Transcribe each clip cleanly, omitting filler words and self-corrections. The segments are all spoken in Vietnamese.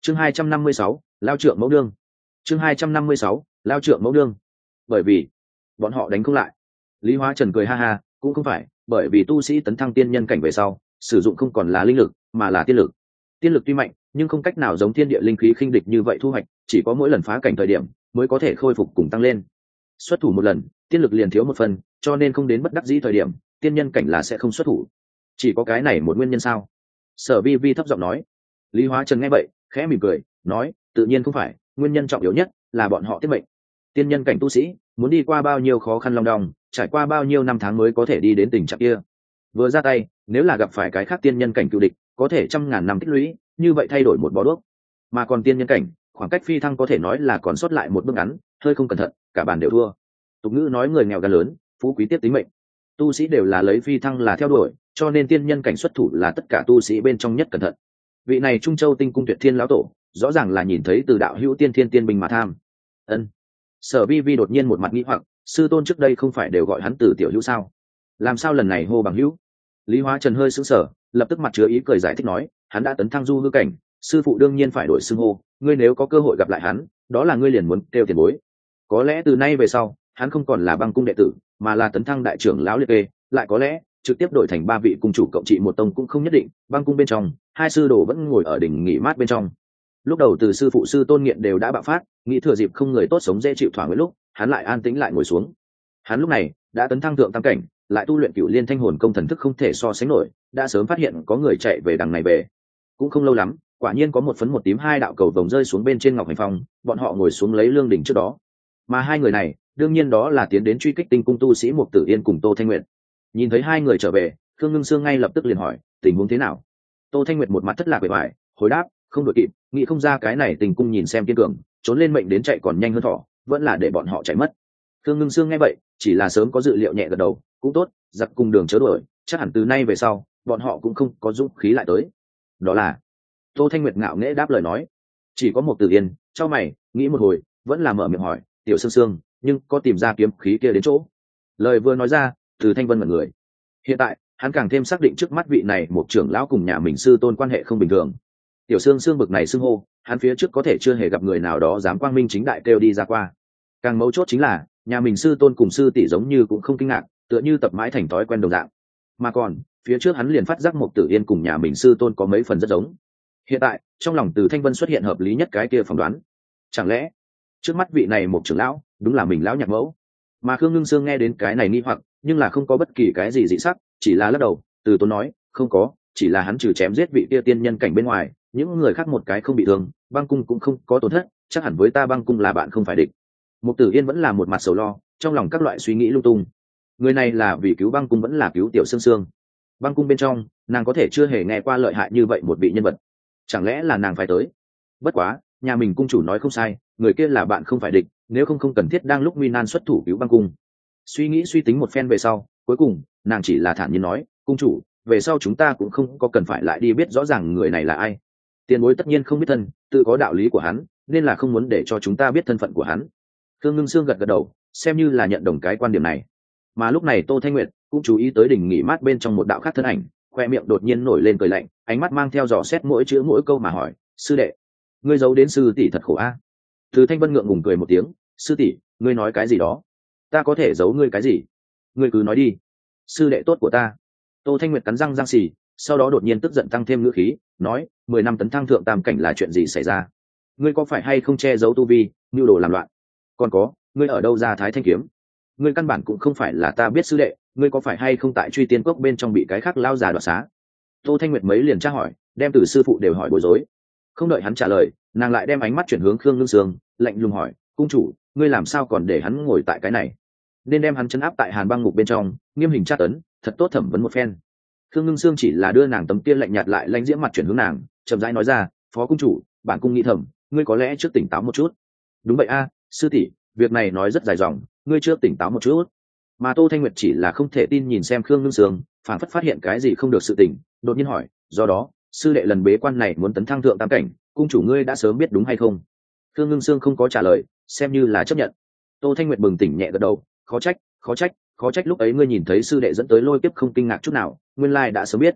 chương 256, lao trượng mẫu đương. chương 256, lao trượng mẫu đương. Bởi vì bọn họ đánh không lại. Lý Hóa Trần cười ha ha, cũng không phải, bởi vì tu sĩ tấn thăng tiên nhân cảnh về sau sử dụng không còn là linh lực mà là tiên lực. Tiên lực tuy mạnh nhưng không cách nào giống thiên địa linh khí khinh địch như vậy thu hoạch, chỉ có mỗi lần phá cảnh thời điểm mới có thể khôi phục cùng tăng lên. Xuất thủ một lần tiên lực liền thiếu một phần, cho nên không đến bất đắc dĩ thời điểm tiên nhân cảnh là sẽ không xuất thủ. Chỉ có cái này một nguyên nhân sao? Sở Vi Vi thấp giọng nói. Lý Hóa Trần nghe vậy khẽ mỉm cười nói, tự nhiên không phải, nguyên nhân trọng yếu nhất là bọn họ tiết mệnh. Tiên nhân cảnh tu sĩ muốn đi qua bao nhiêu khó khăn long đong, trải qua bao nhiêu năm tháng mới có thể đi đến tình trạng kia. Vừa ra tay nếu là gặp phải cái khác tiên nhân cảnh cựu địch, có thể trăm ngàn năm tích lũy, như vậy thay đổi một bó đuốc. Mà còn tiên nhân cảnh khoảng cách phi thăng có thể nói là còn sót lại một bước ngắn, hơi không cẩn thận cả bàn đều thua. Tục ngữ nói người nghèo gan lớn, phú quý tiếp tính mệnh. Tu sĩ đều là lấy phi thăng là theo đuổi, cho nên tiên nhân cảnh xuất thủ là tất cả tu sĩ bên trong nhất cẩn thận. Vị này Trung Châu Tinh Cung Tuyệt Thiên lão tổ rõ ràng là nhìn thấy từ đạo hữu tiên thiên tiên binh mà tham. Ân. Sở Vi Vi đột nhiên một mặt nghĩ hoặc, sư tôn trước đây không phải đều gọi hắn từ tiểu hữu sao, làm sao lần này hô bằng hữu? Lý Hóa Trần hơi sững sờ, lập tức mặt chứa ý cười giải thích nói, hắn đã tấn thăng du hư cảnh, sư phụ đương nhiên phải đổi xưng hô, ngươi nếu có cơ hội gặp lại hắn, đó là ngươi liền muốn kêu tiền bối. Có lẽ từ nay về sau hắn không còn là Băng Cung đệ tử, mà là tấn thăng đại trưởng lão liệt kê, lại có lẽ trực tiếp đổi thành ba vị cung chủ cộng trị một tông cũng không nhất định. Băng Cung bên trong hai sư đồ vẫn ngồi ở đỉnh nghỉ mát bên trong. Lúc đầu từ sư phụ sư tôn nghiện đều đã bạo phát, nghĩ thừa dịp không người tốt sống dễ chịu thỏa nguyện lúc, hắn lại an tĩnh lại ngồi xuống. Hắn lúc này đã tấn thăng thượng tam cảnh, lại tu luyện Cửu Liên Thanh Hồn công thần thức không thể so sánh nổi, đã sớm phát hiện có người chạy về đằng này về. Cũng không lâu lắm, quả nhiên có một phấn một tím hai đạo cầu vồng rơi xuống bên trên ngọc hành phong, bọn họ ngồi xuống lấy lương đỉnh trước đó. Mà hai người này đương nhiên đó là tiến đến truy kích Tinh Cung tu sĩ Mục Tử Yên cùng Tô Thanh Nguyệt. Nhìn thấy hai người trở về, Khương Ngưng Sương ngay lập tức liền hỏi tình huống thế nào. Tô Thanh Nguyệt một mặt thất lạc bề ngoài hồi đáp, không đội kịp, nghĩ không ra cái này Tình Cung nhìn xem kiên cường, trốn lên mệnh đến chạy còn nhanh hơn thỏ, vẫn là để bọn họ chạy mất. Khương Ngưng Sương nghe vậy chỉ là sớm có dự liệu nhẹ gật đầu, cũng tốt, giặc cùng đường chớ đuổi, chắc hẳn từ nay về sau bọn họ cũng không có dũng khí lại tới. Đó là Tô Thanh Nguyệt ngạo nghễ đáp lời nói. Chỉ có một Tử Yên cho mày nghĩ một hồi vẫn là mở miệng hỏi, tiểu Sương Sương, nhưng có tìm ra kiếm khí kia đến chỗ? Lời vừa nói ra, Từ Thanh Vân mật người. Hiện tại hắn càng thêm xác định trước mắt vị này một trưởng lão cùng nhà mình sư tôn quan hệ không bình thường. Tiểu Sương Sương bực này xưng hô, hắn phía trước có thể chưa hề gặp người nào đó dám quang minh chính đại kêu đi ra qua. Càng mấu chốt chính là nhà mình sư tôn cùng sư tỷ giống như cũng không kinh ngạc, tựa như tập mãi thành thói quen đồng dạng. Mà còn phía trước hắn liền phát giác một Tử Yên cùng nhà mình sư tôn có mấy phần rất giống. Hiện tại trong lòng Từ Thanh Vân xuất hiện hợp lý nhất cái kia phỏng đoán, chẳng lẽ trước mắt vị này một trưởng lão đúng là mình lão nhạc mẫu? Mà Khương Ngưng Sương nghe đến cái này nghi hoặc, nhưng là không có bất kỳ cái gì dị sắc, chỉ là lắc đầu, từ tốn nói, không có, chỉ là hắn trừ chém giết vị kia tiên nhân cảnh bên ngoài, những người khác một cái không bị thương, Băng Cung cũng không có tổn thất, chắc hẳn với ta Băng Cung là bạn không phải địch. Mục Tử Yên vẫn là một mặt sầu lo, trong lòng các loại suy nghĩ lung tung. Người này là vì cứu Băng Cung vẫn là cứu tiểu Sương Sương? Băng Cung bên trong nàng có thể chưa hề nghe qua lợi hại như vậy một vị nhân vật, chẳng lẽ là nàng phải tới? Bất quá nhà mình cung chủ nói không sai, người kia là bạn không phải địch, nếu không cần thiết đang lúc nguy nan xuất thủ cứu Băng Cung. Suy nghĩ suy tính một phen về sau, cuối cùng nàng chỉ là thản nhiên nói, cung chủ, về sau chúng ta cũng không có cần phải lại đi biết rõ ràng người này là ai. Tiền bối tất nhiên không biết thân, tự có đạo lý của hắn, nên là không muốn để cho chúng ta biết thân phận của hắn. Khương Ngưng Sương gật gật đầu, xem như là nhận đồng cái quan điểm này. Mà lúc này Tô Thanh Nguyệt cũng chú ý tới đỉnh nghỉ mát bên trong một đạo khác thân ảnh, khoe miệng đột nhiên nổi lên cười lạnh, ánh mắt mang theo dò xét mỗi chữ mỗi câu mà hỏi, sư đệ, ngươi giấu đến sư tỷ thật khổ a? Từ Thanh Vân ngượng ngùng cười một tiếng, sư tỷ, ngươi nói cái gì đó? Ta có thể giấu ngươi cái gì? Ngươi cứ nói đi. Sư đệ tốt của ta. Tô Thanh Nguyệt cắn răng răng xì, sau đó đột nhiên tức giận tăng thêm ngữ khí, nói, 10 năm tấn thăng thượng tam cảnh là chuyện gì xảy ra? Ngươi có phải hay không che giấu tu vi, nhu đồ làm loạn? Còn có, ngươi ở đâu ra Thái Thanh kiếm? Ngươi căn bản cũng không phải là ta biết sư đệ, ngươi có phải hay không tại Truy Tiên Cốc bên trong bị cái khác lao già đoạt xá? Tô Thanh Nguyệt mấy liền tra hỏi, đem từ sư phụ đều hỏi bối rối. Không đợi hắn trả lời, nàng lại đem ánh mắt chuyển hướng Khương Ngưng Sương, lạnh lùng hỏi, cung chủ, ngươi làm sao còn để hắn ngồi tại cái này? Nên đem hắn chấn áp tại Hàn Băng ngục bên trong, nghiêm hình tra tấn, thật tốt thẩm vấn một phen. Khương Ngưng Sương chỉ là đưa nàng tấm kia lạnh nhạt lại lãnh diễm mặt chuyển hướng nàng, chậm rãi nói ra, phó cung chủ, bản cung nghĩ thầm, ngươi có lẽ trước tỉnh táo một chút. Đúng vậy a, sư tỷ, việc này nói rất dài dòng, ngươi chưa tỉnh táo một chút. Mà Tô Thanh Nguyệt chỉ là không thể tin nhìn xem Khương Ngưng Sương, phản phất phát hiện cái gì không được sự tỉnh, đột nhiên hỏi, do đó sư đệ lần bế quan này muốn tấn thăng thượng tam cảnh, cung chủ ngươi đã sớm biết đúng hay không? Khương Ngưng Sương không có trả lời, xem như là chấp nhận. Tô Thanh Nguyệt bừng tỉnh nhẹ gật đầu, khó trách lúc ấy ngươi nhìn thấy sư đệ dẫn tới lôi kiếp không kinh ngạc chút nào, nguyên lai đã sớm biết.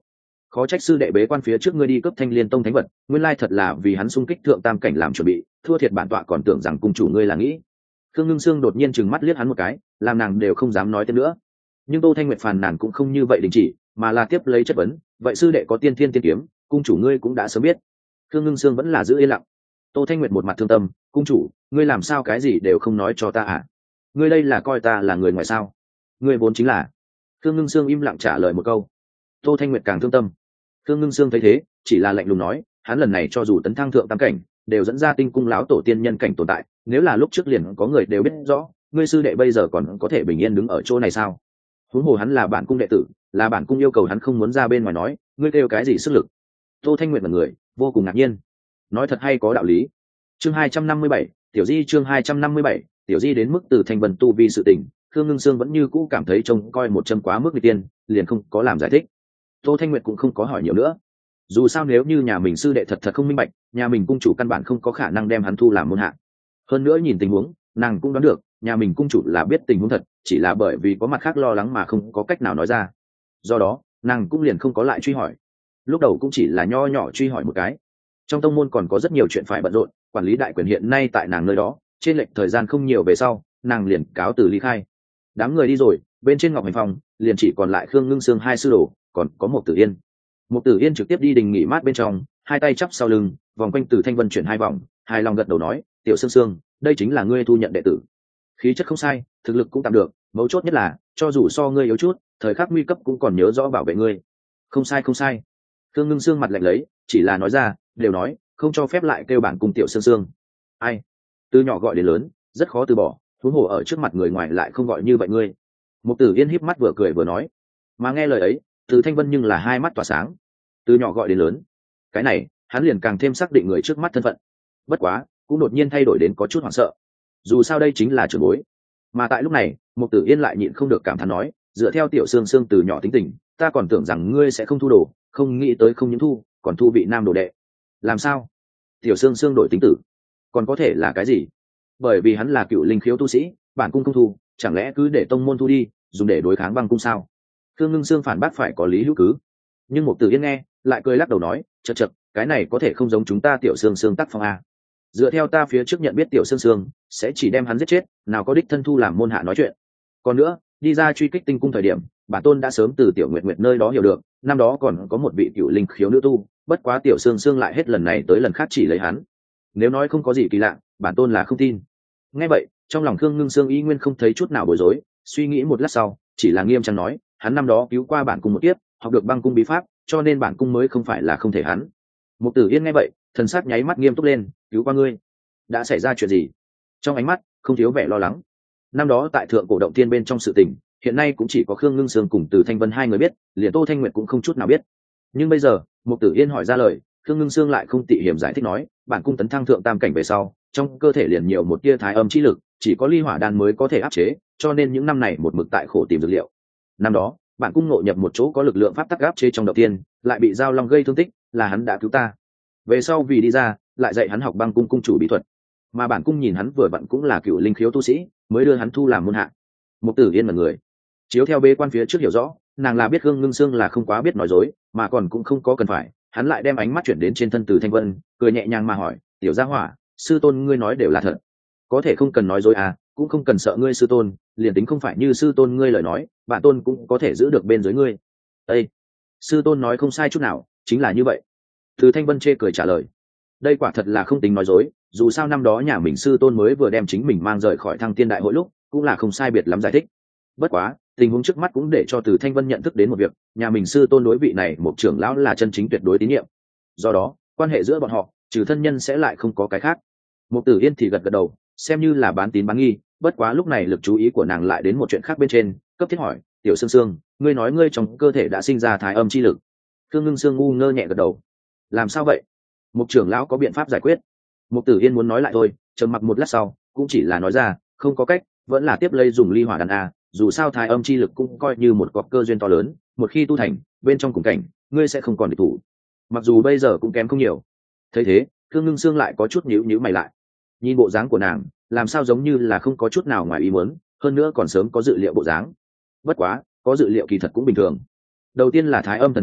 khó trách sư đệ bế quan phía trước ngươi đi cướp Thanh Liên Tông thánh vật, nguyên lai thật là vì hắn xung kích thượng tam cảnh làm chuẩn bị, thua thiệt bản tọa còn tưởng rằng cung chủ ngươi là nghĩ. Khương Ngưng Sương đột nhiên trừng mắt liếc hắn một cái, làm nàng đều không dám nói thêm nữa. Nhưng Tô Thanh Nguyệt phàn nàn cũng không như vậy đình chỉ, mà là tiếp lấy chất vấn, vậy sư đệ có tiên thiên tiên kiếm, cung chủ ngươi cũng đã sớm biết. Khương Ngưng Sương vẫn là giữ yên lặng. Tô Thanh Nguyệt một mặt thương tâm, cung chủ ngươi làm sao cái gì đều không nói cho ta à? Ngươi đây là coi ta là người ngoài sao? Ngươi vốn chính là. Khương Ngưng Sương im lặng trả lời một câu. Tô Thanh Nguyệt càng thương tâm. Khương Ngưng Sương thấy thế, chỉ là lạnh lùng nói, hắn lần này cho dù tấn thăng thượng tam cảnh, đều dẫn ra tinh cung lão tổ tiên nhân cảnh tồn tại, nếu là lúc trước liền có người đều biết rõ, ngươi sư đệ bây giờ còn có thể bình yên đứng ở chỗ này sao? Huống hồ hắn là bản cung đệ tử, là bản cung yêu cầu hắn không muốn ra bên ngoài nói, ngươi kêu cái gì sức lực? Tô Thanh Nguyệt là người vô cùng ngạc nhiên, nói thật hay có đạo lý. Chương 257, Tiểu Di chương 257, Tiểu Di đến mức từ Thanh Vân tu vi sự tình, Khương Ngưng Sương vẫn như cũ cảm thấy trông coi một châm quá mức nguy tiên, liền không có làm giải thích. Tô Thanh Nguyệt cũng không có hỏi nhiều nữa. Dù sao nếu như nhà mình sư đệ thật không minh bạch, nhà mình cung chủ căn bản không có khả năng đem hắn thu làm môn hạ. Hơn nữa nhìn tình huống, nàng cũng đoán được, nhà mình cung chủ là biết tình huống thật, chỉ là bởi vì có mặt khác lo lắng mà không có cách nào nói ra. Do đó, nàng cũng liền không có lại truy hỏi. Lúc đầu cũng chỉ là nho nhỏ truy hỏi một cái. Trong tông môn còn có rất nhiều chuyện phải bận rộn, quản lý đại quyền hiện nay tại nàng nơi đó, trên lệch thời gian không nhiều về sau, nàng liền cáo từ ly khai. Đám người đi rồi, bên trên Ngọc Hành Phong liền chỉ còn lại Khương Ngưng Sương hai sư đồ, còn có một Tử Yên. Một Tử Yên trực tiếp đi đình nghỉ mát bên trong, hai tay chắp sau lưng, vòng quanh Từ Thanh Vân chuyển hai vòng, hài lòng gật đầu nói, "Tiểu Sương Sương, đây chính là ngươi thu nhận đệ tử. Khí chất không sai, thực lực cũng tạm được, mấu chốt nhất là, cho dù so ngươi yếu chút, thời khắc nguy cấp cũng còn nhớ rõ bảo vệ ngươi." Không sai không sai. Khương Ngưng Sương mặt lạnh lấy, chỉ là nói ra, đều nói, không cho phép lại kêu bản cung Tiểu Sương Sương. Ai? Từ nhỏ gọi đến lớn, rất khó từ bỏ, huống hồ ở trước mặt người ngoài lại không gọi như vậy ngươi. Một Tử Yên híp mắt vừa cười vừa nói, mà nghe lời ấy, Từ Thanh Vân nhưng là hai mắt tỏa sáng. Từ nhỏ gọi đến lớn, cái này hắn liền càng thêm xác định người trước mắt thân phận. Bất quá cũng đột nhiên thay đổi đến có chút hoảng sợ, dù sao đây chính là trưởng bối. Mà tại lúc này, Mục Tử Yên lại nhịn không được cảm thán nói, dựa theo Tiểu Sương Sương từ nhỏ tính tình, ta còn tưởng rằng ngươi sẽ không thu đồ, không nghĩ tới không những thu, còn thu vị nam đồ đệ. Làm sao? Tiểu Sương Sương đổi tính tử, còn có thể là cái gì? Bởi vì hắn là cựu linh khiếu tu sĩ, bản cung không thu, chẳng lẽ cứ để tông môn thu đi, dùng để đối kháng băng cung sao? Khương Ngưng Sương phản bác phải có lý hữu cứ. Nhưng Mục Tử Yên nghe, lại cười lắc đầu nói, chậc chậc, cái này có thể không giống chúng ta Tiểu Sương Sương tác phong a. Dựa theo ta phía trước nhận biết Tiểu Sương Sương sẽ chỉ đem hắn giết chết, nào có đích thân thu làm môn hạ nói chuyện. Còn nữa, đi ra truy kích tinh cung thời điểm, bản tôn đã sớm từ Tiểu Nguyệt Nguyệt nơi đó hiểu được, năm đó còn có một vị cựu linh khiếu nữ tu, bất quá Tiểu Sương Sương lại hết lần này tới lần khác chỉ lấy hắn. Nếu nói không có gì kỳ lạ, bản tôn là không tin. Nghe vậy, trong lòng Khương Ngưng Sương y nguyên không thấy chút nào bối rối, suy nghĩ một lát sau, chỉ là nghiêm trang nói, hắn năm đó cứu qua bản cung một kiếp, học được băng cung bí pháp, cho nên bản cung mới không phải là không thể hắn. Mục Tử Yên nghe vậy, thần sắc nháy mắt nghiêm túc lên, cứu qua ngươi, đã xảy ra chuyện gì? Trong ánh mắt không thiếu vẻ lo lắng. Năm đó tại thượng cổ động thiên bên trong sự tình, hiện nay cũng chỉ có Khương Ngưng Sương cùng Từ Thanh Vân hai người biết, liền Tô Thanh Nguyệt cũng không chút nào biết. Nhưng bây giờ, Mục Tử Yên hỏi ra lời, Khương Ngưng Sương lại không tị hiểm giải thích nói, bản cung tấn thăng thượng tam cảnh về sau, trong cơ thể liền nhiều một tia thái âm chi lực, chỉ có ly hỏa đan mới có thể áp chế, cho nên những năm này một mực tại khổ tìm dược liệu. Năm đó, bản cung ngộ nhập một chỗ có lực lượng pháp tắc áp chế trong động tiên, lại bị giao long gây thương tích, là hắn đã cứu ta. Về sau vì đi ra, lại dạy hắn học băng cung cung chủ bí thuật, mà bản cung nhìn hắn vừa vặn cũng là cựu linh khiếu tu sĩ, mới đưa hắn thu làm môn hạ. Mục Tử Yên là người chiếu theo bế quan phía trước hiểu rõ, nàng là biết Khương Ngưng Sương là không quá biết nói dối, mà còn cũng không có cần phải. Hắn lại đem ánh mắt chuyển đến trên thân Từ Thanh Vân, cười nhẹ nhàng mà hỏi, tiểu gia hỏa, sư tôn ngươi nói đều là thật, có thể không cần nói dối à, cũng không cần sợ ngươi sư tôn, liền tính không phải như sư tôn ngươi lời nói, bản tôn cũng có thể giữ được bên dưới ngươi. Ê, sư tôn nói không sai chút nào, chính là như vậy. Từ Thanh Vân chê cười trả lời, đây quả thật là không tính nói dối, dù sao năm đó nhà mình sư tôn mới vừa đem chính mình mang rời khỏi Thăng Tiên đại hội lúc, cũng là không sai biệt lắm giải thích. Bất quá tình huống trước mắt cũng để cho Từ Thanh Vân nhận thức đến một việc, nhà mình sư tôn đối vị này một trưởng lão là chân chính tuyệt đối tín nhiệm. Do đó quan hệ giữa bọn họ trừ thân nhân sẽ lại không có cái khác. Mục Tử Yên thì gật gật đầu, xem như là bán tín bán nghi. Bất quá lúc này lực chú ý của nàng lại đến một chuyện khác bên trên, cấp thiết hỏi, tiểu Sương Sương, ngươi nói ngươi trong cơ thể đã sinh ra thái âm chi lực. Khương Ngưng Sương ngu ngơ nhẹ gật đầu. Làm sao vậy? Mục trưởng lão có biện pháp giải quyết. Mục Tử Yên muốn nói lại thôi, trầm mặc một lát sau cũng chỉ là nói ra, không có cách, vẫn là tiếp lây dùng ly hỏa đan a, dù sao thái âm chi lực cũng coi như một cọc cơ duyên to lớn, một khi tu thành, bên trong cùng cảnh, ngươi sẽ không còn địch thủ. Mặc dù bây giờ cũng kém không nhiều. Thấy thế, Khương Ngưng Sương lại có chút nhíu mày lại. Nhìn bộ dáng của nàng, làm sao giống như là không có chút nào ngoài ý muốn, hơn nữa còn sớm có dự liệu bộ dáng. Bất quá, có dự liệu kỳ thật cũng bình thường. Đầu tiên là thái âm thần thể,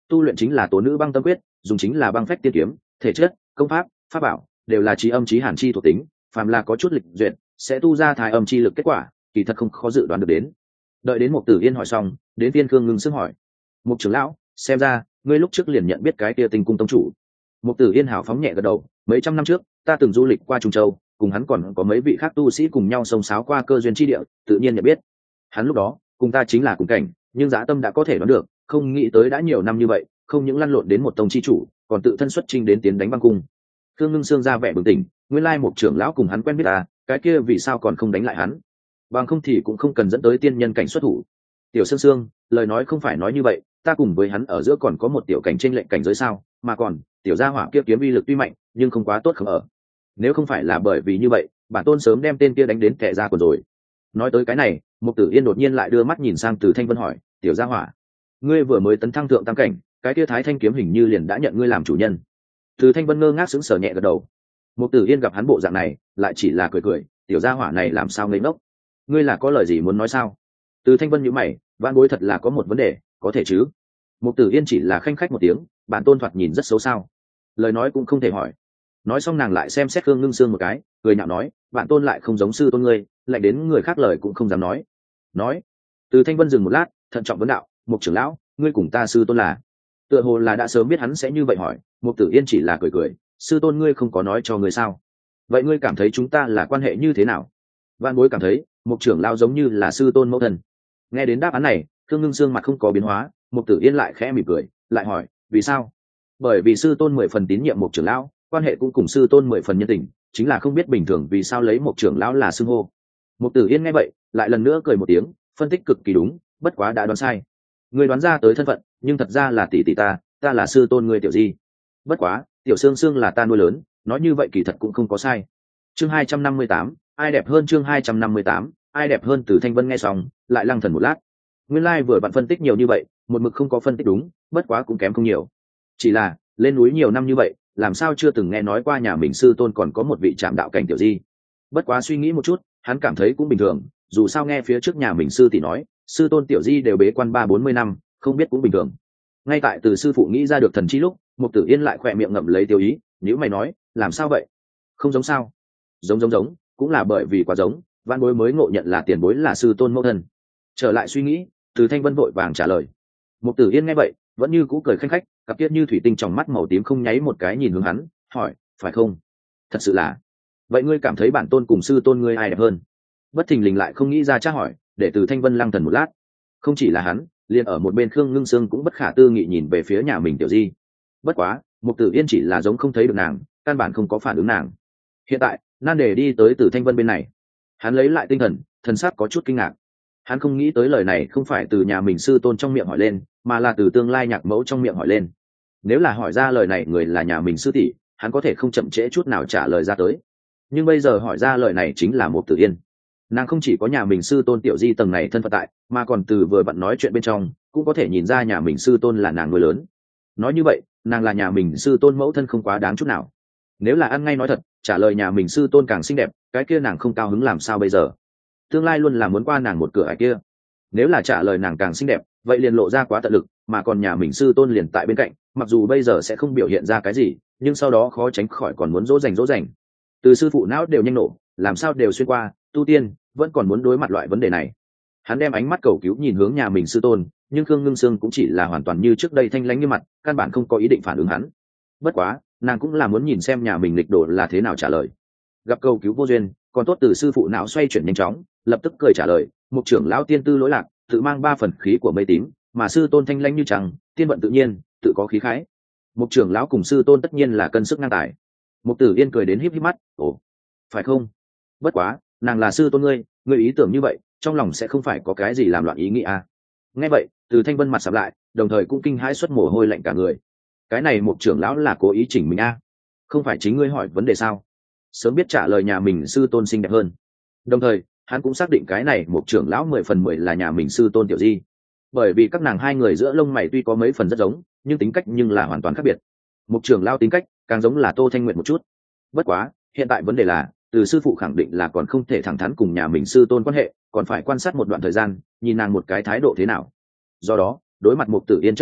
tu luyện chính là tố nữ băng tâm quyết, dùng chính là băng phách tiên kiếm, thể chất, công pháp, pháp bảo đều là trí âm trí hàn chi thuộc tính, phàm là có chút lịch duyệt sẽ tu ra thái âm chi lực kết quả, kỳ thật không khó dự đoán được đến. Đợi đến Mục Tử Yên hỏi xong, đến Tiên Khương ngưng sức hỏi: Mục trưởng lão, xem ra ngươi lúc trước liền nhận biết cái kia Tinh cung tông chủ. Mục Tử Yên hào phóng nhẹ gật đầu, mấy trăm năm trước ta từng du lịch qua Trung Châu, cùng hắn còn có mấy vị khác tu sĩ cùng nhau xông xáo qua cơ duyên chi địa, tự nhiên nhận biết. Hắn lúc đó cùng ta chính là cùng cảnh, nhưng dã tâm đã có thể đoán được, không nghĩ tới đã nhiều năm như vậy, không những lăn lộn đến một tông chi chủ, còn tự thân xuất chinh đến tiến đánh băng cung. Khương Ngưng Sương ra vẻ bừng tỉnh, nguyên lai Mục trưởng lão cùng hắn quen biết à, cái kia vì sao còn không đánh lại hắn? Bằng không thì cũng không cần dẫn tới tiên nhân cảnh xuất thủ. Tiểu Sương Sương, lời nói không phải nói như vậy, ta cùng với hắn ở giữa còn có một tiểu cảnh trên lệnh cảnh giới sao, mà còn tiểu gia hỏa kia kiếm uy lực tuy mạnh, nhưng không quá tốt không ở. Nếu không phải là bởi vì như vậy, bản tôn sớm đem tên kia đánh đến kẻ ra quần rồi. Nói tới cái này, Mục Tử Yên đột nhiên lại đưa mắt nhìn sang Từ Thanh Vân hỏi: tiểu gia hỏa, ngươi vừa mới tấn thăng thượng tam cảnh, cái kia Thái Thanh kiếm hình như liền đã nhận ngươi làm chủ nhân. Từ Thanh Vân ngơ ngác sững sờ nhẹ gật đầu. Mục Tử Yên gặp hắn bộ dạng này, lại chỉ là cười cười, tiểu gia hỏa này làm sao ngây ngốc? Ngươi là có lời gì muốn nói sao? Từ Thanh Vân nhíu mày, vãn bối thật là có một vấn đề, có thể chứ? Mục Tử Yên chỉ là khanh khách một tiếng, bản tôn thoạt nhìn rất xấu sao? Lời nói cũng không thể hỏi. Nói xong nàng lại xem xét Khương Ngưng Sương một cái, cười nhạo nói: bản tôn lại không giống sư tôn ngươi, lại đến người khác lời cũng không dám nói. Nói. Từ Thanh Vân dừng một lát, thận trọng vấn đạo: Mục trưởng lão, ngươi cùng ta sư tôn là? Tựa hồ là đã sớm biết hắn sẽ như vậy hỏi, Mục Tử Yên chỉ là cười cười: sư tôn ngươi không có nói cho ngươi sao? Vậy ngươi cảm thấy chúng ta là quan hệ như thế nào? Vạn bối cảm thấy Mục trưởng lão giống như là sư tôn mẫu thân. Nghe đến đáp án này, Khương Ngưng Sương mặt không có biến hóa, Mục Tử Yên lại khẽ mỉm cười, lại hỏi: vì sao? Bởi vì sư tôn 10 phần tín nhiệm Mục trưởng lão, quan hệ cũng cùng sư tôn 10 phần nhân tình, chính là không biết bình thường vì sao lấy Mục trưởng lão là xưng hô. Mục Tử Yên nghe vậy, lại lần nữa cười một tiếng, phân tích cực kỳ đúng, bất quá đã đoán sai. Ngươi đoán ra tới thân phận, nhưng thật ra là tỷ tỷ ta là sư tôn ngươi tiểu di. Bất quá, tiểu Sương Sương là ta nuôi lớn, nói như vậy kỳ thật cũng không có sai. Chương 258, ai đẹp hơn? Chương 258, ai đẹp hơn? Từ Thanh Vân nghe xong, lại lăng thần một lát. Nguyên lai vừa bạn phân tích nhiều như vậy, một mực không có phân tích đúng, bất quá cũng kém không nhiều. Chỉ là, lên núi nhiều năm như vậy, làm sao chưa từng nghe nói qua nhà mình sư tôn còn có một vị trạm đạo cảnh tiểu di. Bất quá suy nghĩ một chút, hắn cảm thấy cũng bình thường, dù sao nghe phía trước nhà mình sư tỷ nói, sư tôn tiểu di đều bế quan 30-40 năm, không biết cũng bình thường. Ngay tại từ sư phụ nghĩ ra được thần chi lúc, Mục Tử Yên lại khỏe miệng ngậm lấy tiêu ý, nếu mày nói, làm sao vậy? Không giống sao? Giống, cũng là bởi vì quá giống, văn bối mới ngộ nhận là tiền bối là sư tôn mẫu thân. Trở lại suy nghĩ, Từ Thanh Vân vội vàng trả lời. Mục Tử Yên nghe vậy, vẫn như cũ cười khanh khách, cặp kiết như thủy tinh trong mắt màu tím không nháy một cái nhìn hướng hắn, hỏi: phải không? Thật sự là. Vậy ngươi cảm thấy bản tôn cùng sư tôn ngươi ai đẹp hơn? Bất thình lình lại không nghĩ ra tra hỏi, để Từ Thanh Vân lăng thần một lát. Không chỉ là hắn, liền ở một bên Khương Ngưng Sương cũng bất khả tư nghị nhìn về phía nhà mình tiểu di. Bất quá, Mục Tử Yên chỉ là giống không thấy được nàng, căn bản không có phản ứng nàng. Hiện tại, nan đề đi tới Từ Thanh Vân bên này. Hắn lấy lại tinh thần, thần sắc có chút kinh ngạc. Hắn không nghĩ tới lời này không phải từ nhà mình sư tôn trong miệng hỏi lên, mà là từ tương lai nhạc mẫu trong miệng hỏi lên. Nếu là hỏi ra lời này người là nhà mình sư tỷ, hắn có thể không chậm trễ chút nào trả lời ra tới. Nhưng bây giờ hỏi ra lời này chính là Mục Tử Yên. Nàng không chỉ có nhà mình sư tôn tiểu di tầng này thân phận tại, mà còn từ vừa bạn nói chuyện bên trong cũng có thể nhìn ra nhà mình sư tôn là nàng nuôi lớn. Nói như vậy, nàng là nhà mình sư tôn mẫu thân không quá đáng chút nào. Nếu là ăn ngay nói thật, trả lời nhà mình sư tôn càng xinh đẹp, cái kia nàng không cao hứng làm sao bây giờ? Tương lai luôn là muốn qua nàng một cửa ải kia. Nếu là trả lời nàng càng xinh đẹp, vậy liền lộ ra quá tận lực, mà còn nhà mình sư tôn liền tại bên cạnh, mặc dù bây giờ sẽ không biểu hiện ra cái gì, nhưng sau đó khó tránh khỏi còn muốn dỗ dành. Từ sư phụ não đều nhanh nổ, làm sao đều xuyên qua, tu tiên vẫn còn muốn đối mặt loại vấn đề này. Hắn đem ánh mắt cầu cứu nhìn hướng nhà mình sư tôn, nhưng Khương Ngưng Sương cũng chỉ là hoàn toàn như trước đây thanh lãnh như mặt, căn bản không có ý định phản ứng hắn. Bất quá, nàng cũng là muốn nhìn xem nhà mình lịch đồ là thế nào trả lời. Gặp cầu cứu vô duyên, còn tốt từ sư phụ não xoay chuyển nhanh chóng, lập tức cười trả lời: Mục trưởng lão tiên tư lỗi lạc, tự mang 3 phần khí của mây tím, mà sư tôn thanh lãnh như trăng, tiên vận tự nhiên, tự có khí khái. Mục trưởng lão cùng sư tôn tất nhiên là cân sức ngang tài. Mục Tử Yên cười đến híp híp mắt: ồ, phải không? Bất quá, nàng là sư tôn ngươi ý tưởng như vậy, trong lòng sẽ không phải có cái gì làm loạn ý nghĩ à? Nghe vậy, Từ Thanh Vân mặt sạm lại, đồng thời cũng kinh hãi xuất mồ hôi lạnh cả người. Cái này Mục trưởng lão là cố ý chỉnh mình à? Không phải chính ngươi hỏi vấn đề sao? Sớm biết trả lời nhà mình sư tôn xinh đẹp hơn. Đồng thời, hắn cũng xác định cái này Mục trưởng lão 10 phần 10 là nhà mình sư tôn tiểu di. Bởi vì các nàng hai người giữa lông mày tuy có mấy phần rất giống, nhưng tính cách nhưng là hoàn toàn khác biệt. Mục trưởng lão tính cách càng giống là Tô Thanh Nguyệt một chút. Bất quá, hiện tại vấn đề là, từ sư phụ khẳng định là còn không thể thẳng thắn cùng nhà mình sư tôn quan hệ, còn phải quan sát một đoạn thời gian, nhìn nàng một cái thái độ thế nào. Do đó, đối mặt Mục Tử Yên chất vấn,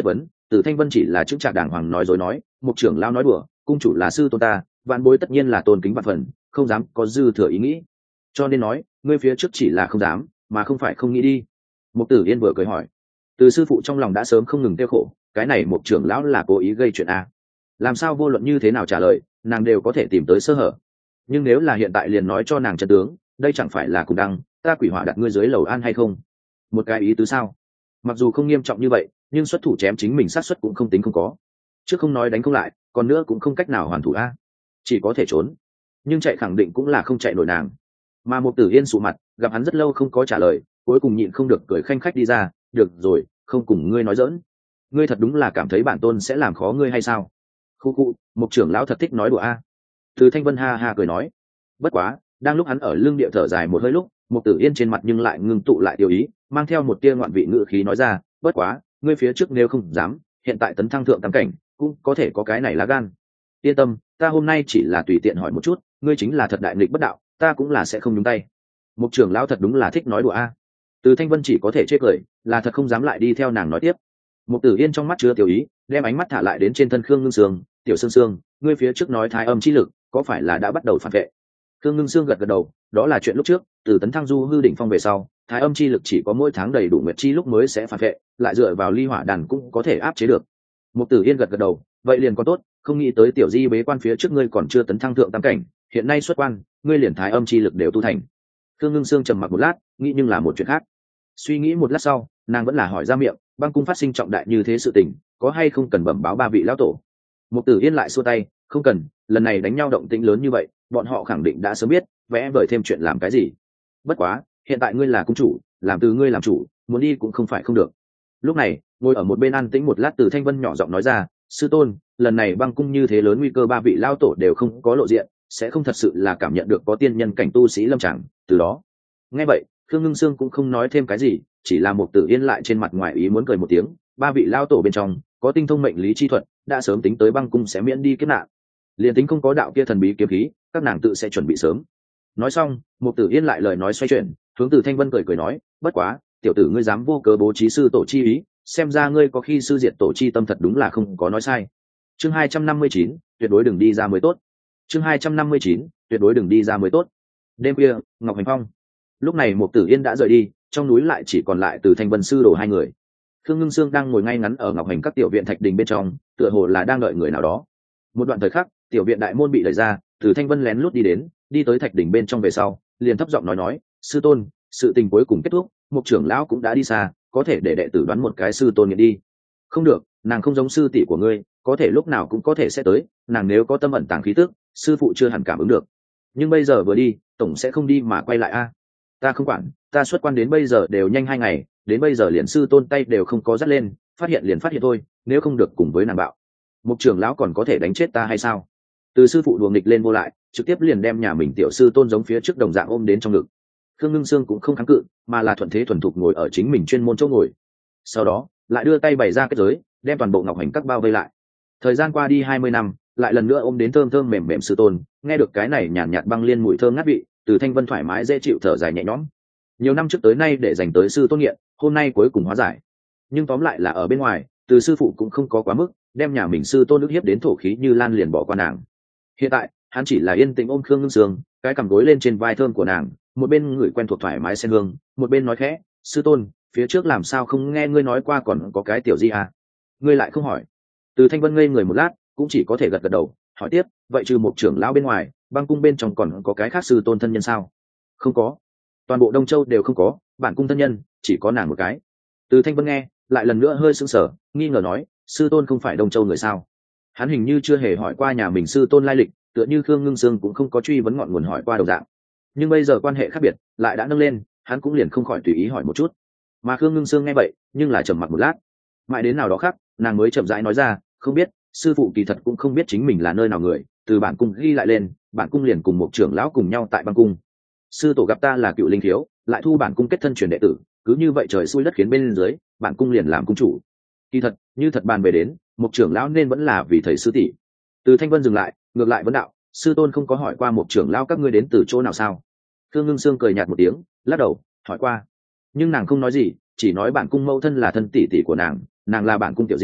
Từ Thanh Vân chỉ là chững chạc đàng hoàng nói dối nói, Mục trưởng lão nói đùa, cung chủ là sư tôn ta, vạn bối tất nhiên là tôn kính vạn phần, không dám có dư thừa ý nghĩ. Cho nên nói, ngươi phía trước chỉ là không dám, mà không phải không nghĩ đi. Mục Tử Yên vừa cười hỏi. Từ sư phụ trong lòng đã sớm không ngừng tiêu khổ, cái này Mục trưởng lão là cố ý gây chuyện a. Làm sao vô luận như thế nào trả lời, nàng đều có thể tìm tới sơ hở. Nhưng nếu là hiện tại liền nói cho nàng chân tướng, đây chẳng phải là cùng đăng, ta quỷ hỏa đặt ngươi dưới lầu an hay không? Một cái ý tứ sao? Mặc dù không nghiêm trọng như vậy, nhưng xuất thủ chém chính mình sát suất cũng không tính không có. Trước không nói đánh không lại, còn nữa cũng không cách nào hoàn thủ a. Chỉ có thể trốn. Nhưng chạy khẳng định cũng là không chạy nổi nàng. Mà Mục Tử Yên sụ mặt, gặp hắn rất lâu không có trả lời, cuối cùng nhịn không được cười khanh khách đi ra, được rồi, không cùng ngươi nói giỡn. Ngươi thật đúng là cảm thấy bản tôn sẽ làm khó ngươi hay sao? Khu khu, Mục trưởng lão thật thích nói đùa a. Từ Thanh Vân ha ha cười nói. Bất quá, đang lúc hắn ở lưng địa thở dài một hơi lúc, Mục Tử Yên trên mặt nhưng lại ngưng tụ lại tiêu ý, mang theo một tia ngoạn vị ngữ khí nói ra, bất quá, ngươi phía trước nếu không dám, hiện tại tấn thăng thượng tam cảnh, cũng có thể có cái này lá gan. Yên tâm, ta hôm nay chỉ là tùy tiện hỏi một chút, ngươi chính là thật đại nghịch bất đạo, ta cũng là sẽ không nhúng tay. Mục trưởng lão thật đúng là thích nói đùa a. Từ Thanh Vân chỉ có thể chê cười, là thật không dám lại đi theo nàng nói tiếp. Mục Tử Yên trong mắt chứa tiểu ý, đem ánh mắt thả lại đến trên thân Khương Ngưng Sương, "Tiểu Sương Sương, ngươi phía trước nói thái âm chi lực, có phải là đã bắt đầu phản vệ?" Khương Ngưng Sương gật gật đầu, đó là chuyện lúc trước, từ tấn thăng du hư đỉnh phong về sau, thái âm chi lực chỉ có mỗi tháng đầy đủ nguyệt chi lúc mới sẽ phản vệ, lại dựa vào ly hỏa đàn cũng có thể áp chế được. Mục Tử Yên gật gật đầu, vậy liền có tốt, không nghĩ tới tiểu di bế quan phía trước ngươi còn chưa tấn thăng thượng tam cảnh, hiện nay xuất quan, ngươi liền thái âm chi lực đều tu thành. Khương Ngưng Sương trầm mặc một lát, nghĩ nhưng là một chuyện khác. Suy nghĩ một lát sau, nàng vẫn là hỏi ra miệng, băng cung phát sinh trọng đại như thế sự tình, có hay không cần bẩm báo ba vị lão tổ? Mục Tử Yên lại xua tay, không cần, lần này đánh nhau động tĩnh lớn như vậy, bọn họ khẳng định đã sớm biết, vẽ vời thêm chuyện làm cái gì. Bất quá, hiện tại ngươi là cung chủ, làm từ ngươi làm chủ, muốn đi cũng không phải không được. Lúc này, ngồi ở một bên an tĩnh một lát, Từ Thanh Vân nhỏ giọng nói ra, sư tôn, lần này băng cung như thế lớn, nguy cơ ba vị lão tổ đều không có lộ diện, sẽ không thật sự là cảm nhận được có tiên nhân cảnh tu sĩ lâm tràng, từ đó. Nghe vậy, Khương Ngưng Sương cũng không nói thêm cái gì, chỉ là Mục Tử Yên lại trên mặt ngoài ý muốn cười một tiếng, ba vị lão tổ bên trong có tinh thông mệnh lý chi thuật, đã sớm tính tới băng cung sẽ miễn đi kiếp nạn. Liền tính không có đạo kia thần bí kiếm khí, các nàng tự sẽ chuẩn bị sớm. Nói xong, Mục Tử Yên lại lời nói xoay chuyển, hướng Từ Thanh Vân cười nói, bất quá, tiểu tử ngươi dám vô cớ bố trí sư tổ chi ý, xem ra ngươi có khi sư diệt tổ chi tâm thật đúng là không có nói sai. Chương 259, tuyệt đối đừng đi ra mới tốt. Chương 259, tuyệt đối đừng đi ra mới tốt. Đêm khuya, Ngọc Hành Phong. Lúc này Mục Tử Yên đã rời đi, trong núi lại chỉ còn lại Từ Thanh Vân sư đồ hai người. Khương Ngưng Sương đang ngồi ngay ngắn ở Ngọc Hành các tiểu viện thạch đình bên trong, tựa hồ là đang đợi người nào đó. Một đoạn thời khắc, tiểu viện đại môn bị đẩy ra, Từ Thanh Vân lén lút đi đến, đi tới thạch đỉnh bên trong về sau, liền thấp giọng nói, sư tôn, sự tình cuối cùng kết thúc, Mục trưởng lão cũng đã đi xa, có thể để đệ tử đoán một cái sư tôn nghiện đi. Không được, nàng không giống sư tỷ của ngươi, có thể lúc nào cũng có thể sẽ tới, nàng nếu có tâm ẩn tàng khí tức, sư phụ chưa hẳn cảm ứng được. Nhưng bây giờ vừa đi, tổng sẽ không đi mà quay lại a. Ta không quản, ta xuất quan đến bây giờ đều nhanh 2 ngày, đến bây giờ liền sư tôn tay đều không có dắt lên, phát hiện liền phát hiện thôi, nếu không được cùng với nàng bạo. Mục trưởng lão còn có thể đánh chết ta hay sao? Từ sư phụ đùa nghịch lên vô lại, trực tiếp liền đem nhà mình tiểu sư tôn giống phía trước đồng dạng ôm đến trong ngực. Khương Ngưng Sương cũng không kháng cự, mà là thuận thế thuần thục ngồi ở chính mình chuyên môn chỗ ngồi. Sau đó, lại đưa tay bày ra kết giới, đem toàn bộ Ngọc Hành các bao vây lại. Thời gian qua đi 20 năm, lại lần nữa ôm đến thơm thơm mềm mềm sư tôn, nghe được cái này nhàn nhạt băng liên mùi thơm ngát vị, Từ Thanh Vân thoải mái dễ chịu thở dài nhẹ nhõm. Nhiều năm trước tới nay để dành tới sư tôn nghiện, hôm nay cuối cùng hóa giải. Nhưng tóm lại là ở bên ngoài, Từ sư phụ cũng không có quá mức, đem nhà mình sư tôn ức hiếp đến thổ khí như lan liền bỏ qua nàng. Hiện tại, hắn chỉ là yên tĩnh ôm Khương Ngưng Sương, cái cằm gối lên trên vai thơm của nàng, một bên người quen thuộc thoải mái sen hương, một bên nói khẽ, sư tôn, phía trước làm sao không nghe ngươi nói qua còn có cái tiểu gì à? Ngươi lại không hỏi. Từ Thanh Vân ngây người một lát, cũng chỉ có thể gật gật đầu, hỏi tiếp, vậy trừ một trưởng lão bên ngoài, băng cung bên trong còn có cái khác sư tôn thân nhân sao? Không có, toàn bộ Đông Châu đều không có, bản cung thân nhân chỉ có nàng một cái. Từ Thanh Vân nghe, lại lần nữa hơi sững sờ, nghi ngờ nói, sư tôn không phải Đông Châu người sao? Hắn hình như chưa hề hỏi qua nhà mình sư tôn lai lịch, tựa như Khương Ngưng Sương cũng không có truy vấn ngọn nguồn hỏi qua đồng dạng. Nhưng bây giờ quan hệ khác biệt lại đã nâng lên, hắn cũng liền không khỏi tùy ý hỏi một chút. Mà Khương Ngưng Sương nghe vậy, nhưng là trầm mặc một lát, mãi đến nào đó khác, nàng mới chậm rãi nói ra, không biết, sư phụ kỳ thật cũng không biết chính mình là nơi nào người, từ bản cung ghi lại lên, bản cung liền cùng một trưởng lão cùng nhau tại băng cung. Sư tổ gặp ta là cựu linh thiếu, lại thu bản cung kết thân truyền đệ tử, cứ như vậy trời xui đất khiến bên dưới, bản cung liền làm cung chủ. Kỳ thật, như thật bàn về đến, một trưởng lão nên vẫn là vì thầy sư tỷ. Từ Thanh Vân dừng lại, ngược lại vấn đạo, sư tôn không có hỏi qua một trưởng lão các ngươi đến từ chỗ nào sao? Khương Ngưng Sương cười nhạt một tiếng, lắc đầu, hỏi qua, nhưng nàng không nói gì, chỉ nói bản cung mẫu thân là thân tỷ tỷ của nàng là bản cung tiểu di,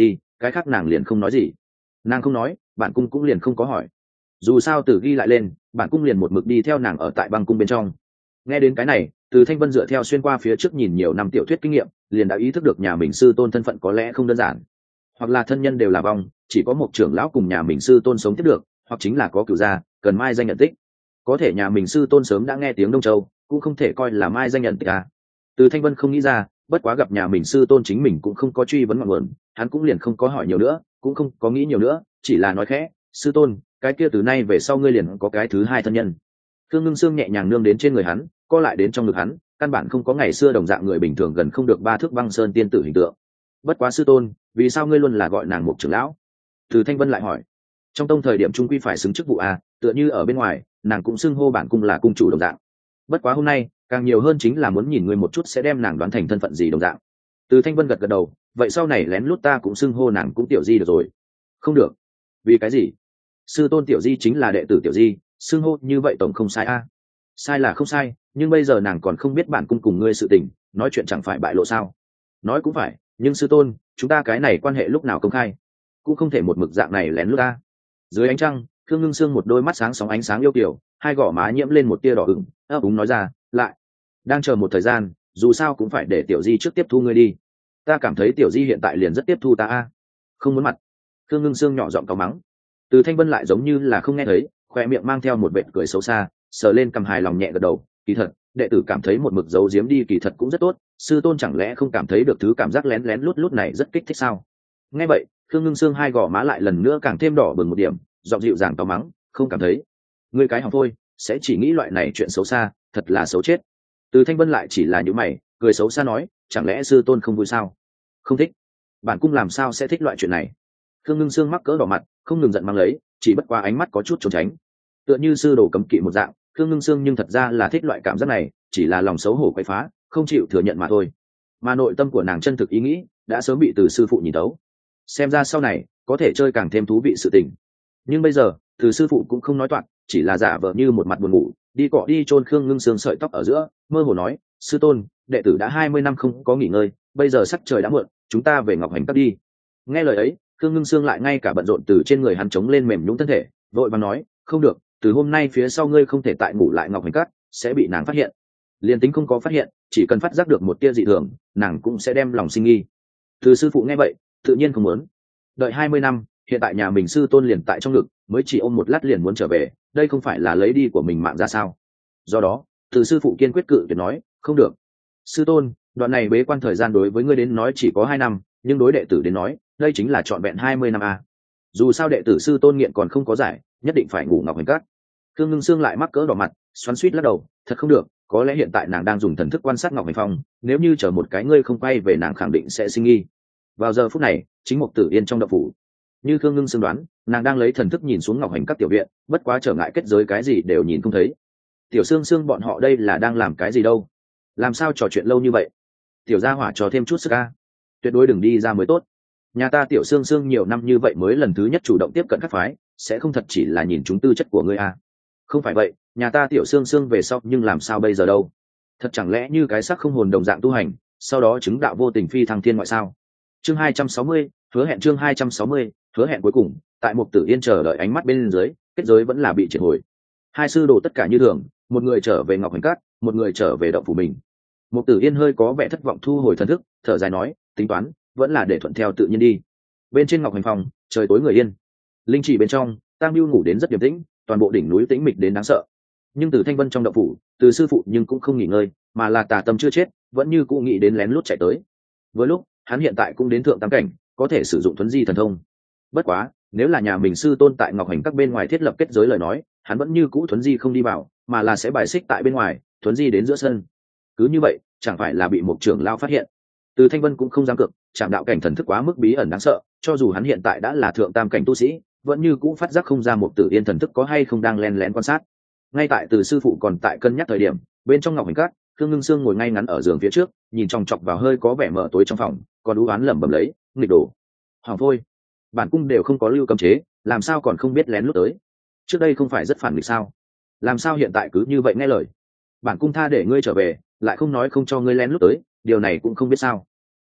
cái khác nàng liền không nói gì. Nàng không nói, bản cung cũng liền không có hỏi. Dù sao từ ghi lại lên, bản cung liền một mực đi theo nàng ở tại băng cung bên trong. Nghe đến cái này, Từ Thanh Vân dựa theo xuyên qua phía trước nhìn nhiều năm tiểu thuyết kinh nghiệm, liền đã ý thức được nhà mình sư tôn thân phận có lẽ không đơn giản, hoặc là thân nhân đều là vong, chỉ có một trưởng lão cùng nhà mình sư tôn sống tiếp được, hoặc chính là có cửu gia, cần mai danh nhận tích. Có thể nhà mình sư tôn sớm đã nghe tiếng Đông Châu, cũng không thể coi là mai danh nhận tích à. Từ Thanh Vân không nghĩ ra, bất quá gặp nhà mình sư tôn chính mình cũng không có truy vấn ngọn nguồn, hắn cũng liền không có hỏi nhiều nữa, cũng không có nghĩ nhiều nữa, chỉ là nói khẽ, sư tôn, cái kia từ nay về sau ngươi liền có cái thứ hai thân nhân. Thương Ngưng Sương nhẹ nhàng nương đến trên người hắn, co lại đến trong ngực hắn, căn bản không có ngày xưa đồng dạng người bình thường gần không được 3 thước băng sơn tiên tử hình tượng. Bất quá sư tôn, vì sao ngươi luôn là gọi nàng một trưởng lão? Từ Thanh Vân lại hỏi. Trong tông thời điểm trung quy phải xứng chức vụ à, tựa như ở bên ngoài, nàng cũng xưng hô bản cung là cung chủ đồng dạng. Bất quá hôm nay, càng nhiều hơn chính là muốn nhìn ngươi một chút sẽ đem nàng đoán thành thân phận gì đồng dạng. Từ Thanh Vân gật gật đầu, vậy sau này lén lút ta cũng xưng hô nàng cũng tiểu di được rồi. Không được. Vì cái gì? Sư tôn tiểu di chính là đệ tử tiểu di, xưng hô như vậy tổng không sai a. Sai là không sai, nhưng bây giờ nàng còn không biết bản cung cùng ngươi sự tình, nói chuyện chẳng phải bại lộ sao? Nói cũng phải, nhưng sư tôn, chúng ta cái này quan hệ lúc nào công khai, cũng không thể một mực dạng này lén lút ta. Dưới ánh trăng, Thương Ngưng Sương một đôi mắt sáng sóng ánh sáng yêu kiều, hai gò má nhiễm lên một tia đỏ ửng, ấp úng nói ra, lại đang chờ một thời gian, dù sao cũng phải để tiểu di trước tiếp thu ngươi đi. Ta cảm thấy tiểu di hiện tại liền rất tiếp thu ta a. Không muốn mặt. Thương Ngưng Sương nhỏ giọng cáu mắng. Từ Thanh Vân lại giống như là không nghe thấy, khoe miệng mang theo một vệt cười xấu xa, sờ lên cầm hài lòng nhẹ gật đầu, kỳ thật, đệ tử cảm thấy một mực giấu giếm đi kỳ thật cũng rất tốt, sư tôn chẳng lẽ không cảm thấy được thứ cảm giác lén lén lút lút này rất kích thích sao? Nghe vậy, Thương Ngưng Sương hai gò má lại lần nữa càng thêm đỏ bừng một điểm, giọng dịu dàng cáu mắng, không cảm thấy. Ngươi cái hỏng thôi, sẽ chỉ nghĩ loại này chuyện xấu xa, thật là xấu chết. Từ Thanh Vân lại chỉ là những mày, cười xấu xa nói, chẳng lẽ sư tôn không vui sao? Không thích. Bản cung làm sao sẽ thích loại chuyện này? Thương Ngưng Sương mắc cỡ đỏ mặt, không ngừng giận mang lấy, chỉ bất qua ánh mắt có chút trốn tránh. Tựa như sư đồ cấm kỵ một dạng, Thương Ngưng Sương nhưng thật ra là thích loại cảm giác này, chỉ là lòng xấu hổ quậy phá, không chịu thừa nhận mà thôi. Mà nội tâm của nàng chân thực ý nghĩ đã sớm bị Từ sư phụ nhìn thấu. Xem ra sau này có thể chơi càng thêm thú vị sự tình. Nhưng bây giờ, Từ sư phụ cũng không nói toạc, chỉ là giả vờ như một mặt buồn ngủ, đi cọ đi chôn Khương Ngưng Sương sợi tóc ở giữa, mơ hồ nói, sư tôn, đệ tử đã 20 năm không có nghỉ ngơi, bây giờ sắc trời đã muộn, chúng ta về Ngọc Hành Các đi. Nghe lời ấy, Khương Ngưng Sương lại ngay cả bận rộn từ trên người hắn chống lên mềm nhũn thân thể, vội vàng nói, không được, từ hôm nay phía sau ngươi không thể tại ngủ lại Ngọc Hành Các, sẽ bị nàng phát hiện. Liên tính không có phát hiện, chỉ cần phát giác được một tia dị thường, nàng cũng sẽ đem lòng sinh nghi. Từ sư phụ nghe vậy, tự nhiên không muốn. Đợi 20 năm, hiện tại nhà mình sư tôn liền tại trong ngực, mới chỉ ôm một lát liền muốn trở về, đây không phải là lấy đi của mình mạng ra sao? Do đó, Từ sư phụ kiên quyết cự tuyệt nói, không được. Sư tôn, đoạn này bế quan thời gian đối với ngươi đến nói chỉ có 2 năm, nhưng đối đệ tử đến nói, đây chính là trọn vẹn 20 năm a. Dù sao đệ tử sư tôn nghiện còn không có giải, nhất định phải ngủ Ngọc Hành Các. Khương Ngưng Sương lại mắc cỡ đỏ mặt, xoắn xuýt lắc đầu, thật không được, có lẽ hiện tại nàng đang dùng thần thức quan sát Ngọc Hành Phong, nếu như chờ một cái ngươi không quay về nàng khẳng định sẽ sinh nghi. Vào giờ phút này, chính Mục Tử Yên trong động phủ, như Khương Ngưng Sương đoán, nàng đang lấy thần thức nhìn xuống Ngọc Hành Các tiểu viện, bất quá trở ngại kết giới cái gì đều nhìn không thấy. Tiểu Sương Sương bọn họ đây là đang làm cái gì đâu? Làm sao trò chuyện lâu như vậy? Tiểu gia hỏa cho thêm chút sức a, tuyệt đối đừng đi ra mới tốt. Nhà ta Tiểu Sương Sương nhiều năm như vậy mới lần thứ nhất chủ động tiếp cận các phái, sẽ không thật chỉ là nhìn chúng tư chất của ngươi a. Không phải vậy, nhà ta Tiểu Sương Sương về sau nhưng làm sao bây giờ đâu? Thật chẳng lẽ như cái xác không hồn đồng dạng tu hành, sau đó chứng đạo vô tình phi thăng thiên ngoại sao? Chương 260, hứa hẹn chương 260, hứa hẹn cuối cùng, tại Mục Tử Yên chờ đợi ánh mắt bên dưới, kết giới vẫn là bị triệt hồi. Hai sư đồ tất cả như thường, một người trở về Ngọc Hành Các, một người trở về động phủ mình. Mục Tử Yên hơi có vẻ thất vọng thu hồi thần thức, thở dài nói, tính toán, vẫn là để thuận theo tự nhiên đi. Bên trên Ngọc Hành Phòng, trời tối người yên. Linh chỉ bên trong, Tam Bưu ngủ đến rất điềm tĩnh, toàn bộ đỉnh núi tĩnh mịch đến đáng sợ. Nhưng Từ Thanh Vân trong động phủ, Từ sư phụ nhưng cũng không nghỉ ngơi, mà là tà tâm chưa chết, vẫn như cũ nghĩ đến lén lút chạy tới. Vừa lúc, hắn hiện tại cũng đến thượng tam cảnh, có thể sử dụng thuấn di thần thông. Bất quá, nếu là nhà mình sư tôn tại Ngọc Hành Các bên ngoài thiết lập kết giới lời nói, hắn vẫn như cũ thuấn di không đi vào, mà là sẽ bài xích tại bên ngoài, thuấn di đến giữa sân. Cứ như vậy, chẳng phải là bị một trưởng lao phát hiện. Từ Thanh Vân cũng không dám cược, Trảm đạo cảnh thần thức quá mức bí ẩn đáng sợ, cho dù hắn hiện tại đã là thượng tam cảnh tu sĩ, vẫn như cũ phát giác không ra một Tử Yên thần thức có hay không đang lén lén quan sát. Ngay tại Từ sư phụ còn tại cân nhắc thời điểm, bên trong Ngọc Hành Các, Khương Ngưng Sương ngồi ngay ngắn ở giường phía trước, nhìn chòng chọc vào hơi có vẻ mở tối trong phòng, còn ú oán lẩm bẩm lấy, nghịch đồ. Hoàng thôi, bản cung đều không có lưu cấm chế, làm sao còn không biết lén lút tới? Trước đây không phải rất phản nghịch sao? Làm sao hiện tại cứ như vậy nghe lời? Bản cung tha để ngươi trở về, lại không nói không cho ngươi lén lút tới, điều này cũng không biết sao?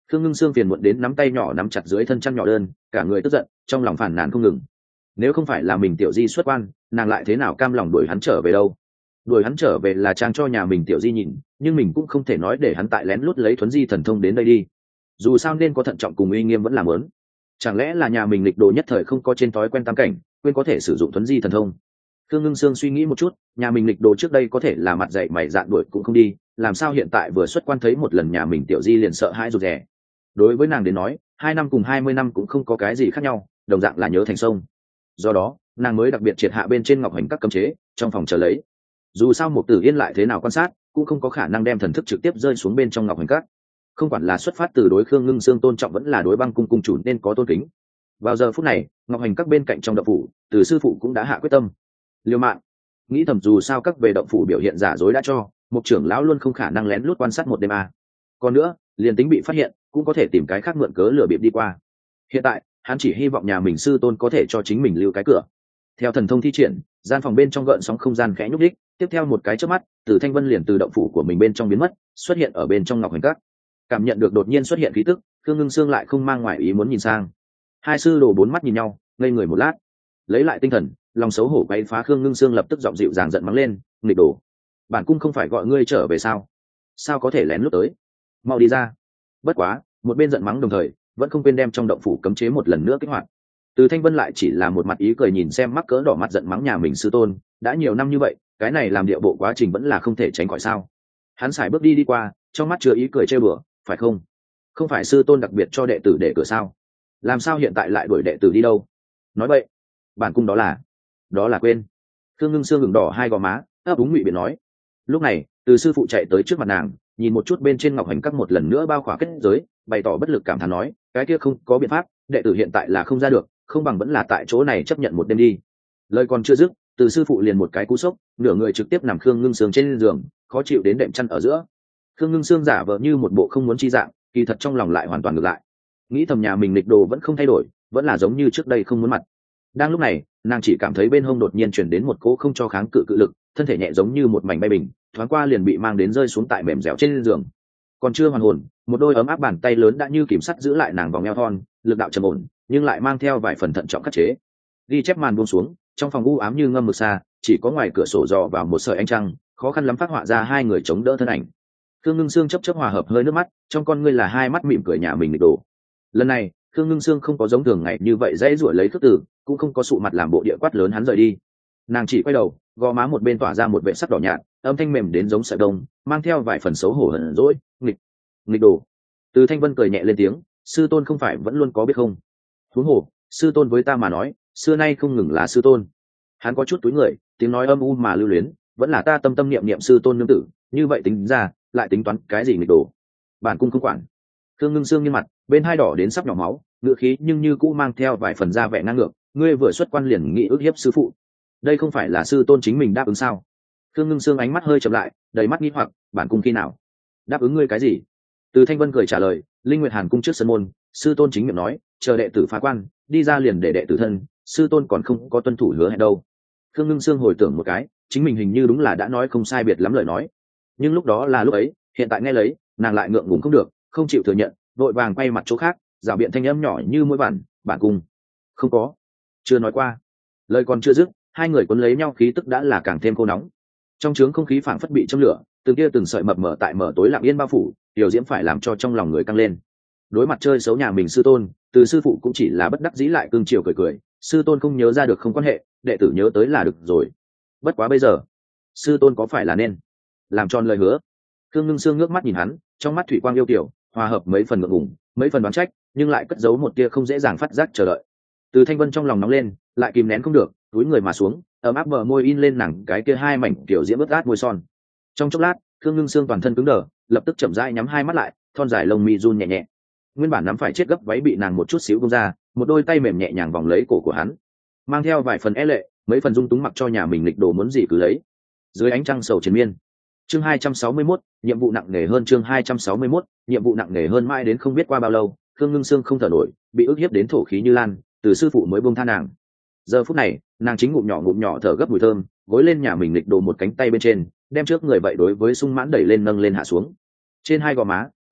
Khương Ngưng Sương phiền muộn đến nắm tay nhỏ nắm chặt dưới thân chăn nhỏ đơn, cả người tức giận, trong lòng phản nàn không ngừng. Nếu không phải là mình tiểu di xuất quan, nàng lại thế nào cam lòng đuổi hắn trở về đâu? Đuổi hắn trở về là trang cho nhà mình tiểu di nhìn, nhưng mình cũng không thể nói để hắn tại lén lút lấy thuấn di thần thông đến đây đi. Dù sao nên có thận trọng cùng uy nghiêm vẫn làm lớn. Chẳng lẽ là nhà mình lịch đồ nhất thời không có trên thói quen tam cảnh, quên có thể sử dụng thuấn di thần thông? Khương Ngưng Sương suy nghĩ một chút, nhà mình lịch đồ trước đây có thể là mặt dạy mày dạn đuổi cũng không đi, làm sao hiện tại vừa xuất quan thấy một lần nhà mình tiểu di liền sợ hãi rụt rè. Đối với nàng đến nói, 2 năm cùng 20 năm cũng không có cái gì khác nhau, đồng dạng là nhớ thành sông. Do đó, nàng mới đặc biệt triệt hạ bên trên ngọc hành các cấm chế, trong phòng chờ lấy. Dù sao Mục Tử Yên lại thế nào quan sát, cũng không có khả năng đem thần thức trực tiếp rơi xuống bên trong ngọc hành các. Không quản là xuất phát từ đối Khương Ngưng Sương tôn trọng vẫn là đối Băng cung cung chủ nên có tôn kính. Vào giờ phút này, ngọc hành các bên cạnh trong động phủ, Từ sư phụ cũng đã hạ quyết tâm. Liêu mạng, nghĩ thầm dù sao các về động phủ biểu hiện giả dối đã cho, Mục trưởng lão luôn không khả năng lén lút quan sát một đêm a. Còn nữa, liền tính bị phát hiện, cũng có thể tìm cái khác mượn cớ lừa bịp đi qua. Hiện tại, hắn chỉ hy vọng nhà mình sư tôn có thể cho chính mình lưu cái cửa. Theo thần thông thi triển, gian phòng bên trong gợn sóng không gian khẽ nhúc đích, tiếp theo một cái chớp mắt, Từ Thanh Vân liền từ động phủ của mình bên trong biến mất, xuất hiện ở bên trong ngọc hành các. Cảm nhận được đột nhiên xuất hiện khí tức, Khương Ngưng Sương lại không mang ngoại ý muốn nhìn sang. Hai sư đồ bốn mắt nhìn nhau, ngây người một lát, lấy lại tinh thần, lòng xấu hổ quay phá. Khương Ngưng Sương lập tức giọng dịu dàng giận mắng lên, nghịch đồ, bản cung không phải gọi ngươi trở về sao? Sao có thể lén lút tới? Mau đi ra! Bất quá, một bên giận mắng đồng thời, vẫn không quên đem trong động phủ cấm chế một lần nữa kích hoạt. Từ Thanh Vân lại chỉ là một mặt ý cười nhìn xem mắc cỡ đỏ mặt giận mắng nhà mình sư tôn, đã nhiều năm như vậy, cái này làm điệu bộ quá trình vẫn là không thể tránh khỏi sao? Hắn sải bước đi qua, trong mắt chứa ý cười trêu đùa, phải không? Không phải sư tôn đặc biệt cho đệ tử để cửa sao? Làm sao hiện tại lại đuổi đệ tử đi đâu? Nói vậy, bản cung đó là quên. Khương Ngưng Sương ngừng đỏ hai gò má, ấp úng ngụy biện nói. Lúc này, Từ sư phụ chạy tới trước mặt nàng, nhìn một chút bên trên ngọc hành các một lần nữa bao khỏa kết giới, bày tỏ bất lực cảm thán nói, cái kia không có biện pháp, đệ tử hiện tại là không ra được, không bằng vẫn là tại chỗ này chấp nhận một đêm đi. Lời còn chưa dứt, Từ sư phụ liền một cái cú sốc, nửa người trực tiếp nằm Khương Ngưng Sương trên giường, khó chịu đến đệm chăn ở giữa. Khương Ngưng Sương giả vờ như một bộ không muốn chi dạng, kỳ thật trong lòng lại hoàn toàn ngược lại, nghĩ thầm nhà mình lịch đồ vẫn không thay đổi, vẫn là giống như trước đây không muốn mặt. Đang lúc này, nàng chỉ cảm thấy bên hông đột nhiên chuyển đến một cỗ không cho kháng cự lực, thân thể nhẹ giống như một mảnh bay bình, thoáng qua liền bị mang đến rơi xuống tại mềm dẻo trên giường. Còn chưa hoàn hồn, một đôi ấm áp bàn tay lớn đã như kìm sắt giữ lại nàng vòng eo thon, lực đạo trầm ổn, nhưng lại mang theo vài phần thận trọng khắc chế. Ghi chép màn buông xuống, trong phòng u ám như ngâm mực xa, chỉ có ngoài cửa sổ dò vào một sợi ánh trăng, khó khăn lắm phát họa ra hai người chống đỡ thân ảnh. Khương Ngưng Sương chớp hòa hợp hơi nước mắt, trong con ngươi là hai mắt mỉm cười nhà mình nghịch đồ. Lần này, Khương Ngưng Sương không có giống thường ngày như vậy dãy ruổi lấy khước từ, cũng không có sụ mặt làm bộ địa quát lớn hắn rời đi. Nàng chỉ quay đầu, gò má một bên tỏa ra một vệ sắc đỏ nhạt, âm thanh mềm đến giống sợi đông, mang theo vài phần xấu hổ hờn dỗi, nghịch đồ. Từ Thanh Vân cười nhẹ lên tiếng, sư tôn không phải vẫn luôn có biết không? Huống hồ, sư tôn với ta mà nói, xưa nay không ngừng là sư tôn. Hắn có chút túi người, tiếng nói âm u mà lưu luyến, vẫn là ta tâm tâm niệm niệm sư tôn nương tử, như vậy tính ra, lại tính toán cái gì nghịch đồ? Bản cung không quản. Khương Ngưng Sương nghiêng mặt, bên hai đỏ đến sắp nhỏ máu, ngựa khí nhưng như cũ mang theo vài phần da vẻ ngang ngược, ngươi vừa xuất quan liền nghĩ ức hiếp sư phụ, đây không phải là sư tôn chính mình đáp ứng sao? Khương Ngưng Sương ánh mắt hơi chậm lại, đầy mắt nghi hoặc, bản cung khi nào đáp ứng ngươi cái gì? Từ Thanh Vân cười trả lời, Linh Nguyệt Hàn cung trước sân môn, sư tôn chính miệng nói, chờ đệ tử phá quan, đi ra liền để đệ tử thân, sư tôn còn không có tuân thủ hứa hẹn đâu. Khương Ngưng Sương hồi tưởng một cái, chính mình hình như đúng là đã nói không sai biệt lắm lời nói, nhưng lúc đó là lúc ấy, hiện tại nghe lấy, nàng lại ngượng ngùng không được, không chịu thừa nhận, vội vàng quay mặt chỗ khác, rảo biện thanh âm nhỏ như mũi bản, bản cung không có, chưa nói qua. Lời còn chưa dứt, hai người cuốn lấy nhau khí tức đã là càng thêm khô nóng. Trong trướng không khí phảng phất bị châm lửa, từng kia từng sợi mập mờ tại mở tối lặng yên bao phủ, điều diễm phải làm cho trong lòng người căng lên. Đối mặt chơi xấu nhà mình sư tôn, Từ sư phụ cũng chỉ là bất đắc dĩ lại cương chiều cười cười, sư tôn không nhớ ra được không quan hệ, đệ tử nhớ tới là được rồi. Bất quá bây giờ, sư tôn có phải là nên làm tròn lời hứa? Khương Ngưng Sương ngước mắt nhìn hắn, trong mắt thủy quang yêu kiều, hòa hợp mấy phần ngượng ngùng, mấy phần đoán trách, nhưng lại cất giấu một tia không dễ dàng phát giác chờ đợi. Từ Thanh Vân trong lòng nóng lên, lại kìm nén không được, túi người mà xuống, ấm áp bờ môi in lên nàng cái kia hai mảnh kiểu diễm ướt át môi son. Trong chốc lát, Khương Ngưng Sương toàn thân cứng đờ, lập tức chậm rãi nhắm hai mắt lại, thon dài lông mi run nhẹ nhẹ. Nguyên bản nắm phải chết gấp váy bị nàng một chút xíu bung ra, một đôi tay mềm nhẹ nhàng vòng lấy cổ của hắn, mang theo vài phần e lệ, mấy phần dung túng mặc cho nhà mình lịch đồ muốn gì cứ lấy. Dưới ánh trăng sầu triền miên. Chương 261, nhiệm vụ nặng nề hơn. Chương 261, nhiệm vụ nặng nề hơn. Mãi đến không biết qua bao lâu, Khương Ngưng Sương không thở nổi, bị ức hiếp đến thổ khí như lan, Từ sư phụ mới buông tha nàng. Giờ phút này, nàng chính ngụm nhỏ thở gấp mùi thơm, gối lên nhà mình lịch đồ một cánh tay bên trên, đem trước người vậy đối với sung mãn đẩy lên nâng lên hạ xuống. Trên hai gò má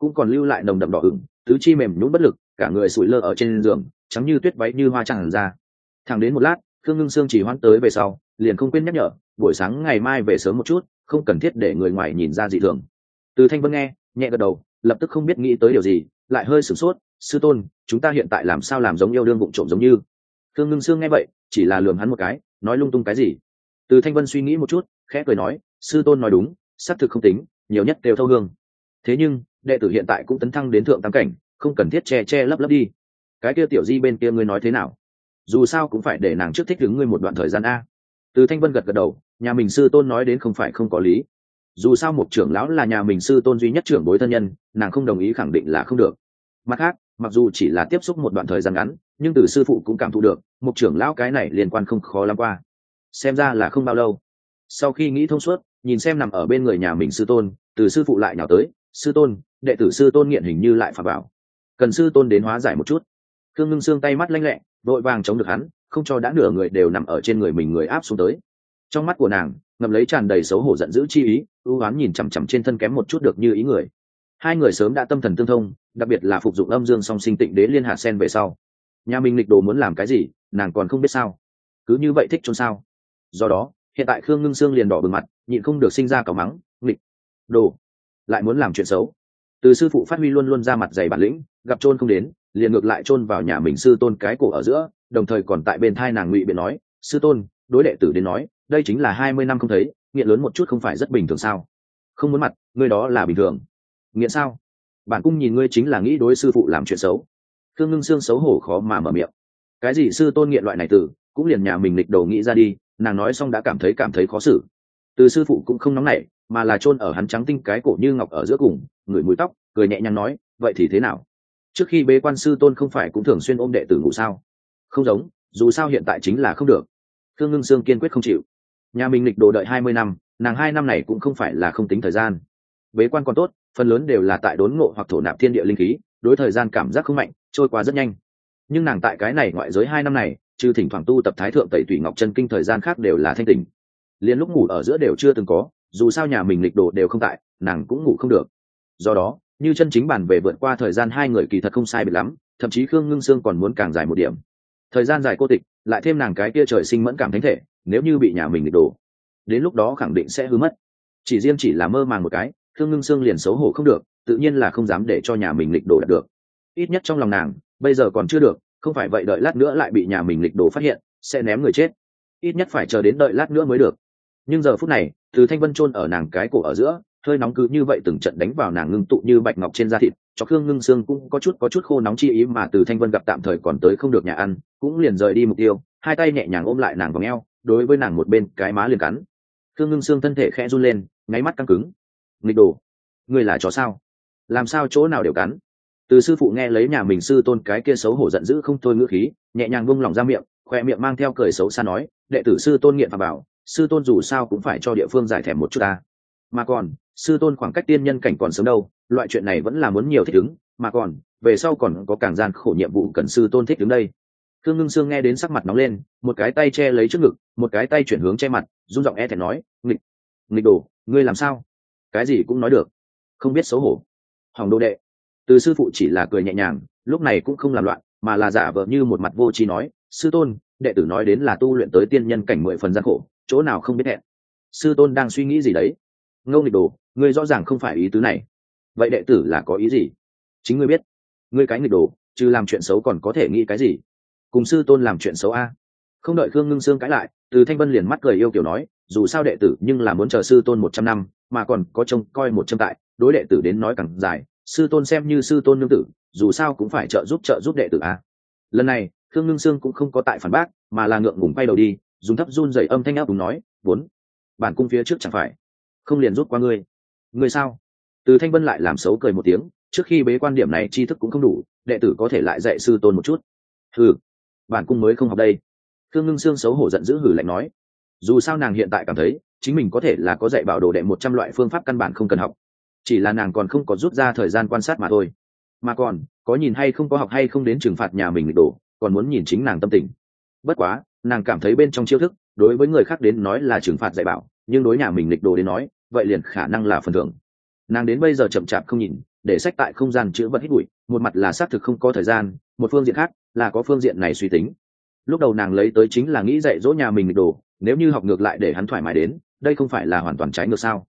cũng còn lưu lại nồng đậm đỏ ửng, tứ chi mềm nhũn bất lực, cả người sủi lơ ở trên giường, trắng như tuyết, váy như hoa tràn ra. Thẳng đến một lát, Khương Ngưng Sương chỉ hoãn tới về sau, liền không quên nhắc nhở, buổi sáng ngày mai về sớm một chút, không cần thiết để người ngoài nhìn ra dị thường. Từ Thanh Vân nghe, nhẹ gật đầu, lập tức không biết nghĩ tới điều gì, lại hơi sửng sốt. Sư tôn, chúng ta hiện tại làm sao làm giống yêu đương vụng trộm giống như? Khương Ngưng Sương nghe vậy, chỉ là lườm hắn một cái, nói lung tung cái gì. Từ Thanh Vân suy nghĩ một chút, khẽ cười nói, sư tôn nói đúng, xác thực không tính, nhiều nhất đều thâu hương. Thế nhưng đệ tử hiện tại cũng tấn thăng đến thượng tam cảnh, không cần thiết che lấp đi. Cái kia tiểu di bên kia ngươi nói thế nào? Dù sao cũng phải để nàng trước thích ứng ngươi một đoạn thời gian a. Từ Thanh Vân gật gật đầu, nhà mình sư tôn nói đến không phải không có lý. Dù sao một trưởng lão là nhà mình sư tôn duy nhất trưởng bối thân nhân, nàng không đồng ý khẳng định là không được. Mặt khác, mặc dù chỉ là tiếp xúc một đoạn thời gian ngắn, nhưng từ sư phụ cũng cảm thụ được một trưởng lão cái này liên quan không khó lắm qua. Xem ra là không bao lâu. Sau khi nghĩ thông suốt, nhìn xem nằm ở bên người nhà mình sư tôn, từ sư phụ lại nhào tới, sư tôn, đệ tử sư tôn nghiện hình như lại phạm vào, cần sư tôn đến hóa giải một chút. Khương Ngưng Sương tay mắt lanh lẹ, vội vàng chống được hắn, không cho đã nửa người đều nằm ở trên người mình người áp xuống tới. Trong mắt của nàng ngậm lấy tràn đầy xấu hổ giận dữ chi ý, ưu oán nhìn chằm chằm trên thân kém một chút được như ý người. Hai người sớm đã tâm thần tương thông, đặc biệt là phục dụng âm dương song sinh tịnh đế liên hạt sen về sau, nhà mình nghịch đồ muốn làm cái gì nàng còn không biết sao, cứ như vậy thích trốn sao. Do đó hiện tại Khương Ngưng Sương liền đỏ bừng mặt, nhịn không được sinh ra cáu mắng, nghịch đồ lại muốn làm chuyện xấu. Từ sư phụ phát huy luôn luôn ra mặt dày bản lĩnh, gặp trôn không đến liền ngược lại trôn vào nhà mình sư tôn cái cổ ở giữa, đồng thời còn tại bên thai nàng ngụy biện nói, sư tôn, đối đệ tử đến nói đây chính là 20 năm không thấy, nghiện lớn một chút không phải rất bình thường sao? Không muốn mặt ngươi đó là bình thường, nghiện sao? Bản cung nhìn ngươi chính là nghĩ đối sư phụ làm chuyện xấu. Khương Ngưng Sương xấu hổ khó mà mở miệng. Cái gì sư tôn nghiện loại này từ cũng liền nhà mình lịch đầu nghĩ ra đi, nàng nói xong đã cảm thấy khó xử. Từ sư phụ cũng không nóng nảy, mà là chôn ở hắn trắng tinh cái cổ như ngọc ở giữa cùng, ngửi mùi tóc, cười nhẹ nhàng nói, vậy thì thế nào? Trước khi bế quan sư tôn không phải cũng thường xuyên ôm đệ tử ngủ sao? Không giống, dù sao hiện tại chính là không được. Khương Ngưng Sương kiên quyết không chịu. Nhà mình lịch đồ đợi 20 năm, nàng 2 năm này cũng không phải là không tính thời gian. Bế quan còn tốt, phần lớn đều là tại đốn ngộ hoặc thổ nạp thiên địa linh khí, đối thời gian cảm giác không mạnh, trôi qua rất nhanh. Nhưng nàng tại cái này ngoại giới 2 năm này, trừ thỉnh thoảng tu tập thái thượng tẩy tủy ngọc chân kinh, thời gian khác đều là thanh tỉnh. Liên lúc ngủ ở giữa đều chưa từng có, dù sao nhà mình lịch đồ đều không tại, nàng cũng ngủ không được. Do đó, như chân chính bản về vượt qua thời gian hai người kỳ thật không sai biệt lắm, thậm chí Khương Ngưng Sương còn muốn càng dài một điểm. Thời gian dài cô tịch, lại thêm nàng cái kia trời sinh mẫn cảm thánh thể, nếu như bị nhà mình lịch đồ, đến lúc đó khẳng định sẽ hư mất. Chỉ là mơ màng một cái, Khương Ngưng Sương liền xấu hổ không được, tự nhiên là không dám để cho nhà mình lịch đồ đạt được. Ít nhất trong lòng nàng, bây giờ còn chưa được, không phải vậy đợi lát nữa lại bị nhà mình lịch đồ phát hiện, sẽ ném người chết. Ít nhất phải chờ đến đợi lát nữa mới được. Nhưng giờ phút này, từ Thanh Vân chôn ở nàng cái cổ ở giữa, hơi nóng cứ như vậy từng trận đánh vào nàng ngưng tụ như bạch ngọc trên da thịt, cho Khương Ngưng Sương cũng có chút khô nóng chi ý, mà từ Thanh Vân gặp tạm thời còn tới không được nhà ăn, cũng liền rời đi mục tiêu, hai tay nhẹ nhàng ôm lại nàng vòng eo, đối với nàng một bên cái má liền cắn. Khương Ngưng Sương thân thể khẽ run lên, ngáy mắt căng cứng. Nghịch đồ, ngươi là chó sao? Làm sao chỗ nào đều cắn? Từ sư phụ nghe lấy nhà mình sư tôn cái kia xấu hổ giận dữ không thôi ngữ khí, nhẹ nhàng buông lỏng ra miệng, khoe miệng mang theo cười xấu xa nói, đệ tử sư tôn nghiện và bảo, sư tôn dù sao cũng phải cho địa phương giải thèm một chút ta. Mà còn, sư tôn khoảng cách tiên nhân cảnh còn sớm đâu, loại chuyện này vẫn là muốn nhiều thích ứng, mà còn, về sau còn có càng gian khổ nhiệm vụ cần sư tôn thích ứng đây. Khương Ngưng Sương nghe đến sắc mặt nóng lên, một cái tay che lấy trước ngực, một cái tay chuyển hướng che mặt, run giọng e thẹn nói, nghịch đồ, ngươi làm sao? Cái gì cũng nói được, không biết xấu hổ. Hỏng đồ đệ. Từ sư phụ chỉ là cười nhẹ nhàng, lúc này cũng không làm loạn, mà là giả vờ như một mặt vô tri nói, sư tôn, đệ tử nói đến là tu luyện tới tiên nhân cảnh 10 phần gian khổ, chỗ nào không biết hẹn. Sư tôn đang suy nghĩ gì đấy? Ngô nghịch đồ, ngươi rõ ràng không phải ý tứ này. Vậy đệ tử là có ý gì? Chính ngươi biết. Ngươi cái nghịch đồ, trừ làm chuyện xấu còn có thể nghĩ cái gì? Cùng sư tôn làm chuyện xấu a? Không đợi Khương Ngưng Sương cãi lại, từ Thanh Vân liền mắt cười yêu kiểu nói, dù sao đệ tử nhưng là muốn chờ sư tôn 100 năm, mà còn có trông coi 100 tại, đối đệ tử đến nói càng dài, sư tôn xem như sư tôn nương tử, dù sao cũng phải trợ giúp đệ tử a. Lần này Khương Ngưng Sương cũng không có tại phản bác, mà là ngượng ngùng quay đầu đi, dùng thấp run rẩy âm thanh áp đúng nói, vốn bản cung phía trước chẳng phải không liền rút qua ngươi sao? Từ Thanh Vân lại làm xấu cười một tiếng, trước khi bế quan điểm này tri thức cũng không đủ, đệ tử có thể lại dạy sư tôn một chút. Hừ, bản cung mới không học đây. Khương Ngưng Sương xấu hổ giận dữ hừ lạnh nói, dù sao nàng hiện tại cảm thấy chính mình có thể là có dạy bảo đồ đệ 100 loại phương pháp căn bản không cần học, chỉ là nàng còn không có rút ra thời gian quan sát mà thôi. Mà còn có nhìn hay không có học hay không đến trừng phạt nhà mình nghịch đồ, còn muốn nhìn chính nàng tâm tình. Bất quá nàng cảm thấy bên trong chiêu thức, đối với người khác đến nói là trừng phạt dạy bảo, nhưng đối nhà mình nghịch đồ đến nói vậy liền khả năng là phần thưởng. Nàng đến bây giờ chậm chạp không nhìn, để sách tại không gian chữ vật hít bụi, một mặt là xác thực không có thời gian, một phương diện khác là có phương diện này suy tính. Lúc đầu nàng lấy tới chính là nghĩ dạy dỗ nhà mình nghịch đồ, nếu như học ngược lại để hắn thoải mái đến, đây không phải là hoàn toàn trái ngược sao?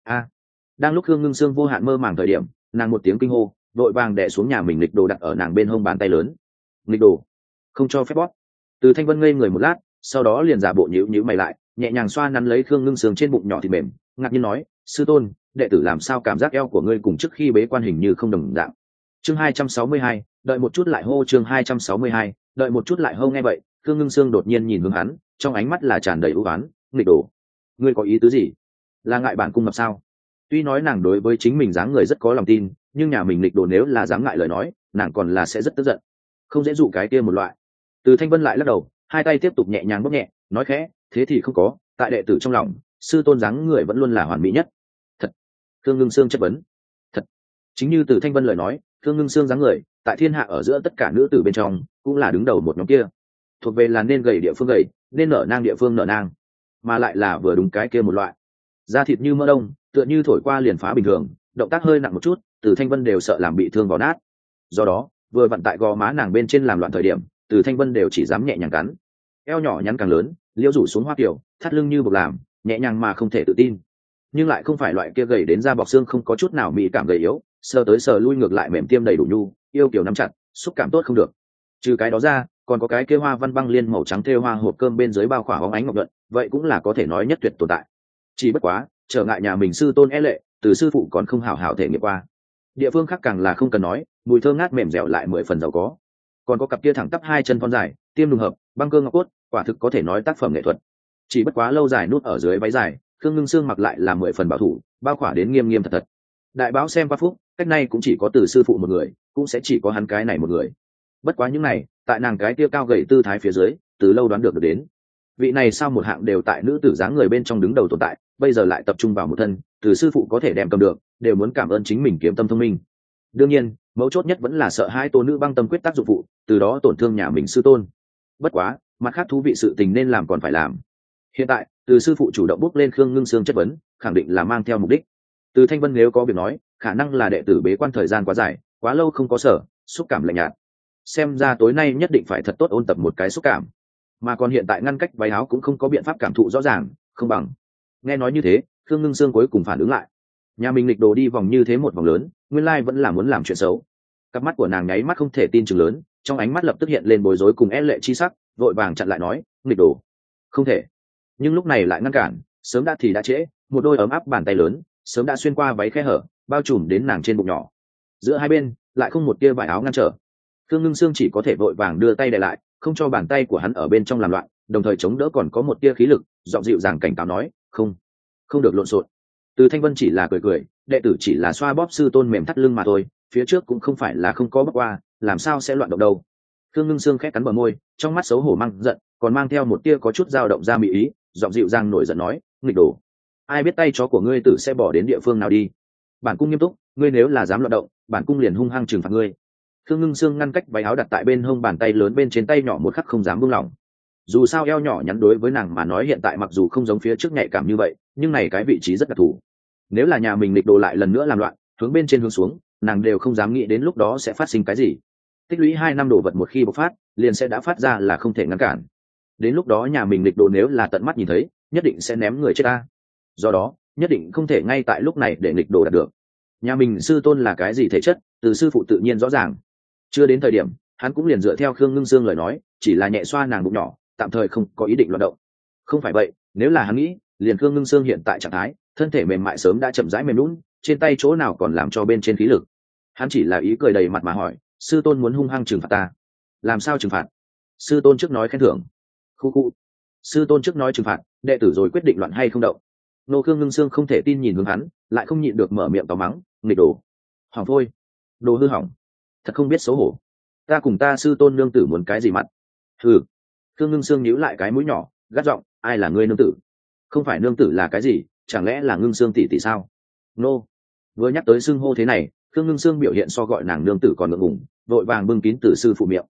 Đang lúc Khương Ngưng Sương vô hạn mơ màng thời điểm, nàng một tiếng kinh hô, vội vàng đè xuống nhà mình nghịch đồ đặt ở nàng bên hông bàn tay lớn. Nghịch đồ, không cho phép bóp. Từ Thanh Vân ngây người một lát, sau đó liền giả bộ nhíu nhíu mày lại, nhẹ nhàng xoa nắn lấy Khương Ngưng Sương trên bụng nhỏ thịt mềm, ngạc nhiên nói, sư tôn, đệ tử làm sao cảm giác eo của ngươi cùng trước khi bế quan hình như không đồng dạng. Chương 262, đợi một chút lại hô. Chương 262, đợi một chút lại hô. Nghe vậy, Khương Ngưng Sương đột nhiên nhìn hướng hắn, trong ánh mắt là tràn đầy ưu ái. Nghịch đồ, ngươi có ý tứ gì? Là ngại bản cung mập sao? Tuy nói nàng đối với chính mình dáng người rất có lòng tin, nhưng nhà mình nghịch đồ nếu là dám ngại lời nói, nàng còn là sẽ rất tức giận. Không dễ dụ cái kia một loại. Từ Thanh Vân lại lắc đầu, hai tay tiếp tục nhẹ nhàng bóp nhẹ, nói khẽ, thế thì không có, tại đệ tử trong lòng, sư tôn dáng người vẫn luôn là hoàn mỹ nhất. Thật? Khương Ngưng Sương chất vấn. Thật? Chính như Từ Thanh Vân lời nói, Khương Ngưng Sương dáng người, tại thiên hạ ở giữa tất cả nữ tử bên trong, cũng là đứng đầu một nhóm kia. Thuộc về là nên gầy địa phương gầy, nên nở nang địa phương nở nang, mà lại là vừa đúng cái kia một loại. Da thịt như mỡ đông, tựa như thổi qua liền phá bình thường, động tác hơi nặng một chút, Từ Thanh Vân đều sợ làm bị thương vào nát. Do đó, vừa vặn tại gò má nàng bên trên làm loạn thời điểm, Từ Thanh Vân đều chỉ dám nhẹ nhàng cắn. Eo nhỏ nhắn càng lớn, liễu rủ xuống hoa kiểu, thắt lưng như bộc làm, nhẹ nhàng mà không thể tự tin. Nhưng lại không phải loại kia gầy đến da bọc xương không có chút nào mỹ cảm gầy yếu, sờ tới sờ lui ngược lại mềm tiêm đầy đủ nhu, yêu kiểu nắm chặt, xúc cảm tốt không được. Trừ cái đó ra, còn có cái kia hoa văn băng liên màu trắng thêu hoa hộp cơm bên dưới bao khỏa óng ánh ngọc nhuận, vậy cũng là có thể nói nhất tuyệt tồn tại. Chỉ bất quá, trở ngại nhà mình sư tôn e lệ, từ sư phụ còn không hảo hảo thể nghiệm qua. Địa phương khác càng là không cần nói, mùi thơ ngát mềm dẻo lại 10 phần giàu có. Còn có cặp kia thẳng tắp hai chân thon dài, tiêm đùng hợp, băng cơ ngọc cốt, quả thực có thể nói tác phẩm nghệ thuật. Chỉ bất quá lâu dài nút ở dưới váy dài, Khương Ngưng Sương mặc lại là 10 phần bảo thủ, bao khỏa đến nghiêm nghiêm thật thật. Đại báo xem qua phúc, cách này cũng chỉ có từ sư phụ một người, cũng sẽ chỉ có hắn cái này một người. Bất quá những này, tại nàng cái kia cao gầy tư thái phía dưới, từ lâu đoán được đến. Vị này sao một hạng đều tại nữ tử dáng người bên trong đứng đầu tồn tại, bây giờ lại tập trung vào một thân, từ sư phụ có thể đem cầm được, đều muốn cảm ơn chính mình kiếm tâm thông minh. Đương nhiên, mấu chốt nhất vẫn là sợ hai tôn nữ băng tâm quyết tác dụng phụ, từ đó tổn thương nhà mình sư tôn. Bất quá, mặt khác thú vị sự tình nên làm còn phải làm. Hiện tại, từ sư phụ chủ động bước lên Khương Ngưng Sương chất vấn, khẳng định là mang theo mục đích. Từ Thanh Vân nếu có việc nói, khả năng là đệ tử bế quan thời gian quá dài, quá lâu không có sở, xúc cảm lạnh nhạt. Xem ra tối nay nhất định phải thật tốt ôn tập một cái xúc cảm. Mà còn hiện tại ngăn cách váy áo cũng không có biện pháp cảm thụ rõ ràng, không bằng. Nghe nói như thế, Khương Ngưng Sương cuối cùng phản ứng lại. Nhà mình nghịch đồ đi vòng như thế một vòng lớn, nguyên lai vẫn là muốn làm chuyện xấu. Cặp mắt của nàng nháy mắt không thể tin chừng lớn, trong ánh mắt lập tức hiện lên bối rối cùng e lệ chi sắc, vội vàng chặn lại nói, nghịch đồ, không thể. Nhưng lúc này lại ngăn cản, sớm đã thì đã trễ, một đôi ấm áp bàn tay lớn, sớm đã xuyên qua váy khe hở, bao trùm đến nàng trên bụng nhỏ. Giữa hai bên, lại không một tia vải áo ngăn trở. Khương Ngưng Sương chỉ có thể vội vàng đưa tay đè lại, không cho bàn tay của hắn ở bên trong làm loạn, đồng thời chống đỡ còn có một tia khí lực, giọng dịu dàng cảnh cáo nói, không được lộn xộn. Từ Thanh Vân chỉ là cười cười, đệ tử chỉ là xoa bóp sư tôn mềm thắt lưng mà thôi, phía trước cũng không phải là không có bóp qua, làm sao sẽ loạn động đâu. Khương Ngưng Sương khẽ cắn bờ môi, trong mắt xấu hổ mang giận, còn mang theo một tia có chút dao động ra mỹ ý, giọng dịu dàng nổi giận nói, nghịch đồ, ai biết tay chó của ngươi tử sẽ bỏ đến địa phương nào đi. Bản cung nghiêm túc, ngươi nếu là dám loạn động, bản cung liền hung hăng trừng phạt ngươi. Khương Ngưng Sương ngăn cách váy áo đặt tại bên hông bàn tay lớn bên trên tay nhỏ một khắc không dám buông lỏng. Dù sao eo nhỏ nhắn đối với nàng mà nói hiện tại mặc dù không giống phía trước nhạy cảm như vậy, nhưng này cái vị trí rất đặc thù. Nếu là nhà mình nghịch đồ lại lần nữa làm loạn, hướng bên trên hướng xuống, nàng đều không dám nghĩ đến lúc đó sẽ phát sinh cái gì. Tích lũy 2 năm đồ vật một khi bộc phát, liền sẽ đã phát ra là không thể ngăn cản. Đến lúc đó nhà mình nghịch đồ nếu là tận mắt nhìn thấy, nhất định sẽ ném người chết ta. Do đó, nhất định không thể ngay tại lúc này để nghịch đồ đạt được. Nhà mình sư tôn là cái gì thể chất, từ sư phụ tự nhiên rõ ràng. Chưa đến thời điểm, hắn cũng liền dựa theo Khương Ngưng Sương lời nói, chỉ là nhẹ xoa nàng bụng nhỏ, tạm thời không có ý định loạn động. Không phải vậy, nếu là hắn nghĩ, liền Khương Ngưng Sương hiện tại trạng thái, thân thể mềm mại sớm đã chậm rãi mềm lún, trên tay chỗ nào còn làm cho bên trên khí lực. Hắn chỉ là ý cười đầy mặt mà hỏi, sư tôn muốn hung hăng trừng phạt ta, làm sao trừng phạt? Sư tôn trước nói khen thưởng. Khu. Sư tôn trước nói trừng phạt, đệ tử rồi quyết định loạn hay không động. Nô Khương Ngưng Sương không thể tin nhìn hướng hắn, lại không nhịn được mở miệng tỏ mắng, nghịch đồ, hỏng thôi, đồ hư hỏng, thật không biết xấu hổ. Ta cùng ta sư tôn nương tử muốn cái gì mặt? Hừ. Khương Ngưng Sương nhíu lại cái mũi nhỏ, gắt giọng, ai là ngươi nương tử? Không phải nương tử là cái gì, chẳng lẽ là Ngưng Sương tỷ tỷ sao? Nô. Vừa nhắc tới xưng hô thế này, Khương Ngưng Sương biểu hiện so gọi nàng nương tử còn ngượng ngùng, vội vàng bưng kín tử sư phụ miệng.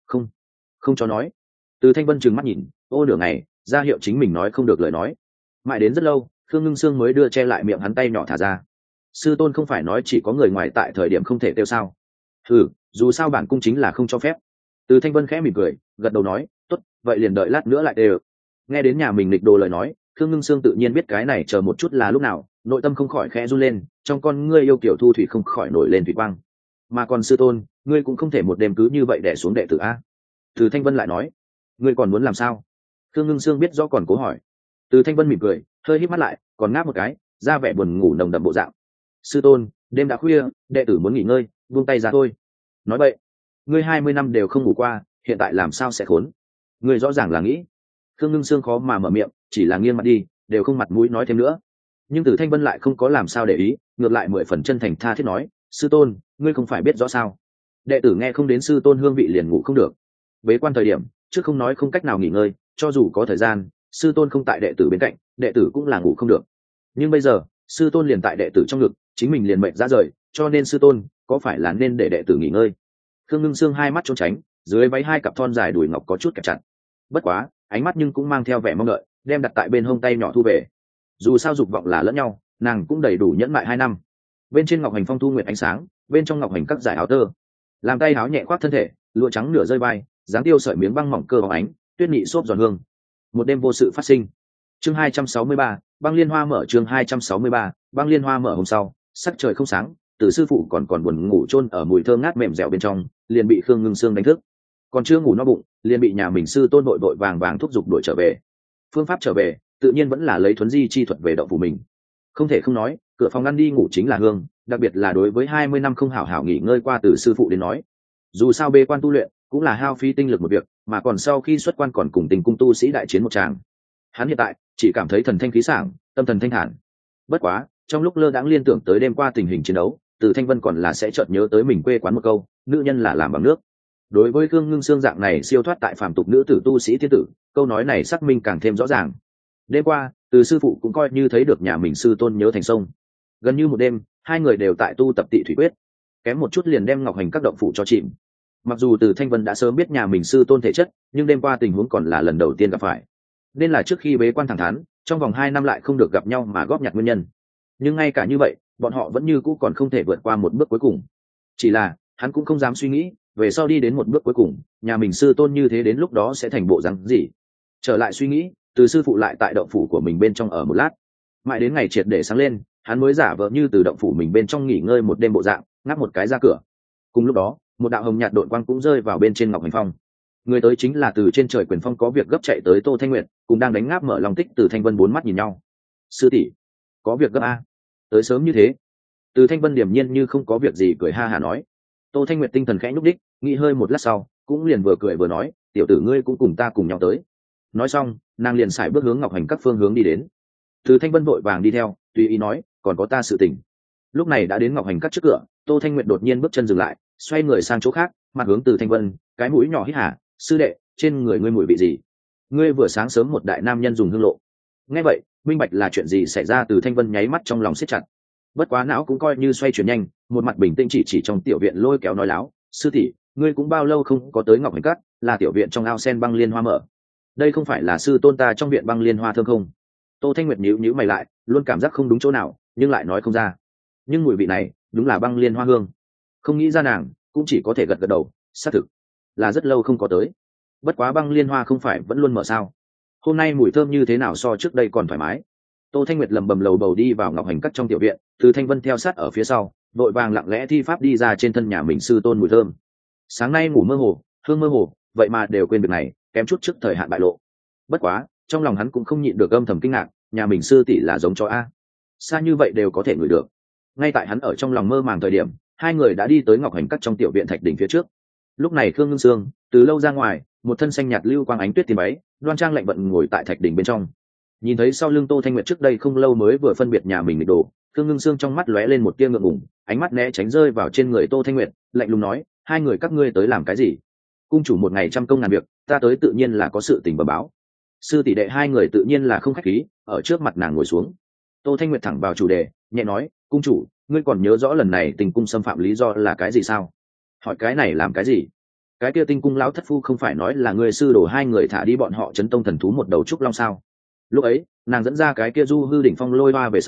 Không cho nói. Từ Thanh Vân trừng mắt nhìn, ô nửa ngày, ra hiệu chính mình nói không được lời nói. Mãi đến rất lâu, Khương Ngưng Sương mới đưa che lại miệng hắn tay nhỏ thả ra. sư tôn không phải nói chỉ có người ngoài tại thời điểm không thể tiêu sao? Ừ, dù sao bản cung chính là không cho phép. Từ Thanh Vân khẽ mỉm cười, gật đầu nói, tốt, vậy liền đợi lát nữa lại đều. Nghe đến nhà mình lịch đồ lời nói, Khương Ngưng Sương tự nhiên biết cái này chờ một chút là lúc nào, nội tâm không khỏi khẽ run lên, trong con ngươi yêu kiểu thu thủy không khỏi nổi lên thủy quang. Mà còn sư tôn, ngươi cũng không thể một đêm cứ như vậy đè xuống đệ tử a. Từ Thanh Vân lại nói, ngươi còn muốn làm sao? Khương Ngưng Sương biết rõ còn cố hỏi. Từ Thanh Vân mỉm cười, hơi híp mắt lại, còn ngáp một cái, ra vẻ buồn ngủ nồng đậm bộ dạng. Sư tôn, đêm đã khuya, đệ tử muốn nghỉ ngơi, buông tay ra thôi. Nói vậy, ngươi 20 năm đều không ngủ qua, hiện tại làm sao sẽ khốn? Ngươi rõ ràng là nghĩ. Khương Ngưng Sương khó mà mở miệng, chỉ là nghiêng mặt đi, đều không mặt mũi nói thêm nữa. Nhưng Từ Thanh Vân lại không có làm sao để ý, ngược lại 10 phần chân thành tha thiết nói, sư tôn, ngươi không phải biết rõ sao? Đệ tử nghe không đến sư tôn hương vị liền ngủ không được. Bế quan thời điểm, trước không nói không cách nào nghỉ ngơi, cho dù có thời gian, sư tôn không tại đệ tử bên cạnh, đệ tử cũng là ngủ không được. Nhưng bây giờ, sư tôn liền tại đệ tử trong ngực, chính mình liền mệt ra rời, cho nên sư tôn, có phải là nên để đệ tử nghỉ ngơi? Khương Ngưng Sương hai mắt trốn tránh, dưới váy hai cặp thon dài đùi ngọc có chút kẹp chặt. Bất quá, ánh mắt nhưng cũng mang theo vẻ mong đợi, đem đặt tại bên hông tay nhỏ thu về. Dù sao dục vọng là lẫn nhau, nàng cũng đầy đủ nhẫn mại 2 năm. Bên trên ngọc hành phong thu nguyệt ánh sáng, bên trong ngọc hành các giải áo tơ, làm tay áo nhẹ khoác thân thể, lụa trắng nửa rơi vai, dáng tiêu sợi miếng băng mỏng cơ bóng ánh, tuyết nhị xốp giòn hương. Một đêm vô sự phát sinh. Chương 263, băng liên hoa mở. Chương 263, băng liên hoa mở. Hôm sau, sắc trời không sáng, Từ sư phụ còn buồn ngủ chôn ở mùi thơm ngát mềm dẻo bên trong, liền bị Khương Ngưng Sương đánh thức. Còn chưa ngủ no bụng, liền bị nhà mình sư tôn vội vội vàng thúc giục đuổi trở về. Phương pháp trở về, tự nhiên vẫn là lấy thuấn di chi thuật về động phủ mình. Không thể không nói, cửa phòng ăn đi ngủ chính là hương, đặc biệt là đối với 20 năm không hảo hảo nghỉ ngơi qua Từ sư phụ đến nói. Dù sao bế quan tu luyện cũng là hao phí tinh lực một việc, mà còn sau khi xuất quan còn cùng Tình cung tu sĩ đại chiến một tràng. Hắn hiện tại chỉ cảm thấy thần thanh khí sảng, tâm thần thanh thản. Bất quá, trong lúc lơ đãng liên tưởng tới đêm qua tình hình chiến đấu, Từ Thanh Vân còn là sẽ chợt nhớ tới mình quê quán một câu, nữ nhân là làm bằng nước. Đối với Khương Ngưng Sương dạng này siêu thoát tại phàm tục nữ tử tu sĩ thiên tử, câu nói này xác minh càng thêm rõ ràng. Đêm qua, Từ sư phụ cũng coi như thấy được nhà mình sư tôn nhớ thành sông. Gần như một đêm, hai người đều tại tu tập Tị thủy quyết, kém một chút liền đem ngọc hành các động phủ cho chìm. Mặc dù Từ Thanh Vân đã sớm biết nhà mình sư tôn thể chất, nhưng đêm qua tình huống còn là lần đầu tiên gặp phải, nên là trước khi bế quan thẳng thắn, trong vòng 2 năm lại không được gặp nhau mà góp nhặt nguyên nhân. Nhưng ngay cả như vậy, bọn họ vẫn như cũ còn không thể vượt qua một bước cuối cùng. Chỉ là hắn cũng không dám suy nghĩ, về sau đi đến một bước cuối cùng, nhà mình sư tôn như thế đến lúc đó sẽ thành bộ dáng gì. Trở lại suy nghĩ, Từ sư phụ lại tại động phủ của mình bên trong ở một lát, mãi đến ngày triệt để sáng lên, hắn mới giả vờ như từ động phủ mình bên trong nghỉ ngơi một đêm bộ dạng, ngáp một cái ra cửa. Cùng lúc đó, một đạo hồng nhạt đội quang cũng rơi vào bên trên ngọc hành phong. Người tới chính là từ trên trời quyền phong có việc gấp chạy tới Tô Thanh Nguyệt, cùng đang đánh ngáp mở lòng tích. Từ Thanh Vân 4 mắt nhìn nhau. Sư tỷ, có việc gấp a? Tới sớm như thế? Từ Thanh Vân điềm nhiên như không có việc gì cười ha hà nói. Tô Thanh Nguyệt tinh thần khẽ nhúc đích, nghĩ hơi một lát sau, cũng liền vừa cười vừa nói, tiểu tử ngươi cũng cùng ta cùng nhau tới. Nói xong, nàng liền xài bước hướng ngọc hành các phương hướng đi đến. Từ Thanh Vân vội vàng đi theo, tùy ý nói, còn có ta sự tình. Lúc này đã đến ngọc hành các trước cửa, Tô Thanh Nguyệt đột nhiên bước chân dừng lại, xoay người sang chỗ khác, mặt hướng Từ Thanh Vân, cái mũi nhỏ hít hà, sư đệ, trên người ngươi mùi vị gì? Ngươi vừa sáng sớm một đại nam nhân dùng hương lộ. Nghe vậy, minh bạch là chuyện gì xảy ra. Từ Thanh Vân nháy mắt trong lòng siết chặt. Bất quá não cũng coi như xoay chuyển nhanh, một mặt bình tĩnh chỉ trong tiểu viện lôi kéo nói láo, sư tỷ, ngươi cũng bao lâu không có tới ngọc hành cát, là tiểu viện trong ao sen băng liên hoa mở. Đây không phải là sư tôn ta trong viện băng liên hoa thơm không? Tô Thanh Nguyệt nhíu nhíu mày lại, luôn cảm giác không đúng chỗ nào, nhưng lại nói không ra. Nhưng mùi vị này đúng là băng liên hoa hương. Không nghĩ ra nàng cũng chỉ có thể gật gật đầu, xác thực là rất lâu không có tới. Bất quá băng liên hoa không phải vẫn luôn mở sao? Hôm nay mùi thơm như thế nào so trước đây còn thoải mái. Tô Thanh Nguyệt lầm bầm lầu bầu đi vào ngọc hành cắt trong tiểu viện, Từ Thanh Vân theo sát ở phía sau, vội vàng lặng lẽ thi pháp đi ra trên thân nhà mình sư tôn mùi thơm. Sáng nay ngủ mơ hồ, hương mơ hồ, vậy mà đều quên việc này, kém chút trước thời hạn bại lộ. Bất quá, trong lòng hắn cũng không nhịn được âm thầm kinh ngạc, nhà mình sư tỷ là giống chó a, xa như vậy đều có thể ngửi được. Ngay tại hắn ở trong lòng mơ màng thời điểm, hai người đã đi tới ngọc hành cắt trong tiểu viện thạch đỉnh phía trước. Lúc này Khương Ngưng Sương từ lâu ra ngoài, một thân xanh nhạt lưu quang ánh tuyết tiền váy, đoan trang lạnh vận ngồi tại thạch đỉnh bên trong. Nhìn thấy sau lưng Tô Thanh Nguyệt trước đây không lâu mới vừa phân biệt nhà mình nghịch đồ, Khương Ngưng Sương trong mắt lóe lên một tia ngượng ngùng, ánh mắt né tránh rơi vào trên người Tô Thanh Nguyệt, lạnh lùng nói, hai người các ngươi tới làm cái gì? Cung chủ một ngày trăm công ngàn việc, ta tới tự nhiên là có sự tình bẩm báo. Sư tỷ đệ hai người tự nhiên là không khách khí, ở trước mặt nàng ngồi xuống. Tô Thanh Nguyệt thẳng vào chủ đề, nhẹ nói, cung chủ, ngươi còn nhớ rõ lần này Tình cung xâm phạm lý do là cái gì sao? Hỏi cái này làm cái gì? Cái kia Tinh cung lão thất phu không phải nói là ngươi sư đồ hai người thả đi bọn họ chấn tông thần thú một đầu trúc long sao? Lúc ấy nàng dẫn ra cái kia du hư đỉnh phong lôi hoa về sau,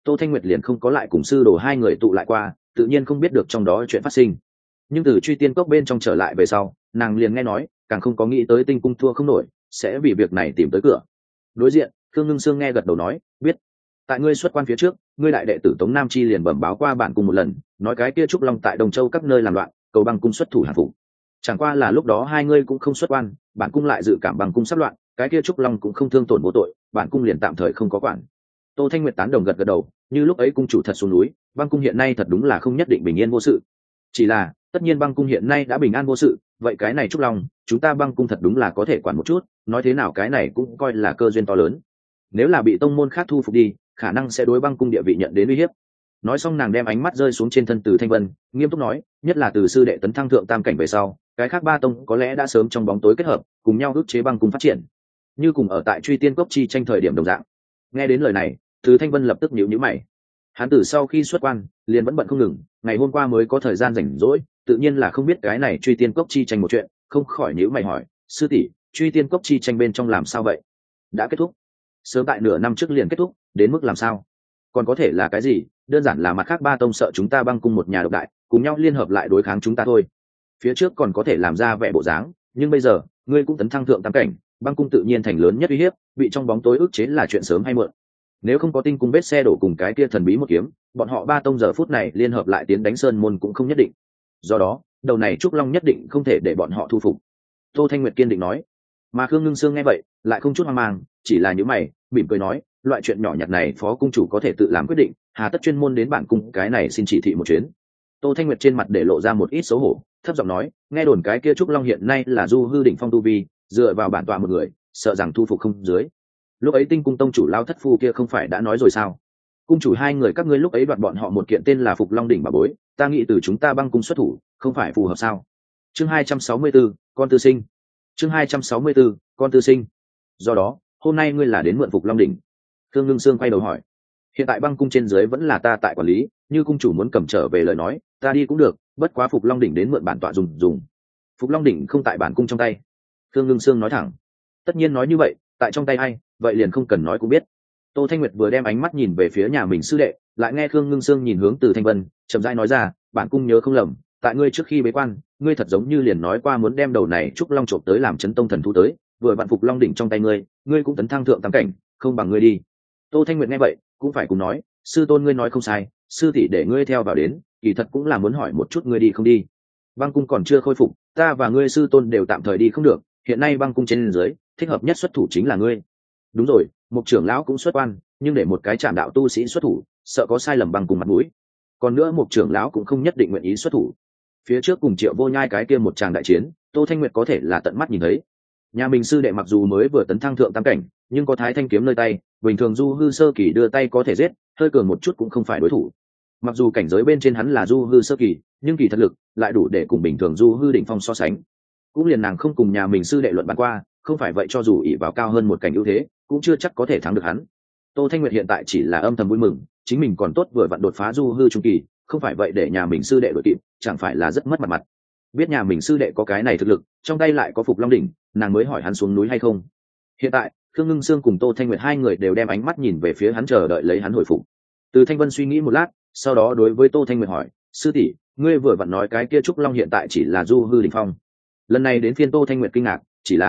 Tô Thanh Nguyệt liền không có lại cùng sư đồ hai người tụ lại qua, tự nhiên không biết được trong đó chuyện phát sinh. Nhưng từ truy tiên cốc bên trong trở lại về sau, nàng liền nghe nói, càng không có nghĩ tới tinh cung thua không nổi, sẽ vì việc này tìm tới cửa. Đối diện, Khương Ngưng Sương nghe gật đầu nói, biết. Tại ngươi xuất quan phía trước, ngươi đại đệ tử Tống Nam Chi liền bẩm báo qua bản cung một lần, nói cái kia trúc long tại Đồng Châu các nơi làm loạn, cầu băng cung xuất thủ hàng phục. Chẳng qua là lúc đó hai ngươi cũng không xuất quan, bản cung lại dự cảm băng cung sắp loạn, cái kia trúc long cũng không thương tổn vô tội, bản cung liền tạm thời không có quản. Tô Thanh Nguyệt tán đồng gật gật đầu, như lúc ấy cung chủ thật xuống núi, băng cung hiện nay thật đúng là không nhất định bình yên vô sự. Chỉ là, tất nhiên băng cung hiện nay đã bình an vô sự, vậy cái này trúc long, chúng ta băng cung thật đúng là có thể quản một chút, nói thế nào cái này cũng coi là cơ duyên to lớn. Nếu là bị tông môn khác thu phục đi, khả năng sẽ đối băng cung địa vị nhận đến uy hiếp. Nói xong nàng đem ánh mắt rơi xuống trên thân Từ Thanh Vân, nghiêm túc nói, nhất là từ sư đệ tấn thăng thượng tam cảnh về sau, cái khác ba tông có lẽ đã sớm trong bóng tối kết hợp, cùng nhau ức chế băng cung phát triển, như cùng ở tại truy tiên cốc chi tranh thời điểm đồng dạng. Nghe đến lời này, Từ Thanh Vân lập tức nhíu nhíu mày. Hắn từ sau khi xuất quan, liền vẫn bận không ngừng, ngày hôm qua mới có thời gian rảnh rỗi, tự nhiên là không biết cái này truy tiên cốc chi tranh một chuyện, không khỏi nhíu mày hỏi, sư tỷ, truy tiên cốc chi tranh bên trong làm sao vậy? Đã kết thúc? Sớm tại nửa năm trước liền kết thúc, đến mức làm sao? Còn có thể là cái gì? Đơn giản là mặt khác ba tông sợ chúng ta băng cung một nhà độc đại, cùng nhau liên hợp lại đối kháng chúng ta thôi. Phía trước còn có thể làm ra vẻ bộ dáng, nhưng bây giờ ngươi cũng tấn thăng thượng tam cảnh, băng cung tự nhiên thành lớn nhất uy hiếp, bị trong bóng tối ức chế là chuyện sớm hay muộn. Nếu không có tinh cung vết xe đổ cùng cái kia thần bí một kiếm, bọn họ ba tông giờ phút này liên hợp lại tiến đánh sơn môn cũng không nhất định. Do đó, đầu này trúc long nhất định không thể để bọn họ thu phục. Tô Thanh Nguyệt kiên định nói. Mà Khương Ngưng Sương nghe vậy, lại không chút hoang mang, chỉ là nhíu mày, mỉm cười nói, loại chuyện nhỏ nhặt này phó cung chủ có thể tự làm quyết định, hà tất chuyên môn đến bản cung cái này xin chỉ thị một chuyến. Tô Thanh Nguyệt trên mặt để lộ ra một ít xấu hổ, thấp giọng nói, nghe đồn cái kia trúc long hiện nay là du hư đỉnh phong tu vi, dựa vào bản tọa một người, sợ rằng thu phục không dưới. Lúc ấy tinh cung tông chủ Lao Thất Phu kia không phải đã nói rồi sao? Cung chủ hai người các ngươi lúc ấy đoạt bọn họ một kiện tên là Phục Long đỉnh bảo bối, ta nghĩ từ chúng ta băng cung xuất thủ, không phải phù hợp sao? Chương 264, con tư sinh. Chương 264, con tư sinh. Do đó, hôm nay ngươi là đến mượn Phục Long đỉnh. Khương Ngưng Sương quay đầu hỏi, hiện tại băng cung trên dưới vẫn là ta tại quản lý, như cung chủ muốn cầm trở về lời nói, ta đi cũng được, bất quá Phục Long đỉnh đến mượn bản tọa dùng. Phục Long đỉnh không tại bản cung trong tay. Khương Ngưng Sương nói thẳng. Tất nhiên nói như vậy, tại trong tay ai, vậy liền không cần nói cũng biết. Tô Thanh Nguyệt vừa đem ánh mắt nhìn về phía nhà mình sư đệ, lại nghe Khương Ngưng Sương nhìn hướng Từ Thanh Vân, chậm rãi nói ra, bản cung nhớ không lầm, tại ngươi trước khi bế quan, ngươi thật giống như liền nói qua muốn đem đầu này trúc long trộm tới làm chấn tông thần thú tới, vừa vạn Phục Long đỉnh trong tay ngươi cũng tấn thăng thượng tam cảnh, không bằng ngươi đi. Tô Thanh Nguyệt nghe vậy, cũng phải cùng nói, sư tôn ngươi nói không sai, sư tỷ để ngươi theo vào đến, kỳ thật cũng là muốn hỏi một chút ngươi đi không đi. Băng cung còn chưa khôi phục, ta và ngươi sư tôn đều tạm thời đi không được, hiện nay băng cung trên dưới, thích hợp nhất xuất thủ chính là ngươi. Đúng rồi, Mục trưởng lão cũng xuất quan, nhưng để một cái trạm đạo tu sĩ xuất thủ, sợ có sai lầm băng cùng mặt mũi. Còn nữa Mục trưởng lão cũng không nhất định nguyện ý xuất thủ. Phía trước cùng Triệu Vô Nhai cái kia một tràng đại chiến, Tô Thanh Nguyệt có thể là tận mắt nhìn thấy. Nhà mình sư đệ mặc dù mới vừa tấn thăng thượng tam cảnh, nhưng có Thái Thanh kiếm nơi tay, bình thường du hư sơ kỳ đưa tay có thể giết, hơi cường một chút cũng không phải đối thủ. Mặc dù cảnh giới bên trên hắn là du hư sơ kỳ, nhưng kỳ thật lực lại đủ để cùng bình thường du hư đỉnh phong so sánh. Cũng liền nàng không cùng nhà mình sư đệ luận bàn qua, không phải vậy cho dù ỷ vào cao hơn một cảnh ưu thế, cũng chưa chắc có thể thắng được hắn. Tô Thanh Nguyệt hiện tại chỉ là âm thầm vui mừng, chính mình còn tốt vừa vặn đột phá du hư trung kỳ, không phải vậy để nhà mình sư đệ đội kịp, chẳng phải là rất mất mặt. Biết nhà mình sư đệ có cái này thực lực, trong tay lại có Phục Long đỉnh, nàng mới hỏi hắn xuống núi hay không. Hiện tại, Khương Ngưng Sương cùng Tô Thanh Nguyệt hai người đều đem ánh mắt nhìn về phía hắn chờ đợi lấy hắn hồi phục. Từ Thanh Vân suy nghĩ một lát, sau đó đối với Tô Thanh Nguyệt hỏi, sư tỷ, ngươi vừa vặn nói cái kia trúc long hiện tại chỉ là du hư đỉnh phong. Lần này đến phiên Tô Thanh Nguyệt kinh ngạc,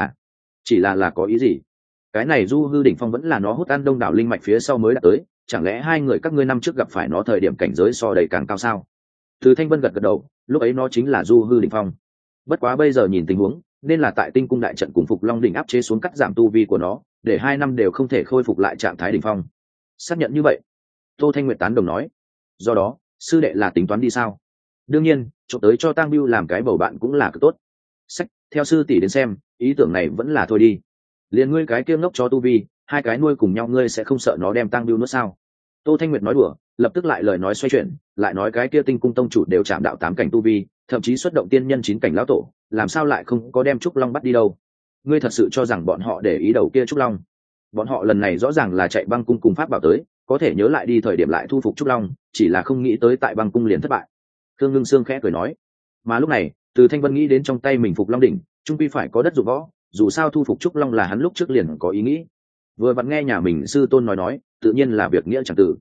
chỉ là có ý gì? Cái này du hư đỉnh phong vẫn là nó hút ăn đông đảo linh mạch phía sau mới đã tới, chẳng lẽ hai người các ngươi năm trước gặp phải nó thời điểm cảnh giới so đầy càng cao sao? Từ Thanh Vân gật gật đầu, lúc ấy nó chính là du hư đỉnh phong. Bất quá bây giờ nhìn tình huống, nên là tại Tinh cung đại trận cùng Phục Long đỉnh áp chế xuống cắt giảm tu vi của nó, để 2 năm đều không thể khôi phục lại trạng thái đỉnh phong. Xác nhận như vậy, Tô Thanh Nguyệt tán đồng nói. Do đó, sư đệ là tính toán đi sao? Đương nhiên, chụp tới cho Tang Biêu làm cái bầu bạn cũng là cực tốt. Sách, theo sư tỷ đến xem, ý tưởng này vẫn là thôi đi. Liền ngươi cái kia ngốc chó tu vi, hai cái nuôi cùng nhau ngươi sẽ không sợ nó đem Tang Biêu nuốt sao? Tô Thanh Nguyệt nói đùa, lập tức lại lời nói xoay chuyển, lại nói cái kia Tinh cung tông chủ đều chạm đạo 8 cảnh tu vi, thậm chí xuất động tiên nhân 9 cảnh lão tổ, làm sao lại không có đem trúc long bắt đi đâu? Ngươi thật sự cho rằng bọn họ để ý đầu kia trúc long? Bọn họ lần này rõ ràng là chạy băng cung cùng pháp bảo tới, có thể nhớ lại đi thời điểm lại thu phục trúc long, chỉ là không nghĩ tới tại băng cung liền thất bại. Khương Ngưng Sương khẽ cười nói. Mà lúc này, Từ Thanh Vân nghĩ đến trong tay mình Phục Long đỉnh, trung quy phải có đất dụng võ, dù sao thu phục trúc long là hắn lúc trước liền có ý nghĩ. Vừa vặn nghe nhà mình sư tôn nói, tự nhiên là việc nghĩa chẳng tử.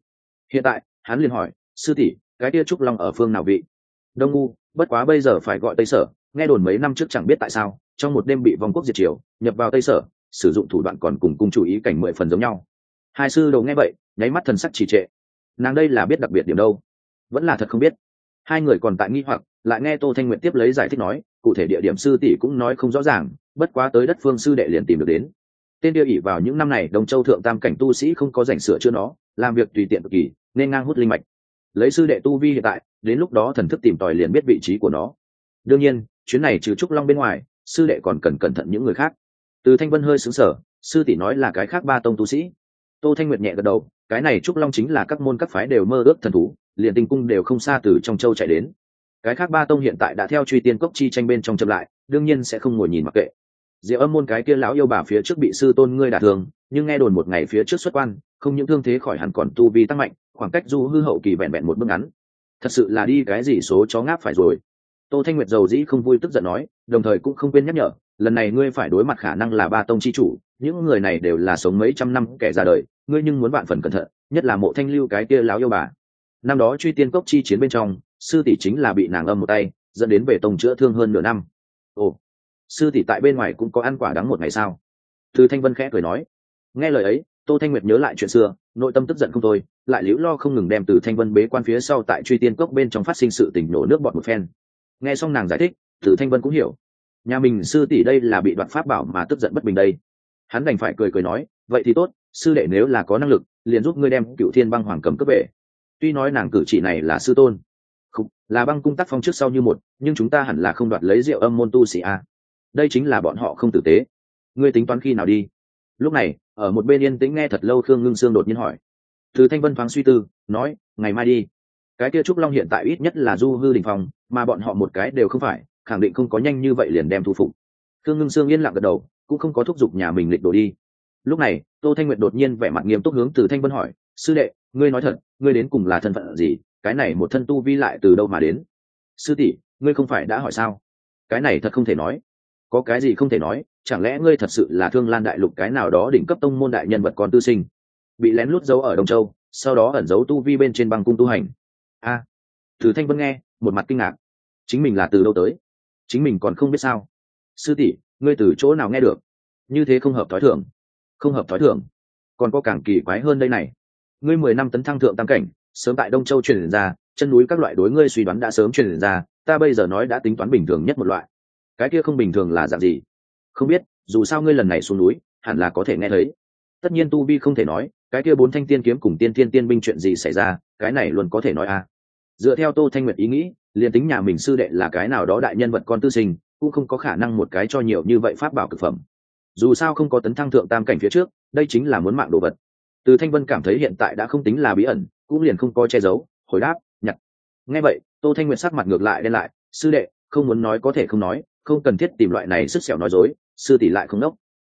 Hiện tại hắn liền hỏi, sư tỷ, cái kia trúc long ở phương nào vị? Đông ngu, bất quá bây giờ phải gọi Tây Sở. Nghe đồn mấy năm trước chẳng biết tại sao trong một đêm bị vong quốc diệt triều, nhập vào Tây Sở, sử dụng thủ đoạn còn cùng cung chủ ý cảnh 10 phần giống nhau. Hai sư đồ nghe vậy nháy mắt thần sắc trì trệ. Nàng đây là biết đặc biệt điểm đâu, vẫn là thật không biết. Hai người còn tại nghi hoặc, lại nghe Tô Thanh Nguyệt tiếp lấy giải thích nói, cụ thể địa điểm sư tỷ cũng nói không rõ ràng, bất quá tới đất phương sư đệ liền tìm được đến. Tên kia ỷ vào những năm này Đông Châu thượng tam cảnh tu sĩ không có rảnh sửa chữa nó, làm việc tùy tiện cực kỳ, nên ngang hút linh mạch. Lấy sư đệ tu vi hiện tại, đến lúc đó thần thức tìm tòi liền biết vị trí của nó. Đương nhiên, chuyến này trừ Trúc Long bên ngoài, sư đệ còn cần cẩn thận những người khác. Từ Thanh Vân hơi sững sờ, sư tỷ nói là cái khác ba tông tu sĩ. Tô Thanh Nguyệt nhẹ gật đầu, cái này Trúc Long chính là các môn các phái đều mơ ước thần thú, liền tinh cung đều không xa từ trong châu chạy đến. Cái khác ba tông hiện tại đã theo truy tiên cốc chi tranh bên trong chậm lại, đương nhiên sẽ không ngồi nhìn mặc kệ. Diệu Âm môn cái kia lão yêu bà phía trước bị sư tôn ngươi đả thương, nhưng nghe đồn một ngày phía trước xuất quan, không những thương thế khỏi hẳn còn tu vi tăng mạnh, khoảng cách du hư hậu kỳ vẹn vẹn một bước ngắn. Thật sự là đi cái gì số chó ngáp phải rồi. Tô Thanh Nguyệt dầu dĩ không vui tức giận nói, đồng thời cũng không quên nhắc nhở, lần này ngươi phải đối mặt khả năng là ba tông chi chủ, những người này đều là sống mấy trăm năm kẻ ra đời, ngươi nhưng muốn vạn phần cẩn thận, nhất là Mộ Thanh Lưu cái kia lão yêu bà. Năm đó truy tiên cốc chi chiến bên trong, sư tỷ chính là bị nàng âm một tay, dẫn đến về tông chữa thương hơn nửa năm. Ồ, sư tỷ tại bên ngoài cũng có ăn quả đắng một ngày sao? Từ Thanh Vân khẽ cười nói. Nghe lời ấy, Tô Thanh Nguyệt nhớ lại chuyện xưa, nội tâm tức giận không thôi, lại liễu lo không ngừng đem Từ Thanh Vân bế quan phía sau tại truy tiên cốc bên trong phát sinh sự tình nổ nước bọt một phen. Nghe xong nàng giải thích, Từ Thanh Vân cũng hiểu, nhà mình sư tỷ đây là bị đoạt pháp bảo mà tức giận bất bình đây. Hắn đành phải cười cười nói, vậy thì tốt, sư đệ nếu là có năng lực, liền giúp ngươi đem Cựu Thiên Băng Hoàng cầm cấp về. Tuy nói nàng cử chỉ này là sư tôn, không, là băng cung tác phong trước sau như một, nhưng chúng ta hẳn là không đoạt lấy Diệu Âm môn tu sĩ a. Đây chính là bọn họ không tử tế. Ngươi tính toán khi nào đi? Lúc này, ở một bên yên tĩnh nghe thật lâu Khương Ngưng Sương đột nhiên hỏi. Từ Thanh Vân thoáng suy tư, nói, ngày mai đi. Cái kia Trúc Long hiện tại ít nhất là du hư đỉnh phong, mà bọn họ một cái đều không phải, khẳng định không có nhanh như vậy liền đem thu phục. Khương Ngưng Sương yên lặng gật đầu, cũng không có thúc giục nhà mình lịch đổ đi. Lúc này, Tô Thanh Nguyệt đột nhiên vẻ mặt nghiêm túc hướng Từ Thanh Vân hỏi, sư đệ, ngươi nói thật, ngươi đến cùng là thân phận gì? Cái này một thân tu vi lại từ đâu mà đến? Sư tỷ, ngươi không phải đã hỏi sao? Cái này thật không thể nói. Có cái gì không thể nói, chẳng lẽ ngươi thật sự là Thương Lan đại lục cái nào đó đỉnh cấp tông môn đại nhân vật con tư sinh, bị lén lút giấu ở Đông Châu, sau đó ẩn giấu tu vi bên trên băng cung tu hành? A, Từ Thanh Vân nghe, một mặt kinh ngạc. Chính mình là từ đâu tới? Chính mình còn không biết sao? Sư tỷ, ngươi từ chỗ nào nghe được? Như thế không hợp thói thường. Không hợp thói thường. Còn có càng kỳ quái hơn đây này. Ngươi 10 năm tấn thăng thượng tam cảnh, sớm tại Đông Châu truyền ra, chân núi các loại đối ngươi suy đoán đã sớm truyền ra, ta bây giờ nói đã tính toán bình thường nhất một loại. Cái kia không bình thường là dạng gì? Không biết, dù sao ngươi lần này xuống núi, hẳn là có thể nghe thấy. Tất nhiên tu vi không thể nói, cái kia 4 thanh tiên kiếm cùng tiên thiên tiên binh chuyện gì xảy ra, cái này luôn có thể nói a. Dựa theo Tô Thanh Nguyệt ý nghĩ, liền tính nhà mình sư đệ là cái nào đó đại nhân vật con tư sinh, cũng không có khả năng một cái cho nhiều như vậy pháp bảo cực phẩm. Dù sao không có tấn thăng thượng tam cảnh phía trước, đây chính là muốn mạng đồ vật. Từ Thanh Vân cảm thấy hiện tại đã không tính là bí ẩn, cũng liền không có che giấu, hồi đáp, nhặt. Nghe vậy, Tô Thanh Nguyệt sắc mặt ngược lại đen lại, sư đệ, không muốn nói có thể không nói, không cần thiết tìm loại này sức xẻo nói dối, sư tỷ lại không nốc.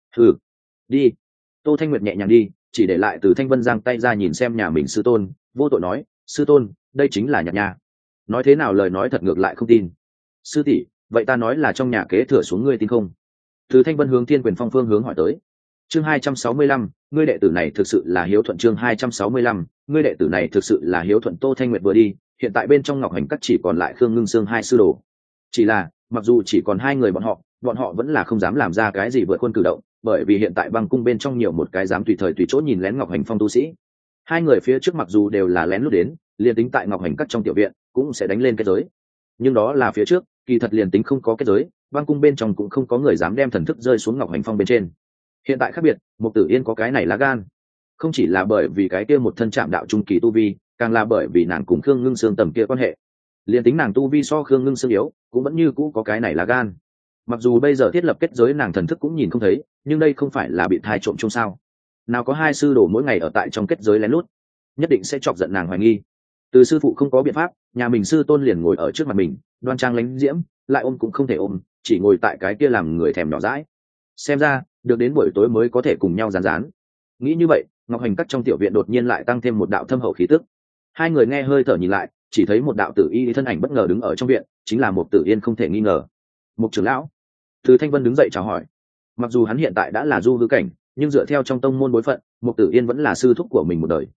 Đi. Tô Thanh Nguyệt nhẹ nhàng đi, chỉ để lại Từ Thanh Vân giang tay ra nhìn xem nhà mình sư tôn, vô tội nói, sư tôn, đây chính là nhặt nhà. Nói thế nào lời nói thật ngược lại không tin. Sư tỷ, vậy ta nói là trong nhà kế thừa xuống ngươi tin không? Từ Thanh Vân hướng Thiên Quyền Phong phương hướng hỏi tới. Chương 265, ngươi đệ tử này thực sự là hiếu thuận. Chương 265, ngươi đệ tử này thực sự là hiếu thuận. Tô Thanh Nguyệt vừa đi, hiện tại bên trong Ngọc Hành Các chỉ còn lại Khương Ngưng Sương hai sư đồ. Chỉ là, mặc dù chỉ còn hai người bọn họ vẫn là không dám làm ra cái gì vượt khuôn cử động, bởi vì hiện tại băng cung bên trong nhiều một cái dám tùy thời tùy chỗ nhìn lén Ngọc Hành Phong tu sĩ. Hai người phía trước mặc dù đều là lén lút đến, liền tính tại Ngọc Hành Các trong tiểu viện, cũng sẽ đánh lên kết giới. Nhưng đó là phía trước, kỳ thật liền tính không có kết giới, băng cung bên trong cũng không có người dám đem thần thức rơi xuống Ngọc Hành Phong bên trên. Hiện tại khác biệt, Mục Tử Yên có cái này lá gan, không chỉ là bởi vì cái kia một thân trạm đạo trung kỳ tu vi, càng là bởi vì nàng cùng Khương Ngưng Sương tầm kia quan hệ. Liền tính nàng tu vi so Khương Ngưng Sương yếu, cũng vẫn như cũ có cái này lá gan. Mặc dù bây giờ thiết lập kết giới nàng thần thức cũng nhìn không thấy, nhưng đây không phải là bị thai trộm chung sao? Nào có hai sư đồ mỗi ngày ở tại trong kết giới lén lút, nhất định sẽ chọc giận nàng hoài nghi. Từ sư phụ không có biện pháp, nhà mình sư tôn liền ngồi ở trước mặt mình, đoan trang lánh diễm, lại ôm cũng không thể ôm, chỉ ngồi tại cái kia làm người thèm nhỏ dãi. Xem ra, được đến buổi tối mới có thể cùng nhau rán rán. Nghĩ như vậy, Ngọc Hành Các trong tiểu viện đột nhiên lại tăng thêm một đạo thâm hậu khí tức. Hai người nghe hơi thở nhìn lại, chỉ thấy một đạo tử y thân ảnh bất ngờ đứng ở trong viện, chính là Mục Tử Yên không thể nghi ngờ. Mục trưởng lão. Từ Thanh Vân đứng dậy chào hỏi. Mặc dù hắn hiện tại đã là du hư cảnh, nhưng dựa theo trong tông môn bối phận, Mục Tử Yên vẫn là sư thúc của mình một đời.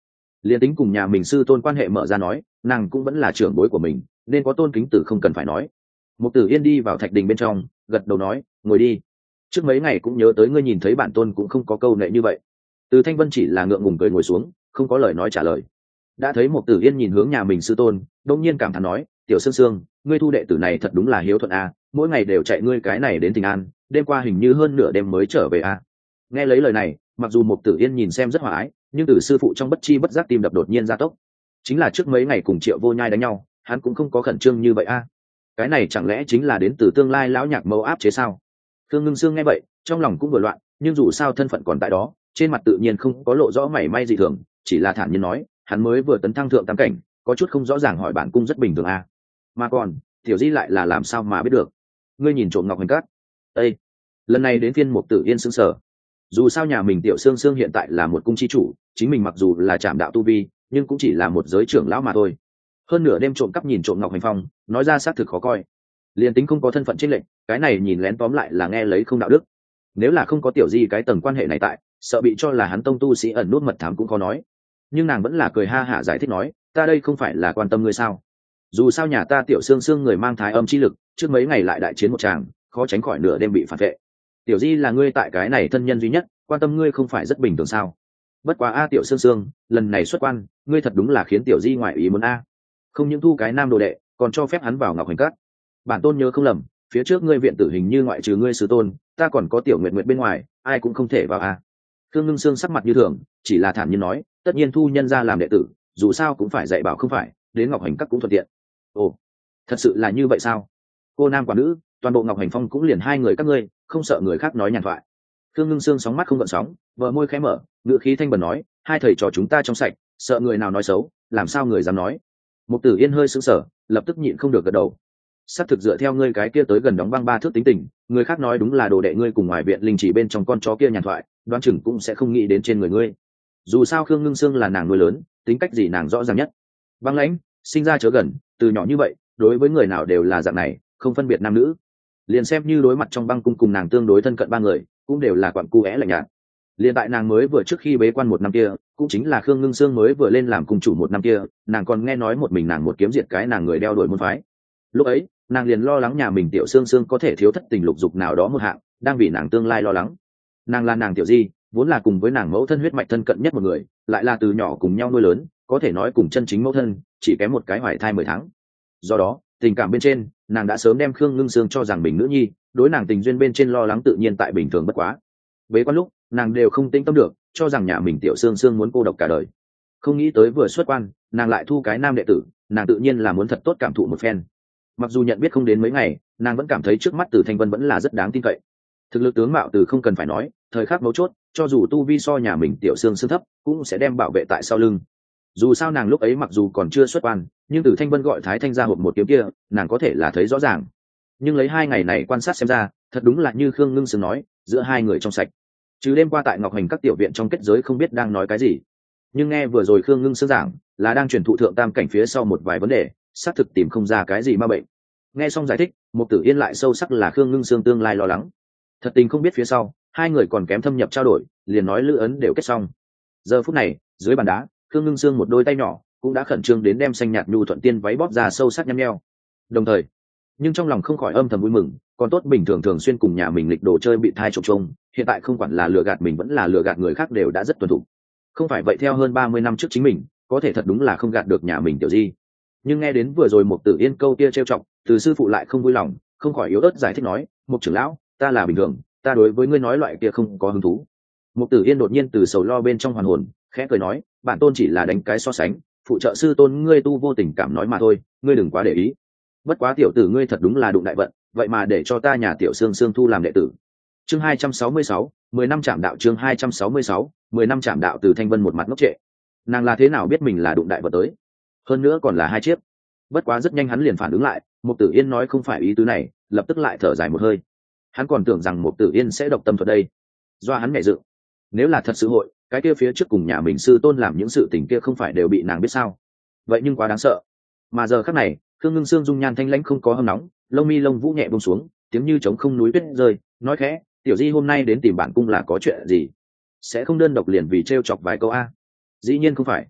liền tính cùng nhà mình sư tôn quan hệ mở ra nói, nàng cũng vẫn là trưởng bối của mình, nên có tôn kính tử không cần phải nói. Mục Tử Yên đi vào thạch đình bên trong, gật đầu nói, ngồi đi. Trước mấy ngày cũng nhớ tới ngươi, nhìn thấy bản tôn cũng không có câu nệ như vậy. Từ Thanh Vân chỉ là ngượng ngùng cười ngồi xuống, không có lời nói trả lời. Đã thấy Mục Tử Yên nhìn hướng nhà mình sư tôn, đông nhiên cảm thán nói, tiểu Sương Sương, ngươi thu đệ tử này thật đúng là hiếu thuận a, mỗi ngày đều chạy ngươi cái này đến Tình An, đêm qua hình như hơn nửa đêm mới trở về a. Nghe lấy lời này, mặc dù Mục Tử Yên nhìn xem rất hòa ái, nhưng từ sư phụ trong bất chi bất giác tim đập đột nhiên gia tốc. Chính là trước mấy ngày cùng Triệu Vô Nhai đánh nhau, hắn cũng không có khẩn trương như vậy a. Cái này chẳng lẽ chính là đến từ tương lai lão nhạc mẫu áp chế sao? Thương Ngưng Sương nghe vậy, trong lòng cũng vừa loạn, nhưng dù sao thân phận còn tại đó, trên mặt tự nhiên không có lộ rõ mảy may gì thường, chỉ là thản nhiên nói, hắn mới vừa tấn thăng thượng tam cảnh, có chút không rõ ràng, hỏi bản cung rất bình thường a. Mà còn, tiểu di lại là làm sao mà biết được? Ngươi nhìn trộm Ngọc Hành Cát. Ê, lần này đến phiên Mục Tử Yên sững sờ. Dù sao nhà mình tiểu Sương Sương hiện tại là một cung chi chủ, chính mình mặc dù là trạm đạo tu vi, nhưng cũng chỉ là một giới trưởng lão mà thôi. Hơn nửa đêm trộm cắp nhìn trộm Ngọc Hành Phong, nói ra xác thực khó coi. Liên tính không có thân phận chênh lệch, cái này nhìn lén tóm lại là nghe lấy không đạo đức. Nếu là không có tiểu di cái tầng quan hệ này tại, sợ bị cho là hắn tông tu sĩ ẩn nút mật thám cũng khó nói. Nhưng nàng vẫn là cười ha hả giải thích nói, ta đây không phải là quan tâm ngươi sao? Dù sao nhà ta tiểu Sương Sương người mang thái âm chi lực, trước mấy ngày lại đại chiến một tràng, khó tránh khỏi nửa đêm bị phản vệ. Tiểu di là ngươi tại cái này thân nhân duy nhất, quan tâm ngươi không phải rất bình thường sao? Bất quá a tiểu Sương Sương, lần này xuất quan, ngươi thật đúng là khiến tiểu di ngoại ý muốn a. Không những thu cái nam đồ đệ, còn cho phép hắn vào Ngọc Hành Cát. Bản tôn nhớ không lầm, phía trước ngươi viện tử hình như ngoại trừ ngươi sư tôn, ta còn có tiểu Nguyệt Nguyệt bên ngoài, ai cũng không thể vào a. Thương Ngưng Sương sắc mặt như thường, chỉ là thản nhiên nói, tất nhiên thu nhân ra làm đệ tử, dù sao cũng phải dạy bảo không phải, đến Ngọc Hành Các cũng thuận tiện. Ồ, thật sự là như vậy sao? Cô nam quả nữ, toàn bộ Ngọc Hành Phong cũng liền hai người các ngươi, không sợ người khác nói nhàn thoại. Thương Ngưng Sương sóng mắt không gợn sóng, vợ môi khẽ mở, ngữ khí thanh bần nói, hai thầy trò chúng ta trong sạch, sợ người nào nói xấu, làm sao người dám nói? Mục Tử Yên hơi sững sờ, lập tức nhịn không được gật đầu. Sắp thực dựa theo ngươi cái kia tới gần đóng băng ba thước tính tình, người khác nói đúng là đồ đệ ngươi cùng ngoài viện linh chỉ bên trong con chó kia nhàn thoại, đoán chừng cũng sẽ không nghĩ đến trên người ngươi. Dù sao Khương Ngưng Sương là nàng nuôi lớn, tính cách gì nàng rõ ràng nhất. Băng lãnh, sinh ra chớ gần, từ nhỏ như vậy, đối với người nào đều là dạng này, không phân biệt nam nữ. Liền xem như đối mặt trong băng cung cùng nàng tương đối thân cận ba người, cũng đều là quặn cu é lạnh nhạt. Liền tại nàng mới vừa trước khi bế quan một năm kia, cũng chính là Khương Ngưng Sương mới vừa lên làm cung chủ một năm kia, nàng còn nghe nói một mình nàng một kiếm diệt cái nàng người đeo đuổi môn phái. Lúc ấy, nàng liền lo lắng nhà mình tiểu Sương Sương có thể thiếu thất tình lục dục nào đó một hạng, đang vì nàng tương lai lo lắng. Nàng là nàng tiểu di, vốn là cùng với nàng mẫu thân huyết mạch thân cận nhất một người, lại là từ nhỏ cùng nhau nuôi lớn, có thể nói cùng chân chính mẫu thân, chỉ kém một cái hoài thai 10 tháng. Do đó, tình cảm bên trên, nàng đã sớm đem Khương Ngưng Sương cho rằng mình nữ nhi, đối nàng tình duyên bên trên lo lắng tự nhiên tại bình thường bất quá. Bế quan lúc, nàng đều không tĩnh tâm được, cho rằng nhà mình tiểu Sương Sương muốn cô độc cả đời. Không nghĩ tới vừa xuất quan, nàng lại thu cái nam đệ tử, nàng tự nhiên là muốn thật tốt cảm thụ một phen. Mặc dù nhận biết không đến mấy ngày, nàng vẫn cảm thấy trước mắt Từ Thanh Vân vẫn là rất đáng tin cậy. Thực lực tướng mạo Từ không cần phải nói, thời khắc mấu chốt, cho dù tu vi so nhà mình tiểu Sương Sương thấp, cũng sẽ đem bảo vệ tại sau lưng. Dù sao nàng lúc ấy mặc dù còn chưa xuất quan, nhưng Từ Thanh Vân gọi Thái Thanh ra hộp một kiếm kia, nàng có thể là thấy rõ ràng. Nhưng lấy 2 ngày này quan sát xem ra, thật đúng là như Khương Ngưng Sương nói, giữa hai người trong sạch. Chứ đêm qua tại Ngọc Hành các tiểu viện trong kết giới không biết đang nói cái gì, nhưng nghe vừa rồi Khương Ngưng Sương giảng, là đang truyền thụ thượng tam cảnh phía sau một vài vấn đề, xác thực tìm không ra cái gì ma bệnh. Nghe xong giải thích, Mục Tử Yên lại sâu sắc là Khương Ngưng Sương tương lai lo lắng. Thật tình không biết phía sau, hai người còn kém thâm nhập trao đổi, liền nói lữ ấn đều kết xong. Giờ phút này, dưới bàn đá, Khương Ngưng Sương một đôi tay nhỏ cũng đã khẩn trương đến đem xanh nhạt nhu thuận tiên váy bóp ra sâu sắc nhăm nheo. Đồng thời, nhưng trong lòng không khỏi âm thầm vui mừng, còn tốt bình thường thường xuyên cùng nhà mình lịch đồ chơi bị thai trộm trông, hiện tại không quản là lừa gạt mình vẫn là lừa gạt người khác đều đã rất tuân thủ. Không phải vậy theo hơn 30 năm trước chính mình, có thể thật đúng là không gạt được nhà mình tiểu di. Nhưng nghe đến vừa rồi Mục Tử Yên câu kia trêu chọc, từ sư phụ lại không vui lòng, không khỏi yếu ớt giải thích nói, Mục trưởng lão, ta là bình thường, ta đối với ngươi nói loại kia không có hứng thú. Mục Tử Yên đột nhiên từ sầu lo bên trong hoàn hồn, khẽ cười nói, bản tôn chỉ là đánh cái so sánh, phụ trợ sư tôn ngươi tu vô tình cảm nói mà thôi, ngươi đừng quá để ý. Bất quá tiểu tử ngươi thật đúng là đụng đại vận, vậy mà để cho ta nhà tiểu Sương Sương thu làm đệ tử. Chương 266, 10 năm trảm đạo. Chương 266, 10 năm trảm đạo. Từ Thanh Vân một mặt ngốc trệ. Nàng là thế nào biết mình là đụng đại vận tới? Hơn nữa còn là 2 chiếc. Bất quá rất nhanh hắn liền phản ứng lại, Mục Tử Yên nói không phải ý tứ này, lập tức lại thở dài một hơi. Hắn còn tưởng rằng Mục Tử Yên sẽ độc tâm thuật đây. Do hắn nhảy dựng. Nếu là thật sự hội, cái kia phía trước cùng nhà mình sư tôn làm những sự tình kia không phải đều bị nàng biết sao? Vậy nhưng quá đáng sợ. Mà giờ khắc này, Khương Ngưng Sương dung nhan thanh lãnh không có hâm nóng, lông mi lông vũ nhẹ buông xuống, tiếng như trống không núi tuyết rơi, nói khẽ, tiểu di hôm nay đến tìm bản cung là có chuyện gì? Sẽ không đơn độc liền vì trêu chọc vài câu a? Dĩ nhiên không phải.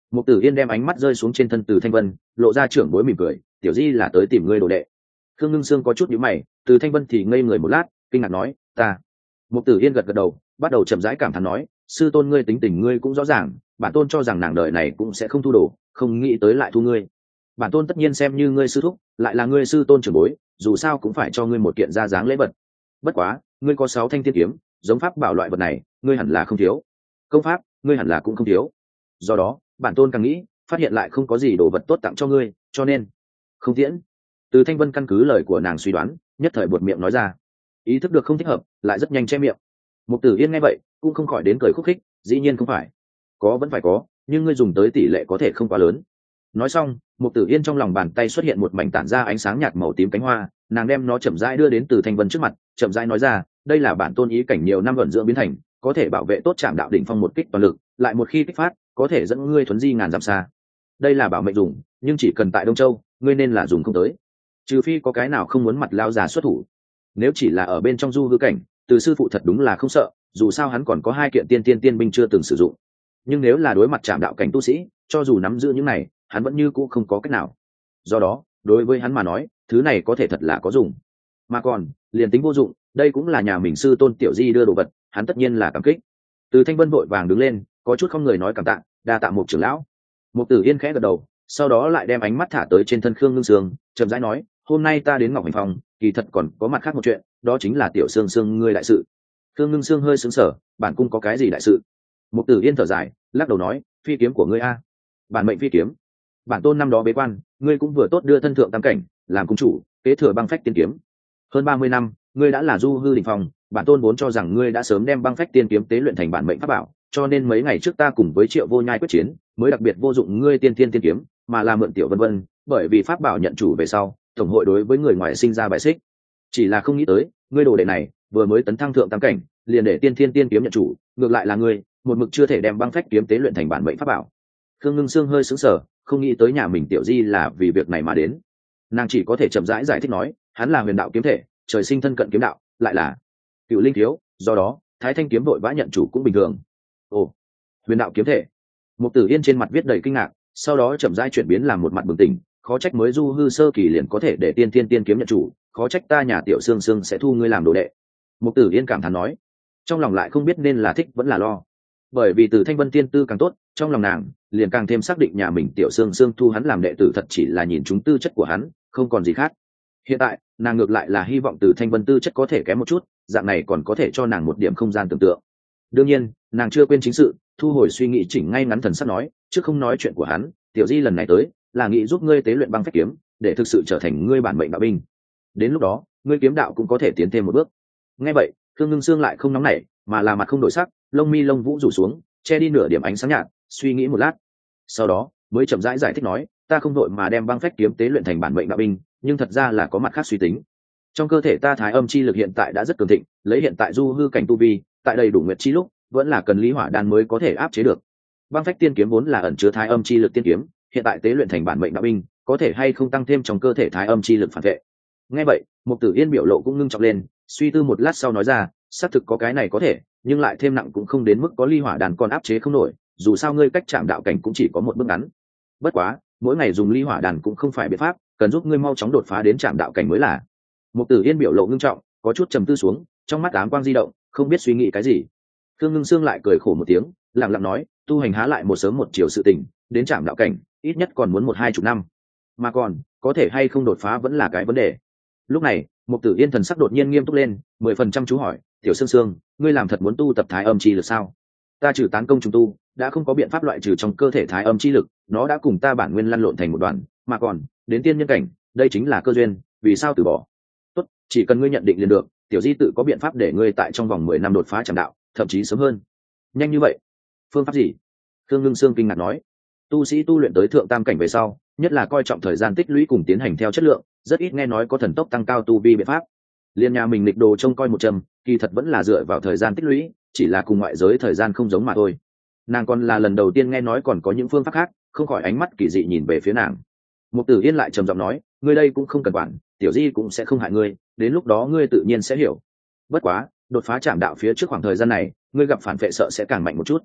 Mục Tử Yên đem ánh mắt rơi xuống trên thân Từ Thanh Vân, lộ ra trưởng bối mỉm cười, tiểu di là tới tìm ngươi đồ đệ. Khương Ngưng Sương có chút nhíu mày, Từ Thanh Vân thì ngây người một lát, kinh ngạc nói, ta. Mục Tử Yên gật gật đầu, bắt đầu chậm rãi cảm thán nói, sư tôn ngươi tính tình ngươi cũng rõ ràng, bản tôn cho rằng nàng đời này cũng sẽ không thu đồ, không nghĩ tới lại thu ngươi. Bản tôn tất nhiên xem như ngươi sư thúc, lại là ngươi sư tôn trưởng bối, dù sao cũng phải cho ngươi một kiện ra dáng lễ vật. Bất quá, ngươi có 6 thanh tiên kiếm, giống pháp bảo loại vật này, ngươi hẳn là không thiếu. Công pháp, ngươi hẳn là cũng không thiếu. Do đó, bản tôn càng nghĩ, phát hiện lại không có gì đồ vật tốt tặng cho ngươi, cho nên không tiễn. Từ Thanh Vân căn cứ lời của nàng suy đoán, nhất thời buột miệng nói ra, ý thức được không thích hợp, lại rất nhanh che miệng. Mục Tử Yên nghe vậy, cũng không khỏi đến cười khúc khích, dĩ nhiên không phải, có vẫn phải có, nhưng ngươi dùng tới tỷ lệ có thể không quá lớn. Nói xong, Mục Tử Yên trong lòng bàn tay xuất hiện một mảnh tản ra ánh sáng nhạt màu tím cánh hoa, nàng đem nó chậm rãi đưa đến Từ Thanh Vân trước mặt, chậm rãi nói ra, đây là bản tôn ý cảnh nhiều năm vận dưỡng biến thành, có thể bảo vệ tốt Trảm Đạo đỉnh phong một kích toàn lực, lại một khi kích phát, có thể dẫn ngươi thuấn di ngàn dặm xa. Đây là bảo mệnh dùng, nhưng chỉ cần tại Đông Châu, ngươi nên là dùng không tới. Trừ phi có cái nào không muốn mặt lao già xuất thủ. Nếu chỉ là ở bên trong du hư cảnh, Từ sư phụ thật đúng là không sợ, dù sao hắn còn có 2 kiện tiên binh chưa từng sử dụng. Nhưng nếu là đối mặt Trảm Đạo cảnh tu sĩ, cho dù nắm giữ những này, hắn vẫn như cũ không có cách nào. Do đó, đối với hắn mà nói, thứ này có thể thật là có dùng. Mà còn, liền tính vô dụng, đây cũng là nhà mình sư tôn tiểu di đưa đồ vật, hắn tất nhiên là cảm kích. Từ Thanh Vân vội vàng đứng lên, có chút không người nói cảm tạ, đa tạ Mục trưởng lão. Mục Tử Yên khẽ gật đầu, sau đó lại đem ánh mắt thả tới trên thân Khương Ngưng Sương, chậm rãi nói, hôm nay ta đến Ngọc Hành Phong, kỳ thật còn có mặt khác một chuyện, đó chính là tiểu Sương Sương ngươi đại sự. Khương Ngưng Sương hơi sững sờ, bản cung có cái gì đại sự? Mục Tử Yên thở dài, lắc đầu nói, phi kiếm của ngươi a. Bản mệnh phi kiếm. Bản tôn năm đó bế quan, ngươi cũng vừa tốt đưa thân thượng tam cảnh, làm cung chủ, kế thừa băng phách tiên kiếm. Hơn 30 năm, ngươi đã là du hư đỉnh phong, bản tôn vốn cho rằng ngươi đã sớm đem băng phách tiên kiếm tế luyện thành bản mệnh pháp bảo, cho nên mấy ngày trước ta cùng với Triệu Vô Nhai quyết chiến, mới đặc biệt vô dụng ngươi tiên kiếm, mà là mượn tiểu vân vân, bởi vì pháp bảo nhận chủ về sau, tổng hội đối với người ngoài sinh ra bài xích. Chỉ là không nghĩ tới, ngươi đồ đệ này vừa mới tấn thăng thượng tam cảnh, liền để tiên kiếm nhận chủ, ngược lại là ngươi, một mực chưa thể đem băng phách kiếm tế luyện thành bản mệnh pháp bảo. Khương Ngưng Sương hơi sững sờ, không nghĩ tới nhà mình tiểu di là vì việc này mà đến. Nàng chỉ có thể chậm rãi giải thích nói, hắn là huyền đạo kiếm thể, trời sinh thân cận kiếm đạo, lại là cựu linh thiếu, do đó Thái Thanh kiếm đội vã nhận chủ cũng bình thường. Ồ, huyền đạo kiếm thể. Mục Tử Yên trên mặt viết đầy kinh ngạc, sau đó chậm rãi chuyển biến làm một mặt bừng tỉnh, khó trách mới du hư sơ kỳ liền có thể để tiên kiếm nhận chủ, khó trách ta nhà tiểu Sương Sương sẽ thu ngươi làm đồ đệ. Mục Tử Yên cảm thán nói, trong lòng lại không biết nên là thích vẫn là lo, bởi vì Từ Thanh Vân tiên tư càng tốt, trong lòng nàng liền càng thêm xác định nhà mình tiểu Sương Sương thu hắn làm đệ tử thật chỉ là nhìn chúng tư chất của hắn, không còn gì khác. Hiện tại nàng ngược lại là hy vọng Từ Thanh Vân tư chất có thể kém một chút, dạng này còn có thể cho nàng một điểm không gian tưởng tượng. Đương nhiên nàng chưa quên chính sự, thu hồi suy nghĩ chỉnh ngay ngắn thần sắc nói, chứ không nói chuyện của hắn, tiểu di lần này tới là nghĩ giúp ngươi tế luyện băng phách kiếm, để thực sự trở thành ngươi bản mệnh đạo binh. Đến lúc đó ngươi kiếm đạo cũng có thể tiến thêm một bước. Nghe vậy, Khương Ngưng Sương lại không nóng nảy, mà là mặt không đổi sắc, lông mi lông vũ rủ xuống, che đi nửa điểm ánh sáng nhạt, suy nghĩ một lát, sau đó mới chậm rãi giải thích nói, ta không đội mà đem băng phách kiếm tế luyện thành bản mệnh đạo binh, nhưng thật ra là có mặt khác suy tính. Trong cơ thể ta thái âm chi lực hiện tại đã rất cường thịnh, lấy hiện tại du hư cảnh tu vi, tại đầy đủ nguyệt chi lúc, vẫn là cần lý hỏa đan mới có thể áp chế được. Băng phách tiên kiếm vốn là ẩn chứa thái âm chi lực tiên kiếm, hiện tại tế luyện thành bản mệnh đạo binh, có thể hay không tăng thêm trong cơ thể thái âm chi lực phản vệ. Nghe vậy, Mục Tử Yên biểu lộ cũng ngưng trọng lên, suy tư một lát sau nói ra, xác thực có cái này có thể, nhưng lại thêm nặng cũng không đến mức có ly hỏa đan còn áp chế không nổi, dù sao ngươi cách chạm đạo cảnh cũng chỉ có một bước ngắn. Bất quá, mỗi ngày dùng ly hỏa đan cũng không phải biện pháp, cần giúp ngươi mau chóng đột phá đến chạm đạo cảnh mới là. Mục Tử Yên biểu lộ ngưng trọng, có chút trầm tư xuống, trong mắt ám quang di động, không biết suy nghĩ cái gì. Khương Ngưng Sương lại cười khổ một tiếng, lặng lặng nói, tu hành há lại một sớm một chiều sự tình, đến chạm đạo cảnh, ít nhất còn muốn 1-2 chục năm. Mà còn, có thể hay không đột phá vẫn là cái vấn đề. Lúc này, Mục Tử Yên thần sắc đột nhiên nghiêm túc lên, 10% chú hỏi, "Tiểu Sương Sương, ngươi làm thật muốn tu tập Thái Âm chi lực sao?" Ta trừ tán công trùng tu, đã không có biện pháp loại trừ trong cơ thể Thái Âm chi lực, nó đã cùng ta bản nguyên lăn lộn thành một đoàn, mà còn, đến tiên nhân cảnh, đây chính là cơ duyên, vì sao từ bỏ? Tốt, chỉ cần ngươi nhận định liền được, tiểu di tự có biện pháp để ngươi tại trong vòng 10 năm đột phá trảm đạo, thậm chí sớm hơn. Nhanh như vậy? Phương pháp gì? Khương Ngưng Sương kinh ngạc nói. Tu sĩ tu luyện tới thượng tam cảnh về sau, nhất là coi trọng thời gian tích lũy cùng tiến hành theo chất lượng, rất ít nghe nói có thần tốc tăng cao tu vi biện pháp. Liên nhà mình lịch đồ trông coi một trầm, kỳ thật vẫn là dựa vào thời gian tích lũy, chỉ là cùng ngoại giới thời gian không giống mà thôi. Nàng còn là lần đầu tiên nghe nói còn có những phương pháp khác, không khỏi ánh mắt kỳ dị nhìn về phía nàng. Mục Tử Yên lại trầm giọng nói, ngươi đây cũng không cần quản, tiểu di cũng sẽ không hại ngươi, đến lúc đó ngươi tự nhiên sẽ hiểu. Bất quá, đột phá trảm đạo phía trước khoảng thời gian này, ngươi gặp phản vệ sợ sẽ càng mạnh một chút.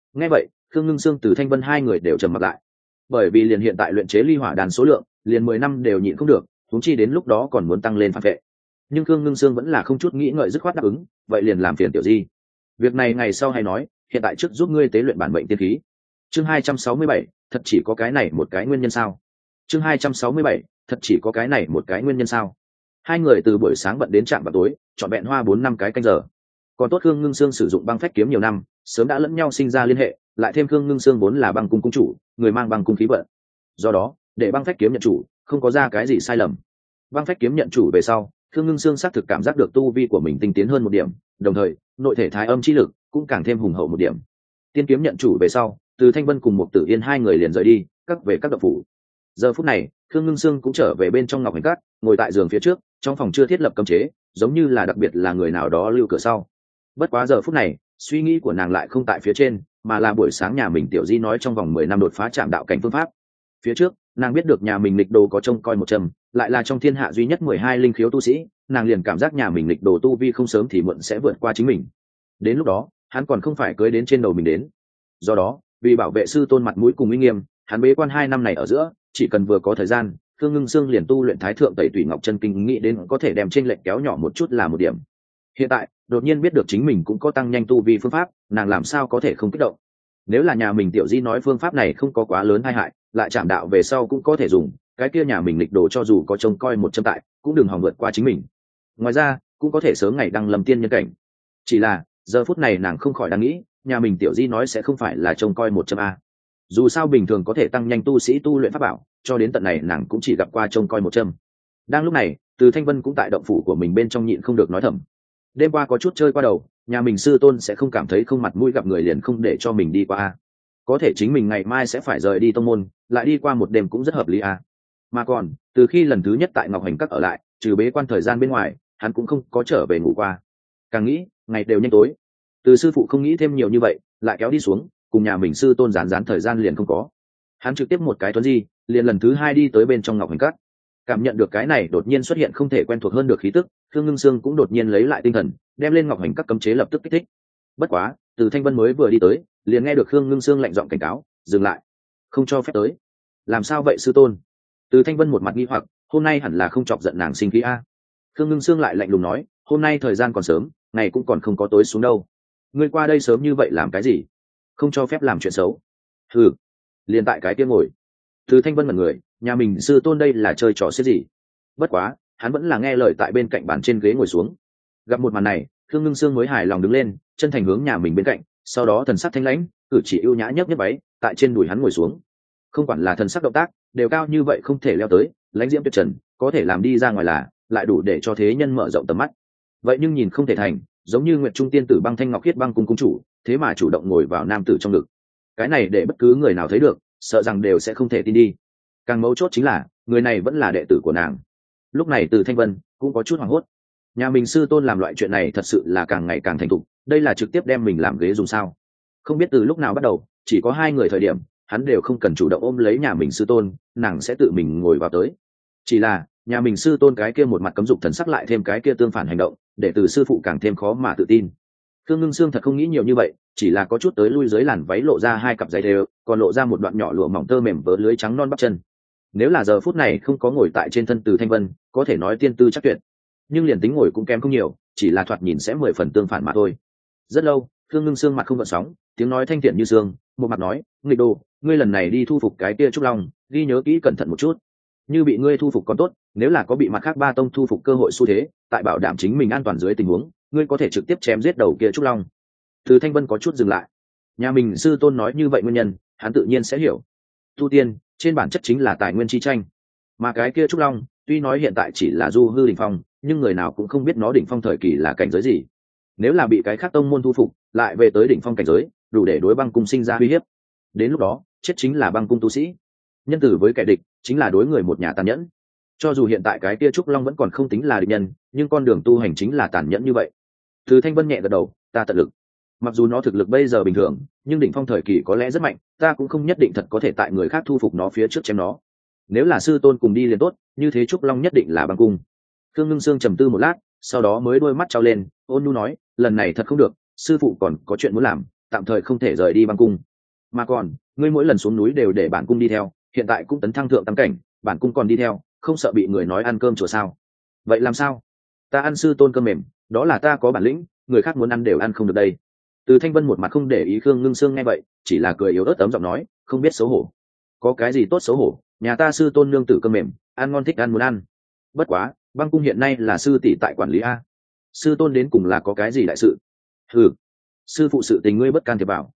Nghe vậy, Khương Ngưng Sương, Từ Thanh Vân hai người đều trầm mặt lại, bởi vì liền hiện tại luyện chế ly hỏa đan số lượng liền 10 năm đều nhịn không được, huống chi đến lúc đó còn muốn tăng lên phản vệ. Nhưng Khương Ngưng Sương vẫn là không chút nghĩ ngợi dứt khoát đáp ứng, vậy liền làm phiền tiểu di, việc này ngày sau hay nói, hiện tại trước giúp ngươi tế luyện bản mệnh tiên khí. Chương 267, thật chỉ có cái này một cái nguyên nhân sao? Chương 267, thật chỉ có cái này một cái nguyên nhân sao? Hai người từ buổi sáng bận đến trạm vào tối, trọn vẹn hoa 4 năm cái canh giờ. Còn tốt Khương Ngưng Sương sử dụng băng phách kiếm nhiều năm, sớm đã lẫn nhau sinh ra liên hệ, lại thêm Khương Ngưng Sương vốn là băng cung cung chủ, người mang băng cung khí vận. Do đó, để băng phách kiếm nhận chủ, không có ra cái gì sai lầm. Băng phách kiếm nhận chủ về sau, Khương Ngưng Sương xác thực cảm giác được tu vi của mình tinh tiến hơn một điểm, đồng thời, nội thể thái âm chi lực cũng càng thêm hùng hậu một điểm. Tiên kiếm nhận chủ về sau, Từ Thanh Vân cùng Mục Tử Yên hai người liền rời đi, các về các động phủ. Giờ phút này, Khương Ngưng Sương cũng trở về bên trong Ngọc Hành Cát, ngồi tại giường phía trước, trong phòng chưa thiết lập cấm chế, giống như là đặc biệt là người nào đó lưu cửa sau. Bất quá giờ phút này, suy nghĩ của nàng lại không tại phía trên, mà là buổi sáng nhà mình tiểu di nói trong vòng 10 năm đột phá chạm đạo cảnh phương pháp. Phía trước, nàng biết được nhà mình lịch đồ có trông coi một trầm, lại là trong thiên hạ duy nhất 12 linh khiếu tu sĩ, nàng liền cảm giác nhà mình lịch đồ tu vi không sớm thì muộn sẽ vượt qua chính mình. Đến lúc đó, hắn còn không phải cưới đến trên đầu mình đến. Do đó, vì bảo vệ sư tôn mặt mũi cùng uy nghiêm, hắn bế quan 2 năm này ở giữa, chỉ cần vừa có thời gian, Khương Ngưng Sương liền tu luyện Thái Thượng Tẩy Tủy Ngọc Chân Kinh, nghĩ đến có thể đem chênh lệch kéo nhỏ một chút là một điểm. Hiện tại, đột nhiên biết được chính mình cũng có tăng nhanh tu vi phương pháp, nàng làm sao có thể không kích động. Nếu là nhà mình tiểu di nói phương pháp này không có quá lớn tai hại, lại chạm đạo về sau cũng có thể dùng, cái kia nhà mình lịch đồ cho dù có trông coi một châm tại, cũng đừng hòng vượt qua chính mình. Ngoài ra, cũng có thể sớm ngày đăng lâm tiên nhân cảnh. Chỉ là, giờ phút này nàng không khỏi đang nghĩ, nhà mình tiểu di nói sẽ không phải là trông coi một châm a. Dù sao bình thường có thể tăng nhanh tu sĩ tu luyện pháp bảo, cho đến tận này nàng cũng chỉ gặp qua trông coi một châm. Đang lúc này, Từ Thanh Vân cũng tại động phủ của mình bên trong nhịn không được nói thầm. Đêm qua có chút chơi qua đầu, nhà mình sư tôn sẽ không cảm thấy không mặt mũi gặp người liền không để cho mình đi qua a. Có thể chính mình ngày mai sẽ phải rời đi tông môn, lại đi qua một đêm cũng rất hợp lý a. Mà còn, từ khi lần thứ nhất tại Ngọc Hành Các ở lại, trừ bế quan thời gian bên ngoài, hắn cũng không có trở về ngủ qua. Càng nghĩ, ngày đều nhanh tối. Từ sư phụ không nghĩ thêm nhiều như vậy, lại kéo đi xuống, cùng nhà mình sư tôn gián thời gian liền không có. Hắn trực tiếp một cái tuấn di, liền lần thứ 2 đi tới bên trong Ngọc Hành Các. Cảm nhận được cái này đột nhiên xuất hiện không thể quen thuộc hơn được khí tức, Khương Ngưng Sương cũng đột nhiên lấy lại tinh thần, đem lên Ngọc Hành Các cấm chế lập tức kích thích. Bất quá, Từ Thanh Vân mới vừa đi tới, liền nghe được Khương Ngưng Sương lạnh giọng cảnh cáo, dừng lại, không cho phép tới. Làm sao vậy sư tôn? Từ Thanh Vân một mặt nghi hoặc, hôm nay hẳn là không chọc giận nàng sinh khí a. Khương Ngưng Sương lại lạnh lùng nói, hôm nay thời gian còn sớm, ngày cũng còn không có tối xuống đâu. Ngươi qua đây sớm như vậy làm cái gì? Không cho phép làm chuyện xấu. Hừ, liền tại cái kia ngồi. Từ Thanh Vân mật người, nhà mình sư tôn đây là chơi trò xếp gì? Bất quá, hắn vẫn là nghe lời tại bên cạnh bàn trên ghế ngồi xuống. Gặp một màn này, Khương Ngưng Sương mới hài lòng đứng lên, chân thành hướng nhà mình bên cạnh, sau đó thần sắc thanh lãnh, cử chỉ ưu nhã nhấc nhấc váy, tại trên đùi hắn ngồi xuống. Không quản là thần sắc động tác, đều cao như vậy không thể leo tới, lãnh diễm tuyệt trần, có thể làm đi ra ngoài là, lại đủ để cho thế nhân mở rộng tầm mắt. Vậy nhưng nhìn không thể thành, giống như Nguyệt Trung tiên tử Băng Thanh Ngọc Khiết Băng cung cung chủ, thế mà chủ động ngồi vào nam tử trong ngực. Cái này để bất cứ người nào thấy được, sợ rằng đều sẽ không thể tin đi. Càng mấu chốt chính là, người này vẫn là đệ tử của nàng. Lúc này Từ Thanh Vân cũng có chút hoảng hốt. Nhà mình sư tôn làm loại chuyện này thật sự là càng ngày càng thành thục, đây là trực tiếp đem mình làm ghế dùng sao? Không biết từ lúc nào bắt đầu, chỉ có 2 người thời điểm, hắn đều không cần chủ động ôm lấy nhà mình sư tôn, nàng sẽ tự mình ngồi vào tới. Chỉ là, nhà mình sư tôn cái kia một mặt cấm dục thần sắc lại thêm cái kia tương phản hành động, để từ sư phụ càng thêm khó mà tự tin. Khương Ngưng Sương thật không nghĩ nhiều như vậy, chỉ là có chút tới lui dưới làn váy lộ ra 2 cặp giày đều, còn lộ ra một đoạn nhỏ lụa mỏng tơ mềm vớ lưới trắng non bắp chân. Nếu là giờ phút này không có ngồi tại trên thân Từ Thanh Vân, có thể nói tiên tư chắc tuyệt. Nhưng liền tính ngồi cũng kém không nhiều, chỉ là thoạt nhìn sẽ 10 phần tương phản mà thôi. Rất lâu, Khương Ngưng Sương mặt không gợn sóng, tiếng nói thanh thiện như sương, một mặt nói, "Nghịch đồ, ngươi lần này đi thu phục cái kia trúc long, ghi nhớ kỹ cẩn thận một chút. Như bị ngươi thu phục còn tốt, nếu là có bị mặt khác 3 tông thu phục cơ hội xu thế, tại bảo đảm chính mình an toàn dưới tình huống, ngươi có thể trực tiếp chém giết đầu kia trúc long." Từ Thanh Vân có chút dừng lại. Nhà mình sư tôn nói như vậy nguyên nhân, hắn tự nhiên sẽ hiểu. Tu tiên, trên bản chất chính là tài nguyên chi tranh. Mà cái kia trúc long, tuy nói hiện tại chỉ là du hư đỉnh phong, nhưng người nào cũng không biết nó đỉnh phong thời kỳ là cảnh giới gì. Nếu là bị cái khác tông môn thu phục, lại về tới đỉnh phong cảnh giới, đủ để đối băng cung sinh ra uy hiếp. Đến lúc đó, chết chính là băng cung tu sĩ. Nhân tử với kẻ địch, chính là đối người một nhà tàn nhẫn. Cho dù hiện tại cái kia trúc long vẫn còn không tính là địch nhân, nhưng con đường tu hành chính là tàn nhẫn như vậy. Từ Thanh Vân nhẹ gật đầu, ta tận lực. Mặc dù nó thực lực bây giờ bình thường, nhưng đỉnh phong thời kỳ có lẽ rất mạnh, ta cũng không nhất định thật có thể tại người khác thu phục nó phía trước chém nó. Nếu là sư tôn cùng đi liền tốt, như thế trúc long nhất định là băng cung. Khương Ngưng Sương trầm tư một lát, sau đó mới đôi mắt trao lên, ôn nhu nói, lần này thật không được, sư phụ còn có chuyện muốn làm, tạm thời không thể rời đi băng cung. Mà còn ngươi mỗi lần xuống núi đều để bản cung đi theo, hiện tại cũng tấn thăng thượng tam cảnh, bản cung còn đi theo, không sợ bị người nói ăn cơm chùa sao? Vậy làm sao? Ta ăn sư tôn cơm mềm, đó là ta có bản lĩnh, người khác muốn ăn đều ăn không được đây. Từ Thanh Vân một mặt không để ý Khương Ngưng Sương nghe vậy, chỉ là cười yếu ớt ấm giọng nói, không biết xấu hổ. Có cái gì tốt xấu hổ, nhà ta sư tôn nương tử cơm mềm, ăn ngon thích ăn muốn ăn. Bất quá, băng cung hiện nay là sư tỷ tại quản lý a. Sư tôn đến cùng là có cái gì đại sự? Ừ, sư phụ sự tình ngươi bất can thiệp vào.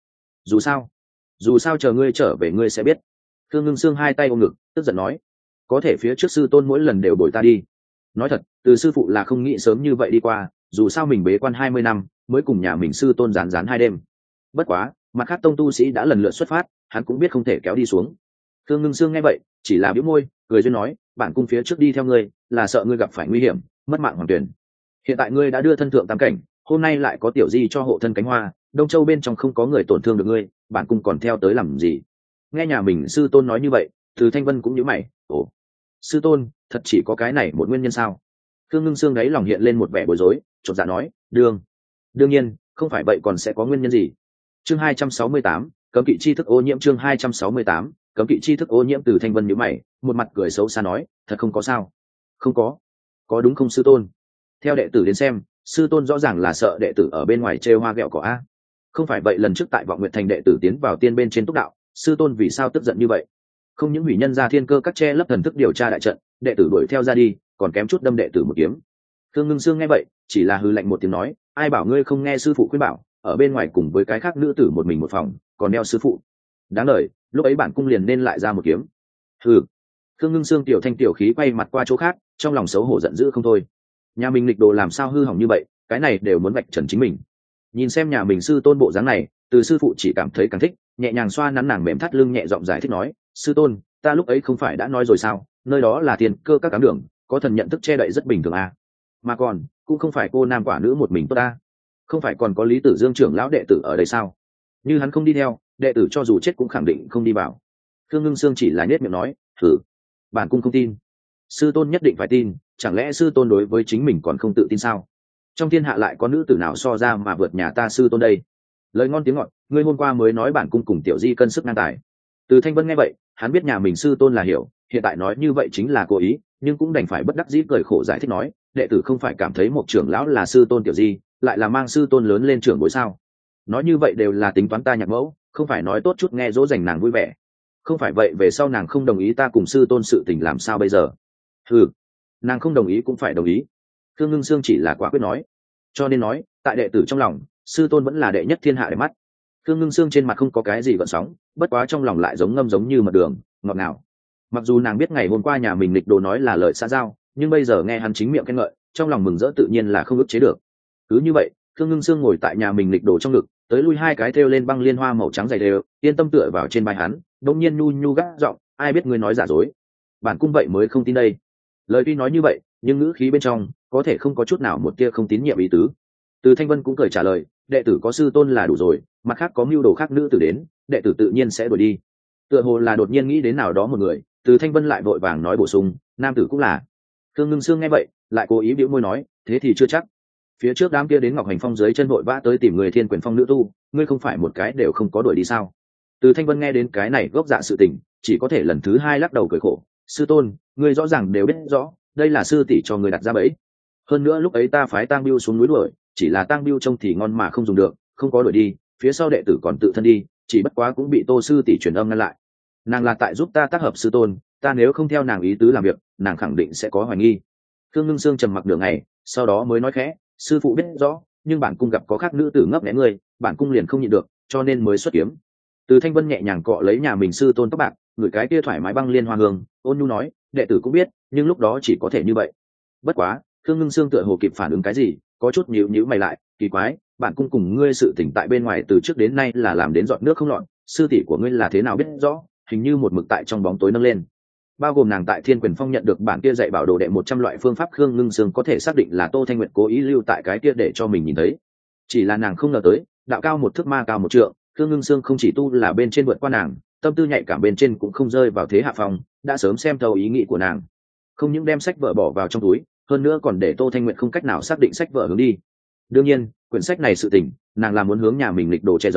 Dù sao chờ ngươi trở về ngươi sẽ biết. Khương Ngưng Sương hai tay ôm ngực, tức giận nói, có thể phía trước sư tôn mỗi lần đều bồi ta đi. Nói thật, từ sư phụ là không nghĩ sớm như vậy đi qua, dù sao mình bế quan 20 năm mới cùng nhà mình sư tôn rán 2 đêm. Bất quá mặt khác tông tu sĩ đã lần lượt xuất phát, hắn cũng biết không thể kéo đi xuống. Khương Ngưng Sương nghe vậy chỉ là bĩu môi cười duyên nói, bản cung phía trước đi theo ngươi là sợ ngươi gặp phải nguy hiểm mất mạng hoàng tuyển. Hiện tại ngươi đã đưa thân thượng tam cảnh, hôm nay lại có tiểu di cho hộ thân cánh hoa, Đông Châu bên trong không có người tổn thương được ngươi, bản cung còn theo tới làm gì? Nghe nhà mình sư tôn nói như vậy, Từ Thanh Vân cũng nhíu mày, ồ, sư tôn thật chỉ có cái này một nguyên nhân sao? Khương Ngưng Sương đấy lòng hiện lên một vẻ bối rối, chột dạ nói, đương nhiên không phải vậy còn sẽ có nguyên nhân gì. Chương 268, cấm kỵ chi thức ô nhiễm. Chương 268, cấm kỵ chi thức ô nhiễm. Từ Thanh Vân nhíu mày, một mặt cười xấu xa nói, thật không có sao? Không có đúng không sư tôn? Theo đệ tử đến xem, sư tôn rõ ràng là sợ đệ tử ở bên ngoài trêu hoa ghẹo cỏ a. Không phải vậy lần trước tại Vọng Nguyệt Thành đệ tử tiến vào tiên bên trên túc đạo, sư tôn vì sao tức giận như vậy? Không những hủy nhân ra thiên cơ các che lấp thần thức điều tra đại trận, đệ tử đuổi theo ra đi, còn kém chút đâm đệ tử một kiếm. Khương Ngưng Sương nghe vậy chỉ là hừ lạnh một tiếng nói, ai bảo ngươi không nghe sư phụ khuyên bảo, ở bên ngoài cùng với cái khác nữ tử một mình một phòng, còn đeo sư phụ. Đáng lời, lúc ấy bản cung liền nên lại ra một kiếm. Hừ. Khương Ngưng Sương tiểu thanh tiểu khí quay mặt qua chỗ khác, trong lòng xấu hổ giận dữ không thôi. Nhà mình nghịch đồ làm sao hư hỏng như vậy, cái này đều muốn vạch trần chính mình. Nhìn xem nhà mình sư tôn bộ dáng này, Từ sư phụ chỉ cảm thấy càng thích, nhẹ nhàng xoa nắn nàng mềm thắt lưng nhẹ giọng giải thích nói, sư tôn, ta lúc ấy không phải đã nói rồi sao, nơi đó là tiền cơ các cám đường, có thần nhận thức che đậy rất bình thường à. Mà còn cũng không phải cô nam quả nữ một mình tốt ta, không phải còn có Lý Tử Dương trưởng lão đệ tử ở đây sao? Như hắn không đi theo, đệ tử cho dù chết cũng khẳng định không đi vào. Khương Ngưng Sương chỉ là nhếch miệng nói, thử, bản cung không tin. Sư tôn nhất định phải tin, chẳng lẽ sư tôn đối với chính mình còn không tự tin sao? Trong thiên hạ lại có nữ tử nào so ra mà vượt nhà ta sư tôn đây? Lời ngon tiếng ngọt, ngươi hôm qua mới nói bản cung cùng tiểu di cân sức ngang tài. Từ Thanh Vân nghe vậy, hắn biết nhà mình sư tôn là hiểu, hiện tại nói như vậy chính là cố ý, nhưng cũng đành phải bất đắc dĩ cười khổ giải thích nói, đệ tử không phải cảm thấy một trưởng lão là sư tôn tiểu di, lại là mang sư tôn lớn lên trưởng bối sao? Nói như vậy đều là tính toán ta nhạc mẫu, không phải nói tốt chút nghe dỗ dành nàng vui vẻ. Không phải vậy về sau nàng không đồng ý ta cùng sư tôn sự tình làm sao bây giờ? Ừ, nàng không đồng ý cũng phải đồng ý. Khương Ngưng Sương chỉ là quả quyết nói, cho nên nói tại đệ tử trong lòng, sư tôn vẫn là đệ nhất thiên hạ để mắt. Khương Ngưng Sương trên mặt không có cái gì gợn sóng, bất quá trong lòng lại giống ngâm giống như mật đường, ngọt ngào. Mặc dù nàng biết ngày hôm qua nhà mình nghịch đồ nói là lời xã giao, nhưng bây giờ nghe hắn chính miệng khen ngợi, trong lòng mừng rỡ tự nhiên là không ức chế được. Cứ như vậy, Khương Ngưng Sương ngồi tại nhà mình nghịch đồ trong ngực, tới lui hai cái thêu lên băng liên hoa màu trắng dày đều, yên tâm tựa vào trên vai hắn, đột nhiên nhu nhu gắt giọng, ai biết ngươi nói giả dối, bản cung vậy mới không tin đây. Lời tuy nói như vậy, nhưng ngữ khí bên trong có thể không có chút nào một tia không tín nhiệm ý tứ. Từ Thanh Vân cũng cười trả lời, đệ tử có sư tôn là đủ rồi, mặt khác có mưu đồ khác nữ tử đến, đệ tử tự nhiên sẽ đuổi đi. Tựa hồ là đột nhiên nghĩ đến nào đó một người, Từ Thanh Vân lại vội vàng nói bổ sung, nam tử cũng là. Khương Ngưng Sương nghe vậy lại cố ý bĩu môi nói, thế thì chưa chắc. Phía trước đám kia đến Ngọc Hành Phong dưới chân vội vã tới tìm người Thiên Quyền Phong nữ tu, ngươi không phải một cái đều không có đuổi đi sao? Từ Thanh Vân nghe đến cái này gốc dạ sự tình, chỉ có thể lần thứ hai lắc đầu cười khổ, sư tôn, ngươi rõ ràng đều biết rõ, đây là sư tỷ cho người đặt ra bẫy. Hơn nữa lúc ấy ta phái Tang Biêu xuống núi đuổi, chỉ là Tang Biêu trông thì ngon mà không dùng được, không có đuổi đi, phía sau đệ tử còn tự thân đi, chỉ bất quá cũng bị Tô sư tỷ truyền âm ngăn lại. Nàng là tại giúp ta tác hợp sư tôn, ta nếu không theo nàng ý tứ làm việc, nàng khẳng định sẽ có hoài nghi. Khương Ngưng Sương trầm mặc nửa ngày, sau đó mới nói khẽ, sư phụ biết rõ, nhưng bản cung gặp có khác nữ tử ngấp nghé người, bản cung liền không nhịn được, cho nên mới xuất kiếm. Từ Thanh Vân nhẹ nhàng cọ lấy nhà mình sư tôn tóc bạc, người cái kia thoải mái băng liên hoa hương, ôn nhu nói, đệ tử cũng biết, nhưng lúc đó chỉ có thể như vậy. Bất quá, Khương Ngưng Sương tựa hồ kịp phản ứng cái gì, có chút nhíu nhíu mày lại, kỳ quái, bản cung cùng ngươi sự tỉnh tại bên ngoài từ trước đến nay là làm đến giọt nước không lọt, sư tỷ của ngươi là thế nào biết rõ, hình như một mực tại trong bóng tối nâng lên. Bao gồm nàng tại Thiên Quyền Phong nhận được bản kia dạy bảo đồ đệ 100 loại phương pháp, Khương Ngưng Sương có thể xác định là Tô Thanh Nguyệt cố ý lưu tại cái kia để cho mình nhìn thấy. Chỉ là nàng không ngờ tới, đạo cao một thước ma cao một trượng, Khương Ngưng Sương không chỉ tu là bên trên vượt qua nàng, tâm tư nhạy cảm bên trên cũng không rơi vào thế hạ phong, đã sớm xem thấu ý nghĩ của nàng. Không những đem sách vở bỏ vào trong túi, hơn nữa còn để Tô Thanh Nguyệt không cách nào xác định sách vở hướng đi. Đương nhiên, quyển sách này sự tình, nàng là muốn hướng nhà mình lịch đồ che giấu,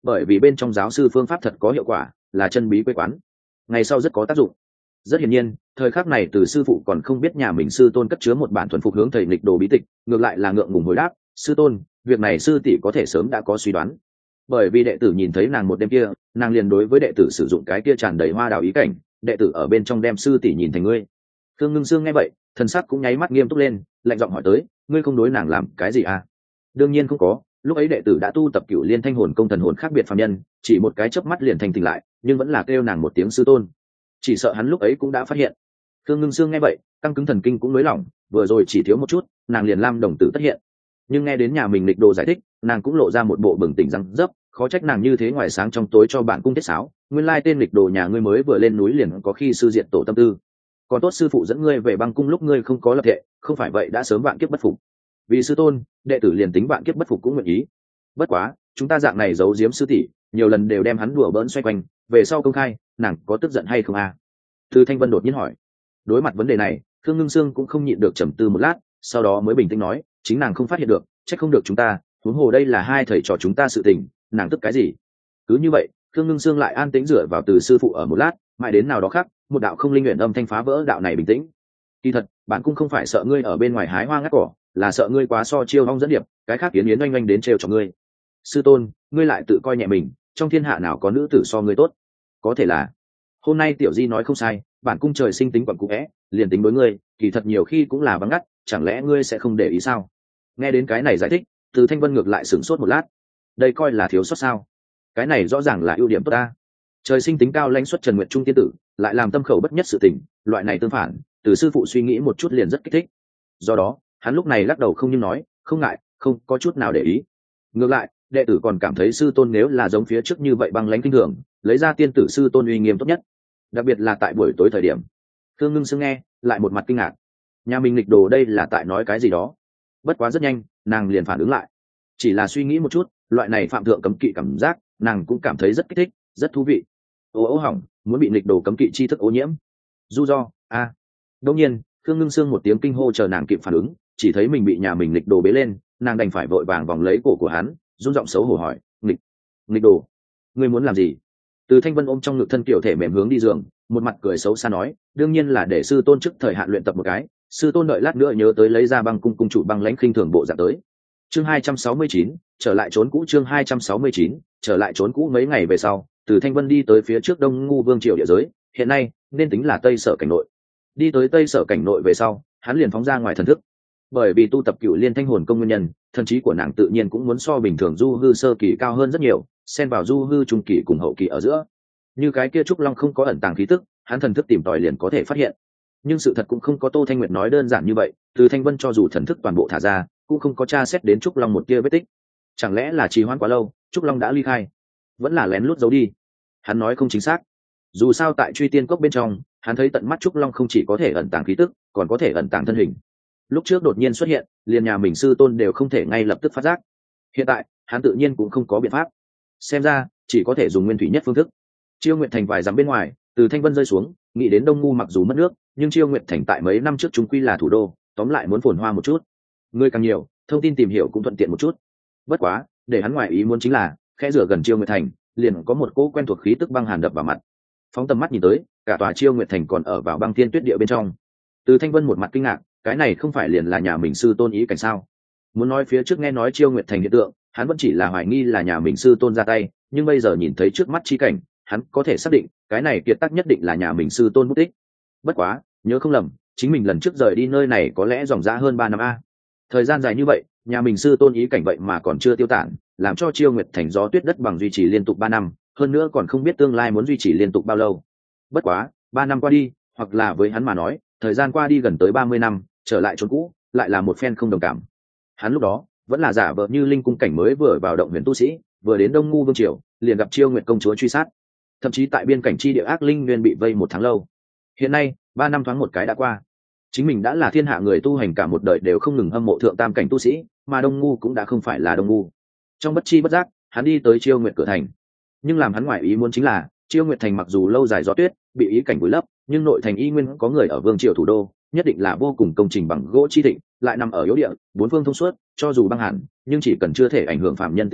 bởi vì bên trong giáo sư phương pháp thật có hiệu quả, là chân bí quê quán, ngày sau rất có tác dụng. Rất hiển nhiên, thời khắc này từ sư phụ còn không biết nhà mình sư tôn cất chứa một bản thuần phục hướng thầy nghịch đồ bí tịch, ngược lại là ngượng ngùng hồi đáp, sư tôn, việc này sư tỷ có thể sớm đã có suy đoán. Bởi vì đệ tử nhìn thấy nàng một đêm kia, nàng liền đối với đệ tử sử dụng cái kia tràn đầy hoa đào ý cảnh, đệ tử ở bên trong đem sư tỷ nhìn thành ngươi. Thương Ngưng Sương nghe vậy, thần sắc cũng nháy mắt nghiêm túc lên, lạnh giọng hỏi tới, ngươi không đối nàng làm cái gì à? Đương nhiên không có, lúc ấy đệ tử đã tu tập Cửu Liên Thanh Hồn Công thần hồn khác biệt phàm nhân, chỉ một cái chớp mắt liền thành tỉnh lại, nhưng vẫn là kêu nàng một tiếng sư tôn. Chỉ sợ hắn lúc ấy cũng đã phát hiện. Thương Ngưng Sương nghe vậy, căng cứng thần kinh cũng nới lỏng, vừa rồi chỉ thiếu một chút, nàng liền lam đồng tử tất hiện. Nhưng nghe đến nhà mình lịch đồ giải thích, nàng cũng lộ ra một bộ bừng tỉnh răng dấp, khó trách nàng như thế ngoài sáng trong tối cho bạn cung tiết sáo, nguyên lai tên lịch đồ nhà ngươi mới vừa lên núi liền có khi sư diện tổ tâm tư. Còn tốt sư phụ dẫn ngươi về băng cung lúc ngươi không có lập thệ, không phải vậy đã sớm vạn kiếp bất phục. Vì sư tôn, đệ tử liền tính vạn kiếp bất phục cũng nguyện ý. Bất quá, chúng ta dạng này giấu giếm sư tỷ, nhiều lần đều đem hắn đùa bỡn xoay quanh, về sau công khai, nàng có tức giận hay không a? Từ Thanh Vân đột nhiên hỏi. Đối mặt vấn đề này, Thương Ngưng Sương cũng không nhịn được trầm tư một lát, sau đó mới bình tĩnh nói, chính nàng không phát hiện được, trách không được chúng ta, huống hồ đây là hai thầy trò chúng ta sự tình, nàng tức cái gì? Cứ như vậy, Thương Ngưng Sương lại an tĩnh dựa vào từ sư phụ ở một lát, mãi đến nào đó khác, một đạo không linh nguyện âm thanh phá vỡ đạo này bình tĩnh. Kỳ thật, bản cung không phải sợ ngươi ở bên ngoài hái hoa ngắt cỏ, là sợ ngươi quá so chiêu hong dẫn điệp, cái khác yến yến oanh oanh đến trêu cho ngươi. Sư tôn, ngươi lại tự coi nhẹ mình, trong thiên hạ nào có nữ tử so ngươi tốt? Có thể là hôm nay tiểu di nói không sai, bản cung trời sinh tính quẩn cũ vẽ, liền tính đối ngươi, kỳ thật nhiều khi cũng là vắng ngắt, chẳng lẽ ngươi sẽ không để ý sao? Nghe đến cái này giải thích, Từ Thanh Vân ngược lại sửng sốt một lát. Đây coi là thiếu sót sao? Cái này rõ ràng là ưu điểm tốt ta. Trời sinh tính cao lãnh xuất Trần Nguyệt Trung tiên tử, lại làm tâm khẩu bất nhất sự tình, loại này tương phản, từ sư phụ suy nghĩ một chút liền rất kích thích. Do đó, hắn lúc này lắc đầu không nhưng nói, không ngại, không có chút nào để ý. Ngược lại, đệ tử còn cảm thấy sư tôn nếu là giống phía trước như vậy băng lãnh kinh thường, lấy ra tiên tử sư tôn uy nghiêm tốt nhất. Đặc biệt là tại buổi tối thời điểm. Thương Ngưng Sương nghe, lại một mặt kinh ngạc. Nhà mình lịch đồ đây là tại nói cái gì đó. Bất quá rất nhanh, nàng liền phản ứng lại. Chỉ là suy nghĩ một chút, loại này phạm thượng cấm kỵ cảm giác, nàng cũng cảm thấy rất kích thích, rất thú vị. Ô hỏng, muốn bị lịch đồ cấm kỵ chi thức ô nhiễm. Du do, a. Đương nhiên, Thương Ngưng Sương một tiếng kinh hô chờ nàng kịp phản ứng, chỉ thấy mình bị nhà mình lịch đồ bế lên, nàng đành phải vội vàng vòng lấy cổ của hắn, run giọng xấu hổ hỏi, nghịch đồ, ngươi muốn làm gì? Từ Thanh Vân ôm trong ngực thân kiểu thể mềm hướng đi giường, một mặt cười xấu xa nói, đương nhiên là để sư tôn trước thời hạn luyện tập một cái, sư tôn đợi lát nữa nhớ tới lấy ra băng cung cung chủ băng lãnh khinh thường bộ dạng tới. Chương 269, trở lại trốn cũ. Chương 269, trở lại trốn cũ. Mấy ngày về sau, Từ Thanh Vân đi tới phía trước Đông Ngu Vương triều địa giới, hiện nay nên tính là Tây Sở cảnh nội. Đi tới Tây Sở cảnh nội về sau, hắn liền phóng ra ngoài thần thức. Bởi vì tu tập Cửu Liên Thanh Hồn Công nguyên nhân, thần trí của nàng tự nhiên cũng muốn so bình thường du hư sơ kỳ cao hơn rất nhiều, xen vào du hư trung kỳ cùng hậu kỳ ở giữa. Như cái kia trúc long không có ẩn tàng khí tức, hắn thần thức tìm tòi liền có thể phát hiện. Nhưng sự thật cũng không có Tô Thanh Nguyệt nói đơn giản như vậy, Từ Thanh Vân cho dù thần thức toàn bộ thả ra, cũng không có tra xét đến trúc long một tia vết tích. Chẳng lẽ là trì hoãn quá lâu, trúc long đã ly khai, vẫn là lén lút giấu đi? Hắn nói không chính xác. Dù sao tại Truy Tiên Cốc bên trong, hắn thấy tận mắt trúc long không chỉ có thể ẩn tàng khí tức, còn có thể ẩn tàng thân hình. Lúc trước đột nhiên xuất hiện, liền nhà mình sư tôn đều không thể ngay lập tức phát giác. Hiện tại, hắn tự nhiên cũng không có biện pháp. Xem ra, chỉ có thể dùng nguyên thủy nhất phương thức. Chiêu Nguyệt Thành vài dặm bên ngoài, Từ Thanh Vân rơi xuống, nghĩ đến Đông Ngu mặc dù mất nước, nhưng Chiêu Nguyệt Thành tại mấy năm trước chúng quy là thủ đô, tóm lại muốn phồn hoa một chút. Người càng nhiều, thông tin tìm hiểu cũng thuận tiện một chút. Bất quá, để hắn ngoài ý muốn chính là, khẽ rửa gần Chiêu Nguyệt Thành, liền có một cỗ quen thuộc khí tức băng hàn đập vào mặt. Phóng tầm mắt nhìn tới, cả tòa Chiêu Nguyệt Thành còn ở vào băng thiên tuyết địa bên trong. Từ Thanh Vân một mặt kinh ngạc, cái này không phải liền là nhà mình sư tôn ý cảnh sao? Muốn nói phía trước nghe nói Chiêu Nguyệt Thành hiện tượng, hắn vẫn chỉ là hoài nghi là nhà mình sư tôn ra tay, nhưng bây giờ nhìn thấy trước mắt chi cảnh, hắn có thể xác định cái này kiệt tác nhất định là nhà mình sư tôn mất tích. Bất quá, nhớ không lầm, chính mình lần trước rời đi nơi này có lẽ dòng dã hơn 3 năm a. Thời gian dài như vậy, nhà mình sư tôn ý cảnh vậy mà còn chưa tiêu tản, làm cho Chiêu Nguyệt Thành gió tuyết đất bằng duy trì liên tục 3 năm, hơn nữa còn không biết tương lai muốn duy trì liên tục bao lâu. Bất quá, 3 năm qua đi, hoặc là với hắn mà nói, thời gian qua đi gần tới 30 năm, trở lại chốn cũ, lại là một phen không đồng cảm. Hắn lúc đó vẫn là giả vờ như linh cung cảnh mới vừa vào động huyền tu sĩ, vừa đến Đông Ngu Vương triều, liền gặp Chiêu Nguyệt công chúa truy sát, thậm chí tại biên cảnh chi địa ác linh nguyên bị vây 1 tháng lâu. Hiện nay, 3 năm thoáng một cái đã qua, chính mình đã là thiên hạ người tu hành cả một đời đều không ngừng hâm mộ thượng tam cảnh tu sĩ, mà Đông Ngu cũng đã không phải là Đông Ngu. Trong bất chi bất giác, hắn đi tới Chiêu Nguyệt cửa thành. Nhưng làm hắn ngoại ý muốn chính là, Chiêu Nguyệt thành mặc dù lâu dài gió tuyết, bị ý cảnh vùi lấp, nhưng nội thành y nguyên có người ở vương triều thủ đô, nhất định là vô cùng công trình bằng gỗ chi thịnh, lại nằm ở yếu địa, 4 phương thông suốt, cho dù băng hàn, nhưng chỉ cần chưa thể ảnh hưởng phạm nhân tính mệnh,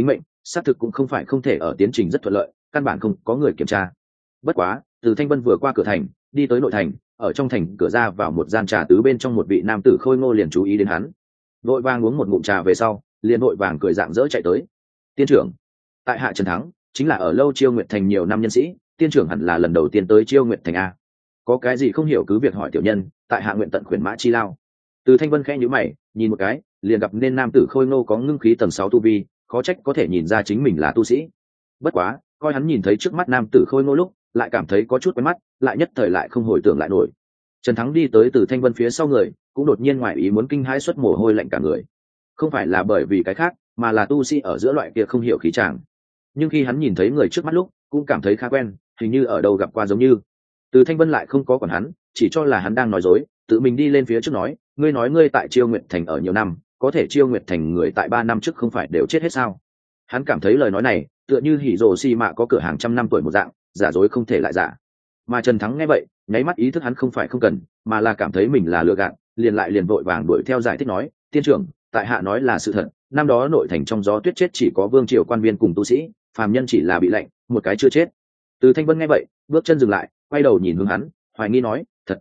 xác thực cũng không phải không thể ở tiến trình rất thuận lợi, căn bản không có người kiểm tra. Bất quá từ Thanh Vân vừa qua cửa thành đi tới nội thành, ở trong thành cửa ra vào một gian trà tứ bên trong một vị nam tử khôi ngô liền chú ý đến hắn, vội vàng uống một ngụm trà về sau liền vội vàng cười rạng rỡ chạy tới. Tiên trưởng, tại hạ Trần Thắng, chính là ở lâu Chiêu Nguyệt Thành nhiều năm nhân sĩ, tiên trưởng hẳn là lần đầu tiên tới Chiêu Nguyệt Thành a, có cái gì không hiểu cứ việc hỏi tiểu nhân, tại hạ nguyện tận khuyển mã chi lao. Từ Thanh Vân khẽ nhíu mày nhìn một cái, liền gặp nên nam tử khôi ngô có ngưng khí tầng 6 tu vi, khó trách có thể nhìn ra chính mình là tu sĩ. Bất quá coi hắn nhìn thấy trước mắt nam tử khôi ngô lúc lại cảm thấy có chút quen mắt, lại nhất thời lại không hồi tưởng lại nổi. Trần Thắng đi tới Từ Thanh Vân phía sau người, cũng đột nhiên ngoài ý muốn kinh hãi xuất mồ hôi lạnh cả người. Không phải là bởi vì cái khác, mà là tu sĩ ở giữa loại kia không hiểu khí chàng. Nhưng khi hắn nhìn thấy người trước mắt lúc, cũng cảm thấy khá quen, hình như ở đâu gặp qua giống như. Từ Thanh Vân lại không có quản hắn, chỉ cho là hắn đang nói dối, tự mình đi lên phía trước nói, ngươi nói ngươi tại Chiêu Nguyệt Thành ở nhiều năm, có thể Chiêu Nguyệt Thành người tại 3 năm trước không phải đều chết hết sao? Hắn cảm thấy lời nói này tựa như hỉ rồ xi mạ có cửa hàng trăm năm tuổi một dạng, giả dối không thể lại giả. Mà Trần Thắng nghe vậy, nháy mắt ý thức hắn không phải không cần, mà là cảm thấy mình là lừa gạt, liền vội vàng đuổi theo giải thích nói, tiên trưởng, tại hạ nói là sự thật, năm đó nội thành trong gió tuyết chết chỉ có vương triều quan viên cùng tu sĩ, phàm nhân chỉ là bị lạnh, một cái chưa chết. Từ Thanh Vân nghe vậy, bước chân dừng lại, quay đầu nhìn hướng hắn, hoài nghi nói, thật,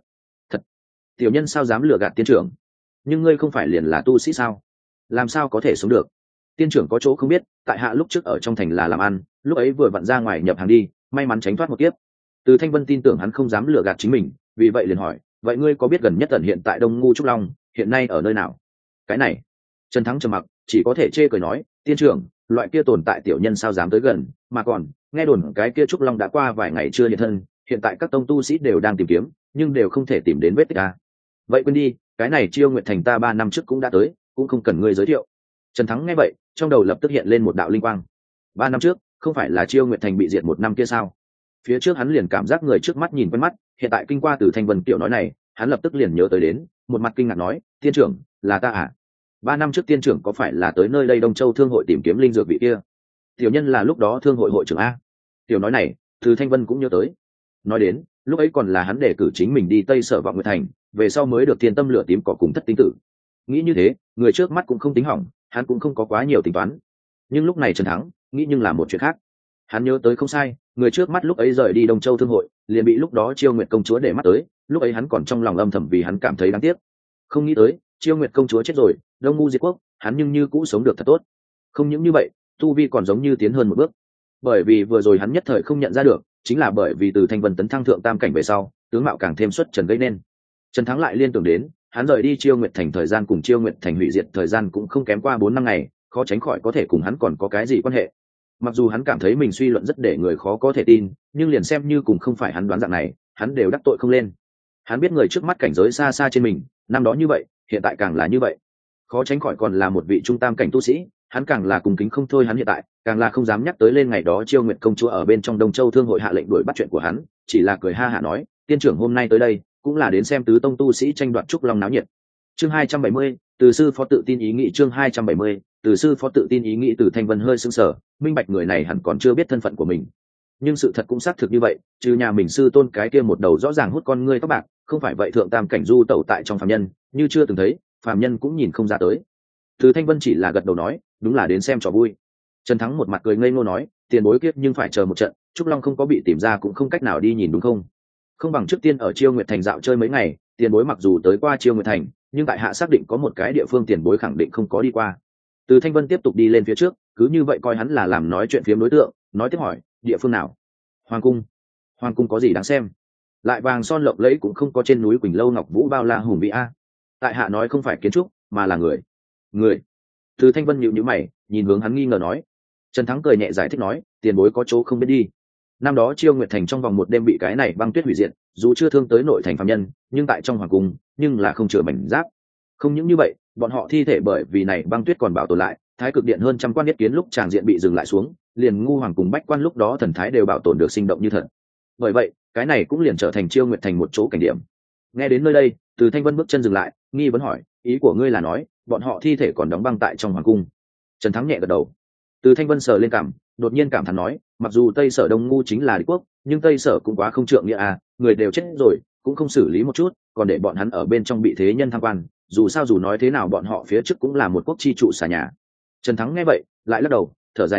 tiểu nhân sao dám lừa gạt tiên trưởng? Nhưng ngươi không phải liền là tu sĩ sao? Làm sao có thể sống được? Tiên trưởng có chỗ không biết, tại hạ lúc trước ở trong thành là làm ăn, lúc ấy vừa vặn ra ngoài nhập hàng đi, may mắn tránh thoát một kiếp. Từ Thanh Vân tin tưởng hắn không dám lừa gạt chính mình, vì vậy liền hỏi, vậy ngươi có biết gần nhất tận hiện tại Đông Ngu Trúc Long hiện nay ở nơi nào? Cái này, Trần Thắng trầm mặc, chỉ có thể chê cười nói, tiên trưởng, loại kia tồn tại tiểu nhân sao dám tới gần, mà còn nghe đồn cái kia Trúc Long đã qua vài ngày chưa hiện thân, hiện tại các tông tu sĩ đều đang tìm kiếm, nhưng đều không thể tìm đến vết tích a. Vậy quên đi, cái này Chiêu Nguyệt Thành ta 3 năm trước cũng đã tới, cũng không cần ngươi giới thiệu. Trần Thắng nghe vậy, trong đầu lập tức hiện lên một đạo linh quang. 3 năm trước, không phải là Chiêu Nguyệt Thành bị diệt 1 năm kia sao? Phía trước hắn liền cảm giác người trước mắt nhìn quen mắt, hiện tại kinh qua từ Thanh Vân kiểu nói này, hắn lập tức liền nhớ tới đến, một mặt kinh ngạc nói, tiên trưởng, là ta à? 3 năm trước tiên trưởng có phải là tới nơi đây Đông Châu thương hội tìm kiếm linh dược vị kia? Tiểu nhân là lúc đó thương hội hội trưởng a. Tiểu nói này, từ Thanh Vân cũng nhớ tới. Nói đến, lúc ấy còn là hắn đề cử chính mình đi Tây Sở Vọng Nguyệt Thành, về sau mới được Thiên Tâm Lửa Tím cỏ cùng Thất Tinh Tử. Nghĩ như thế, người trước mắt cũng không tính hỏng, hắn cũng không có quá nhiều tính toán. Nhưng lúc này Trần Thắng nghĩ nhưng là một chuyện khác. Hắn nhớ tới không sai, người trước mắt lúc ấy rời đi Đông Châu thương hội, liền bị lúc đó Chiêu Nguyệt công chúa để mắt tới, lúc ấy hắn còn trong lòng âm thầm vì hắn cảm thấy đáng tiếc. Không nghĩ tới, Chiêu Nguyệt công chúa chết rồi, Đông Ngu diệt quốc, hắn nhưng như cũ sống được thật tốt. Không những như vậy, tu vi còn giống như tiến hơn một bước. Bởi vì vừa rồi hắn nhất thời không nhận ra được, chính là bởi vì từ Thanh Vân tấn thăng thượng tam cảnh về sau, tướng mạo càng thêm xuất trần gây nên. Trần Thắng lại liên tưởng đến, hắn rời đi Chiêu Nguyệt Thành thời gian cùng Chiêu Nguyệt Thành hủy diệt thời gian cũng không kém qua 4 năm ngày, khó tránh khỏi có thể cùng hắn còn có cái gì quan hệ. Mặc dù hắn cảm thấy mình suy luận rất để người khó có thể tin, nhưng liền xem như cùng không phải hắn đoán dạng này, hắn đều đắc tội không lên. Hắn biết người trước mắt cảnh giới xa xa trên mình, năm đó như vậy, hiện tại càng là như vậy. Khó tránh khỏi còn là một vị trung tam cảnh tu sĩ, hắn càng là cùng kính không thôi, hắn hiện tại càng là không dám nhắc tới lên ngày đó Chiêu Nguyệt công chúa ở bên trong Đông Châu thương hội hạ lệnh đuổi bắt chuyện của hắn, chỉ là cười ha hả nói, tiên trưởng hôm nay tới đây cũng là đến xem tứ tông tu sĩ tranh đoạt trúc long náo nhiệt. Chương 270, từ sư phó tự tin ý nghĩ. Chương 270, từ sư phó tự tin ý nghĩ. Từ Thanh Vân hơi sững sờ, minh bạch người này hẳn còn chưa biết thân phận của mình. Nhưng sự thật cũng xác thực như vậy, trừ nhà mình sư tôn cái kia một đầu rõ ràng hút con ngươi các bạn, không phải vậy thượng tam cảnh du tẩu tại trong phàm nhân, như chưa từng thấy, phàm nhân cũng nhìn không ra tới. Từ Thanh Vân chỉ là gật đầu nói, đúng là đến xem trò vui. Trần Thắng một mặt cười ngây ngô nói, tiền bối kiếp nhưng phải chờ một trận, Trúc Long không có bị tìm ra cũng không cách nào đi nhìn đúng không? Không bằng trước tiên ở Chiêu Nguyệt Thành dạo chơi mấy ngày, tiền bối mặc dù tới qua Chiêu Nguyệt Thành, nhưng tại hạ xác định có một cái địa phương tiền bối khẳng định không có đi qua. Từ Thanh Vân tiếp tục đi lên phía trước, cứ như vậy coi hắn là làm nói chuyện phiếm đối tượng, nói tiếp hỏi, địa phương nào? Hoàng cung. Hoàng cung có gì đáng xem? Lại vàng son lộng lẫy cũng không có trên núi Quỳnh Lâu Ngọc Vũ bao la hùng vĩ a. Tại hạ nói không phải kiến trúc, mà là người. Người. Từ Thanh Vân nhíu nhíu mày, nhìn hướng hắn nghi ngờ nói. Trần Thắng cười nhẹ giải thích nói, tiền bối có chỗ không biết đi. Năm đó Chiêu Nguyệt Thành trong vòng 1 đêm bị cái này băng tuyết hủy diệt, dù chưa thương tới nội thành phàm nhân, nhưng tại trong hoàng cung, nhưng là không chừa mảnh giáp. Không những như vậy, bọn họ thi thể bởi vì này băng tuyết còn bảo tồn lại, thái cực điện hơn trăm quan nhất kiến lúc tràng diện bị dừng lại xuống, liền ngu hoàng cùng bách quan lúc đó thần thái đều bảo tồn được sinh động như thật. Bởi vậy, cái này cũng liền trở thành Chiêu Nguyệt Thành một chỗ cảnh điểm. Nghe đến nơi đây, Từ Thanh Vân bước chân dừng lại, nghi vấn hỏi, ý của ngươi là nói, bọn họ thi thể còn đóng băng tại trong hoàng cung? Trần Thắng nhẹ gật đầu. Từ Thanh Vân sờ lên cằm, đột nhiên cảm thán nói, mặc dù Tây Sở Đông Ngu chính là đế quốc, nhưng Tây Sở cũng quá không trượng nghĩa à, người đều chết rồi, cũng không xử lý một chút, còn để bọn hắn ở bên trong bị thế nhân tham quan, dù sao dù nói thế nào bọn họ phía trước cũng là một quốc chi trụ xà nhà. Trần Thắng nghe vậy, lại lắc đầu, thở dài nói,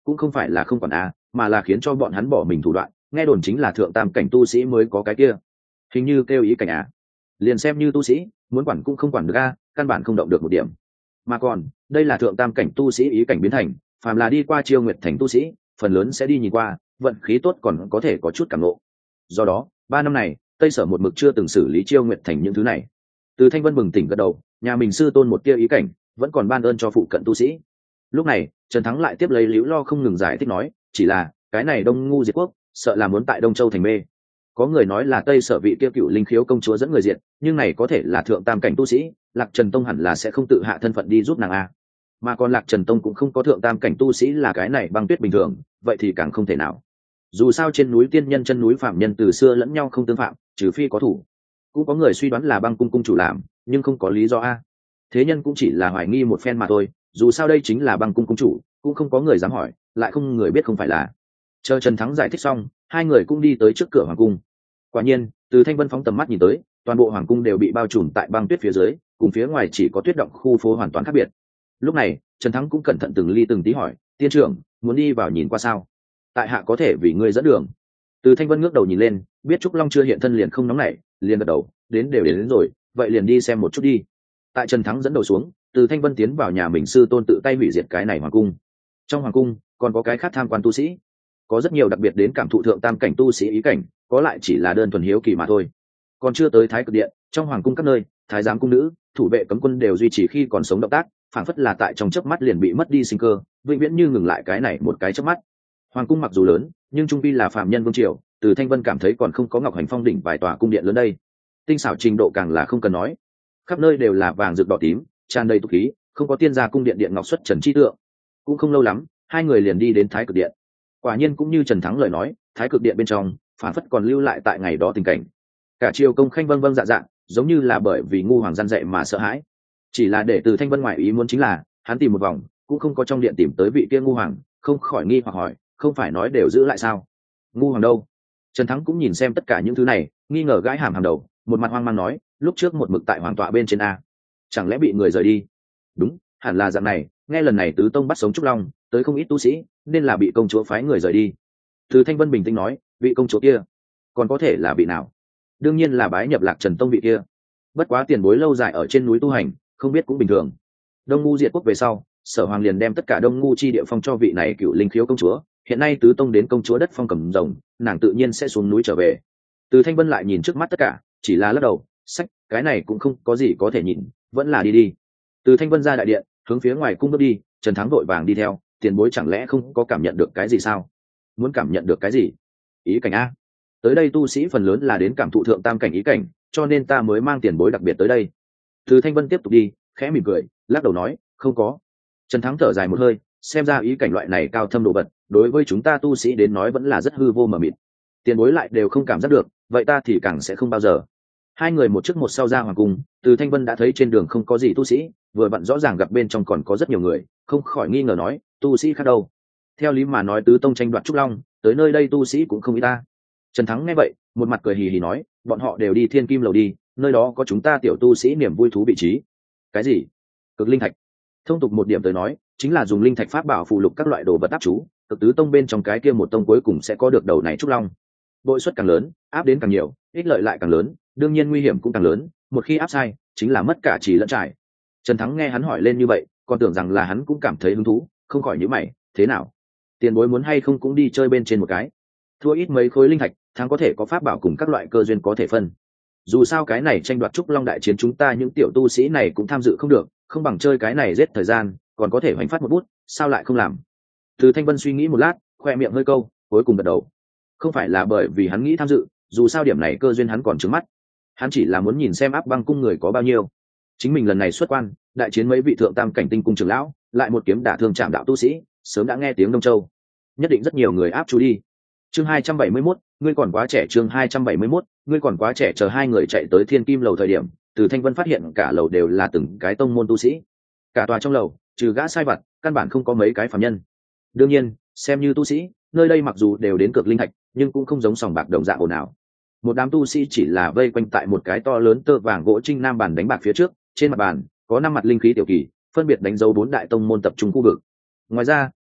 cũng không phải là không quản mà là khiến cho bọn hắn bỏ mình thủ đoạn, nghe đồn chính là thượng tam cảnh tu sĩ mới có cái kia, hình như kêu ý cảnh liền xem như tu sĩ muốn quản cũng không quản được căn bản không động được một điểm. Mà còn đây là thượng tam cảnh tu sĩ ý cảnh biến thành, phàm là đi qua Chiêu Nguyệt Thành tu sĩ phần lớn sẽ đi nhìn qua, vận khí tốt còn có thể có chút cảm ngộ. Do đó 3 năm này Tây Sở một mực chưa từng xử lý Chiêu Nguyệt Thành những thứ này. Từ Thanh Vân bừng tỉnh gật đầu, nhà mình sư tôn một tia ý cảnh vẫn còn ban ơn cho phụ cận tu sĩ. Lúc này Trần Thắng lại tiếp lấy liễu lo không ngừng giải thích nói, chỉ là cái này Đông Ngu diệt quốc sợ là muốn tại Đông Châu thành mê. Có người nói là Tây Sở vị kia cựu linh khiếu công chúa dẫn người diệt, nhưng này có thể là thượng tam cảnh tu sĩ, Lạc Trần Tông hẳn là sẽ không tự hạ thân phận đi giúp nàng mà còn Lạc Trần Tông cũng không có thượng tam cảnh tu sĩ là cái này băng tuyết bình thường, vậy thì càng không thể nào. Dù sao trên núi tiên nhân chân núi phạm nhân từ xưa lẫn nhau không tương phạm, trừ phi có thủ. Cũng có người suy đoán là băng cung cung chủ làm, nhưng không có lý do thế nhân cũng chỉ là hoài nghi một phen mà thôi, dù sao đây chính là băng cung cung chủ, cũng không có người dám hỏi, lại không người biết không phải là. Chờ Trần Thắng giải thích xong, hai người cũng đi tới trước cửa hoàng cung. Quả nhiên từ Thanh Vân phóng tầm mắt nhìn tới, toàn bộ hoàng cung đều bị bao trùm tại băng tuyết phía dưới, cùng phía ngoài chỉ có tuyết động khu phố hoàn toàn khác biệt. Lúc này Trần Thắng cũng cẩn thận từng ly từng tí hỏi, tiên trưởng muốn đi vào nhìn qua sao? Tại hạ có thể vì ngươi dẫn đường. Từ Thanh Vân ngước đầu nhìn lên, biết Trúc Long chưa hiện thân liền không nóng nảy, liền gật đầu, đến rồi, vậy liền đi xem một chút đi. Tại Trần Thắng dẫn đầu xuống, Từ Thanh Vân tiến vào nhà mình sư tôn tự tay hủy diệt cái này hoàng cung. Trong hoàng cung còn có cái khác tham quan tu sĩ, có rất nhiều đặc biệt đến cảm thụ thượng tam cảnh tu sĩ ý cảnh, có lại chỉ là đơn thuần hiếu kỳ mà thôi. Còn chưa tới Thái Cực Điện, trong hoàng cung các nơi, thái giám cung nữ, thủ vệ cấm quân đều duy trì khi còn sống động tác, phảng phất là tại trong chớp mắt liền bị mất đi sinh cơ, vĩnh viễn như ngừng lại cái này một cái chớp mắt. Hoàng cung mặc dù lớn, nhưng trung quy là phạm nhân vương triều, Từ Thanh Vân cảm thấy còn không có Ngọc Hành Phong đỉnh vài tòa cung điện lớn đây. Tinh xảo trình độ càng là không cần nói, khắp nơi đều là vàng rực đỏ tím, tràn đầy tục khí, không có tiên gia cung điện điện ngọc xuất trần chi tượng. Cũng không lâu lắm, hai người liền đi đến Thái Cực Điện. Quả nhiên cũng như Trần Thắng lời nói, Thái Cực Điện bên trong phảng phất còn lưu lại tại ngày đó tình cảnh. Cả triều công khanh vâng vâng dạ dạ, giống như là bởi vì ngu hoàng gian dạy mà sợ hãi. Chỉ là để Từ Thanh Vân ngoại ý muốn chính là, hắn tìm một vòng cũng không có trong điện tìm tới vị kia ngu hoàng, không khỏi nghi hoặc hỏi, không phải nói đều giữ lại sao? Ngu hoàng đâu? Trần Thắng cũng nhìn xem tất cả những thứ này, nghi ngờ gãi hàm đầu, một mặt hoang mang nói, lúc trước một mực tại hoàng tọa bên trên chẳng lẽ bị người rời đi? Đúng, hẳn là dạng này, nghe lần này tứ tông bắt sống Trúc Long, tới không ít tu sĩ, nên là bị công chúa phái người rời đi. Từ Thanh Vân bình tĩnh nói, vị công chúa kia còn có thể là vị nào? Đương nhiên là bái nhập Lạc Trần Tông vị kia. Bất quá tiền bối lâu dài ở trên núi tu hành, không biết cũng bình thường. Đông Ngu diệt quốc về sau, Sở Hoàng liền đem tất cả Đông Ngu chi địa phong cho vị này cựu linh khiếu công chúa, hiện nay tứ tông đến công chúa đất phong cầm rồng, nàng tự nhiên sẽ xuống núi trở về. Từ Thanh Vân lại nhìn trước mắt tất cả, chỉ là lắc đầu, sách, cái này cũng không có gì có thể nhìn, vẫn là đi. Từ Thanh Vân ra đại điện, hướng phía ngoài cung bước đi, Trần Thắng vội vàng đi theo, tiền bối chẳng lẽ không có cảm nhận được cái gì sao? Muốn cảm nhận được cái gì? Ý cảnh tới đây tu sĩ phần lớn là đến cảm thụ thượng tam cảnh ý cảnh, cho nên ta mới mang tiền bối đặc biệt tới đây. Từ Thanh Vân tiếp tục đi, khẽ mỉm cười, lắc đầu nói, không có. Trần Thắng thở dài một hơi, xem ra ý cảnh loại này cao thâm đồ vật, đối với chúng ta tu sĩ đến nói vẫn là rất hư vô mờ mịt. Tiền bối lại đều không cảm giác được, vậy ta thì càng sẽ không bao giờ. Hai người một trước một sau ra hoàng cung, Từ Thanh Vân đã thấy trên đường không có gì tu sĩ, vừa vặn rõ ràng gặp bên trong còn có rất nhiều người, không khỏi nghi ngờ nói, tu sĩ khác đâu? Theo lý mà nói tứ tông tranh đoạt Trúc Long, tới nơi đây tu sĩ cũng không ít ta. Trần Thắng nghe vậy, một mặt cười hì hì nói, bọn họ đều đi Thiên Kim lầu đi, nơi đó có chúng ta tiểu tu sĩ niềm vui thú vị trí. Cái gì? Cực linh thạch. Thông tục một điểm tới nói, chính là dùng linh thạch pháp bảo phụ lục các loại đồ vật áp chú, cực tứ tông bên trong cái kia một tông cuối cùng sẽ có được đầu này Trúc Long. Bội suất càng lớn, áp đến càng nhiều, ích lợi lại càng lớn, đương nhiên nguy hiểm cũng càng lớn, một khi áp sai, chính là mất cả trì lẫn trải. Trần Thắng nghe hắn hỏi lên như vậy, còn tưởng rằng là hắn cũng cảm thấy hứng thú, không khỏi nhíu mày, thế nào? Tiền bối muốn hay không cũng đi chơi bên trên một cái? Thua ít mấy khối linh thạch, thắng có thể có pháp bảo cùng các loại cơ duyên có thể phân. Dù sao cái này tranh đoạt Trúc Long đại chiến chúng ta những tiểu tu sĩ này cũng tham dự không được, không bằng chơi cái này giết thời gian, còn có thể hoành phát một bút, sao lại không làm? Từ Thanh Vân suy nghĩ một lát, khoe miệng hơi câu, cuối cùng gật đầu. Không phải là bởi vì hắn nghĩ tham dự, dù sao điểm này cơ duyên hắn còn trứng mắt, hắn chỉ là muốn nhìn xem áp băng cung người có bao nhiêu. Chính mình lần này xuất quan, đại chiến mấy vị thượng tam cảnh tinh cung trưởng lão, lại một kiếm đả thương chạm đạo tu sĩ, sớm đã nghe tiếng Đông Châu, nhất định rất nhiều người áp chú đi. Chương 271, ngươi còn quá trẻ. Chương 271, ngươi còn quá trẻ. Chờ hai người chạy tới Thiên Kim lầu thời điểm, Từ Thanh Vân phát hiện cả lầu đều là từng cái tông môn tu sĩ, cả tòa trong lầu trừ gã sai vặt, căn bản không có mấy cái phàm nhân. Đương nhiên, xem như tu sĩ, nơi đây mặc dù đều đến cược linh thạch, nhưng cũng không giống sòng bạc đồng dạng ồn ào. Một đám tu sĩ chỉ là vây quanh tại một cái to lớn tơ vàng gỗ trinh nam bàn đánh bạc phía trước, trên mặt bàn có 5 mặt linh khí tiểu kỳ, phân biệt đánh dấu 4 đại tông môn tập trung khu vực. Ngoài ra,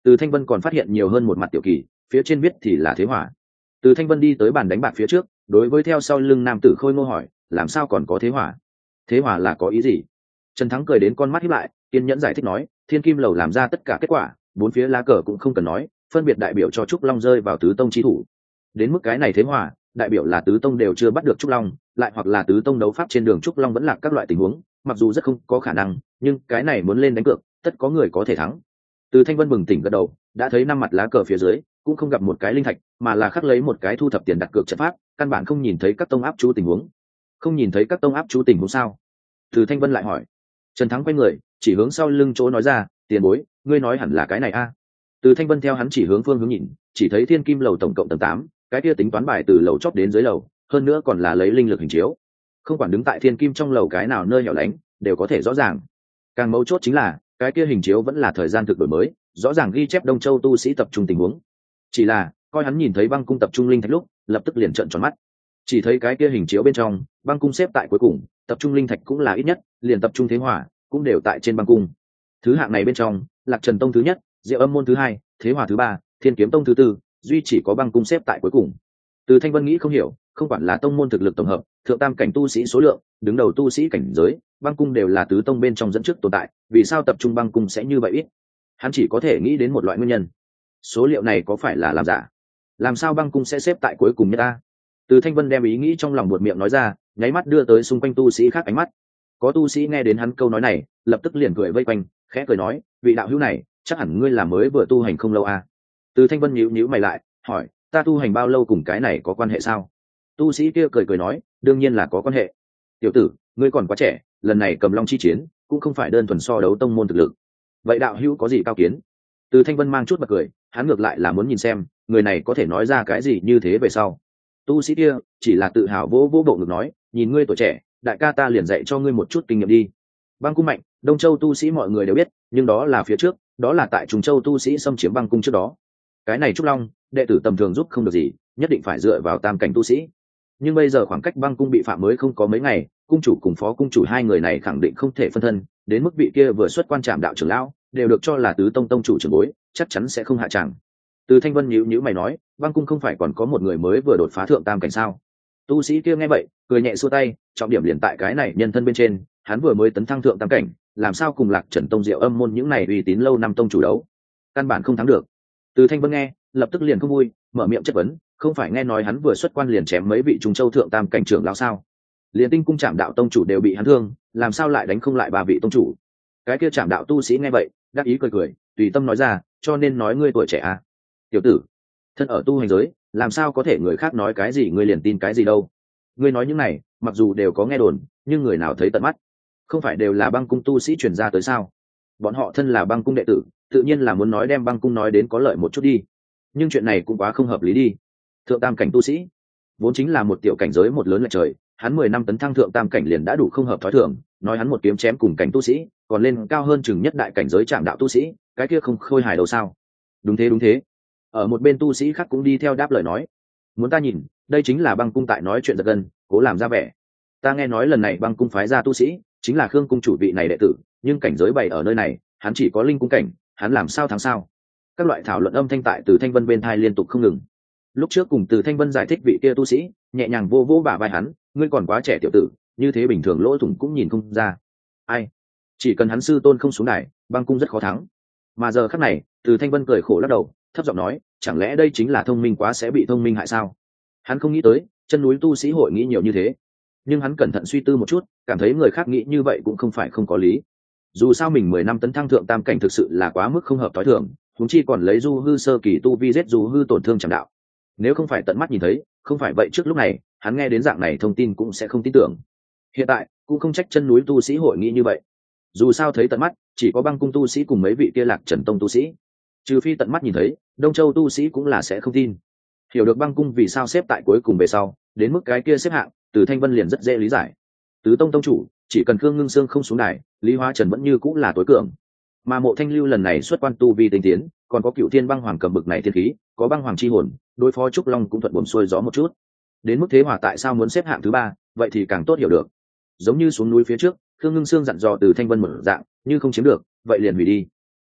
Từ Thanh Vân còn phát hiện nhiều hơn một mặt tiểu kỳ, phía trên viết thì là thế hỏa. Từ Thanh Vân đi tới bàn đánh bạc phía trước, đối với theo sau lưng nam tử Khôi Ngô hỏi, làm sao còn có thế hỏa? Thế hỏa là có ý gì? Trần Thắng cười đến con mắt híp lại, kiên nhẫn giải thích nói, Thiên Kim Lầu làm ra tất cả kết quả, bốn phía lá cờ cũng không cần nói, phân biệt đại biểu cho Trúc Long rơi vào tứ tông chi thủ. Đến mức cái này thế hỏa, đại biểu là tứ tông đều chưa bắt được Trúc Long, lại hoặc là tứ tông đấu pháp trên đường Trúc Long vẫn là các loại tình huống, mặc dù rất không có khả năng, nhưng cái này muốn lên đánh cược, tất có người có thể thắng. Từ Thanh Vân bừng tỉnh gật đầu, đã thấy năm mặt lá cờ phía dưới, cũng không gặp một cái linh thạch, mà là khắc lấy một cái thu thập tiền đặt cược trận pháp, căn bản không nhìn thấy các tông áp chú tình huống. Không nhìn thấy các tông áp chú tình huống sao? Từ Thanh Vân lại hỏi. Trần Thắng quay người, chỉ hướng sau lưng chỗ nói ra, tiền bối, ngươi nói hẳn là cái này a. Từ Thanh Vân theo hắn chỉ hướng phương hướng nhìn, chỉ thấy Thiên Kim Lầu tổng cộng tầng 8, cái kia tính toán bài từ lầu chót đến dưới lầu, hơn nữa còn là lấy linh lực hình chiếu. Không quản đứng tại Thiên Kim trong lầu cái nào nơi hẻo lánh, đều có thể rõ ràng. Càng mấu chốt chính là, cái kia hình chiếu vẫn là thời gian thực đổi mới, rõ ràng ghi chép Đông Châu tu sĩ tập trung tình huống. Chỉ là, coi hắn nhìn thấy băng cung tập trung linh thạch lúc, lập tức liền trợn tròn mắt. Chỉ thấy cái kia hình chiếu bên trong, băng cung xếp tại cuối cùng, tập trung linh thạch cũng là ít nhất, liền tập trung thế hỏa, cũng đều tại trên băng cung. Thứ hạng này bên trong, Lạc Trần Tông thứ nhất, Diệu Âm môn thứ hai, Thế Hòa thứ ba, Thiên Kiếm Tông thứ tư, duy chỉ có băng cung xếp tại cuối cùng. Từ Thanh Vân nghĩ không hiểu, không quản là tông môn thực lực tổng hợp, thượng tam cảnh tu sĩ số lượng, đứng đầu tu sĩ cảnh giới, băng cung đều là tứ tông bên trong dẫn trước tồn tại, vì sao tập trung băng cung sẽ như vậy ít? Hắn chỉ có thể nghĩ đến một loại nguyên nhân. Số liệu này có phải là làm giả? Làm sao băng cung sẽ xếp tại cuối cùng nhất ta? Từ Thanh Vân đem ý nghĩ trong lòng buột miệng nói ra, nháy mắt đưa tới xung quanh tu sĩ khác ánh mắt. Có tu sĩ nghe đến hắn câu nói này, lập tức liền cười vây quanh, khẽ cười nói, vị đạo hữu này, chắc hẳn ngươi là mới vừa tu hành không lâu à? Từ Thanh Vân nhíu nhíu mày lại, hỏi, ta tu hành bao lâu cùng cái này có quan hệ sao? Tu sĩ kia cười cười nói, đương nhiên là có quan hệ. Tiểu tử, ngươi còn quá trẻ, lần này cầm long chi chiến cũng không phải đơn thuần so đấu tông môn thực lực. Vậy đạo hữu có gì cao kiến? Từ Thanh Vân mang chút bật cười, hắn ngược lại là muốn nhìn xem người này có thể nói ra cái gì như thế về sau. Tu sĩ kia chỉ là tự hào vỗ vỗ bộ ngực nói, nhìn ngươi tuổi trẻ, đại ca ta liền dạy cho ngươi một chút kinh nghiệm đi. Băng cung mạnh, Đông Châu tu sĩ mọi người đều biết, nhưng đó là phía trước, đó là tại Trùng Châu tu sĩ xâm chiếm băng cung trước đó. Cái này Trúc Long, đệ tử tầm thường giúp không được gì, nhất định phải dựa vào tam cảnh tu sĩ. Nhưng bây giờ khoảng cách băng cung bị phạm mới không có mấy ngày, cung chủ cùng phó cung chủ hai người này khẳng định không thể phân thân, đến mức vị kia vừa xuất quan trạm đạo trưởng lão, đều được cho là tứ tông tông chủ trưởng bối, chắc chắn sẽ không hạ tràng. Từ Thanh Vân nhíu nhíu mày nói, băng cung không phải còn có một người mới vừa đột phá thượng tam cảnh sao? Tu sĩ kia nghe vậy, cười nhẹ xua tay, trọng điểm liền tại cái này nhân thân bên trên, hắn vừa mới tấn thăng thượng tam cảnh, làm sao cùng Lạc Trần Tông Diệu Âm môn những này uy tín lâu năm tông chủ đấu, căn bản không thắng được. Từ Thanh Vân nghe, lập tức liền không vui, mở miệng chất vấn, không phải nghe nói hắn vừa xuất quan liền chém mấy vị Trung Châu thượng tam cảnh trưởng lão sao? Liền Tinh cung Trảm đạo tông chủ đều bị hắn thương, làm sao lại đánh không lại ba vị tông chủ? Cái kia Trảm đạo tu sĩ nghe vậy, đáp ý cười cười, tùy tâm nói ra, cho nên nói ngươi tuổi trẻ à? Tiểu tử, thân ở tu hành giới, làm sao có thể người khác nói cái gì ngươi liền tin cái gì đâu? Ngươi nói những này, mặc dù đều có nghe đồn, nhưng người nào thấy tận mắt? Không phải đều là băng cung tu sĩ truyền ra tới sao? Bọn họ thân là băng cung đệ tử, tự nhiên là muốn nói đem băng cung nói đến có lợi một chút đi. Nhưng chuyện này cũng quá không hợp lý đi. Thượng tam cảnh tu sĩ, vốn chính là một tiểu cảnh giới một lớn lệch trời, hắn 10 năm tấn thăng thượng tam cảnh liền đã đủ không hợp thói thường, nói hắn một kiếm chém cùng cảnh tu sĩ, còn lên cao hơn chừng nhất đại cảnh giới Trảm đạo tu sĩ, cái kia không khôi hài đâu sao? Đúng thế đúng thế. Ở một bên tu sĩ khác cũng đi theo đáp lời nói, muốn ta nhìn, đây chính là băng cung tại nói chuyện giật gân, cố làm ra vẻ. Ta nghe nói lần này băng cung phái ra tu sĩ chính là Khương cung chủ vị này đệ tử, nhưng cảnh giới bày ở nơi này, hắn chỉ có linh cung cảnh, hắn làm sao thắng sao? Các loại thảo luận âm thanh tại Từ Thanh Vân bên thai liên tục không ngừng. Lúc trước cùng Từ Thanh Vân giải thích vị kia tu sĩ, nhẹ nhàng vô vô bả vai hắn, ngươi còn quá trẻ tiểu tử, như thế bình thường lỗ thủng cũng nhìn không ra. Ai? Chỉ cần hắn sư tôn không xuống đài, băng cung rất khó thắng. Mà giờ khắc này, Từ Thanh Vân cười khổ lắc đầu, thấp giọng nói, chẳng lẽ đây chính là thông minh quá sẽ bị thông minh hại sao? Hắn không nghĩ tới, chân núi tu sĩ hội nghĩ nhiều như thế. Nhưng hắn cẩn thận suy tư một chút, cảm thấy người khác nghĩ như vậy cũng không phải không có lý. Dù sao mình 10 năm tấn thăng thượng tam cảnh thực sự là quá mức không hợp tối thường, huống chi còn lấy du hư sơ kỳ tu vi giết du hư tổn thương Trảm đạo. Nếu không phải tận mắt nhìn thấy, không phải vậy trước lúc này, hắn nghe đến dạng này thông tin cũng sẽ không tin tưởng. Hiện tại, cũng không trách chân núi tu sĩ hội nghĩ như vậy. Dù sao thấy tận mắt, chỉ có băng cung tu sĩ cùng mấy vị kia Lạc Trần Tông tu sĩ. Trừ phi tận mắt nhìn thấy, Đông Châu tu sĩ cũng là sẽ không tin. Hiểu được băng cung vì sao xếp tại cuối cùng về sau, đến mức cái kia xếp hạng, Từ Thanh Vân liền rất dễ lý giải. Tứ tông tông chủ, chỉ cần Khương Ngưng Sương không xuống đài, Lý Hóa Trần vẫn như cũng là tối cường. Mà Mộ Thanh Lưu lần này xuất quan tu vi tinh tiến, còn có Cựu Thiên Băng Hoàng cầm bực này thiên khí, có băng hoàng chi hồn, đối phó Trúc Long cũng thuận buồm xuôi gió một chút. Đến mức Thế Hòa tại sao muốn xếp hạng thứ ba, vậy thì càng tốt hiểu được. Giống như xuống núi phía trước, Khương Ngưng Sương dặn dò Từ Thanh Vân một dạng, như không chiếm được, vậy liền hủy đi.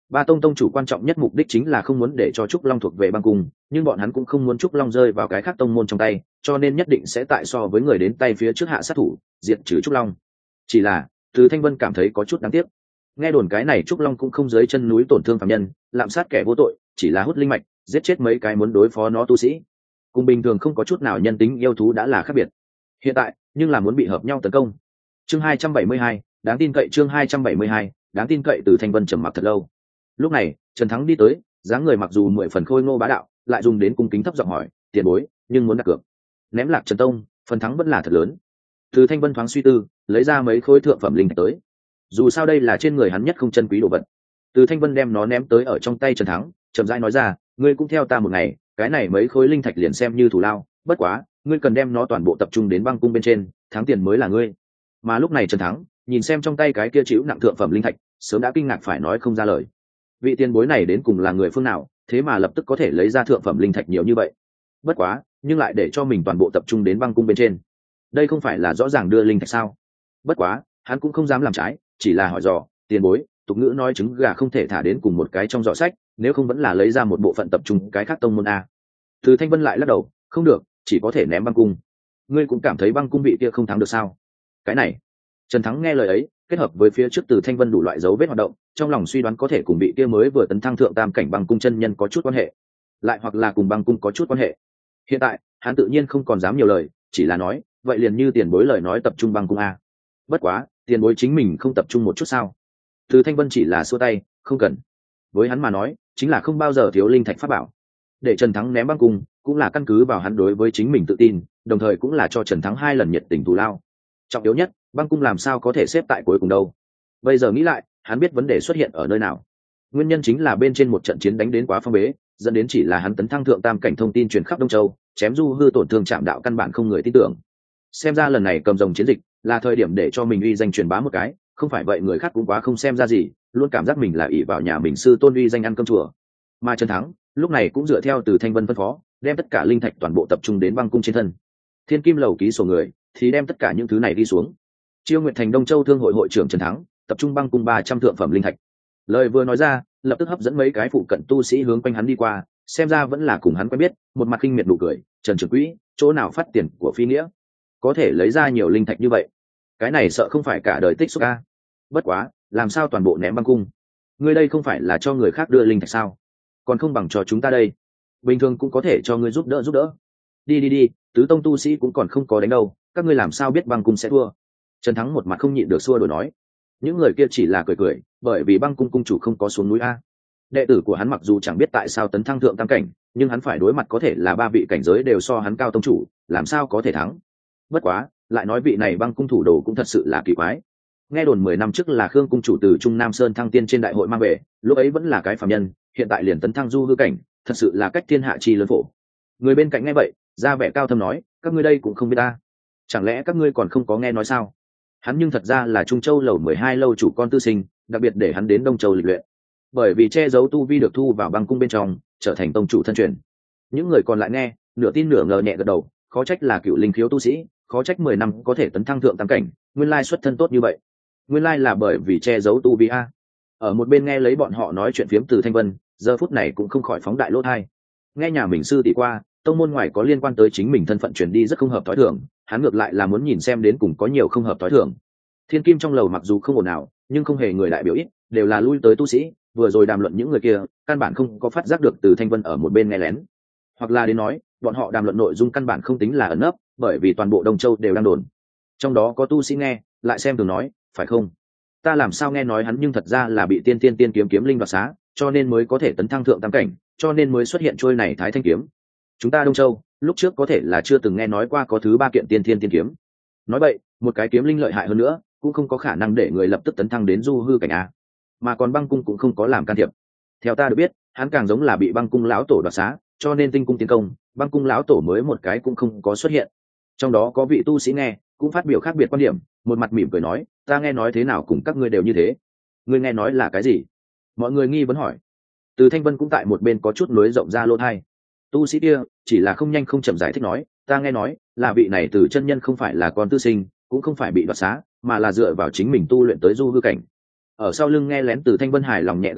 Ba tông tông chủ quan trọng nhất mục đích chính là không muốn để cho trúc long thuộc về băng cung, nhưng bọn hắn cũng không muốn trúc long rơi vào cái khác tông môn trong tay, cho nên nhất định sẽ tại so với người đến tay phía trước hạ sát thủ diệt trừ trúc long. Chỉ là Từ Thanh Vân cảm thấy có chút đáng tiếc. Nghe đồn cái này trúc long cũng không dưới chân núi tổn thương phạm nhân, lạm sát kẻ vô tội, chỉ là hút linh mạch, giết chết mấy cái muốn đối phó nó tu sĩ, cùng bình thường không có chút nào nhân tính yêu thú đã là khác biệt. Hiện tại nhưng là muốn bị hợp nhau tấn công. Chương 272, đáng tin cậy. Chương 272, đáng tin cậy. Từ Thanh Vân trầm mặc thật lâu. Lúc này Trần Thắng đi tới, dáng người mặc dù 10 phần khôi ngô bá đạo, lại dùng đến cung kính thấp giọng hỏi, tiền bối, nhưng muốn đặt cược ném Lạc Trần Tông, phần thắng vẫn là thật lớn. Từ Thanh Vân thoáng suy tư, lấy ra mấy khối thượng phẩm linh thạch tới. Dù sao đây là trên người hắn nhất không chân quý đồ vật. Từ Thanh Vân đem nó ném tới ở trong tay Trần Thắng, chậm rãi nói ra, ngươi cũng theo ta một ngày, cái này mấy khối linh thạch liền xem như thù lao, bất quá ngươi cần đem nó toàn bộ tập trung đến băng cung bên trên, thắng tiền mới là ngươi. Mà lúc này Trần Thắng nhìn xem trong tay cái kia chịu nặng thượng phẩm linh thạch, sớm đã kinh ngạc phải nói không ra lời. Vị tiền bối này đến cùng là người phương nào, thế mà lập tức có thể lấy ra thượng phẩm linh thạch nhiều như vậy? Bất quá nhưng lại để cho mình toàn bộ tập trung đến băng cung bên trên, đây không phải là rõ ràng đưa linh thạch sao? Bất quá hắn cũng không dám làm trái, chỉ là hỏi dò, tiền bối, tục ngữ nói trứng gà không thể thả đến cùng một cái trong giỏ sách, nếu không vẫn là lấy ra một bộ phận tập trung cái khác tông môn a. Từ Thanh Vân lại lắc đầu, không được, chỉ có thể ném băng cung. Ngươi cũng cảm thấy băng cung bị kia không thắng được sao? Cái này, Trần Thắng nghe lời ấy, kết hợp với phía trước Từ Thanh Vân đủ loại dấu vết hoạt động, trong lòng suy đoán có thể cùng bị kia mới vừa tấn thăng thượng tam cảnh băng cung chân nhân có chút quan hệ, lại hoặc là cùng băng cung có chút quan hệ. Hiện tại hắn tự nhiên không còn dám nhiều lời, chỉ là nói, vậy liền như tiền bối lời nói tập trung băng cung a. Bất quá tiền bối chính mình không tập trung một chút sao? Từ Thanh Vân chỉ là xua tay, không cần. Với hắn mà nói, chính là không bao giờ thiếu linh thạch pháp bảo. Để Trần Thắng ném băng cung, cũng là căn cứ vào hắn đối với chính mình tự tin, đồng thời cũng là cho Trần Thắng 2 lần nhiệt tình thù lao. Trọng yếu nhất, băng cung làm sao có thể xếp tại cuối cùng đâu? Bây giờ nghĩ lại, hắn biết vấn đề xuất hiện ở nơi nào. Nguyên nhân chính là bên trên một trận chiến đánh đến quá phong bế, dẫn đến chỉ là hắn tấn thăng thượng tam cảnh thông tin truyền khắp Đông Châu, chém du hư tổn thương chạm đạo căn bản không người tin tưởng. Xem ra lần này cầm rồng chiến dịch là thời điểm để cho mình uy danh truyền bá một cái, không phải vậy người khác cũng quá không xem ra gì, luôn cảm giác mình là ỷ vào nhà mình sư tôn uy danh ăn cơm chùa. Mà Trần Thắng lúc này cũng dựa theo Từ Thanh Vân phân phó, đem tất cả linh thạch toàn bộ tập trung đến băng cung trên thân. Thiên Kim lầu ký sổ người thì đem tất cả những thứ này đi xuống. Chiêu Nguyệt Thành Đông Châu thương hội hội trưởng Trần Thắng tập trung băng cung 300 thượng phẩm linh thạch. Lời vừa nói ra, lập tức hấp dẫn mấy cái phụ cận tu sĩ hướng quanh hắn đi qua, xem ra vẫn là cùng hắn quen biết, một mặt khinh miệt nụ cười, Trần trưởng quỹ, chỗ nào phát tiền của phi nghĩa, có thể lấy ra nhiều linh thạch như vậy, cái này sợ không phải cả đời tích xúc a. Bất quá làm sao toàn bộ ném băng cung? Ngươi đây không phải là cho người khác đưa linh thạch sao? Còn không bằng cho chúng ta đây, bình thường cũng có thể cho ngươi giúp đỡ. Đi, tứ tông tu sĩ cũng còn không có đánh đâu, các ngươi làm sao biết băng cung sẽ thua? Trần Thắng một mặt không nhịn được xua đuổi nói. Những người kia chỉ là cười, bởi vì băng cung cung chủ không có xuống núi a. Đệ tử của hắn mặc dù chẳng biết tại sao tấn thăng thượng tam cảnh, nhưng hắn phải đối mặt có thể là 3 vị cảnh giới đều so hắn cao tông chủ, làm sao có thể thắng? Bất quá lại nói vị này băng cung thủ đồ cũng thật sự là kỳ quái. Nghe đồn 10 năm trước là Khương cung chủ từ Trung Nam Sơn thăng tiên trên đại hội mang về, lúc ấy vẫn là cái phàm nhân, hiện tại liền tấn thăng du hư cảnh, thật sự là cách thiên hạ chi lớn phổ. Người bên cạnh nghe vậy, ra vẻ cao thâm nói, các ngươi đây cũng không biết ta, chẳng lẽ các ngươi còn không có nghe nói sao? Hắn nhưng thật ra là Trung Châu lầu 12 lâu chủ con tư sinh, đặc biệt để hắn đến Đông Châu lịch luyện, bởi vì che giấu tu vi được thu vào băng cung bên trong, trở thành tông chủ thân truyền. Những người còn lại nghe, nửa tin nửa ngờ nhẹ gật đầu, khó trách là cựu linh khiếu tu sĩ, khó trách 10 năm có thể tấn thăng thượng tam cảnh, nguyên lai xuất thân tốt như vậy. Nguyên lai là bởi vì che giấu tu vi a. Ở một bên nghe lấy bọn họ nói chuyện phiếm Từ Thanh Vân, giờ phút này cũng không khỏi phóng đại lỗ tai. Nghe nhà mình sư tỷ qua, tông môn ngoài có liên quan tới chính mình thân phận truyền đi rất không hợp tối thường, hắn ngược lại là muốn nhìn xem đến cùng có nhiều không hợp tối thường. Thiên Kim trong lầu mặc dù không ồn nào, nhưng không hề người đại biểu ít, đều là lui tới tu sĩ, vừa rồi đàm luận những người kia, căn bản không có phát giác được Từ Thanh Vân ở một bên nghe lén. Hoặc là đến nói, bọn họ đàm luận nội dung căn bản không tính là ẩn nấp, bởi vì toàn bộ Đông Châu đều đang đồn. Trong đó có tu sĩ nghe, lại xem thường nói, phải không? Ta làm sao nghe nói hắn nhưng thật ra là bị tiên kiếm linh đoạt xá, cho nên mới có thể tấn thăng thượng tam cảnh, cho nên mới xuất hiện trôi này Thái Thanh kiếm. Chúng ta Đông Châu, lúc trước có thể là chưa từng nghe nói qua có thứ 3 kiện tiên kiếm. Nói vậy, một cái kiếm linh lợi hại hơn nữa, cũng không có khả năng để người lập tức tấn thăng đến du hư cảnh a. Mà còn băng cung cũng không có làm can thiệp. Theo ta được biết, hắn càng giống là bị băng cung lão tổ đoạt xá, cho nên tinh cung tiến công, băng cung lão tổ mới một cái cũng không có xuất hiện. Trong đó có vị tu sĩ nghe, cũng phát biểu khác biệt quan điểm, một mặt mỉm cười nói, ta nghe nói thế nào cùng các ngươi đều như thế. Ngươi nghe nói là cái gì? Mọi người nghi vấn hỏi. Từ Thanh Vân cũng tại một bên có chút nối rộng ra lỗ tai. Tu sĩ kia chỉ là không nhanh không chậm giải thích nói, ta nghe nói là vị này Từ chân nhân không phải là con tư sinh, cũng không phải bị đoạt xá, mà là dựa vào chính mình tu luyện tới du hư cảnh. Ở sau lưng nghe lén Từ Thanh Vân hài lòng nhẹ gật đầu,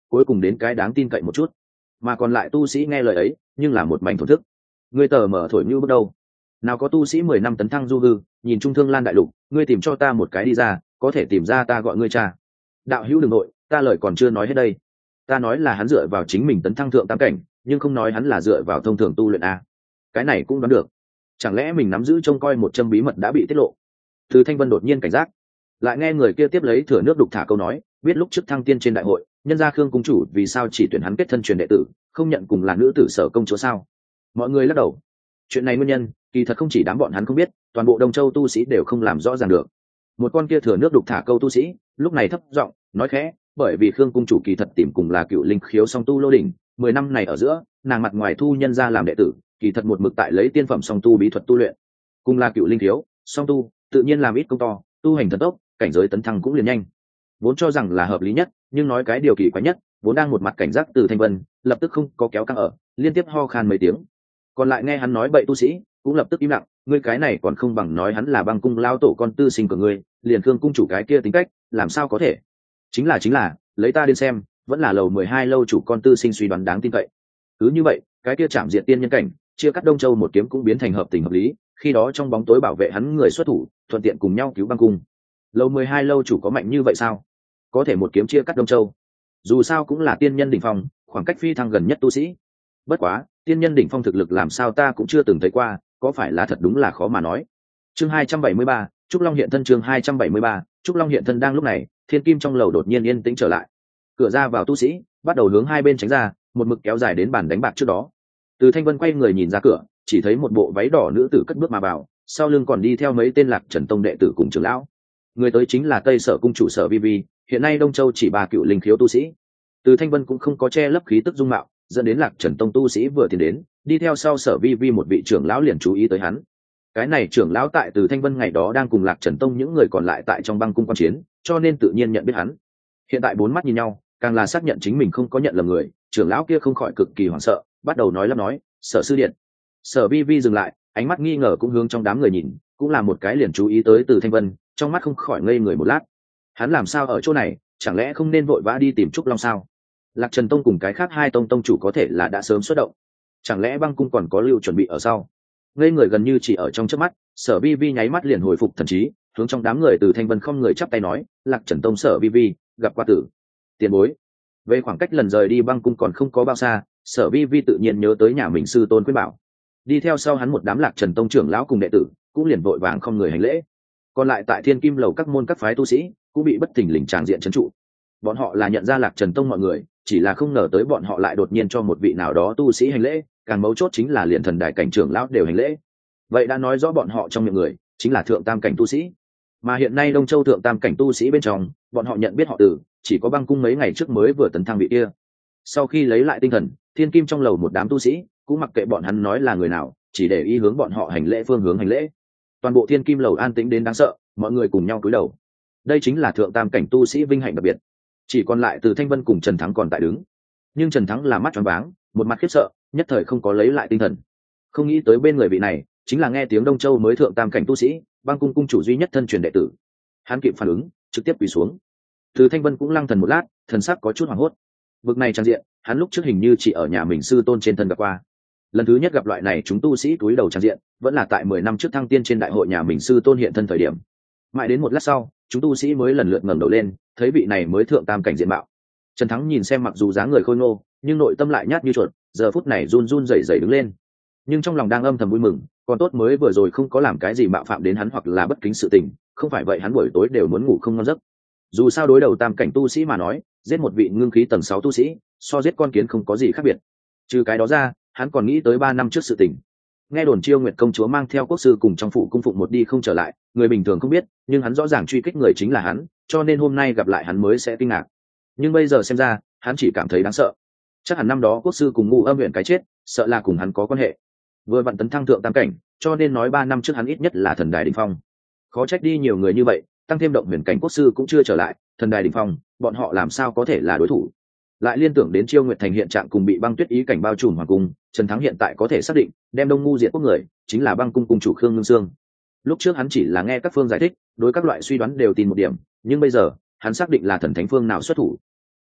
cuối cùng đến cái đáng tin cậy một chút. Mà còn lại tu sĩ nghe lời ấy nhưng là một mảnh thổn thức. Ngươi tờ mở thổi như bước đầu, nào có tu sĩ 10 năm tấn thăng du hư, nhìn trung thương lan đại lục, ngươi tìm cho ta một cái đi ra, có thể tìm ra ta gọi ngươi cha. Đạo hữu đừng nội, ta lời còn chưa nói hết đây. Ta nói là hắn dựa vào chính mình tấn thăng thượng tam cảnh, nhưng không nói hắn là dựa vào thông thường tu luyện a. Cái này cũng đoán được. Chẳng lẽ mình nắm giữ trông coi một châm bí mật đã bị tiết lộ? Từ Thanh Vân đột nhiên cảnh giác, lại nghe người kia tiếp lấy thừa nước đục thả câu nói, biết lúc trước thăng tiên trên đại hội, nhân gia Khương cung chủ vì sao chỉ tuyển hắn kết thân truyền đệ tử, không nhận cùng là nữ tử Sở công chúa sao? Mọi người lắc đầu. Chuyện này nguyên nhân, kỳ thật không chỉ đám bọn hắn không biết, toàn bộ Đông Châu tu sĩ đều không làm rõ ràng được. Một con kia thừa nước đục thả câu tu sĩ, lúc này thấp giọng nói khẽ, bởi vì Khương cung chủ kỳ thật tìm cùng là cựu linh khiếu song tu lô đỉnh, 10 năm này ở giữa, nàng mặt ngoài thu nhân ra làm đệ tử, kỳ thật một mực tại lấy tiên phẩm song tu bí thuật tu luyện. Cùng là cựu linh khiếu, song tu, tự nhiên làm ít công to, tu hành thần tốc, cảnh giới tấn thăng cũng liền nhanh. Vốn cho rằng là hợp lý nhất, nhưng nói cái điều kỳ quái nhất, vốn đang một mặt cảnh giác Từ Thanh Vân, lập tức không có kéo căng ở, liên tiếp ho khan mấy tiếng. Còn lại nghe hắn nói bậy tu sĩ, cũng lập tức im lặng, ngươi cái này còn không bằng nói hắn là băng cung lao tổ con tư sinh của ngươi, liền Khương cung chủ cái kia tính cách, làm sao có thể? Chính là, lấy ta đến xem, vẫn là lầu 12 lâu chủ con tư sinh suy đoán đáng tin cậy. Cứ như vậy, cái kia chạm diệt tiên nhân cảnh, chia cắt Đông Châu một kiếm cũng biến thành hợp tình hợp lý, khi đó trong bóng tối bảo vệ hắn người xuất thủ, thuận tiện cùng nhau cứu băng cung. Lầu 12 lâu chủ có mạnh như vậy sao? Có thể một kiếm chia cắt Đông Châu. Dù sao cũng là tiên nhân đỉnh phong, khoảng cách phi thăng gần nhất tu sĩ. Bất quá, tiên nhân đỉnh phong thực lực làm sao ta cũng chưa từng thấy qua, có phải là thật đúng là khó mà nói. Chương 273, Trúc Long hiện thân. Chương 273, Trúc Long hiện thân. Đang lúc này, thiên kim trong lầu đột nhiên yên tĩnh trở lại. Cửa ra vào tu sĩ bắt đầu hướng hai bên tránh ra, một mực kéo dài đến bàn đánh bạc trước đó. Từ Thanh Vân quay người nhìn ra cửa, chỉ thấy một bộ váy đỏ nữ tử cất bước mà vào, sau lưng còn đi theo mấy tên Lạc Trần tông đệ tử cùng trưởng lão. Người tới chính là Tây Sở cung chủ Sở Vi Vi, hiện nay Đông Châu chỉ 3 cựu linh khiếu tu sĩ. Từ Thanh Vân cũng không có che lấp khí tức dung mạo, dẫn đến Lạc Trần tông tu sĩ vừa tiến đến, đi theo sau Sở Vi Vi một vị trưởng lão liền chú ý tới hắn. Cái này trưởng lão tại Từ Thanh Vân ngày đó đang cùng Lạc Trần tông những người còn lại tại trong băng cung quan chiến, cho nên tự nhiên nhận biết hắn. Hiện tại bốn mắt nhìn nhau, càng là xác nhận chính mình không có nhận lầm người, trưởng lão kia không khỏi cực kỳ hoảng sợ, bắt đầu nói lắp nói, Sở sư điện. Sở Vi Vi dừng lại, ánh mắt nghi ngờ cũng hướng trong đám người nhìn, cũng là một cái liền chú ý tới Từ Thanh Vân, trong mắt không khỏi ngây người một lát. Hắn làm sao ở chỗ này, chẳng lẽ không nên vội vã đi tìm Trúc Long sao? Lạc Trần tông cùng cái khác hai tông chủ có thể là đã sớm xuất động, chẳng lẽ băng cung còn có lưu chuẩn bị ở sau? Ngây người gần như chỉ ở trong chớp mắt, Sở Vi Vi nháy mắt liền hồi phục thần trí, hướng trong đám người Từ Thanh Vân không người chắp tay nói, Lạc Trần tông Sở Vi Vi gặp qua tử tiền bối. Về khoảng cách lần rời đi băng cung còn không có bao xa, Sở Vi Vi tự nhiên nhớ tới nhà mình sư tôn khuyên bảo, đi theo sau hắn một đám Lạc Trần tông trưởng lão cùng đệ tử cũng liền vội vàng không người hành lễ. Còn lại tại Thiên Kim lầu các môn các phái tu sĩ cũng bị bất thình lình tràng diện trấn trụ. Bọn họ là nhận ra Lạc Trần tông mọi người, chỉ là không ngờ tới bọn họ lại đột nhiên cho một vị nào đó tu sĩ hành lễ, càng mấu chốt chính là liền thần đại cảnh trưởng lão đều hành lễ. Vậy đã nói rõ bọn họ trong miệng người chính là thượng tam cảnh tu sĩ. Mà hiện nay Đông Châu thượng tam cảnh tu sĩ bên trong, bọn họ nhận biết họ Từ, chỉ có băng cung mấy ngày trước mới vừa tấn thăng vị kia. Sau khi lấy lại tinh thần, Thiên Kim trong lầu một đám tu sĩ cũng mặc kệ bọn hắn nói là người nào, chỉ để ý hướng bọn họ hành lễ phương hướng hành lễ. Toàn bộ Thiên Kim lầu an tĩnh đến đáng sợ, mọi người cùng nhau cúi đầu. Đây chính là thượng tam cảnh tu sĩ vinh hạnh đặc biệt. Chỉ còn lại Từ Thanh Vân cùng Trần Thắng còn tại đứng, nhưng Trần Thắng là mắt tròn váng, một mặt khiếp sợ, nhất thời không có lấy lại tinh thần. Không nghĩ tới bên người vị này chính là nghe tiếng Đông Châu mới thượng tam cảnh tu sĩ, băng cung cung chủ duy nhất thân truyền đệ tử. Hắn kịp phản ứng, trực tiếp quỳ xuống. Từ Thanh Vân cũng lăng thần một lát, thần sắc có chút hoảng hốt. Vực này trang diện, hắn lúc trước hình như chỉ ở nhà mình sư tôn trên thân gặp qua. Lần thứ nhất gặp loại này chúng tu sĩ cúi đầu trang diện, vẫn là tại 10 năm trước thăng tiên trên đại hội nhà mình sư tôn hiện thân thời điểm. Mãi đến một lát sau, chúng tu sĩ mới lần lượt ngẩng đầu lên, thấy vị này mới thượng tam cảnh diện mạo. Trần Thắng nhìn xem mặc dù dáng người khôi ngô, nhưng nội tâm lại nhát như chuột, giờ phút này run run rẩy rẩy đứng lên. Nhưng trong lòng đang âm thầm vui mừng, còn tốt mới vừa rồi không có làm cái gì mạo phạm đến hắn hoặc là bất kính sự tình, không phải vậy hắn buổi tối đều muốn ngủ không ngon giấc. Dù sao đối đầu tam cảnh tu sĩ mà nói, giết một vị ngưng khí tầng 6 tu sĩ, so giết con kiến không có gì khác biệt. Trừ cái đó ra, hắn còn nghĩ tới 3 năm trước sự tình. Nghe đồn Chiêu Nguyệt công chúa mang theo quốc sư cùng trong phủ cung phụng một đi không trở lại, người bình thường không biết, nhưng hắn rõ ràng truy kích người chính là hắn, cho nên hôm nay gặp lại hắn mới sẽ kinh ngạc. Nhưng bây giờ xem ra, hắn chỉ cảm thấy đáng sợ. Chắc hẳn năm đó quốc sư cùng Ngũ Âm huyện cái chết, sợ là cùng hắn có quan hệ. Vừa vặn tấn thăng thượng tam cảnh, cho nên nói 3 năm trước hắn ít nhất là thần đài đỉnh phong. Khó trách đi nhiều người như vậy, tăng thêm động huyền cảnh quốc sư cũng chưa trở lại, thần đài đỉnh phong, bọn họ làm sao có thể là đối thủ. Lại liên tưởng đến Chiêu Nguyệt thành hiện trạng cùng bị băng tuyết ý cảnh bao trùm hoàng cung, Trần Thắng hiện tại có thể xác định, đem Đông Ngu diệt quốc người, chính là băng cung cung chủ Khương Ngưng Sương. Lúc trước hắn chỉ là nghe các phương giải thích, đối các loại suy đoán đều tin một điểm, nhưng bây giờ, hắn xác định là thần thánh phương nào xuất thủ.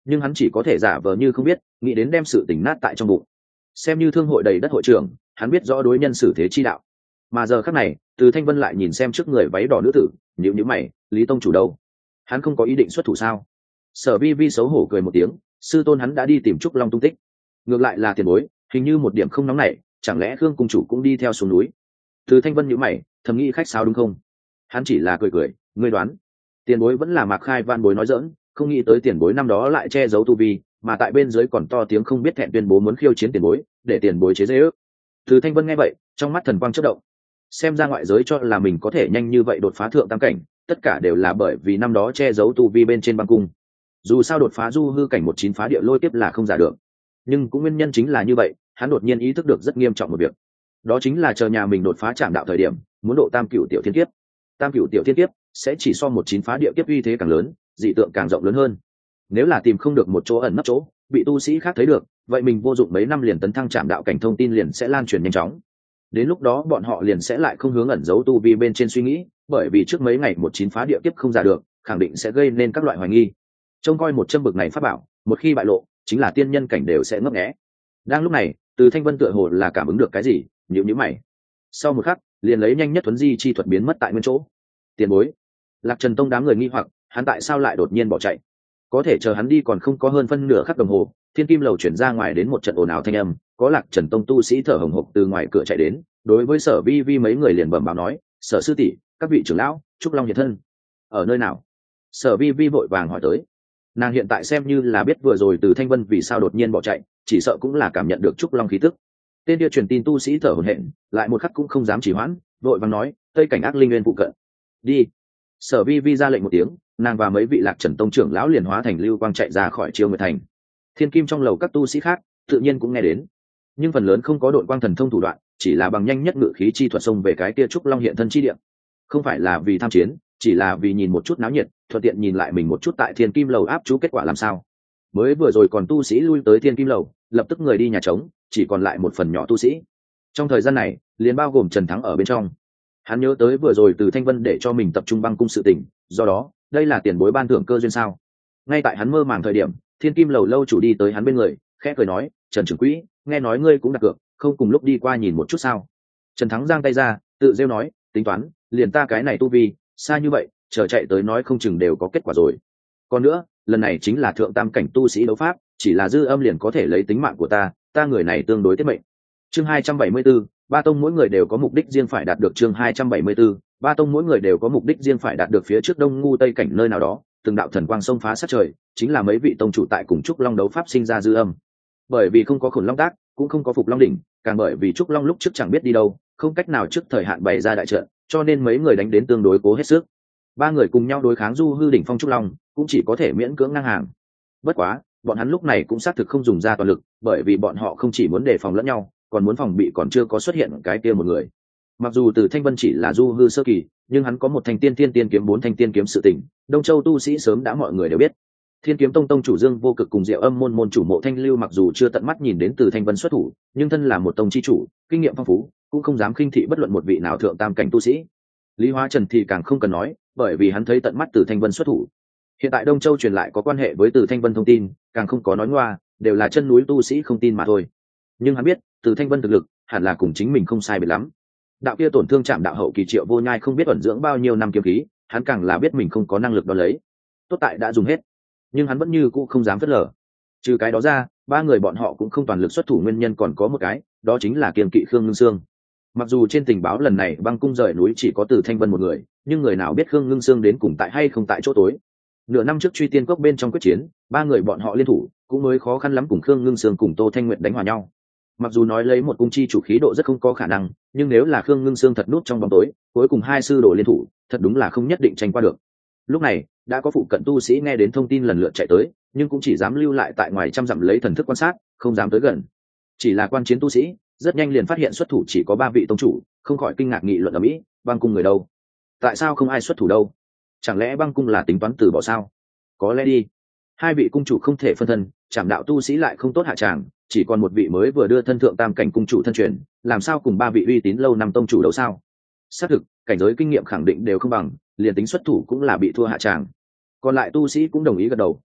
nhưng hắn chỉ có thể giả vờ như không biết, nghĩ đến đem sự tỉnh nát tại trong bụng. Xem như thương hội đầy đất hội trưởng, hắn biết rõ đối nhân xử thế chi đạo. Mà giờ khắc này, Từ Thanh Vân lại nhìn xem trước người váy đỏ nữ tử, nhíu mày, Lý tông chủ đâu? Hắn không có ý định xuất thủ sao? Sở Vi Vi xấu hổ cười một tiếng, sư tôn hắn đã đi tìm Trúc Long tung tích. Ngược lại là tiền bối, hình như một điểm không nóng nảy, chẳng lẽ Khương cung chủ cũng đi theo xuống núi? Từ Thanh Vân nhíu mày, thầm nghĩ khách sao đúng không? Hắn chỉ là cười cười, ngươi đoán. Tiền bối vẫn là Mạc Khai Van bối nói giỡn, không nghĩ tới tiền bối năm đó lại che giấu tu vi, mà tại bên dưới còn to tiếng không biết thẹn tuyên bố muốn khiêu chiến tiền bối, để tiền bối chế giễu ước. Từ Thanh Vân nghe vậy, trong mắt thần quang chớp động. Xem ra ngoại giới cho là mình có thể nhanh như vậy đột phá thượng tam cảnh, tất cả đều là bởi vì năm đó che giấu tu vi bên trên băng cung. Dù sao đột phá du hư cảnh 19 phá địa lôi tiếp là không giả được, nhưng cũng nguyên nhân chính là như vậy, hắn đột nhiên ý thức được rất nghiêm trọng một việc. Đó chính là chờ nhà mình đột phá trạm đạo thời điểm, muốn độ tam cửu tiểu thiên kiếp. Tam cửu tiểu thiên kiếp sẽ chỉ so 19 phá địa kiếp uy thế càng lớn, dị tượng càng rộng lớn hơn. Nếu là tìm không được một chỗ ẩn nấp chỗ, bị tu sĩ khác thấy được, vậy mình vô dụng mấy năm liền tấn thăng trạm đạo cảnh, thông tin liền sẽ lan truyền nhanh chóng. Đến lúc đó bọn họ liền sẽ lại không hướng ẩn giấu tu vi bên trên suy nghĩ, bởi vì trước mấy ngày 19 phá địa kiếp không giả được, khẳng định sẽ gây nên các loại hoài nghi. Trông coi một châm bực này pháp bảo, một khi bại lộ, chính là tiên nhân cảnh đều sẽ ngấp nghé. Đang lúc này, Từ Thanh Vân tựa hồ là cảm ứng được cái gì, nhíu mày. Sau một khắc, liền lấy nhanh nhất thuấn di chi thuật biến mất tại nguyên chỗ. Tiền bối, Lạc Trần Tông đám người nghi hoặc, hắn tại sao lại đột nhiên bỏ chạy? Có thể chờ hắn đi còn không có hơn phân nửa khắc đồng hồ, Thiên Kim lầu chuyển ra ngoài đến một trận ồn ào thanh âm, có Lạc Trần Tông tu sĩ thở hổn hộc từ ngoài cửa chạy đến, đối với Sở Vi Vi mấy người liền bẩm báo nói, Sở sư tỷ, các vị trưởng lão, Trúc Long hiện thân. Ở nơi nào? Sở Vi Vi vội vàng hỏi tới. Nàng hiện tại xem như là biết vừa rồi Từ Thanh Vân vì sao đột nhiên bỏ chạy, chỉ sợ cũng là cảm nhận được Trúc Long khí tức. Tên kia truyền tin tu sĩ thở hổn hển, lại một khắc cũng không dám trì hoãn, vội vàng nói, tây cảnh ác linh nguyên phụ cận. Đi. Sở Vi Vi ra lệnh một tiếng, nàng và mấy vị Lạc Trần Tông trưởng lão liền hóa thành lưu quang chạy ra khỏi Chiêu Nguyệt thành. Thiên Kim trong lầu các tu sĩ khác tự nhiên cũng nghe đến, nhưng phần lớn không có đội quang thần thông thủ đoạn, chỉ là bằng nhanh nhất ngự khí chi thuật xông về cái kia Trúc Long hiện thân chi địa. Không phải là vì tham chiến, chỉ là vì nhìn một chút náo nhiệt, thuận tiện nhìn lại mình một chút tại Thiên Kim lầu áp chú kết quả làm sao. Mới vừa rồi còn tu sĩ lui tới Thiên Kim lầu, lập tức người đi nhà trống, chỉ còn lại một phần nhỏ tu sĩ. Trong thời gian này, liền bao gồm Trần Thắng ở bên trong. Hắn nhớ tới vừa rồi Từ Thanh Vân để cho mình tập trung băng cung sự tình, do đó, đây là tiền bối ban thưởng cơ duyên sao? Ngay tại hắn mơ màng thời điểm, Thiên Kim lầu lâu chủ đi tới hắn bên người, khẽ cười nói, Trần trưởng quỹ, nghe nói ngươi cũng đặt cược, không cùng lúc đi qua nhìn một chút sao? Trần Thắng giang tay ra, tự rêu nói, tính toán, liền ta cái này tu vi, xa như vậy, chờ chạy tới nói không chừng đều có kết quả rồi. Còn nữa, lần này chính là thượng tam cảnh tu sĩ đấu pháp, chỉ là dư âm liền có thể lấy tính mạng của ta người này tương đối tiết mệnh. Chương 274, ba tông mỗi người đều có mục đích riêng phải đạt được. Chương 274, ba tông mỗi người đều có mục đích riêng phải đạt được. Phía trước Đông Ngu Tây cảnh nơi nào đó, từng đạo thần quang xông phá sát trời, chính là mấy vị tông chủ tại cùng Trúc Long đấu pháp sinh ra dư âm. Bởi vì không có Khổn Long tác, cũng không có Phục Long đỉnh, càng bởi vì Trúc Long lúc trước chẳng biết đi đâu, không cách nào trước thời hạn bày ra đại trận, cho nên mấy người đánh đến tương đối cố hết sức. Ba người cùng nhau đối kháng Du Hư đỉnh phong Trúc Long, cũng chỉ có thể miễn cưỡng ngang hàng. Bất quá, bọn hắn lúc này cũng xác thực không dùng ra toàn lực, bởi vì bọn họ không chỉ muốn đề phòng lẫn nhau, còn muốn phòng bị còn chưa có xuất hiện cái kia một người. Mặc dù Từ Thanh Vân chỉ là Du Hư sơ kỳ, nhưng hắn có một thanh tiên tiên kiếm, 4 thanh tiên kiếm sự tình, Đông Châu tu sĩ sớm đã mọi người đều biết. Thiên Kiếm Tông tông chủ Dương Vô Cực cùng Diệu Âm môn môn chủ Mộ Thanh Lưu mặc dù chưa tận mắt nhìn đến Từ Thanh Vân xuất thủ, nhưng thân là một tông chi chủ, kinh nghiệm phong phú, cũng không dám khinh thị bất luận một vị nào thượng tam cảnh tu sĩ. Lý Hóa Trần thì càng không cần nói, bởi vì hắn thấy tận mắt Từ Thanh Vân xuất thủ. Hiện tại Đông Châu truyền lại có quan hệ với Từ Thanh Vân thông tin, càng không có nói ngoa, đều là chân núi tu sĩ không tin mà thôi. Nhưng hắn biết, Từ Thanh Vân thực lực hẳn là cùng chính mình không sai biệt lắm. Đạo kia tổn thương chạm đạo hậu kỳ Triệu Vô Nhai không biết ẩn dưỡng bao nhiêu năm kiếm khí, hắn càng là biết mình không có năng lực đo lấy. Tốt tại đã dùng hết, nhưng hắn vẫn như cũ không dám phớt lờ. Trừ cái đó ra, ba người bọn họ cũng không toàn lực xuất thủ, nguyên nhân còn có một cái, đó chính là kiềm kỵ Khương Ngưng Sương. Mặc dù trên tình báo lần này băng cung rời núi chỉ có Từ Thanh Vân một người, nhưng người nào biết Khương Ngưng Sương đến cùng tại hay không tại chỗ tối. Nửa năm trước Truy Tiên Cốc bên trong quyết chiến, ba người bọn họ liên thủ, cũng mới khó khăn lắm cùng Khương Ngưng Sương cùng Tô Thanh Nguyệt đánh hòa nhau. Mặc dù nói lấy một cung chi chủ khí độ rất không có khả năng, nhưng nếu là Khương Ngưng Sương thật nút trong bóng tối, cuối cùng hai sư đồ liên thủ, thật đúng là không nhất định tranh qua được. Lúc này, đã có phụ cận tu sĩ nghe đến thông tin lần lượt chạy tới, nhưng cũng chỉ dám lưu lại tại ngoài trăm dặm lấy thần thức quan sát, không dám tới gần. Chỉ là quan chiến tu sĩ, rất nhanh liền phát hiện xuất thủ chỉ có 3 vị tông chủ, không khỏi kinh ngạc nghị luận ở mỹ, băng cung người đâu? Tại sao không ai xuất thủ đâu? Chẳng lẽ băng cung là tính toán từ bỏ sao? Có lẽ đi. 2 vị cung chủ không thể phân thân, Trảm đạo tu sĩ lại không tốt hạ tràng, chỉ còn một vị mới vừa đưa thân thượng tam cảnh cung chủ thân truyền, làm sao cùng 3 vị uy tín lâu năm tông chủ đấu sao? Xác thực, cảnh giới kinh nghiệm khẳng định đều không bằng, liền tính xuất thủ cũng là bị thua hạ tràng. Còn lại tu sĩ cũng đồng ý gật đầu,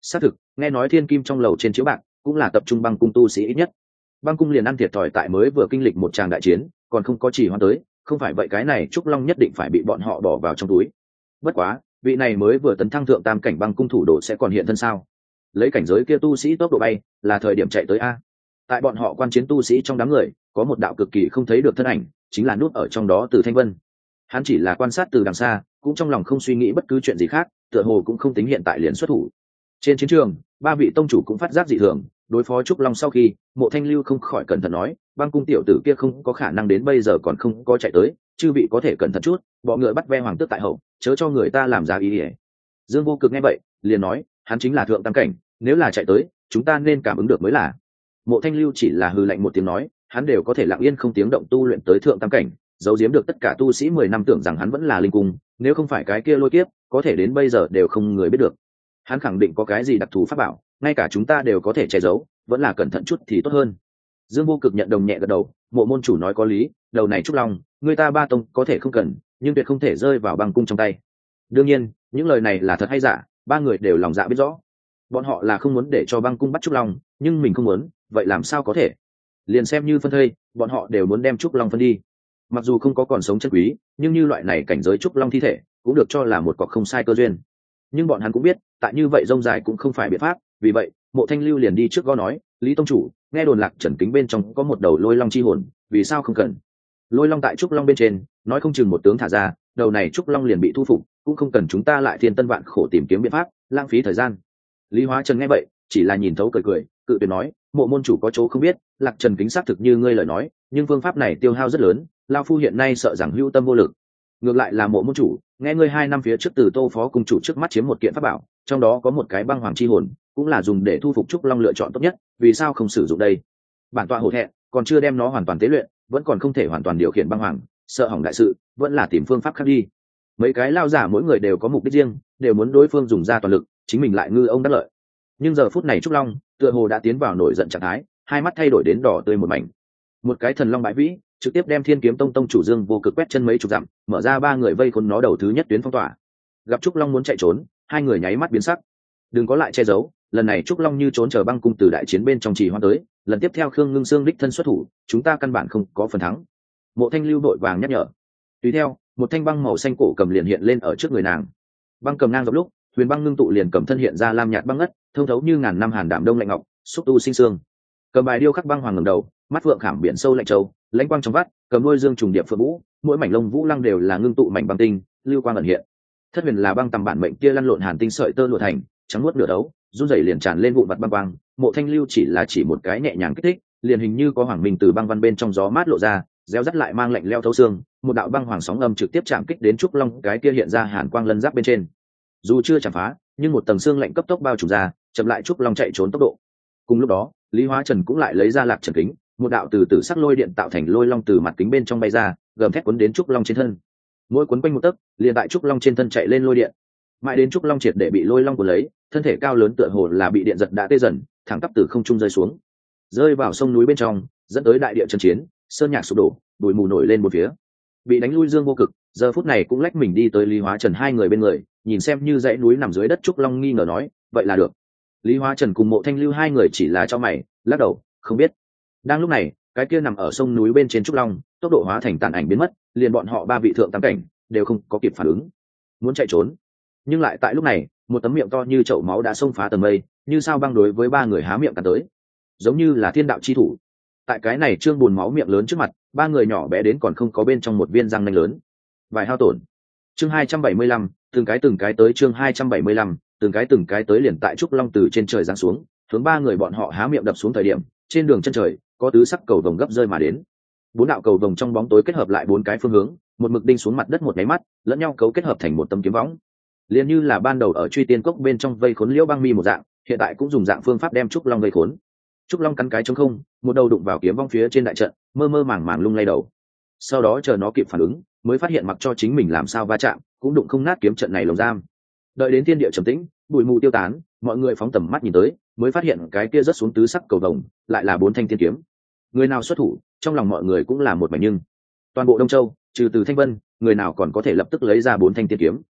xác thực, nghe nói thiên kim trong lầu trên chiếu bạc cũng là tập trung băng cung tu sĩ ít nhất. Băng cung liền ăn thiệt thòi tại mới vừa kinh lịch một tràng đại chiến, còn không có chỉ hoan tới, không phải vậy cái này trúc long nhất định phải bị bọn họ bỏ vào trong túi. Bất quá, vị này mới vừa tấn thăng thượng tam cảnh băng cung thủ đồ sẽ còn hiện thân sao? Lấy cảnh giới kia tu sĩ tốc độ bay, là thời điểm chạy tới a. Tại bọn họ quan chiến tu sĩ trong đám người, có một đạo cực kỳ không thấy được thân ảnh, chính là núp ở trong đó Từ Thanh Vân. Hắn chỉ là quan sát từ đằng xa, cũng trong lòng không suy nghĩ bất cứ chuyện gì khác, tựa hồ cũng không tính hiện tại liền xuất thủ. Trên chiến trường, ba vị tông chủ cũng phát giác dị thường, đối phó trúc long sau khi, Mộ Thanh Lưu không khỏi cẩn thận nói, băng cung tiểu tử kia không có khả năng đến bây giờ còn không có chạy tới, chư vị có thể cẩn thận chút, bọ ngựa bắt ve hoàng tước tại hậu, chớ cho người ta làm ra ý ỉa. Dương Vô Cực nghe vậy, liền nói, hắn chính là thượng tam cảnh, nếu là chạy tới, chúng ta nên cảm ứng được mới là. Mộ Thanh Lưu chỉ là hừ lạnh một tiếng nói, hắn đều có thể lặng yên không tiếng động tu luyện tới thượng tam cảnh, giấu giếm được tất cả tu sĩ 10 năm tưởng rằng hắn vẫn là linh cung, nếu không phải cái kia lôi kiếp, có thể đến bây giờ đều không người biết được. Hắn khẳng định có cái gì đặc thù pháp bảo, ngay cả chúng ta đều có thể che giấu, vẫn là cẩn thận chút thì tốt hơn. Dương Vô Cực nhận đồng nhẹ gật đầu, Mộ môn chủ nói có lý, đầu này trúc long, người ta ba tông có thể không cần, nhưng tuyệt không thể rơi vào băng cung trong tay. Đương nhiên, những lời này là thật hay giả, ba người đều lòng dạ biết rõ. Bọn họ là không muốn để cho băng cung bắt trúc long, nhưng mình không muốn, vậy làm sao có thể? Liền xem như phân thây, bọn họ đều muốn đem trúc long phân đi. Mặc dù không có còn sống chân quý, nhưng như loại này cảnh giới trúc long thi thể cũng được cho là một cọc không sai cơ duyên. Nhưng bọn hắn cũng biết, tại như vậy rông dài cũng không phải biện pháp, vì vậy Mộ Thanh Lưu liền đi trước gõ nói, Lý tông chủ, nghe đồn Lạc Trần Kính bên trong có một đầu lôi long chi hồn, vì sao không cần? Lôi long tại trúc long bên trên, nói không chừng một tướng thả ra, đầu này trúc long liền bị thu phục, cũng không cần chúng ta lại thiên tân vạn khổ tìm kiếm biện pháp, lãng phí thời gian. Lý Hóa Trần nghe vậy, chỉ là nhìn thấu cười cười, cự tuyệt nói, Mộ môn chủ có chỗ không biết, Lạc Trần Kính xác thực như ngươi lời nói, nhưng phương pháp này tiêu hao rất lớn, lão phu hiện nay sợ rằng hữu tâm vô lực. Ngược lại là Mộ môn chủ, nghe ngươi 2 năm phía trước từ Tô phó cung chủ trước mắt chiếm một kiện pháp bảo, trong đó có một cái băng hoàng chi hồn, cũng là dùng để thu phục trúc long lựa chọn tốt nhất, vì sao không sử dụng đây? Bản tọa hổ thẹn, còn chưa đem nó hoàn toàn tế luyện, vẫn còn không thể hoàn toàn điều khiển băng hoàng, sợ hỏng đại sự, vẫn là tìm phương pháp khác đi. Mấy cái lao giả mỗi người đều có mục đích riêng, đều muốn đối phương dùng ra toàn lực, chính mình lại ngư ông đắc lợi. Nhưng giờ phút này trúc long tựa hồ đã tiến vào nổi giận trạng thái, hai mắt thay đổi đến đỏ tươi một mảnh. Một cái thần long bãi vĩ, trực tiếp đem Thiên Kiếm Tông tông chủ Dương Vô Cực quét chân mấy chục dặm, mở ra 3 người vây khốn nó đầu thứ nhất tuyến phong tỏa. Gặp trúc long muốn chạy trốn, hai người nháy mắt biến sắc. Đừng có lại che giấu, lần này trúc long như trốn chờ băng cung từ đại chiến bên trong trì hoãn tới, lần tiếp theo Khương Ngưng Sương đích thân xuất thủ, chúng ta căn bản không có phần thắng. Mộ Thanh Lưu đội vàng nhắc nhở. Tùy theo, một thanh băng màu xanh cổ cầm liền hiện lên ở trước người nàng. Băng cầm ngang dọc lúc, huyền băng ngưng tụ liền cầm thân hiện ra lam nhạt băng ngất, thông thấu như ngàn năm hàn đảm đông lạnh ngọc, xúc tu sinh xương. Cầm bài điêu khắc băng hoàng ngẩng đầu, mắt phượng khảm biển sâu lạnh châu, lãnh quang trong vắt, cầm đôi dương trùng điệp phượng vũ, mỗi mảnh lông vũ lăng đều là ngưng tụ mảnh băng tinh, lưu quang ẩn hiện. Thất huyền là băng tầm bản mệnh kia lăn lộn hàn tinh sợi tơ lụa thành, trắng nuốt nửa đấu, run rẩy liền tràn lên vụn vặt băng quang. Mộ Thanh Lưu chỉ một cái nhẹ nhàng kích thích, liền hình như có hoàng minh từ băng văn bên trong gió mát lộ ra, réo rắt lại mang lạnh leo thấu xương, một đạo băng hoàng sóng âm trực tiếp chạm kích đến trúc long cái kia hiện ra hàn quang lân giáp bên trên. Dù chưa chạm phá, nhưng một tầng xương lạnh cấp tốc bao trùm ra, chậm lại trúc long chạy trốn tốc độ. Cùng lúc đó, Lý Hóa Trần cũng lại lấy ra Lạc Trần Kính, một đạo từ tử sắc lôi điện tạo thành lôi long từ mặt kính bên trong bay ra, gầm thét cuốn đến trúc long trên thân. Mỗi cuốn quanh một tấc, liền tại trúc long trên thân chạy lên lôi điện. Mãi đến trúc long triệt để bị lôi long cuốn lấy, thân thể cao lớn tựa hồ là bị điện giật đã tê dần, thẳng tắp từ không trung rơi xuống, rơi vào sông núi bên trong, dẫn tới đại địa chân chiến, sơn nhạc sụp đổ, bụi mù nổi lên một phía. Bị đánh lui Dương Vô Cực, giờ phút này cũng lách mình đi tới Lý Hóa Trần hai người bên người, nhìn xem như dãy núi nằm dưới đất trúc long nghi ngờ nói, vậy là được. Lý Hóa Trần cùng Mộ Thanh Lưu hai người chỉ là cho mày, lắc đầu, không biết. Đang lúc này, cái kia nằm ở sông núi bên trên trúc long, tốc độ hóa thành tàn ảnh biến mất, liền bọn họ ba vị thượng tam cảnh đều không có kịp phản ứng, muốn chạy trốn. Nhưng lại tại lúc này, một tấm miệng to như chậu máu đã xông phá tầng mây, như sao băng đối với ba người há miệng cắn tới, giống như là thiên đạo chi thủ. Tại cái này trương buồn máu miệng lớn trước mặt, ba người nhỏ bé đến còn không có bên trong một viên răng nanh lớn. Vài hao tổn. Chương 275, từng cái tới chương 275, từng cái tới liền tại trúc long từ trên trời giáng xuống, hướng ba người bọn họ há miệng đập xuống thời điểm, trên đường chân trời có tứ sắc cầu vồng gấp rơi mà đến. 4 đạo cầu vồng trong bóng tối kết hợp lại 4 cái phương hướng, một mực đinh xuống mặt đất một cái mắt, lẫn nhau cấu kết hợp thành một tấm kiếm võng. Liên như là ban đầu ở Truy Tiên Cốc bên trong vây khốn Liễu Băng Mi một dạng, hiện tại cũng dùng dạng phương pháp đem trúc long vây khốn. Trúc long cắn cái trống không, một đầu đụng vào kiếm vong phía trên đại trận, mơ mơ màng màng lung lay đầu. Sau đó chờ nó kịp phản ứng, mới phát hiện mặc cho chính mình làm sao va chạm, cũng đụng không nát kiếm trận này lồng giam. Đợi đến thiên địa trầm tĩnh, bụi mù tiêu tán, mọi người phóng tầm mắt nhìn tới, mới phát hiện cái kia rớt xuống tứ sắc cầu vồng, lại là 4 thanh tiên kiếm. Người nào xuất thủ, trong lòng mọi người cũng là một mảnh nhưng. Toàn bộ Đông Châu, trừ Từ Thanh Vân, người nào còn có thể lập tức lấy ra 4 thanh tiên kiếm.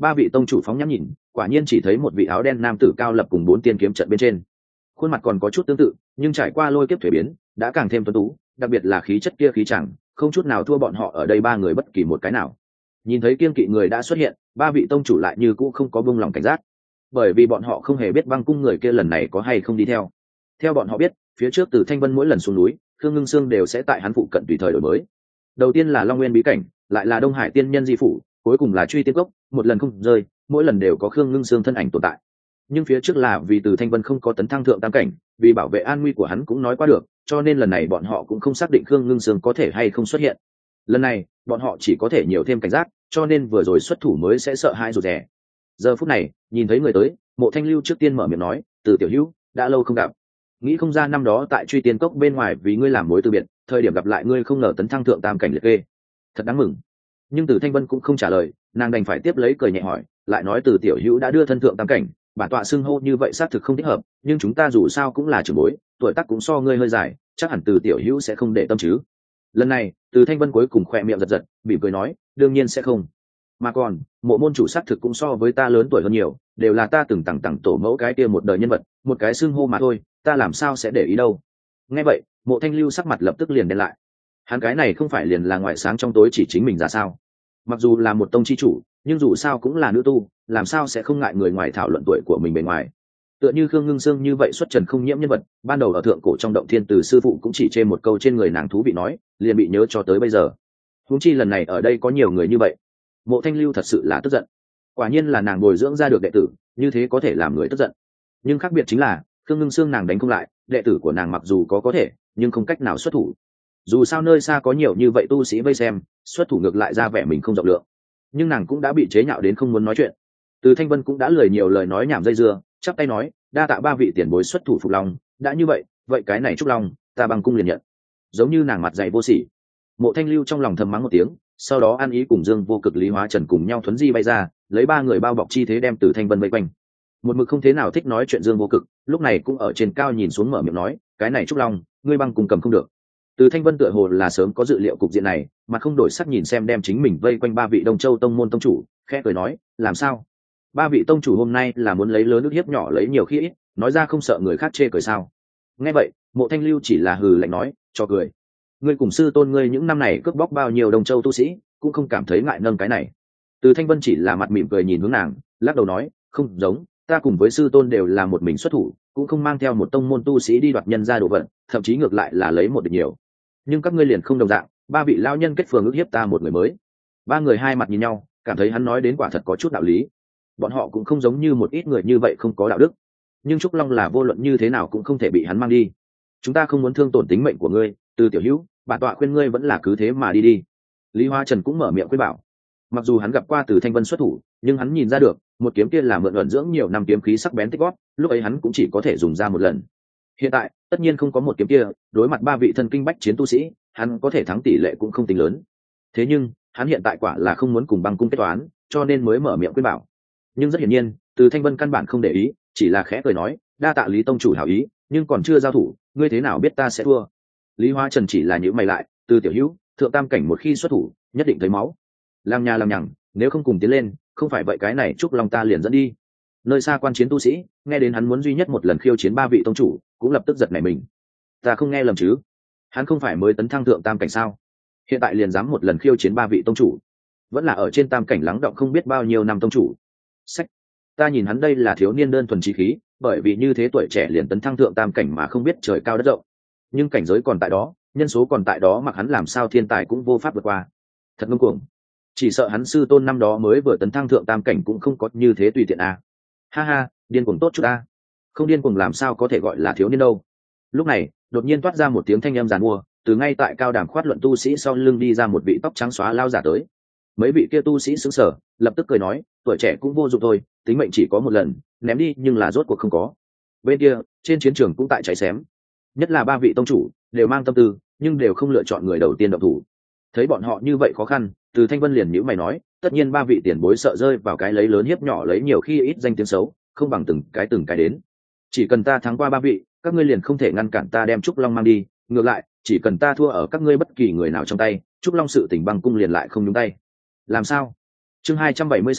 ba vị tông chủ phóng nhãn nhìn, quả nhiên chỉ thấy một vị áo đen nam tử cao lập cùng 4 tiên kiếm trận bên trên, khuôn mặt còn có chút tương tự, nhưng trải qua lôi kiếp thuế biến đã càng thêm tuấn tú, đặc biệt là khí chất kia khí chẳng không chút nào thua bọn họ ở đây ba người bất kỳ một cái nào. Nhìn thấy kiên kỵ người đã xuất hiện, ba vị tông chủ lại như cũ không có buông lòng cảnh giác, bởi vì bọn họ không hề biết băng cung người kia lần này có hay không đi theo. Theo bọn họ biết, phía trước từ Thanh Vân mỗi lần xuống núi, Khương Ngưng Sương đều sẽ tại hắn phụ cận tùy thời đổi mới. Đầu tiên là Long Nguyên bí cảnh, lại là Đông Hải tiên nhân di phủ, cuối cùng là Truy Tiên cốc, một lần không rơi, mỗi lần đều có Khương Ngưng Sương thân ảnh tồn tại. Nhưng phía trước là vì từ Thanh Vân không có tấn thăng thượng tam cảnh, vì bảo vệ an nguy của hắn cũng nói qua được, cho nên lần này bọn họ cũng không xác định Khương Ngưng Sương có thể hay không xuất hiện. Lần này bọn họ chỉ có thể nhiều thêm cảnh giác, cho nên vừa rồi xuất thủ mới sẽ sợ hãi rụt rè. Giờ phút này nhìn thấy người tới, Mộ Thanh Lưu trước tiên mở miệng nói, từ tiểu hữu đã lâu không gặp, nghĩ không ra năm đó tại Truy Tiên cốc bên ngoài vì ngươi làm mối từ biệt, thời điểm gặp lại ngươi không ngờ tấn thăng thượng tam cảnh liệt kê, thật đáng mừng. Nhưng từ Thanh Vân cũng không trả lời, nàng đành phải tiếp lấy cười nhẹ hỏi, lại nói từ tiểu hữu đã đưa thân thượng tam cảnh, bản tọa xưng hô như vậy xác thực không thích hợp, nhưng chúng ta dù sao cũng là trưởng bối, tuổi tác cũng so ngươi hơi dài, chắc hẳn từ tiểu hữu sẽ không để tâm chứ. Lần này từ Thanh Vân cuối cùng khỏe miệng giật giật, mỉm cười nói, đương nhiên sẽ không. Mà còn Mộ môn chủ xác thực cũng so với ta lớn tuổi hơn nhiều, đều là ta từng tặng tổ mẫu cái kia một đời nhân vật, một cái xưng hô mà thôi, ta làm sao sẽ để ý đâu. Nghe vậy Mộ Thanh Lưu sắc mặt lập tức liền đen lại, hắn cái này không phải liền là ngoại sáng trong tối chỉ chính mình ra sao? Mặc dù là một tông chi chủ, nhưng dù sao cũng là nữ tu, làm sao sẽ không ngại người ngoài thảo luận tuổi của mình bề ngoài. Tựa như Khương Ngưng Sương như vậy xuất trần không nhiễm nhân vật, ban đầu ở thượng cổ trong động thiên từ sư phụ cũng chỉ chê một câu trên người nàng thú vị nói, liền bị nhớ cho tới bây giờ. Huống chi lần này ở đây có nhiều người như vậy. Mộ Thanh Lưu thật sự là tức giận. Quả nhiên là nàng bồi dưỡng ra được đệ tử, như thế có thể làm người tức giận. Nhưng khác biệt chính là, Khương Ngưng Sương nàng đánh không lại, đệ tử của nàng mặc dù có thể, nhưng không cách nào xuất thủ. Dù sao nơi xa có nhiều như vậy tu sĩ vây xem, xuất thủ ngược lại ra vẻ mình không rộng lượng. Nhưng nàng cũng đã bị chế nhạo đến không muốn nói chuyện. Từ Thanh Vân cũng đã lười nhiều lời nói nhảm dây dưa, chắp tay nói, đa tạ ba vị tiền bối xuất thủ phục long, đã như vậy, vậy cái này Trúc Long, ta bằng cung liền nhận. Giống như nàng mặt dày vô sỉ. Mộ Thanh Lưu trong lòng thầm mắng một tiếng, sau đó ăn ý cùng Dương Vô Cực, Lý Hóa Trần cùng nhau thuấn di bay ra, lấy ba người bao bọc chi thế đem Từ Thanh Vân vây quanh. Một mực không thế nào thích nói chuyện Dương Vô Cực, lúc này cũng ở trên cao nhìn xuống mở miệng nói, cái này Trúc Long, ngươi băng cùng cầm không được. Từ Thanh Vân tựa hồ là sớm có dự liệu cục diện này, mà không đổi sắc nhìn xem đem chính mình vây quanh ba vị Đông Châu tông môn tông chủ, khẽ cười nói, làm sao? Ba vị tông chủ hôm nay là muốn lấy lớn ức hiếp nhỏ lấy nhiều khi ít, nói ra không sợ người khác chê cười sao? Nghe vậy, Mộ Thanh Lưu chỉ là hừ lạnh nói, cho cười. Ngươi cùng sư tôn ngươi những năm này cướp bóc bao nhiêu Đông Châu tu sĩ, cũng không cảm thấy ngại nâng cái này. Từ Thanh Vân chỉ là mặt mỉm cười nhìn hướng nàng, lắc đầu nói, không giống, ta cùng với sư tôn đều là một mình xuất thủ, cũng không mang theo một tông môn tu sĩ đi đoạt nhân ra đồ vật, thậm chí ngược lại là lấy một địch nhiều. Nhưng các ngươi liền không đồng dạng, ba vị lao nhân kết phường ức hiếp ta một người mới. Ba người hai mặt nhìn nhau, cảm thấy hắn nói đến quả thật có chút đạo lý. Bọn họ cũng không giống như một ít người như vậy không có đạo đức, nhưng Trúc Long là vô luận như thế nào cũng không thể bị hắn mang đi. Chúng ta không muốn thương tổn tính mệnh của ngươi, Từ tiểu hữu, bản tọa khuyên ngươi vẫn là cứ thế mà đi đi. Lý Hoa Trần cũng mở miệng khuyên bảo. Mặc dù hắn gặp qua Từ Thanh Vân xuất thủ, nhưng hắn nhìn ra được một kiếm kia là mượn ẩn dưỡng nhiều năm kiếm khí sắc bén tích gót, lúc ấy hắn cũng chỉ có thể dùng ra một lần. Hiện tại tất nhiên không có một kiếm kia, đối mặt ba vị thân kinh bách chiến tu sĩ, hắn có thể thắng tỷ lệ cũng không tính lớn. Thế nhưng hắn hiện tại quả là không muốn cùng băng cung kết toán, cho nên mới mở miệng khuyên bảo. Nhưng rất hiển nhiên Từ Thanh Vân căn bản không để ý, chỉ là khẽ cười nói, đa tạ Lý tông chủ hảo ý, nhưng còn chưa giao thủ, ngươi thế nào biết ta sẽ thua? Lý Hoa Trần chỉ là nhíu mày lại, Từ tiểu hữu, thượng tam cảnh một khi xuất thủ nhất định thấy máu. Làm nhà làm nhằng, nếu không cùng tiến lên, không phải vậy cái này Trúc Long ta liền dẫn đi. Nơi xa quan chiến tu sĩ nghe đến hắn muốn duy nhất một lần khiêu chiến ba vị tông chủ, cũng lập tức giật nảy mình. Ta không nghe lầm chứ? Hắn không phải mới tấn thăng thượng tam cảnh sao? Hiện tại liền dám một lần khiêu chiến ba vị tông chủ, vẫn là ở trên tam cảnh lắng động không biết bao nhiêu năm tông chủ. Sách, ta nhìn hắn đây là thiếu niên đơn thuần trí khí, bởi vì như thế tuổi trẻ liền tấn thăng thượng tam cảnh mà không biết trời cao đất rộng. Nhưng cảnh giới còn tại đó, nhân số còn tại đó, mặc hắn làm sao thiên tài cũng vô pháp vượt qua. Thật ngông cuồng. Chỉ sợ hắn sư tôn năm đó mới vừa tấn thăng thượng tam cảnh cũng không có như thế tùy tiện à. Ha ha, điên cuồng tốt chút a. Không điên cuồng làm sao có thể gọi là thiếu niên đâu. Lúc này đột nhiên toát ra một tiếng thanh âm giàn mua, từ ngay tại cao đàm khoát luận tu sĩ sau lưng đi ra một vị tóc trắng xóa lao giả tới. Mấy vị kia tu sĩ sững sờ, lập tức cười nói, tuổi trẻ cũng vô dụng thôi, tính mệnh chỉ có một lần, ném đi nhưng là rốt cuộc không có. Bên kia trên chiến trường cũng tại cháy xém, nhất là ba vị tông chủ đều mang tâm tư, nhưng đều không lựa chọn người đầu tiên động thủ. Thấy bọn họ như vậy khó khăn, Từ Thanh Vân liền nhíu mày nói, tất nhiên ba vị tiền bối sợ rơi vào cái lấy lớn hiếp nhỏ lấy nhiều khi ít danh tiếng xấu, không bằng từng cái đến. Chỉ cần ta thắng qua ba vị, các ngươi liền không thể ngăn cản ta đem Trúc Long mang đi, ngược lại chỉ cần ta thua ở các ngươi bất kỳ người nào trong tay, Trúc Long sự tình băng cung liền lại không nhúng tay. Làm sao? Chương 276,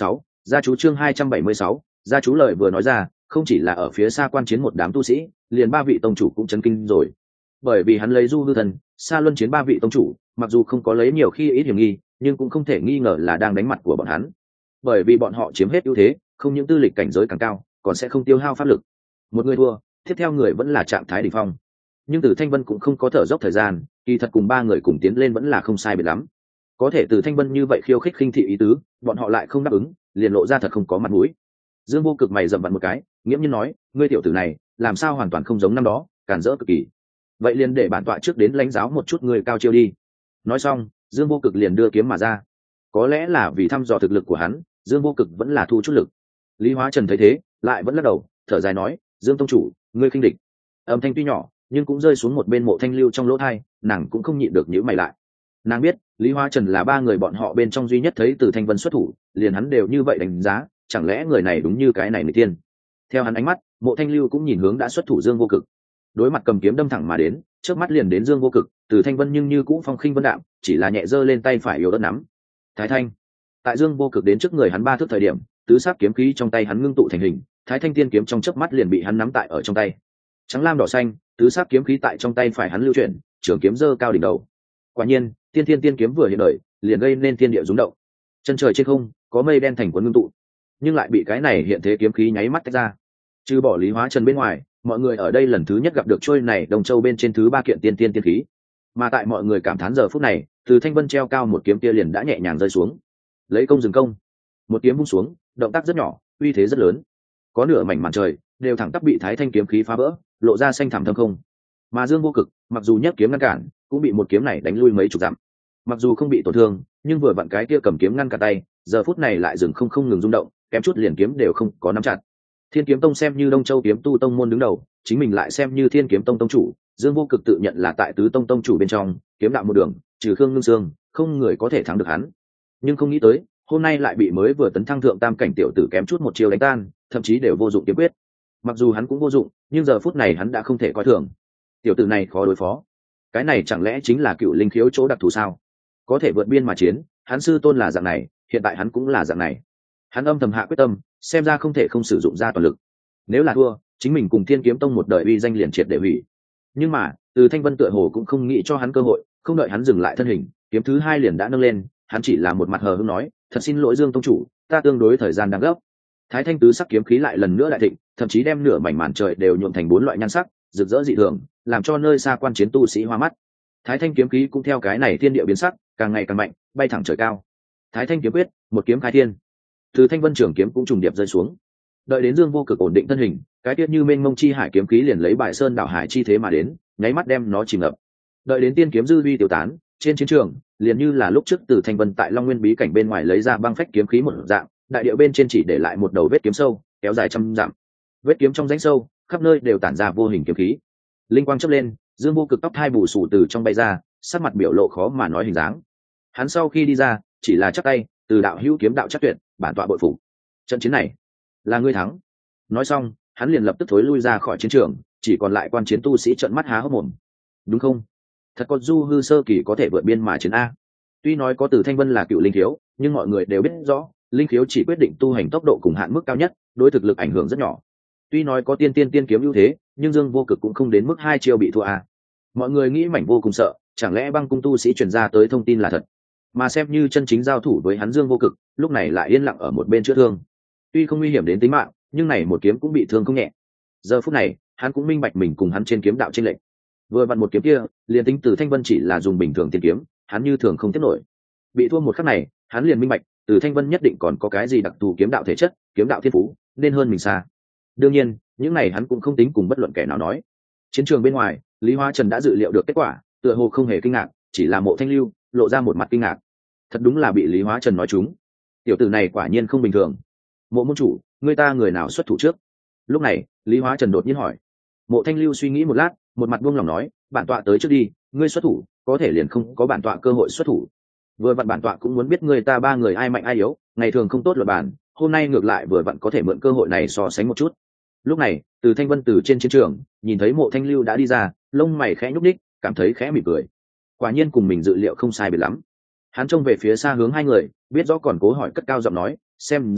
Gia chú chương 276, gia chú lời vừa nói ra, không chỉ là ở phía xa quan chiến một đám tu sĩ, liền ba vị tông chủ cũng chấn kinh rồi. Bởi vì hắn lấy du hư thần, xa luân chiến ba vị tông chủ, mặc dù không có lấy nhiều khi ít hiểm nghi, nhưng cũng không thể nghi ngờ là đang đánh mặt của bọn hắn. Bởi vì bọn họ chiếm hết ưu thế, không những tư lịch cảnh giới càng cao, còn sẽ không tiêu hao pháp lực. Một người thua, tiếp theo người vẫn là trạng thái đỉnh phong. Nhưng Từ Thanh Vân cũng không có thở dốc thời gian, kỳ thật cùng ba người cùng tiến lên vẫn là không sai biệt lắm. Có thể Từ Thanh Vân như vậy khiêu khích khinh thị ý tứ, bọn họ lại không đáp ứng, liền lộ ra thật không có mặt mũi. Dương Vô Cực mày rậm vặn một cái, nghiễm nhiên nói, ngươi tiểu tử này, làm sao hoàn toàn không giống năm đó, cản rỡ cực kỳ. Vậy liền để bản tọa trước đến lãnh giáo một chút người cao chiêu đi. Nói xong, Dương Vô Cực liền đưa kiếm mà ra. Có lẽ là vì thăm dò thực lực của hắn, Dương Vô Cực vẫn là thu chút lực. Lý Hóa Trần thấy thế, lại vẫn lắc đầu, thở dài nói, Dương tông chủ, ngươi khinh địch. Âm thanh tuy nhỏ, nhưng cũng rơi xuống một bên Mộ Thanh Lưu trong lỗ tai, nàng cũng không nhịn được nhíu mày lại. Nàng biết, Lý Hóa Trần là ba người bọn họ bên trong duy nhất thấy Từ Thanh Vân xuất thủ, liền hắn đều như vậy đánh giá, chẳng lẽ người này đúng như cái này người tiên. Theo hắn ánh mắt, Mộ Thanh Lưu cũng nhìn hướng đã xuất thủ Dương Vô Cực. Đối mặt cầm kiếm đâm thẳng mà đến, trước mắt liền đến Dương Vô Cực, Từ Thanh Vân nhưng như cũ phong khinh vân đạm, chỉ là nhẹ giơ lên tay phải yếu ớt nắm. Thái Thanh. Tại Dương Vô Cực đến trước người hắn ba thước thời điểm, tứ sắc kiếm khí trong tay hắn ngưng tụ thành hình, Thái Thanh tiên kiếm trong chớp mắt liền bị hắn nắm tại ở trong tay. Trắng lam đỏ xanh, tứ sắc kiếm khí tại trong tay phải hắn lưu chuyển, trường kiếm giơ cao đỉnh đầu. Quả nhiên, tiên kiếm vừa hiện đời, liền gây nên thiên địa rung động. Chân trời trên không, có mây đen thành cuốn ngưng tụ, nhưng lại bị cái này hiện thế kiếm khí nháy mắt tách ra. Trừ bỏ Lý Hóa Trần bên ngoài, mọi người ở đây lần thứ nhất gặp được trôi này Đồng Châu bên trên thứ ba kiện tiên khí. Mà tại mọi người cảm thán giờ phút này, Từ Thanh Vân treo cao một kiếm kia liền đã nhẹ nhàng rơi xuống. Lấy công dừng công, một kiếm vung xuống, động tác rất nhỏ, uy thế rất lớn. Có nửa mảnh màn trời đều thẳng tắp bị Thái Thanh kiếm khí phá vỡ, lộ ra xanh thẳm thâm không. Mà Dương Vô Cực, mặc dù nhấc kiếm ngăn cản, cũng bị một kiếm này đánh lui mấy chục dặm. Mặc dù không bị tổn thương, nhưng vừa vặn cái kia cầm kiếm ngăn cả tay, giờ phút này lại dừng không ngừng rung động, kém chút liền kiếm đều không có nắm chặt. Thiên Kiếm Tông xem như Đông Châu kiếm tu tông môn đứng đầu, chính mình lại xem như Thiên Kiếm Tông tông chủ, Dương Vô Cực tự nhận là tại tứ tông tông chủ bên trong, kiếm đạo một đường, trừ Khương Ngưng Sương, không người có thể thắng được hắn. Nhưng không nghĩ tới, hôm nay lại bị mới vừa tấn thăng thượng tam cảnh tiểu tử kém chút một chiêu đánh tan, thậm chí đều vô dụng kiếm quyết. Mặc dù hắn cũng vô dụng, nhưng giờ phút này hắn đã không thể coi thường. Tiểu tử này khó đối phó. Cái này chẳng lẽ chính là cựu linh khiếu chỗ đặc thù sao? Có thể vượt biên mà chiến, hắn sư tôn là dạng này, hiện tại hắn cũng là dạng này. Hắn âm thầm hạ quyết tâm, xem ra không thể không sử dụng ra toàn lực. Nếu là thua, chính mình cùng Thiên Kiếm Tông một đời uy danh liền triệt để hủy. Nhưng mà, Từ Thanh Vân tựa hồ cũng không nghĩ cho hắn cơ hội, không đợi hắn dừng lại thân hình, kiếm thứ hai liền đã nâng lên, hắn chỉ là một mặt hờ hững nói, thật xin lỗi Dương tông chủ, ta tương đối thời gian đang gấp. Thái Thanh tứ sắc kiếm khí lại lần nữa đại thịnh, thậm chí đem nửa mảnh màn trời đều nhuộm thành bốn loại nhan sắc, rực rỡ dị thường, làm cho nơi xa quan chiến tu sĩ hoa mắt. Thái Thanh kiếm khí cũng theo cái này thiên địa biến sắc, càng ngày càng mạnh, bay thẳng trời cao. Thái Thanh kiếm quyết, một kiếm khai thiên. Từ Thanh Vân trường kiếm cũng trùng điệp rơi xuống. Đợi đến Dương Vô Cực ổn định thân hình, cái tiết như mênh mông chi hải kiếm khí liền lấy bài sơn đảo hải chi thế mà đến, nháy mắt đem nó chìm ngập. Đợi đến tiên kiếm dư uy tiêu tán, trên chiến trường, liền như là lúc trước Từ Thanh Vân tại Long Nguyên bí cảnh bên ngoài lấy ra băng phách kiếm khí một dạng, đại địa bên trên chỉ để lại một đầu vết kiếm sâu, kéo dài trăm dặm. Vết kiếm trong rãnh sâu, khắp nơi đều tản ra vô hình kiếm khí. Linh quang chớp lên, Dương Vô Cực tóc hai bù xù từ trong bay ra, sắc mặt biểu lộ khó mà nói hình dáng. Hắn sau khi đi ra, chỉ là chắp tay, từ đạo hữu kiếm đạo chắc tuyệt, bản tọa bội phục. Trận chiến này là ngươi thắng. Nói xong, hắn liền lập tức thối lui ra khỏi chiến trường, chỉ còn lại quan chiến tu sĩ trợn mắt há hốc mồm. Đúng không? Thật có du hư sơ kỳ có thể vượt biên mà chiến a. Tuy nói có Từ Thanh Vân là cựu linh thiếu, nhưng mọi người đều biết rõ, linh khiếu chỉ quyết định tu hành tốc độ cùng hạn mức cao nhất, đối thực lực ảnh hưởng rất nhỏ. Tuy nói có tiên kiếm ưu thế, nhưng Dương Vô Cực cũng không đến mức hai chiêu bị thua a. Mọi người nghĩ mảnh vô cùng sợ, chẳng lẽ băng cung tu sĩ truyền ra tới thông tin là thật? Mà xem như chân chính giao thủ với hắn Dương Vô Cực, lúc này lại yên lặng ở một bên chữa thương. Tuy không nguy hiểm đến tính mạng, nhưng này một kiếm cũng bị thương không nhẹ. Giờ phút này, hắn cũng minh bạch mình cùng hắn trên kiếm đạo chênh lệch. Vừa vặn một kiếm kia, liền tính Từ Thanh Vân chỉ là dùng bình thường tiên kiếm, hắn như thường không tiếp nổi. Bị thua một khắc này, hắn liền minh bạch, Từ Thanh Vân nhất định còn có cái gì đặc thù kiếm đạo thể chất, kiếm đạo thiên phú, nên hơn mình xa. Đương nhiên, những này hắn cũng không tính cùng bất luận kẻ nào nói. Chiến trường bên ngoài, Lý Hóa Trần đã dự liệu được kết quả, tựa hồ không hề kinh ngạc, chỉ là Mộ Thanh Lưu lộ ra một mặt kinh ngạc. Thật đúng là bị Lý Hóa Trần nói trúng. Tiểu tử này quả nhiên không bình thường. Mộ môn chủ, người ta người nào xuất thủ trước? Lúc này, Lý Hóa Trần đột nhiên hỏi. Mộ Thanh Lưu suy nghĩ một lát, một mặt buông lòng nói, bản tọa tới trước đi, ngươi xuất thủ, có thể liền không có bản tọa cơ hội xuất thủ. Vừa vặn bản tọa cũng muốn biết người ta ba người ai mạnh ai yếu, ngày thường không tốt luật bản, hôm nay ngược lại vừa vặn có thể mượn cơ hội này so sánh một chút. Lúc này, Từ Thanh Vân từ trên chiến trường nhìn thấy Mộ Thanh Lưu đã đi ra, lông mày khẽ nhúc nhích, cảm thấy khẽ mỉm cười. Quả nhiên cùng mình dự liệu không sai biệt lắm. Hắn trông về phía xa hướng hai người, biết rõ còn cố hỏi cất cao giọng nói, xem ra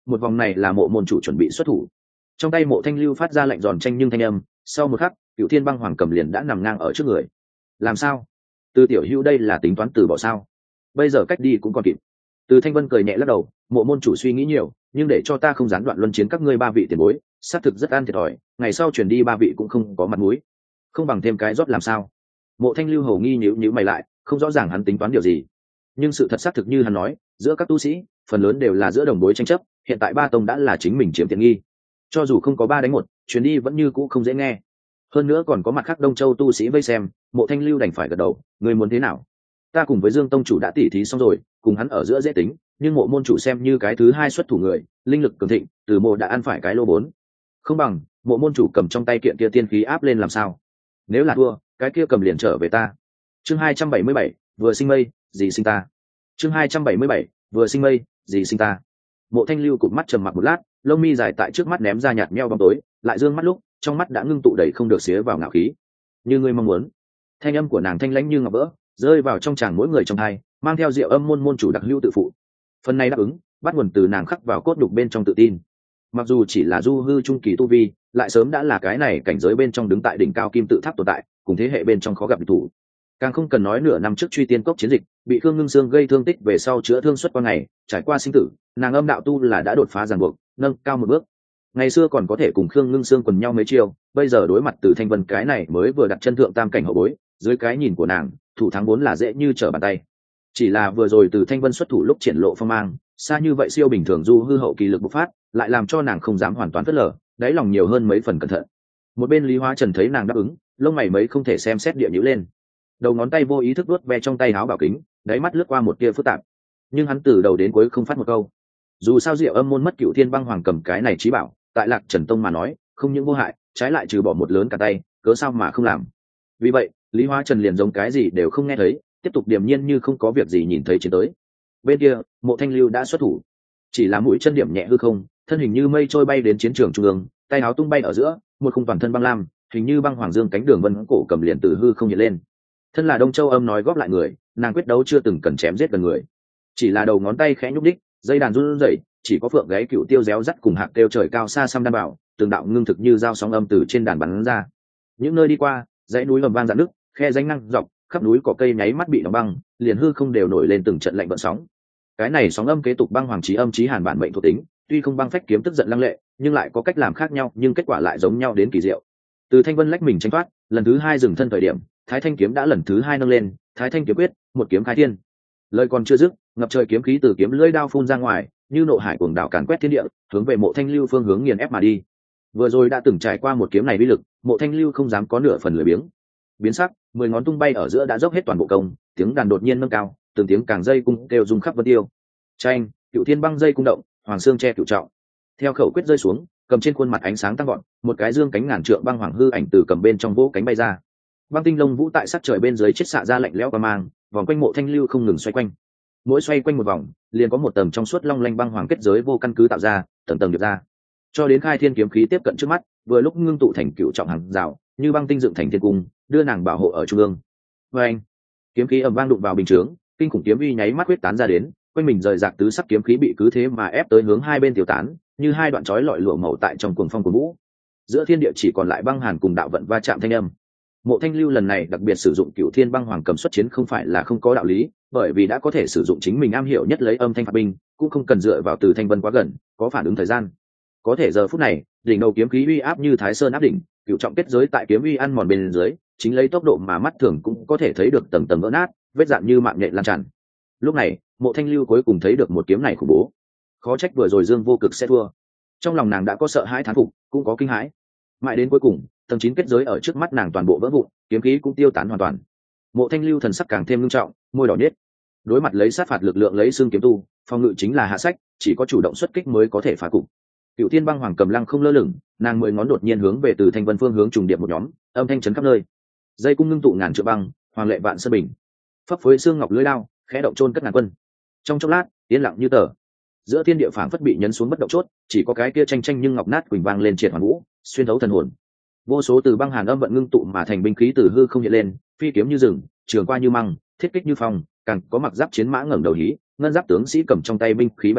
một vòng này là mộ môn chủ chuẩn bị xuất thủ. Trong tay Mộ Thanh Lưu phát ra lệnh giòn tranh nhưng thanh âm, sau một khắc Cựu Thiên Băng Hoàng cầm liền đã nằm ngang ở trước người. Làm sao? Từ tiểu hữu đây là tính toán từ bỏ sao? Bây giờ cách đi cũng còn kịp. Từ Thanh Vân cười nhẹ lắc đầu, mộ môn chủ suy nghĩ nhiều, nhưng để cho ta không gián đoạn luân chiến các ngươi ba vị tiền bối, xác thực rất ăn thiệt thòi, ngày sau chuyển đi ba vị cũng không có mặt mũi. Không bằng thêm cái rót làm sao? Mộ Thanh Lưu hầu nghi nhíu mày lại, không rõ ràng hắn tính toán điều gì. Nhưng sự thật xác thực như hắn nói, giữa các tu sĩ, phần lớn đều là giữa đồng bối tranh chấp, hiện tại ba tông đã là chính mình chiếm tiện nghi. Cho dù không có 3 đánh 1, chuyến đi vẫn như cũ không dễ nghe. Hơn nữa còn có mặt khác Đông Châu tu sĩ vây xem, Mộ Thanh Lưu đành phải gật đầu, ngươi muốn thế nào? Ta cùng với Dương tông chủ đã tỉ thí xong rồi, cùng hắn ở giữa dễ tính, nhưng Mộ môn chủ xem như cái thứ hai xuất thủ người, linh lực cường thịnh, từ Mộ đã ăn phải cái lô 4. Không bằng, Mộ môn chủ cầm trong tay kiện kia tiên khí áp lên làm sao? Nếu là thua, cái kia cầm liền trở về ta. Chương 277, vừa sinh mây, gì sinh ta. Chương 277, vừa sinh mây, gì sinh ta. Mộ Thanh Lưu cụp mắt trầm mặc một lát, lông mi dài tại trước mắt ném ra nhạt meo bóng tối, lại dương mắt lúc, trong mắt đã ngưng tụ đầy không được xía vào ngạo khí. Như ngươi mong muốn. Thanh âm của nàng thanh lãnh như ngọc vỡ, rơi vào trong tràng mỗi người trong hai, mang theo diệu âm môn chủ đặc hữu tự phụ. Phần này đáp ứng, bắt nguồn từ nàng khắc vào cốt đục bên trong tự tin. Mặc dù chỉ là du hư trung kỳ tu vi, lại sớm đã là cái này cảnh giới bên trong đứng tại đỉnh cao kim tự tháp tồn tại, cùng thế hệ bên trong khó gặp địch thủ. Càng không cần nói nửa năm trước truy tiên cốc chiến dịch, bị Khương Ngưng Sương gây thương tích về sau chữa thương suốt qua ngày, trải qua sinh tử, nàng âm đạo tu là đã đột phá ràng buộc, nâng cao một bước. Ngày xưa còn có thể cùng Khương Ngưng Sương quần nhau mấy chiêu, bây giờ đối mặt Từ Thanh Vân cái này mới vừa đặt chân thượng tam cảnh hậu bối, dưới cái nhìn của nàng, thủ thắng vốn là dễ như trở bàn tay. Chỉ là vừa rồi Từ Thanh Vân xuất thủ lúc triển lộ phong mang, xa như vậy siêu bình thường du hư hậu kỳ lực bộc phát, lại làm cho nàng không dám hoàn toàn phớt lờ, đáy lòng nhiều hơn mấy phần cẩn thận. Một bên Lý Hóa Trần thấy nàng đáp ứng, lông mày mấy không thể xem xét địa nhíu lên. Đầu ngón tay vô ý thức vuốt ve trong tay áo bảo kính, đáy mắt lướt qua một tia phức tạp. Nhưng hắn từ đầu đến cuối không phát một câu. Dù sao Diệu Âm môn mất Cựu Thiên Băng Hoàng cầm cái này chí bảo, tại Lạc Trần Tông mà nói, không những vô hại, trái lại trừ bỏ một lớn cả tay, cớ sao mà không làm. Vì vậy, Lý Hóa Trần liền giống cái gì đều không nghe thấy, tiếp tục điềm nhiên như không có việc gì nhìn thấy chiến tới. Bên kia, Mộ Thanh Lưu đã xuất thủ, chỉ là mũi chân điểm nhẹ hư không, thân hình như mây trôi bay đến chiến trường trung ương, tay áo tung bay ở giữa, một khung toàn thân băng lam, hình như băng hoàng dương cánh đường vân cổ cầm liền từ hư không hiện lên. Thân là Đông Châu Âm nói góp lại người, nàng quyết đấu chưa từng cần chém giết gần người, chỉ là đầu ngón tay khẽ nhúc đích, dây đàn run rẩy, chỉ có phượng gáy cựu tiêu réo rắt cùng hạc kêu trời cao xa xăm đan bảo, từng đạo ngưng thực như dao sóng âm từ trên đàn bắn ra. Những nơi đi qua, dãy núi ầm vang rạn nứt, khe rãnh năng dọc, khắp núi cỏ cây nháy mắt bị đóng băng, liền hư không đều nổi lên từng trận lạnh vận sóng. Cái này sóng âm kế tục băng hoàng chí âm chí hàn bản mệnh thuộc tính, tuy không băng phách kiếm tức giận lăng lệ, nhưng lại có cách làm khác nhau, nhưng kết quả lại giống nhau đến kỳ diệu. Từ Thanh Vân lách mình tranh thoát, lần thứ 2 dừng thân thời điểm, Thái Thanh kiếm đã lần thứ 2 nâng lên, Thái Thanh kiếm quyết, một kiếm khai thiên. Lời còn chưa dứt, ngập trời kiếm khí từ kiếm lưỡi đao phun ra ngoài, như nộ hải cuồng đảo càn quét thiên địa, hướng về Mộ Thanh Lưu phương hướng nghiền ép mà đi. Vừa rồi đã từng trải qua một kiếm này uy lực, Mộ Thanh Lưu không dám có nửa phần lười biếng. Biến sắc, 10 ngón tung bay ở giữa đã dốc hết toàn bộ công, tiếng đàn đột nhiên nâng cao, từng tiếng càng dây cung kêu rung khắp vân tiêu. Tranh, Cựu Thiên băng dây cung động, hoàng xương che cựu trọng. Theo khẩu quyết rơi xuống, cầm trên khuôn mặt ánh sáng tăng gọn, một cái dương cánh ngàn trượng băng hoàng hư ảnh từ cầm bên trong vỗ cánh bay ra. Băng tinh lông vũ tại sát trời bên dưới chết xạ ra lạnh lẽo qua mang, vòng quanh Mộ Thanh Lưu không ngừng xoay quanh. Mỗi xoay quanh một vòng, liền có một tầng trong suốt long lanh băng hoàng kết giới vô căn cứ tạo ra, tầng tầng được ra, cho đến khai thiên kiếm khí tiếp cận trước mắt, vừa lúc ngưng tụ thành cựu trọng hàng rào, như băng tinh dựng thành thiên cung, đưa nàng bảo hộ ở trung ương. Và anh, kiếm khí ầm vang đụng vào bình chướng, kinh khủng kiếm uy nháy mắt huyết tán ra đến, quanh mình rời rạc tứ sắc kiếm khí bị cứ thế mà ép tới hướng hai bên tiêu tán, như hai đoạn chói lọi lụa màu tại trong cuồng phong của vũ. Giữa thiên địa chỉ còn lại băng hàn cùng đạo vận va chạm thanh âm. Mộ Thanh Lưu lần này đặc biệt sử dụng Cựu Thiên băng hoàng cầm xuất chiến không phải là không có đạo lý, bởi vì đã có thể sử dụng chính mình am hiểu nhất lấy âm thanh phạt binh, cũng không cần dựa vào Từ Thanh Vân quá gần, có phản ứng thời gian. Có thể giờ phút này, đỉnh đầu kiếm khí uy áp như Thái Sơn áp đỉnh, cựu trọng kết giới tại kiếm uy ăn mòn bên dưới, chính lấy tốc độ mà mắt thường cũng có thể thấy được tầng tầng vỡ nát, vết dạn như mạng nhện lan tràn. Lúc này, Mộ Thanh Lưu cuối cùng thấy được một kiếm này khủng bố. Khó trách vừa rồi Dương Vô Cực sẽ thua. Trong lòng nàng đã có sợ hãi thán phục, cũng có kinh hãi. Mãi đến cuối cùng, tầng 9 kết giới ở trước mắt nàng toàn bộ vỡ vụn, kiếm khí cũng tiêu tán hoàn toàn. Mộ Thanh Lưu thần sắc càng thêm nghiêm trọng, môi đỏ nhếch. Đối mặt lấy sát phạt lực lượng lấy xương kiếm tu, phòng ngự chính là hạ sách, chỉ có chủ động xuất kích mới có thể phá cục. Cựu Thiên băng hoàng cầm lăng không lơ lửng, nàng 10 ngón đột nhiên hướng về Từ Thanh Vân phương hướng trùng điệp một nhóm, âm thanh chấn khắp nơi. Dây cung ngưng tụ ngàn trượng băng, hoàng lệ vạn sơn bình. Phấp phới xương ngọc lưỡi đao, khẽ động chôn cất ngàn quân. Trong chốc lát, yên lặng như tờ. Giữa thiên địa phảng phất bị nhấn xuống bất động chốt, chỉ có cái kia tranh tranh nhưng ngọc nát quỳnh vang lên triệt hoàn vũ, xuyên thấu thần hồn. Vô số từ băng hàn âm vận ngưng tụ mà thành binh khí từ hư không hiện lên, phi kiếm như rừng, trường qua như măng, thiết kích như phong, càng có mặc giáp chiến mã ngẩng đầu hí, ngân giáp tướng sĩ cầm trong tay binh khí bày trận,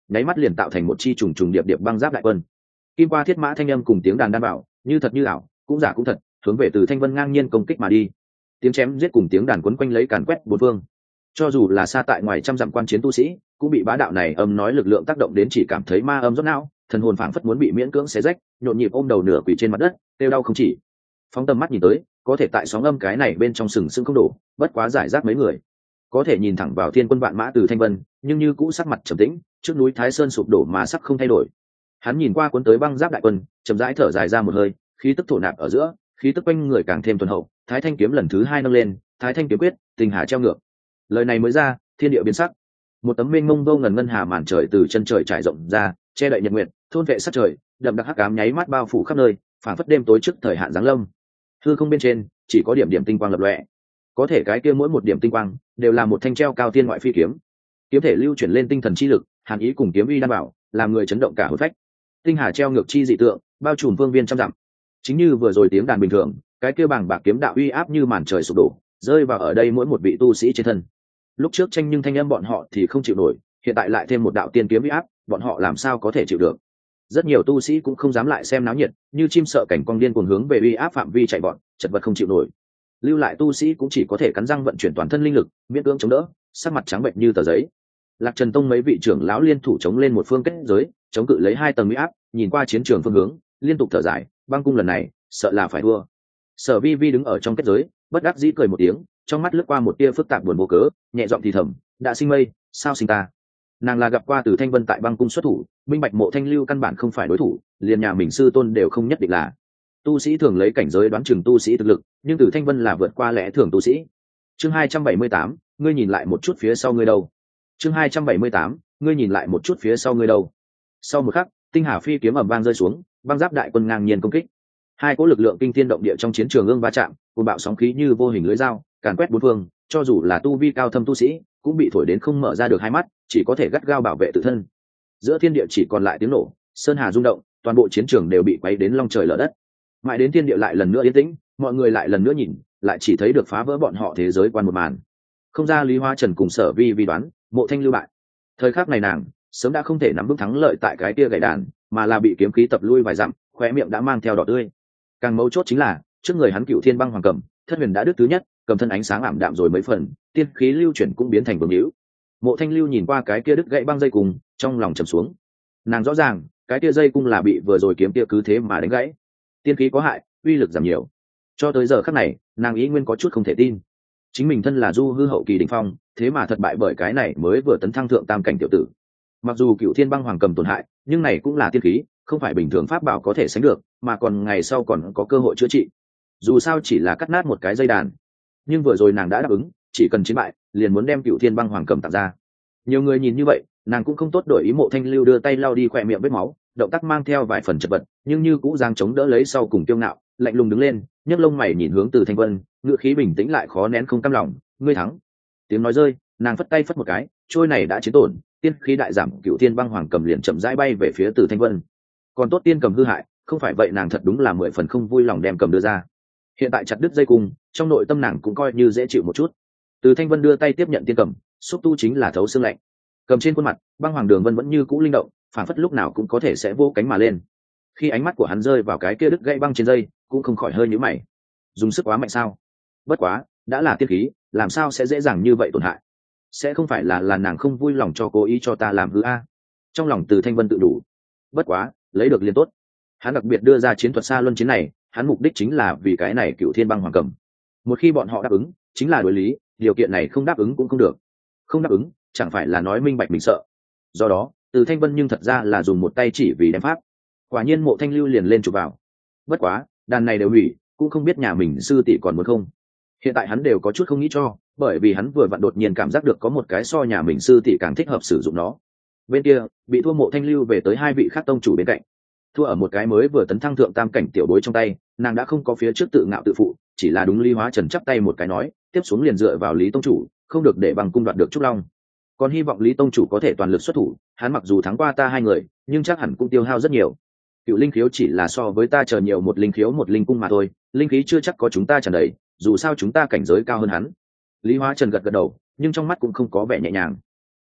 nháy mắt liền tạo thành một chi trùng trùng điệp điệp băng giáp đại quân. Kim qua thiết mã thanh âm cùng tiếng đàn đan bảo, như thật như ảo, cũng giả cũng thật, hướng về Từ Thanh Vân ngang nhiên công kích mà đi. Tiếng chém giết cùng tiếng đàn quấn quanh lấy càn quét bốn phương. Cho dù là xa tại ngoài trăm dặm quan chiến tu sĩ, cũng bị bá đạo này âm nói lực lượng tác động đến chỉ cảm thấy ma âm rót não, thần hồn phảng phất muốn bị miễn cưỡng xé rách, nhộn nhịp ôm đầu nửa quỳ trên mặt đất, kêu đau không chỉ. Phóng tầm mắt nhìn tới, có thể tại sóng âm cái này bên trong sừng sững không đổ, bất quá giải rác mấy người. Có thể nhìn thẳng vào thiên quân vạn mã Từ Thanh Vân, nhưng như cũ sắc mặt trầm tĩnh, trước núi Thái Sơn sụp đổ mà sắc không thay đổi. Hắn nhìn qua cuốn tới băng giáp đại quân, chậm rãi thở dài ra một hơi, khí tức thổ nạp ở giữa, khí tức quanh người càng thêm thuần hậu. Thái Thanh kiếm lần thứ hai nâng lên, Thái Thanh kiếm quyết, tinh hà treo ngược. Lời này mới ra, thiên địa biến sắc. Một tấm mênh mông vô ngần ngân hà màn trời từ chân trời trải rộng ra, che đậy nhật nguyệt, thôn vệ sát trời, đậm đặc hắc ám nháy mắt bao phủ khắp nơi, phảng phất đêm tối trước thời hạn giáng lâm. Hư không bên trên chỉ có điểm điểm tinh quang lập lòe, có thể cái kia mỗi một điểm tinh quang đều là một thanh treo cao thiên ngoại phi kiếm, kiếm thể lưu chuyển lên tinh thần chi lực, hàn ý cùng kiếm uy đảm bảo, làm người chấn động cả hồn phách. Tinh hà treo ngược chi dị tượng, bao trùm phương viên trăm dặm. Chính như vừa rồi tiếng đàn bình thường, cái kia bàng bạc kiếm đạo uy áp như màn trời sụp đổ, rơi vào ở đây mỗi một vị tu sĩ trên thân. Lúc trước tranh nhưng thanh âm bọn họ thì không chịu nổi, hiện tại lại thêm một đạo tiên kiếm uy áp, bọn họ làm sao có thể chịu được? Rất nhiều tu sĩ cũng không dám lại xem náo nhiệt, như chim sợ cảnh quang điên cuồng hướng về uy áp phạm vi chạy bọn, chật vật không chịu nổi. Lưu lại tu sĩ cũng chỉ có thể cắn răng vận chuyển toàn thân linh lực, miễn cưỡng chống đỡ, sắc mặt trắng bệnh như tờ giấy. Lạc Trần Tông mấy vị trưởng lão liên thủ chống lên một phương kết giới, chống cự lấy hai tầng uy áp, nhìn qua chiến trường phương hướng, liên tục thở dài, băng cung lần này, sợ là phải thua. Sở Vi Vi đứng ở trong kết giới, bất đắc dĩ cười một tiếng, trong mắt lướt qua một tia phức tạp buồn vô cớ, nhẹ giọng thì thầm, đã sinh mây, sao sinh ta? Nàng là gặp qua Từ Thanh Vân tại băng cung xuất thủ, minh bạch Mộ Thanh Lưu căn bản không phải đối thủ, liền nhà mình sư tôn đều không nhất định là. Tu sĩ thường lấy cảnh giới đoán chừng tu sĩ thực lực, nhưng Từ Thanh Vân là vượt qua lẽ thường tu sĩ. Chương 278, ngươi nhìn lại một chút phía sau ngươi đâu. Chương 278, ngươi nhìn lại một chút phía sau ngươi đâu. Sau một khắc, tinh hà phi kiếm ầm vang rơi xuống, băng giáp đại quân ngang nhiên công kích. Hai cỗ lực lượng kinh thiên động địa trong chiến trường ương va chạm, cuồng bạo sóng khí như vô hình lưới dao, càn quét bốn phương, cho dù là tu vi cao thâm tu sĩ, cũng bị thổi đến không mở ra được hai mắt, chỉ có thể gắt gao bảo vệ tự thân. Giữa thiên địa chỉ còn lại tiếng nổ, sơn hà rung động, toàn bộ chiến trường đều bị quấy đến long trời lở đất. Mãi đến thiên địa lại lần nữa yên tĩnh, mọi người lại lần nữa nhìn, lại chỉ thấy được phá vỡ bọn họ thế giới quan một màn. Không ra Lý Hoa Trần cùng Sở Vi Vi đoán, Mộ Thanh Lưu bại. Thời khắc này nàng sớm đã không thể nắm vững thắng lợi tại cái kia gậy đàn, mà là bị kiếm khí tập lui vài dặm, khóe miệng đã mang theo đỏ tươi. Càng mấu chốt chính là, trước người hắn Cựu Thiên Băng Hoàng Cầm, thất huyền đã đứt thứ nhất, cầm thân ánh sáng ảm đạm rồi mấy phần, tiên khí lưu chuyển cũng biến thành vương hữu. Mộ Thanh Lưu nhìn qua cái kia đứt gãy băng dây cùng, trong lòng trầm xuống. Nàng rõ ràng, cái kia dây cung là bị vừa rồi kiếm kia cứ thế mà đánh gãy. Tiên khí có hại, uy lực giảm nhiều. Cho tới giờ khắc này, nàng ý nguyên có chút không thể tin. Chính mình thân là du hư hậu kỳ đỉnh phong, thế mà thất bại bởi cái này mới vừa tấn thăng thượng tam cảnh tiểu tử. Mặc dù Cựu Thiên Băng Hoàng Cầm tổn hại, nhưng này cũng là tiên khí, không phải bình thường pháp bảo có thể sánh được, mà còn ngày sau còn có cơ hội chữa trị. Dù sao chỉ là cắt nát một cái dây đàn, nhưng vừa rồi nàng đã đáp ứng, chỉ cần chiến bại, liền muốn đem Cựu Thiên Băng Hoàng Cầm tặng ra. Nhiều người nhìn như vậy, nàng cũng không tốt đổi ý. Mộ Thanh Lưu đưa tay lau đi khỏe miệng vết máu, động tác mang theo vài phần chật vật, nhưng như cũ giang chống đỡ lấy sau cùng kiêu ngạo, lạnh lùng đứng lên, nhấc lông mày nhìn hướng Từ Thanh Vân, ngữ khí bình tĩnh lại khó nén không cam lòng, ngươi thắng. Tiếng nói rơi, nàng phất tay phất một cái, trôi này đã chiến tổn, tiên khí đại giảm, Cựu Thiên Băng Hoàng Cầm liền chậm rãi bay về phía Từ Thanh Vân. Còn tốt tiên cầm hư hại, không phải vậy nàng thật đúng là 10 phần không vui lòng đem cầm đưa ra. Hiện tại chặt đứt dây cung, trong nội tâm nàng cũng coi như dễ chịu một chút. Từ Thanh Vân đưa tay tiếp nhận tiên cầm, xúc tu chính là thấu xương lạnh. Cầm trên khuôn mặt, băng hoàng đường vân vẫn như cũ linh động, phản phất lúc nào cũng có thể sẽ vỗ cánh mà lên. Khi ánh mắt của hắn rơi vào cái kia đứt gãy băng trên dây, cũng không khỏi hơi nhíu mày. Dùng sức quá mạnh sao? Bất quá, đã là tiên khí, làm sao sẽ dễ dàng như vậy tổn hại? Sẽ không phải là nàng không vui lòng cho cố ý cho ta làm hư a? Trong lòng Từ Thanh Vân tự đủ. Bất quá, lấy được liền tốt. Hắn đặc biệt đưa ra chiến thuật xa luân chiến này, hắn mục đích chính là vì cái này Cựu Thiên Băng Hoàng Cầm. Một khi bọn họ đáp ứng, chính là đối lý, điều kiện này không đáp ứng cũng không được. Không đáp ứng, chẳng phải là nói minh bạch mình sợ. Do đó, Từ Thanh Vân nhưng thật ra là dùng một tay chỉ vì đem pháp. Quả nhiên Mộ Thanh Lưu liền lên chụp vào. Bất quá, đàn này đều hủy, cũng không biết nhà mình sư tỷ còn muốn không. Hiện tại hắn đều có chút không nghĩ cho, bởi vì hắn vừa vặn đột nhiên cảm giác được có một cái so nhà mình sư tỷ càng thích hợp sử dụng nó. Bên kia, bị thua Mộ Thanh Lưu về tới hai vị khác tông chủ bên cạnh. Thua ở một cái mới vừa tấn thăng thượng tam cảnh tiểu bối trong tay, nàng đã không có phía trước tự ngạo tự phụ, chỉ là đúng Lý Hóa Trần chắp tay một cái nói, tiếp xuống liền dựa vào Lý tông chủ, không được để bằng cung đoạt được Trúc Long. Còn hy vọng Lý tông chủ có thể toàn lực xuất thủ, hắn mặc dù thắng qua ta hai người, nhưng chắc hẳn cũng tiêu hao rất nhiều. Cựu linh khiếu chỉ là so với ta chờ nhiều một linh khiếu một linh cung mà thôi, linh khí chưa chắc có chúng ta tràn đầy, dù sao chúng ta cảnh giới cao hơn hắn. Lý Hóa Trần gật gật đầu, nhưng trong mắt cũng không có vẻ nhẹ nhàng.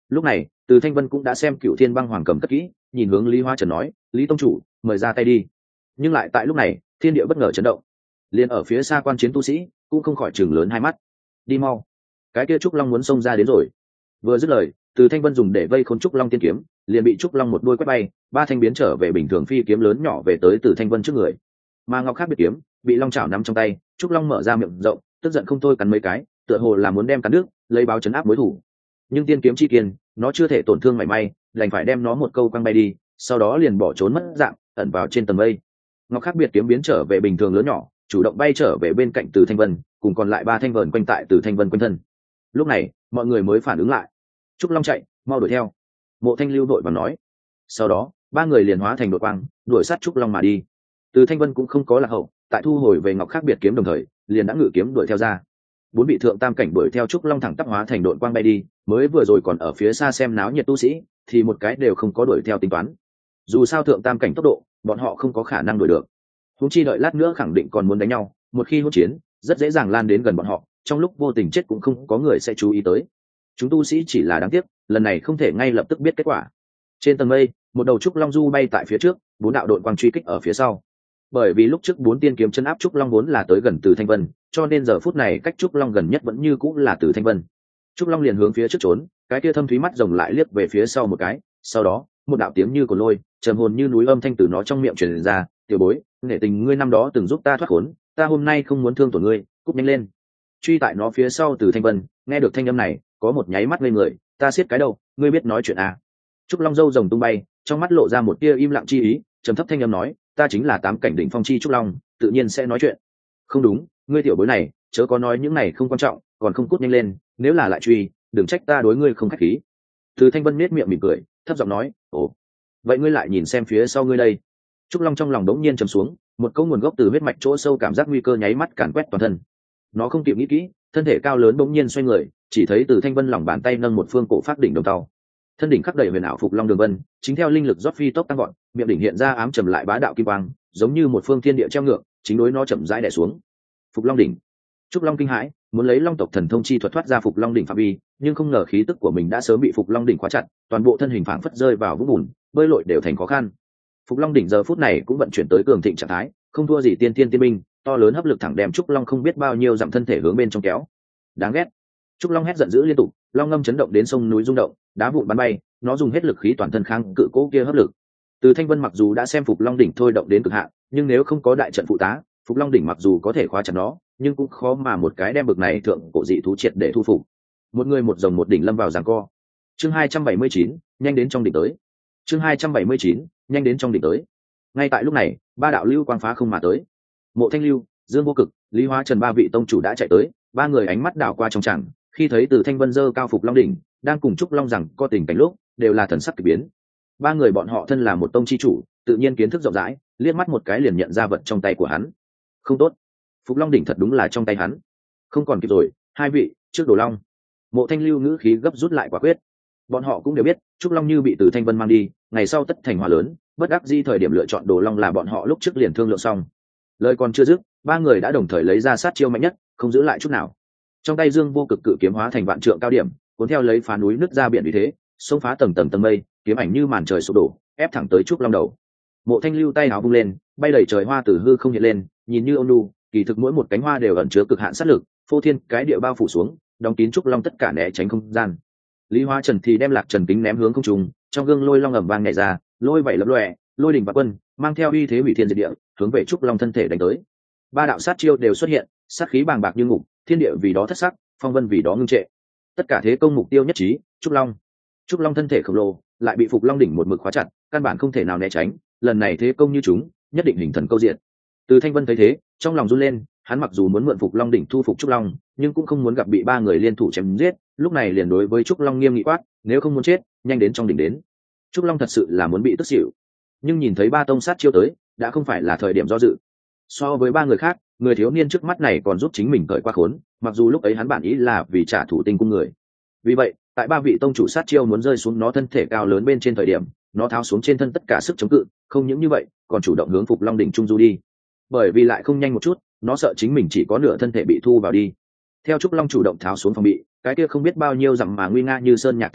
Lúc này Từ Thanh Vân cũng đã xem Cựu Thiên Băng Hoàng cầm cất kỹ, nhìn hướng Lý Hóa Trần nói, Lý tông chủ, mời ra tay đi. Nhưng lại tại lúc này thiên địa bất ngờ chấn động, liền ở phía xa quan chiến tu sĩ cũng không khỏi chừng lớn hai mắt. Đi mau, cái kia trúc long muốn xông ra đến rồi. Vừa dứt lời, Từ Thanh Vân dùng để vây khốn trúc long tiên kiếm liền bị trúc long một đuôi quét bay, ba thanh biến trở về bình thường phi kiếm lớn nhỏ về tới Từ Thanh Vân trước người. Mà ngọc khác biệt kiếm bị long chảo nắm trong tay, trúc long mở ra miệng rộng, tức giận không thôi cắn mấy cái, tựa hồ là muốn đem cắn nước lấy báo chấn áp mối thủ. Nhưng tiên kiếm chi kiên, nó chưa thể tổn thương mảy may, đành phải đem nó một câu quăng bay đi, sau đó liền bỏ trốn mất dạng, ẩn vào trên tầng mây. Ngọc khác biệt kiếm biến trở về bình thường lớn nhỏ, chủ động bay trở về bên cạnh Từ Thanh Vân, cùng còn lại ba thanh vờn quanh tại Từ Thanh Vân quanh thân. Lúc này mọi người mới phản ứng lại, trúc long chạy, mau đuổi theo. Mộ Thanh Lưu đội và nói. Sau đó ba người liền hóa thành đội quang đuổi sát trúc long mà đi. Từ Thanh Vân cũng không có lạc hậu, tại thu hồi về ngọc khác biệt kiếm đồng thời liền đã ngự kiếm đuổi theo ra. Bốn vị thượng tam cảnh đuổi theo trúc long thẳng tắp hóa thành đội quang bay đi, mới vừa rồi còn ở phía xa xem náo nhiệt tu sĩ thì một cái đều không có đuổi theo tính toán. Dù sao thượng tam cảnh tốc độ bọn họ không có khả năng đuổi được, huống chi đợi lát nữa khẳng định còn muốn đánh nhau, một khi hỗn chiến rất dễ dàng lan đến gần bọn họ, trong lúc vô tình chết cũng không có người sẽ chú ý tới. Chúng tu sĩ chỉ là đáng tiếc lần này không thể ngay lập tức biết kết quả. Trên tầng mây một đầu trúc long du bay tại phía trước, bốn đạo đội quang truy kích ở phía sau. Bởi vì lúc trước bốn tiên kiếm chân áp trúc long vốn là tới gần Từ Thanh Vân, cho nên giờ phút này cách trúc long gần nhất vẫn như cũng là Từ Thanh Vân. Trúc long liền hướng phía trước trốn, cái kia thâm thúy mắt rồng lại liếc về phía sau một cái, sau đó một đạo tiếng như cồn lôi trầm hồn như núi âm thanh từ nó trong miệng truyền ra, tiểu bối, nể tình ngươi năm đó từng giúp ta thoát khốn, ta hôm nay không muốn thương tổn ngươi, cúp nhanh lên. Truy tại nó phía sau Từ Thanh Vân nghe được thanh âm này có một nháy mắt lên người, ta siết cái đầu, ngươi biết nói chuyện à? Trúc long râu rồng tung bay, trong mắt lộ ra một tia im lặng chi ý, trầm thấp thanh âm nói, ta chính là tám cảnh đỉnh phong chi trúc long, tự nhiên sẽ nói chuyện. Không đúng, ngươi tiểu bối này chớ có nói những này không quan trọng, còn không cút nhanh lên, nếu là lại truy đừng trách ta đối ngươi không khách khí. Từ Thanh Vân nết miệng mỉm cười, thấp giọng nói, ồ, vậy ngươi lại nhìn xem phía sau ngươi đây. Trúc long trong lòng đống nhiên trầm xuống, một câu nguồn gốc từ huyết mạch chỗ sâu cảm giác nguy cơ nháy mắt càn quét toàn thân. Nó không kịp nghĩ kỹ, thân thể cao lớn bỗng nhiên xoay người, chỉ thấy Từ Thanh Vân lòng bàn tay nâng một phương cổ phát đỉnh đồng tàu, thân đỉnh khắc đầy huyền ảo phục long đường vân, chính theo linh lực rót phi tốc tăng gọn, miệng đỉnh hiện ra ám trầm lại bá đạo kim quang, giống như một phương thiên địa treo ngược, chính đối nó chậm rãi đè xuống. Phục long đỉnh. Trúc long kinh hãi, muốn lấy long tộc thần thông chi thuật thoát ra phục long đỉnh phạm vi, nhưng không ngờ khí tức của mình đã sớm bị phục long đỉnh khóa chặt, toàn bộ thân hình phảng phất rơi vào vũng bùn, bơi lội đều thành khó khăn. Phục long đỉnh giờ phút này cũng vận chuyển tới cường thịnh trạng thái, không thua gì tiên tiên tiên minh, to lớn hấp lực thẳng đem Trúc long không biết bao nhiêu dặm thân thể hướng bên trong kéo. Đáng ghét. Trúc long hét giận dữ liên tục, long ngâm chấn động đến sông núi rung động, đá vụn bắn bay, nó dùng hết lực khí toàn thân kháng cự cố kia hấp lực. Từ Thanh Vân mặc dù đã xem phục long đỉnh thôi động đến cực hạn, nhưng nếu không có đại trận phụ tá, phục long đỉnh mặc dù có thể khóa chặt nó, nhưng cũng khó mà một cái đem bực này thượng cổ dị thú triệt để thu phục. Một người một rồng một đỉnh lâm vào giằng co. Chương 279, nhanh đến trong đỉnh tới. Chương 279, nhanh đến trong đỉnh tới. Ngay tại lúc này, ba đạo lưu quang phá không mà tới. Mộ Thanh Lưu, Dương Vô Cực, Lý Hóa Trần ba vị tông chủ đã chạy tới, ba người ánh mắt đảo qua trong chẳng, khi thấy Từ Thanh Vân giơ cao phục long đỉnh, đang cùng trúc long rằng có tình cảnh lúc, đều là thần sắc kỳ biến. Ba người bọn họ thân là một tông chi chủ, tự nhiên kiến thức rộng rãi, liếc mắt một cái liền nhận ra vật trong tay của hắn. Không tốt, phục long đỉnh thật đúng là trong tay hắn. Không còn kịp rồi, hai vị, trước Đồ Long. Mộ Thanh Lưu ngữ khí gấp rút lại quả quyết. Bọn họ cũng đều biết, trúc long như bị Từ Thanh Vân mang đi, ngày sau tất thành hòa lớn, bất đắc dĩ thời điểm lựa chọn Đồ Long là bọn họ lúc trước liền thương lượng xong. Lời còn chưa dứt, ba người đã đồng thời lấy ra sát chiêu mạnh nhất, không giữ lại chút nào. Trong tay Dương Vô Cực cự kiếm hóa thành vạn trượng cao điểm, cuốn theo lấy phá núi nứt ra biển vì thế, xông phá tầng tầng tầng mây, kiếm ảnh như màn trời sụp đổ, ép thẳng tới trúc long đầu. Mộ Thanh Lưu tay áo vung lên, bay đầy trời hoa từ hư không hiện lên, nhìn như ôn nhu, kỳ thực mỗi một cánh hoa đều ẩn chứa cực hạn sát lực, phô thiên cái địa bao phủ xuống, đóng kín trúc long tất cả né tránh không gian. Lý Hóa Trần thì đem lạc trần kính ném hướng không trung, trong gương lôi long ầm vang nhảy ra, lôi vảy lập lòe, lôi đỉnh và quân, mang theo uy thế hủy thiên diệt địa, hướng về trúc long thân thể đánh tới. Ba đạo sát chiêu đều xuất hiện, sát khí bàng bạc như ngục, thiên địa vì đó thất sắc, phong vân vì đó ngưng trệ. Tất cả thế công mục tiêu nhất trí, trúc long. Trúc long thân thể khổng lồ, lại bị phục long đỉnh một mực khóa chặt, căn bản không thể nào né tránh, lần này thế công như chúng, nhất định hình thần câu diện. Từ Thanh Vân thấy thế, trong lòng run lên, hắn mặc dù muốn mượn phục long đỉnh thu phục trúc long, nhưng cũng không muốn gặp bị ba người liên thủ chém giết, lúc này liền đối với trúc long nghiêm nghị quát, nếu không muốn chết, nhanh đến trong đỉnh đến. Trúc long thật sự là muốn bị tức xỉu, nhưng nhìn thấy ba tông sát chiêu tới, đã không phải là thời điểm do dự. So với ba người khác, người thiếu niên trước mắt này còn giúp chính mình cởi qua khốn, mặc dù lúc ấy hắn bản ý là vì trả thù tinh cung người. Vì vậy, tại ba vị tông chủ sát chiêu muốn rơi xuống nó thân thể cao lớn bên trên thời điểm, nó tháo xuống trên thân tất cả sức chống cự, không những như vậy, còn chủ động hướng phục long đỉnh trung du đi. Bởi vì lại không nhanh một chút, nó sợ chính mình chỉ có nửa thân thể bị thu vào đi. Theo trúc long chủ động tháo xuống phòng bị, cái kia không biết bao nhiêu dặm mà nguy nga như sơn nhạc thân thể,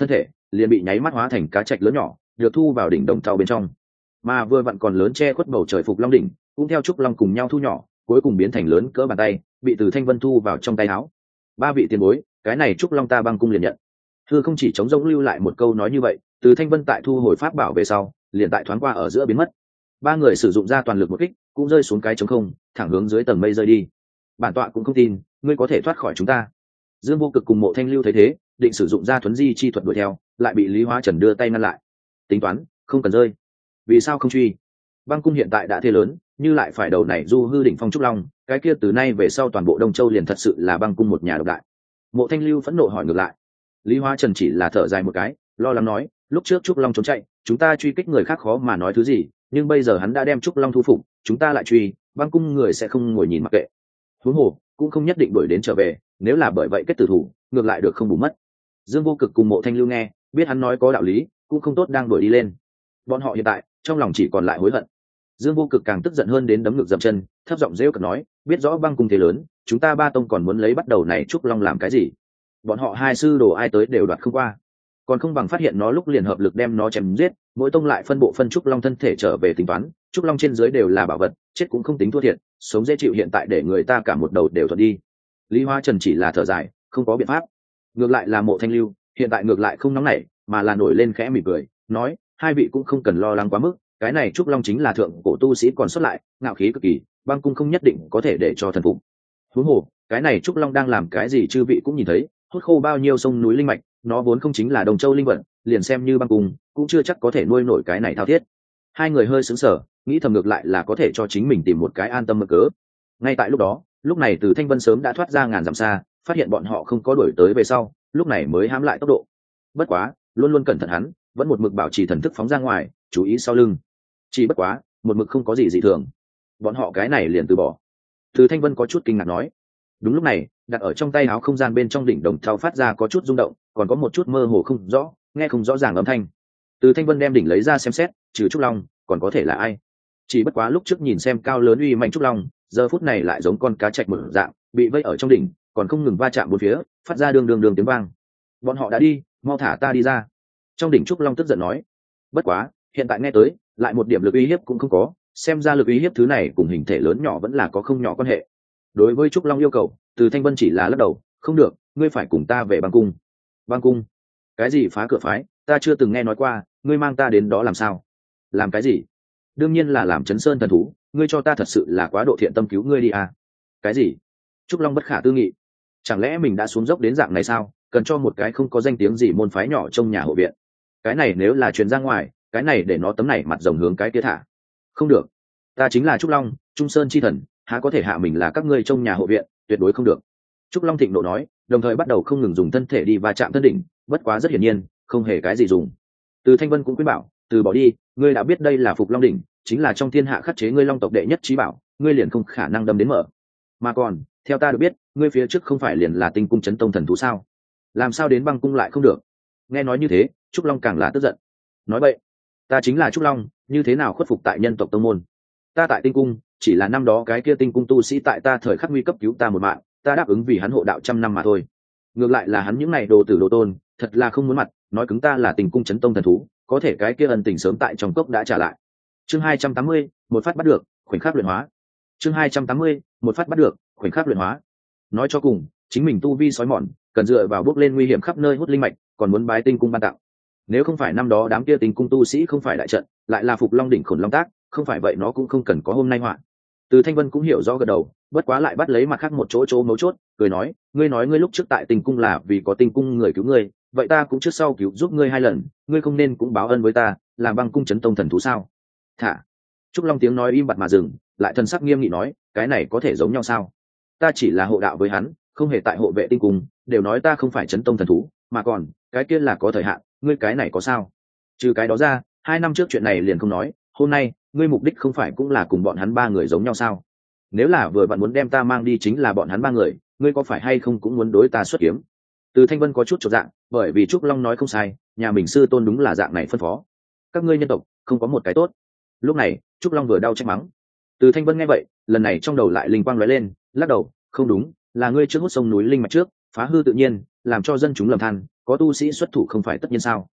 liền bị nháy mắt hóa thành cá trạch lớn nhỏ, được thu vào đỉnh đồng thau bên trong. Mà vừa vặn còn lớn che khuất bầu trời Phục Long đỉnh, cũng theo trúc long cùng nhau thu nhỏ, cuối cùng biến thành lớn cỡ bàn tay, bị Từ Thanh Vân thu vào trong tay áo. Ba vị tiền bối, cái này trúc long ta băng cung liền nhận. Thư không chỉ chống rỗng lưu lại một câu nói như vậy, Từ Thanh Vân tại thu hồi pháp bảo về sau, liền tại thoáng qua ở giữa biến mất. Ba người sử dụng ra toàn lực một kích, cũng rơi xuống cái trống không, thẳng hướng dưới tầng mây rơi đi. Bản tọa cũng không tin ngươi có thể thoát khỏi chúng ta. Dương Vô Cực cùng Mộ Thanh Lưu thấy thế, định sử dụng ra thuấn di chi thuật đuổi theo, lại bị Lý Hóa Trần đưa tay ngăn lại. Tính toán, không cần rơi. Vì sao không truy? Băng cung hiện tại đã thế lớn, như lại phải đầu này du hư đỉnh phong trúc long, cái kia từ nay về sau toàn bộ Đông Châu liền thật sự là băng cung một nhà độc đại. Mộ Thanh Lưu phẫn nộ hỏi ngược lại. Lý Hóa Trần chỉ là thở dài một cái, lo lắng nói, lúc trước trúc long trốn chạy, chúng ta truy kích người khác khó mà nói thứ gì, nhưng bây giờ hắn đã đem trúc long thu phục, chúng ta lại truy, băng cung người sẽ không ngồi nhìn mặc kệ. Huống hồ cũng không nhất định đuổi đến trở về, nếu là bởi vậy kết tử thủ, ngược lại được không bù mất. Dương Vô Cực cùng Mộ Thanh Lưu nghe, biết hắn nói có đạo lý, cũng không tốt đang đuổi đi lên. Bọn họ hiện tại trong lòng chỉ còn lại hối hận. Dương Vô Cực càng tức giận hơn đến đấm ngực dậm chân, thấp giọng rêu cợt nói, biết rõ băng cung thế lớn, chúng ta ba tông còn muốn lấy bắt đầu này trúc long làm cái gì? Bọn họ hai sư đồ ai tới đều đoạt không qua, còn không bằng phát hiện nó lúc liền hợp lực đem nó chém giết, mỗi tông lại phân bộ phân trúc long thân thể trở về tính toán, trúc long trên dưới đều là bảo vật, chết cũng không tính thua thiệt, sống dễ chịu hiện tại để người ta cả một đầu đều thuận đi. Lý Hóa Trần chỉ là thở dài, không có biện pháp. Ngược lại là Mộ Thanh Lưu, hiện tại ngược lại không nóng nảy, mà là nổi lên khẽ mỉm cười, nói, hai vị cũng không cần lo lắng quá mức, cái này trúc long chính là thượng cổ tu sĩ còn xuất lại, ngạo khí cực kỳ, băng cung không nhất định có thể để cho thần phục. Huống hồ, cái này trúc long đang làm cái gì chư vị cũng nhìn thấy, hút khô bao nhiêu sông núi linh mạch, nó vốn không chính là Đồng Châu linh vật, liền xem như băng cung cũng chưa chắc có thể nuôi nổi cái này thao thiết. Hai người hơi sững sờ, nghĩ thầm ngược lại là có thể cho chính mình tìm một cái an tâm mơ cớ. Ngay tại lúc đó, lúc này Từ Thanh Vân sớm đã thoát ra ngàn dặm xa, phát hiện bọn họ không có đuổi tới về sau, lúc này mới hãm lại tốc độ. Bất quá, luôn luôn cẩn thận hắn, vẫn một mực bảo trì thần thức phóng ra ngoài, chú ý sau lưng. Chỉ bất quá, một mực không có gì dị thường. Bọn họ cái này liền từ bỏ. Từ Thanh Vân có chút kinh ngạc nói. Đúng lúc này, đặt ở trong tay áo không gian bên trong đỉnh đồng thau phát ra có chút rung động, còn có một chút mơ hồ không rõ, nghe không rõ ràng âm thanh. Từ Thanh Vân đem đỉnh lấy ra xem xét, trừ trúc long, còn có thể là ai? Chỉ bất quá lúc trước nhìn xem cao lớn uy mạnh trúc long, giờ phút này lại giống con cá trạch một dạng, bị vây ở trong đỉnh, còn không ngừng va chạm bốn phía, phát ra đường đường đường tiếng vang. Bọn họ đã đi, mau thả ta đi ra. Trong đỉnh trúc long tức giận nói. Bất quá, hiện tại nghe tới, lại một điểm lực uy hiếp cũng không có, xem ra lực uy hiếp thứ này cùng hình thể lớn nhỏ vẫn là có không nhỏ quan hệ. Đối với trúc long yêu cầu, Từ Thanh Vân chỉ là lắc đầu, không được, ngươi phải cùng ta về băng cung. Băng cung? Cái gì phá cửa phái, ta chưa từng nghe nói qua, ngươi mang ta đến đó làm sao? Làm cái gì? Đương nhiên là làm chấn sơn thần thú, ngươi cho ta thật sự là quá độ thiện tâm cứu ngươi đi à? Cái gì? Trúc Long bất khả tư nghị, chẳng lẽ mình đã xuống dốc đến dạng này sao? Cần cho một cái không có danh tiếng gì môn phái nhỏ trong nhà hộ viện? Cái này nếu là truyền ra ngoài, cái này để nó tấm này mặt rồng hướng cái kia thả. Không được, ta chính là Trúc Long, Trung Sơn chi thần, há có thể hạ mình là các ngươi trong nhà hộ viện, tuyệt đối không được. Trúc Long thịnh nộ nói, đồng thời bắt đầu không ngừng dùng thân thể đi va chạm thân đỉnh, bất quá rất hiển nhiên, không hề cái gì dùng. Từ Thanh Vân cũng khuyên bảo, từ bỏ đi, ngươi đã biết đây là Phục Long đỉnh, chính là trong thiên hạ khắc chế ngươi Long tộc đệ nhất chí bảo, ngươi liền không khả năng đâm đến mở. Mà còn, theo ta được biết, ngươi phía trước không phải liền là Tinh cung chấn tông thần thú sao? Làm sao đến băng cung lại không được? Nghe nói như thế, Trúc Long càng là tức giận. Nói vậy, ta chính là Trúc Long, như thế nào khuất phục tại nhân tộc tông môn? Ta tại Tinh cung, chỉ là năm đó cái kia Tinh cung tu sĩ tại ta thời khắc nguy cấp cứu ta một mạng, ta đáp ứng vì hắn hộ đạo 100 năm mà thôi. Ngược lại là hắn những này đồ tử đồ tôn, thật là không muốn mặt, nói cứng ta là Tinh cung chấn tông thần thú, có thể cái kia ân tình sớm tại trong cốc đã trả lại. Chương 280, một phát bắt được, khoảnh khắc luyện hóa. Chương 280, một phát bắt được, khoảnh khắc luyện hóa. Nói cho cùng, chính mình tu vi sói mòn, cần dựa vào bước lên nguy hiểm khắp nơi hút linh mạch, còn muốn bái Tinh cung ban tặng. Nếu không phải năm đó đám kia Tinh cung tu sĩ không phải đại trận, lại là Phục Long đỉnh khổn long tác, không phải vậy nó cũng không cần có hôm nay họa. Từ Thanh Vân cũng hiểu rõ gật đầu, bất quá lại bắt lấy mặt khác một chỗ mấu chốt, cười nói ngươi lúc trước tại Tinh cung là vì có Tinh cung người cứu ngươi, vậy ta cũng trước sau cứu giúp ngươi 2 lần, ngươi không nên cũng báo ân với ta, làm băng cung chấn tông thần thú sao? Thả. Trúc Long tiếng nói im bặt mà dừng, lại thần sắc nghiêm nghị nói, cái này có thể giống nhau sao? Ta chỉ là hộ đạo với hắn, không hề tại hộ vệ Tinh cung, đều nói ta không phải chấn tông thần thú, mà còn, cái kia là có thời hạn, ngươi cái này có sao? Trừ cái đó ra, 2 năm trước chuyện này liền không nói, hôm nay, ngươi mục đích không phải cũng là cùng bọn hắn 3 người giống nhau sao? Nếu là vừa bạn muốn đem ta mang đi chính là bọn hắn 3 người, ngươi có phải hay không cũng muốn đối ta xuất kiếm? Từ Thanh Vân có chút chột dạ, bởi vì Trúc Long nói không sai, nhà mình sư tôn đúng là dạng này phân phó. Các ngươi nhân tộc không có một cái tốt. Lúc này, Trúc Long vừa đau trách mắng. Từ Thanh Vân nghe vậy, lần này trong đầu lại linh quang lóe lên, lắc đầu, không đúng, là ngươi trước hút sông núi linh mạch trước, phá hư tự nhiên, làm cho dân chúng lầm than, có tu sĩ xuất thủ không phải tất nhiên sao?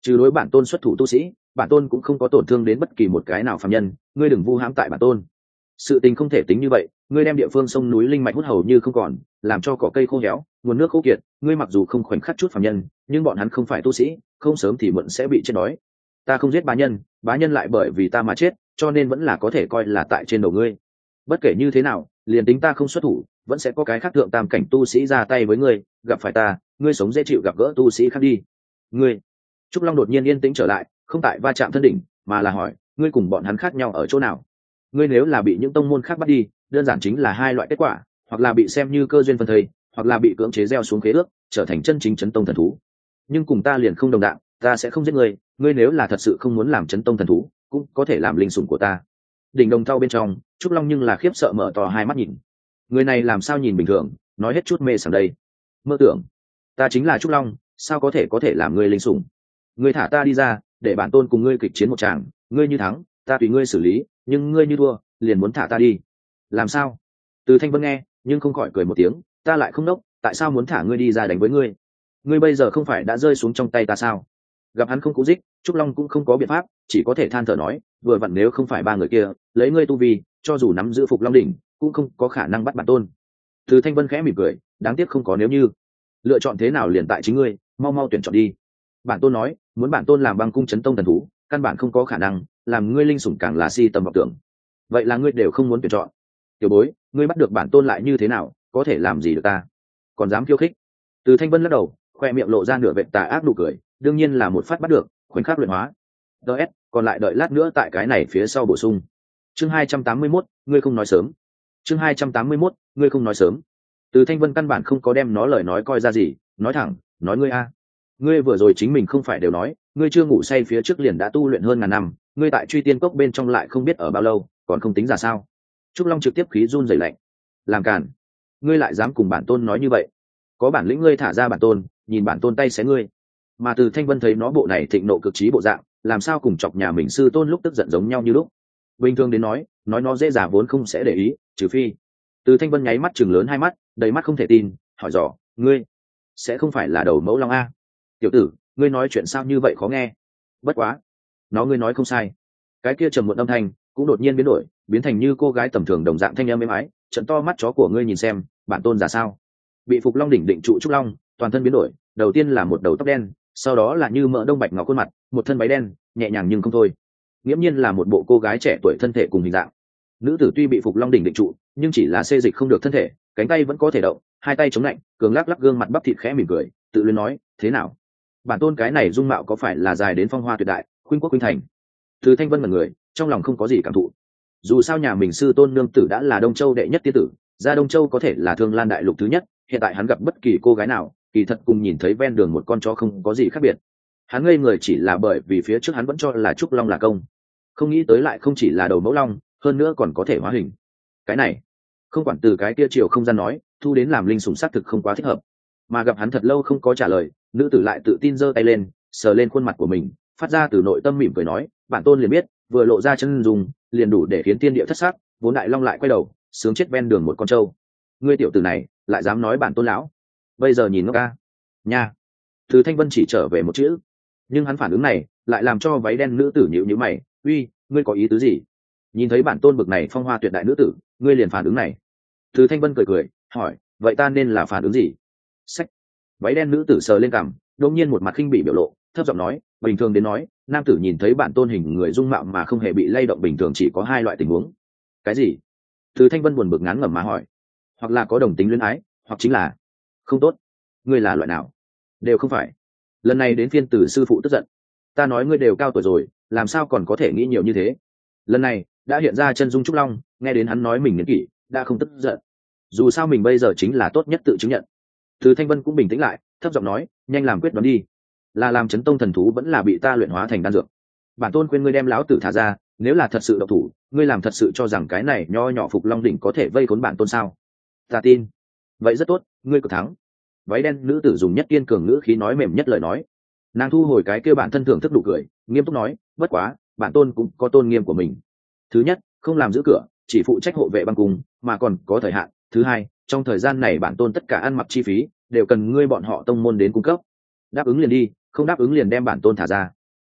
Trừ đối bản tôn xuất thủ tu sĩ, bản tôn cũng không có tổn thương đến bất kỳ một cái nào phàm nhân, ngươi đừng vu hãm tại bản tôn. Sự tình không thể tính như vậy, ngươi đem địa phương sông núi linh mạch hút hầu như không còn, làm cho cỏ cây khô héo, nguồn nước khô kiệt, ngươi mặc dù không khoảnh khắc chút phàm nhân, nhưng bọn hắn không phải tu sĩ, không sớm thì muộn sẽ bị chết đói. Ta không giết bá nhân lại bởi vì ta mà chết, cho nên vẫn là có thể coi là tại trên đầu ngươi. Bất kể như thế nào, liền tính ta không xuất thủ, vẫn sẽ có cái khác thượng tam cảnh tu sĩ ra tay với ngươi, gặp phải ta, ngươi sống dễ chịu gặp gỡ tu sĩ khác đi. Ngươi. Trúc Long đột nhiên yên tĩnh trở lại, không tại va chạm thân đỉnh, mà là hỏi, ngươi cùng bọn hắn khác nhau ở chỗ nào? Ngươi nếu là bị những tông môn khác bắt đi, đơn giản chính là hai loại kết quả, hoặc là bị xem như cơ duyên phân thây, hoặc là bị cưỡng chế gieo xuống khế ước, trở thành chân chính chấn tông thần thú. Nhưng cùng ta liền không đồng đạo, ta sẽ không giết ngươi, ngươi nếu là thật sự không muốn làm chấn tông thần thú, cũng có thể làm linh sủng của ta. Đỉnh đồng thau bên trong, Trúc Long nhưng là khiếp sợ mở to hai mắt nhìn. Người này làm sao nhìn bình thường, nói hết chút mê sảng đây. Mơ tưởng, ta chính là Trúc Long, sao có thể làm ngươi linh sủng? Ngươi thả ta đi ra, để bản tôn cùng ngươi kịch chiến một tràng, ngươi như thắng, ta tùy ngươi xử lý, nhưng ngươi như thua, liền muốn thả ta đi. Làm sao? Từ Thanh Vân nghe, nhưng không khỏi cười một tiếng, ta lại không nốc, tại sao muốn thả ngươi đi ra đánh với ngươi? Ngươi bây giờ không phải đã rơi xuống trong tay ta sao? Gặp hắn không cú dích, Trúc Long cũng không có biện pháp, chỉ có thể than thở nói, vừa vặn nếu không phải ba người kia, lấy ngươi tu vi, cho dù nắm giữ Phục Long đỉnh, cũng không có khả năng bắt bản tôn. Từ Thanh Vân khẽ mỉm cười, đáng tiếc không có nếu như. Lựa chọn thế nào liền tại chính ngươi, mau tuyển chọn đi. Bản tôn nói, muốn bản tôn làm băng cung chấn tông thần thú, căn bản không có khả năng, làm ngươi linh sủng càng là si tầm vọng tưởng. Vậy là ngươi đều không muốn tuyển chọn. Tiểu bối, ngươi bắt được bản tôn lại như thế nào, có thể làm gì được ta? Còn dám khiêu khích? Từ Thanh Vân lắc đầu, khoe miệng lộ ra nửa vệt tà ác nụ cười, đương nhiên là một phát bắt được, khoảnh khắc luyện hóa. DS, còn lại đợi lát nữa tại cái này phía sau bổ sung. Chương 281, ngươi không nói sớm. Chương 281, ngươi không nói sớm. Từ Thanh Vân căn bản không có đem nó lời nói coi ra gì, nói thẳng, nói ngươi a. Ngươi vừa rồi chính mình không phải đều nói, ngươi chưa ngủ say phía trước liền đã tu luyện hơn ngàn năm, ngươi tại Truy Tiên Cốc bên trong lại không biết ở bao lâu, còn không tính ra sao? Trúc Long trực tiếp khí run rẩy lạnh. Làm cản, ngươi lại dám cùng bản tôn nói như vậy? Có bản lĩnh ngươi thả ra bản tôn, nhìn bản tôn tay xé ngươi. Mà Từ Thanh Vân thấy nó bộ này thịnh nộ cực trí bộ dạng, làm sao cùng chọc nhà mình sư tôn lúc tức giận giống nhau như lúc. Bình thường đến nói nó dễ dàng vốn không sẽ để ý, trừ phi. Từ Thanh Vân nháy mắt chừng lớn hai mắt, đầy mắt không thể tin, hỏi dò, ngươi sẽ không phải là đầu mẫu long a? Tiểu tử, ngươi nói chuyện sao như vậy khó nghe? Bất quá, ngươi nói không sai. Cái kia trầm muộn âm thanh cũng đột nhiên biến đổi, biến thành như cô gái tầm thường đồng dạng thanh âm êm ái, trận to mắt chó của ngươi nhìn xem, bản tôn giả sao? Bị Phục Long đỉnh định trụ Trúc Long, toàn thân biến đổi, đầu tiên là một đầu tóc đen, sau đó là như mỡ đông bạch ngọc khuôn mặt, một thân váy đen, nhẹ nhàng nhưng không thôi. Nghiễm nhiên là một bộ cô gái trẻ tuổi thân thể cùng hình dạng. Nữ tử tuy bị Phục Long đỉnh định trụ, nhưng chỉ là xê dịch không được thân thể, cánh tay vẫn có thể động, hai tay chống lạnh, cường lắc lắc gương mặt bắp thịt khẽ mỉm cười, tự luyến nói, thế nào? Bản tôn cái này dung mạo có phải là dài đến phong hoa tuyệt đại, khuynh quốc khuynh thành? Từ Thanh Vân mật người, trong lòng không có gì cảm thụ. Dù sao nhà mình sư tôn nương tử đã là Đông Châu đệ nhất tiên tử, ra Đông Châu có thể là Thương Lan đại lục thứ nhất, hiện tại hắn gặp bất kỳ cô gái nào, kỳ thật cùng nhìn thấy ven đường một con chó không có gì khác biệt. Hắn ngây người chỉ là bởi vì phía trước hắn vẫn cho là Trúc Long là công, không nghĩ tới lại không chỉ là đầu mẫu long, hơn nữa còn có thể hóa hình. Cái này, không quản từ cái kia chiều không gian nói, thu đến làm linh sủng xác thực không quá thích hợp. Mà gặp hắn thật lâu không có trả lời, nữ tử lại tự tin giơ tay lên, sờ lên khuôn mặt của mình, phát ra từ nội tâm mỉm cười nói, bản tôn liền biết, vừa lộ ra chân dùng, liền đủ để khiến tiên địa thất sắc. Vốn đại long lại quay đầu, sướng chết ven đường một con trâu. Ngươi tiểu tử này, lại dám nói bản tôn lão. Bây giờ nhìn nó ca, nha. Từ Thanh Vân chỉ trở về một chữ, nhưng hắn phản ứng này lại làm cho váy đen nữ tử nhíu nhíu mày, uy, ngươi có ý tứ gì? Nhìn thấy bản tôn bực này phong hoa tuyệt đại nữ tử, ngươi liền phản ứng này? Từ Thanh Vân cười hỏi, vậy ta nên là phản ứng gì? Sách. Váy đen nữ tử sờ lên cằm, đột nhiên một mặt khinh bỉ biểu lộ, thấp giọng nói, bình thường đến nói, nam tử nhìn thấy bản tôn hình người dung mạo mà không hề bị lay động bình thường chỉ có hai loại tình huống. Cái gì? Từ Thanh Vân buồn bực ngán ngẩm mà hỏi, hoặc là có đồng tính luyến ái, hoặc chính là không tốt. Ngươi là loại nào? Đều không phải. Lần này đến phiên Từ sư phụ tức giận, ta nói ngươi đều cao tuổi rồi, làm sao còn có thể nghĩ nhiều như thế? Lần này đã hiện ra chân dung Trúc Long, nghe đến hắn nói mình niên kỷ, đã không tức giận. Dù sao mình bây giờ chính là tốt nhất tự chứng nhận. Từ Thanh Vân cũng bình tĩnh lại, thấp giọng nói, nhanh làm quyết đoán đi, là làm chấn tông thần thú vẫn là bị ta luyện hóa thành đan dược? Bản tôn khuyên ngươi đem lão tử thả ra, nếu là thật sự độc thủ, ngươi làm thật sự cho rằng cái này nho nhỏ Phục Long đỉnh có thể vây khốn bản tôn sao? Ta tin. Vậy rất tốt, ngươi cực thắng. Váy đen nữ tử dùng nhất kiên cường ngữ khí nói mềm nhất lời nói. Nàng thu hồi cái kêu bản thân thưởng thức đủ cười, nghiêm túc nói, bất quá, bản tôn cũng có tôn nghiêm của mình. Thứ nhất, không làm giữ cửa, chỉ phụ trách hộ vệ băng cung, mà còn có thời hạn. Thứ hai, trong thời gian này bản tôn tất cả ăn mặc chi phí đều cần ngươi bọn họ tông môn đến cung cấp. Đáp ứng liền đi, không đáp ứng liền đem bản tôn thả ra.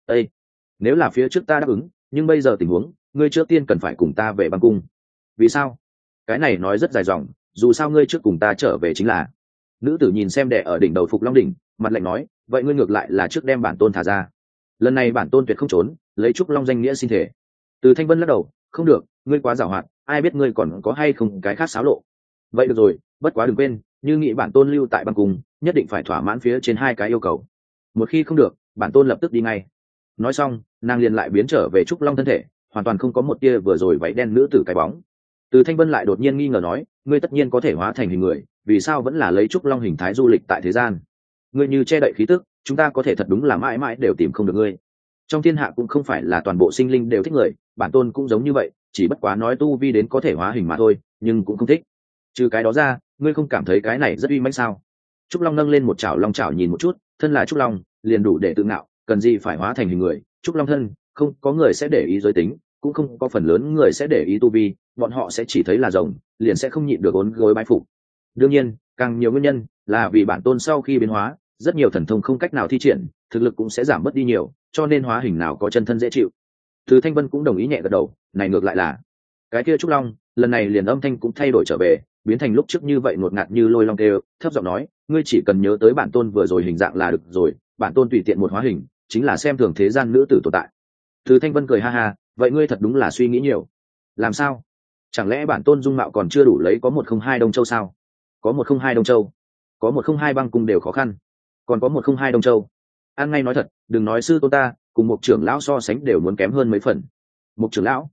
Ê, nếu là phía trước ta đáp ứng, nhưng bây giờ tình huống, ngươi trước tiên cần phải cùng ta về băng cung. Vì sao? Cái này nói rất dài dòng, dù sao ngươi trước cùng ta trở về chính là. Nữ tử nhìn xem đẻ ở đỉnh đầu Phục Long đỉnh, mặt lạnh nói, vậy ngươi ngược lại là trước đem bản tôn thả ra. Lần này bản tôn tuyệt không trốn, lấy Trúc Long danh nghĩa xin thể. Từ Thanh Vân lắc đầu, không được, ngươi quá giàu hoạt, ai biết ngươi còn có hay không cái khác xáo lộ. Vậy được rồi, bất quá đừng quên, như nghị bản tôn lưu tại băng cung, nhất định phải thỏa mãn phía trên hai cái yêu cầu. Một khi không được, bản tôn lập tức đi ngay. Nói xong, nàng liền lại biến trở về Trúc Long thân thể, hoàn toàn không có một tia vừa rồi váy đen nữ tử cái bóng. Từ Thanh Vân lại đột nhiên nghi ngờ nói, ngươi tất nhiên có thể hóa thành hình người, vì sao vẫn là lấy Trúc Long hình thái du lịch tại thế gian? Ngươi như che đậy khí tức, chúng ta có thể thật đúng là mãi mãi đều tìm không được ngươi. Trong thiên hạ cũng không phải là toàn bộ sinh linh đều thích người, bản tôn cũng giống như vậy, chỉ bất quá nói tu vi đến có thể hóa hình mà thôi, nhưng cũng không thích. Trừ cái đó ra, ngươi không cảm thấy cái này rất uy mãnh sao? Trúc Long nâng lên một chảo long chảo nhìn một chút, thân là Trúc Long, liền đủ để tự ngạo, cần gì phải hóa thành hình người? Trúc Long thân, không có người sẽ để ý giới tính, cũng không có phần lớn người sẽ để ý tu vi, bọn họ sẽ chỉ thấy là rồng, liền sẽ không nhịn được ốn gối bái phục. Đương nhiên, càng nhiều nguyên nhân là vì bản tôn sau khi biến hóa, rất nhiều thần thông không cách nào thi triển, thực lực cũng sẽ giảm bớt đi nhiều, cho nên hóa hình nào có chân thân dễ chịu. Từ Thanh Vân cũng đồng ý nhẹ gật đầu, này ngược lại là cái kia Trúc Long, lần này liền âm thanh cũng thay đổi trở về, biến thành lúc trước như vậy ngột ngạt như lôi long kêu, thấp giọng nói, ngươi chỉ cần nhớ tới bản tôn vừa rồi hình dạng là được rồi, bản tôn tùy tiện một hóa hình, chính là xem thường thế gian nữ tử tồn tại. Từ Thanh Vân cười ha ha, vậy ngươi thật đúng là suy nghĩ nhiều. Làm sao? Chẳng lẽ bản tôn dung mạo còn chưa đủ lấy có 102 Đông Châu sao? Có 102 Đông Châu, có 102 băng cung đều khó khăn, còn có 102 Đông Châu. An ngay nói thật, đừng nói sư tôn ta, cùng một trưởng lão so sánh đều muốn kém hơn mấy phần. Một trưởng lão?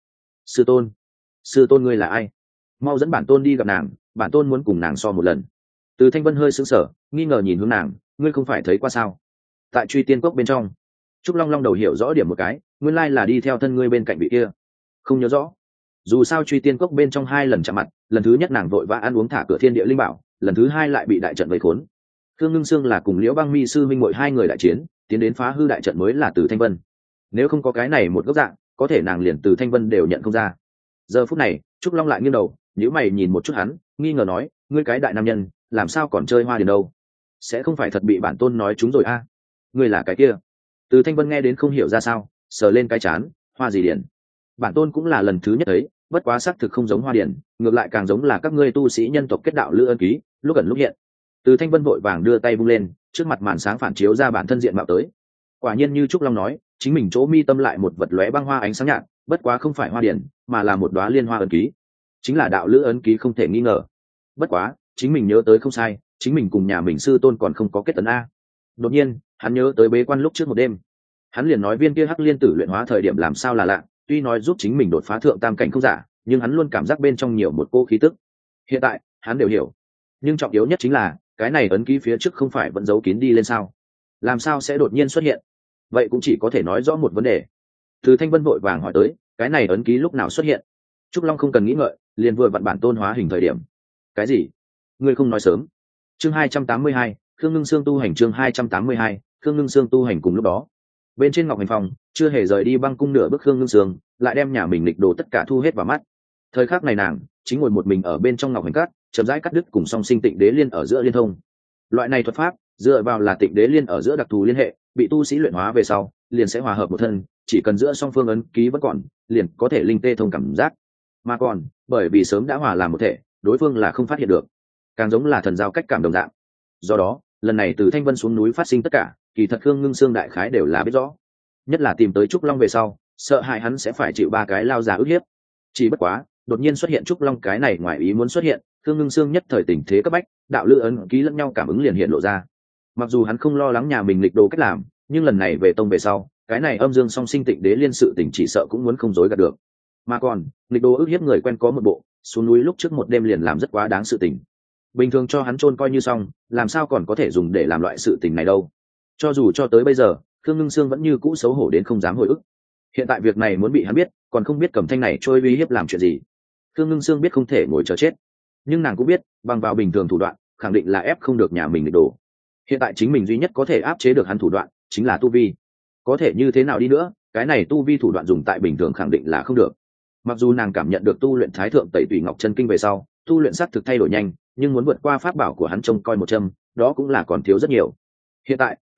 Sư tôn ngươi là ai? Mau dẫn bản tôn đi gặp nàng, bản tôn muốn cùng nàng so một lần. Từ Thanh Vân hơi sững sờ, nghi ngờ nhìn hướng nàng, ngươi không phải thấy qua sao? Tại Truy Tiên Cốc bên trong. Trúc Long Long đầu hiểu rõ điểm một cái, nguyên lai là đi theo thân ngươi bên cạnh vị kia. Không nhớ rõ. Dù sao Truy Tiên Cốc bên trong hai lần chạm mặt, lần thứ nhất nàng vội vã ăn uống thả cửa thiên địa linh bảo, lần thứ hai lại bị đại trận vây khốn. Khương Ngưng Sương là cùng Liễu Băng Mi sư minh muội hai người đại chiến, tiến đến phá hư đại trận mới là Từ Thanh Vân. Nếu không có cái này một góc dạng, có thể nàng liền Từ Thanh Vân đều nhận không ra. Giờ phút này, Trúc Long lại nghiêng đầu, nhíu mày nhìn một chút hắn, nghi ngờ nói, ngươi cái đại nam nhân, làm sao còn chơi hoa điền đâu? Sẽ không phải thật bị bản tôn nói chúng rồi a? Ngươi là cái kia? Từ Thanh Vân nghe đến không hiểu ra sao, sờ lên cái chán, hoa gì điển? Bản tôn cũng là lần thứ nhất thấy, bất quá xác thực không giống hoa điển, ngược lại càng giống là các ngươi tu sĩ nhân tộc kết đạo lữ ân ký, lúc ẩn lúc hiện. Từ Thanh Vân vội vàng đưa tay vung lên, trước mặt màn sáng phản chiếu ra bản thân diện mạo tới. Quả nhiên như Trúc Long nói, chính mình chỗ mi tâm lại một vật lóe băng hoa ánh sáng nhạt, bất quá không phải hoa điển, mà là một đóa liên hoa ấn ký, chính là đạo lữ ấn ký không thể nghi ngờ. Bất quá, chính mình nhớ tới không sai, chính mình cùng nhà mình sư tôn còn không có kết tấn a. Đột nhiên, hắn nhớ tới bế quan lúc trước một đêm, hắn liền nói viên kia hắc liên tử luyện hóa thời điểm làm sao là lạ, tuy nói giúp chính mình đột phá thượng tam cảnh không giả, nhưng hắn luôn cảm giác bên trong nhiều một cô khí tức. Hiện tại, hắn đều hiểu, nhưng trọng yếu nhất chính là cái này ấn ký phía trước không phải vẫn giấu kín đi lên sao? Làm sao sẽ đột nhiên xuất hiện? Vậy cũng chỉ có thể nói rõ một vấn đề. Từ Thanh Vân vội vàng hỏi tới, cái này ấn ký lúc nào xuất hiện? Trúc Long không cần nghĩ ngợi, liền vừa vặn bản tôn hóa hình thời điểm. Cái gì? Ngươi không nói sớm. Chương 282, Khương Ngưng Sương tu hành. Chương 282, Khương Ngưng Sương tu hành. Cùng lúc đó, bên trên Ngọc Hành Phòng, chưa hề rời đi băng cung nửa bước Khương Ngưng Sương, lại đem nhà mình lịch đồ tất cả thu hết vào mắt. Thời khắc này nàng chính ngồi một mình ở bên trong Ngọc Hành Cát, chậm rãi cắt đứt cùng song sinh Tịnh Đế Liên ở giữa liên thông. Loại này thuật pháp dựa vào là Tịnh Đế Liên ở giữa đặc thù liên hệ, bị tu sĩ luyện hóa về sau, liền sẽ hòa hợp một thân, chỉ cần giữa song phương ấn ký vẫn còn, liền có thể linh tê thông cảm giác. Mà còn, bởi vì sớm đã hòa làm một thể, đối phương là không phát hiện được, càng giống là thần giao cách cảm đồng dạng. Do đó, lần này từ Thanh Vân xuống núi phát sinh tất cả, kỳ thật Khương Ngưng Sương đại khái đều là biết rõ. Nhất là tìm tới Trúc Long về sau, sợ hại hắn sẽ phải chịu ba cái lao già ức hiếp. Chỉ bất quá, đột nhiên xuất hiện Trúc Long cái này ngoài ý muốn xuất hiện, Khương Ngưng Sương nhất thời tình thế cấp bách, đạo lữ ấn ký lẫn nhau cảm ứng liền hiện lộ ra. Mặc dù hắn không lo lắng nhà mình lịch đồ cách làm, nhưng lần này về tông về sau, cái này âm dương song sinh Tịnh Đế Liên sự tình chỉ sợ cũng muốn không dối gạt được. Mà còn, lịch đồ ức hiếp người quen có một bộ, xuống núi lúc trước một đêm liền làm rất quá đáng sự tình. Bình thường cho hắn chôn coi như xong, làm sao còn có thể dùng để làm loại sự tình này đâu. Cho dù cho tới bây giờ, Khương Ngưng Sương vẫn như cũ xấu hổ đến không dám hồi ức. Hiện tại việc này muốn bị hắn biết, còn không biết cầm thanh này trôi uy hiếp làm chuyện gì. Khương Ngưng Sương biết không thể ngồi chờ chết, nhưng nàng cũng biết, bằng vào bình thường thủ đoạn, khẳng định là ép không được nhà mình lịch đồ. Hiện tại chính mình duy nhất có thể áp chế được hắn thủ đoạn, chính là tu vi. Có thể như thế nào đi nữa, cái này tu vi thủ đoạn dùng tại bình thường khẳng định là không được. Mặc dù nàng cảm nhận được tu luyện Thái Thượng Tẩy Tùy Ngọc Chân Kinh về sau, tu luyện sát thực thay đổi nhanh, nhưng muốn vượt qua pháp bảo của hắn trông coi một châm, đó cũng là còn thiếu rất nhiều. Hiện tại,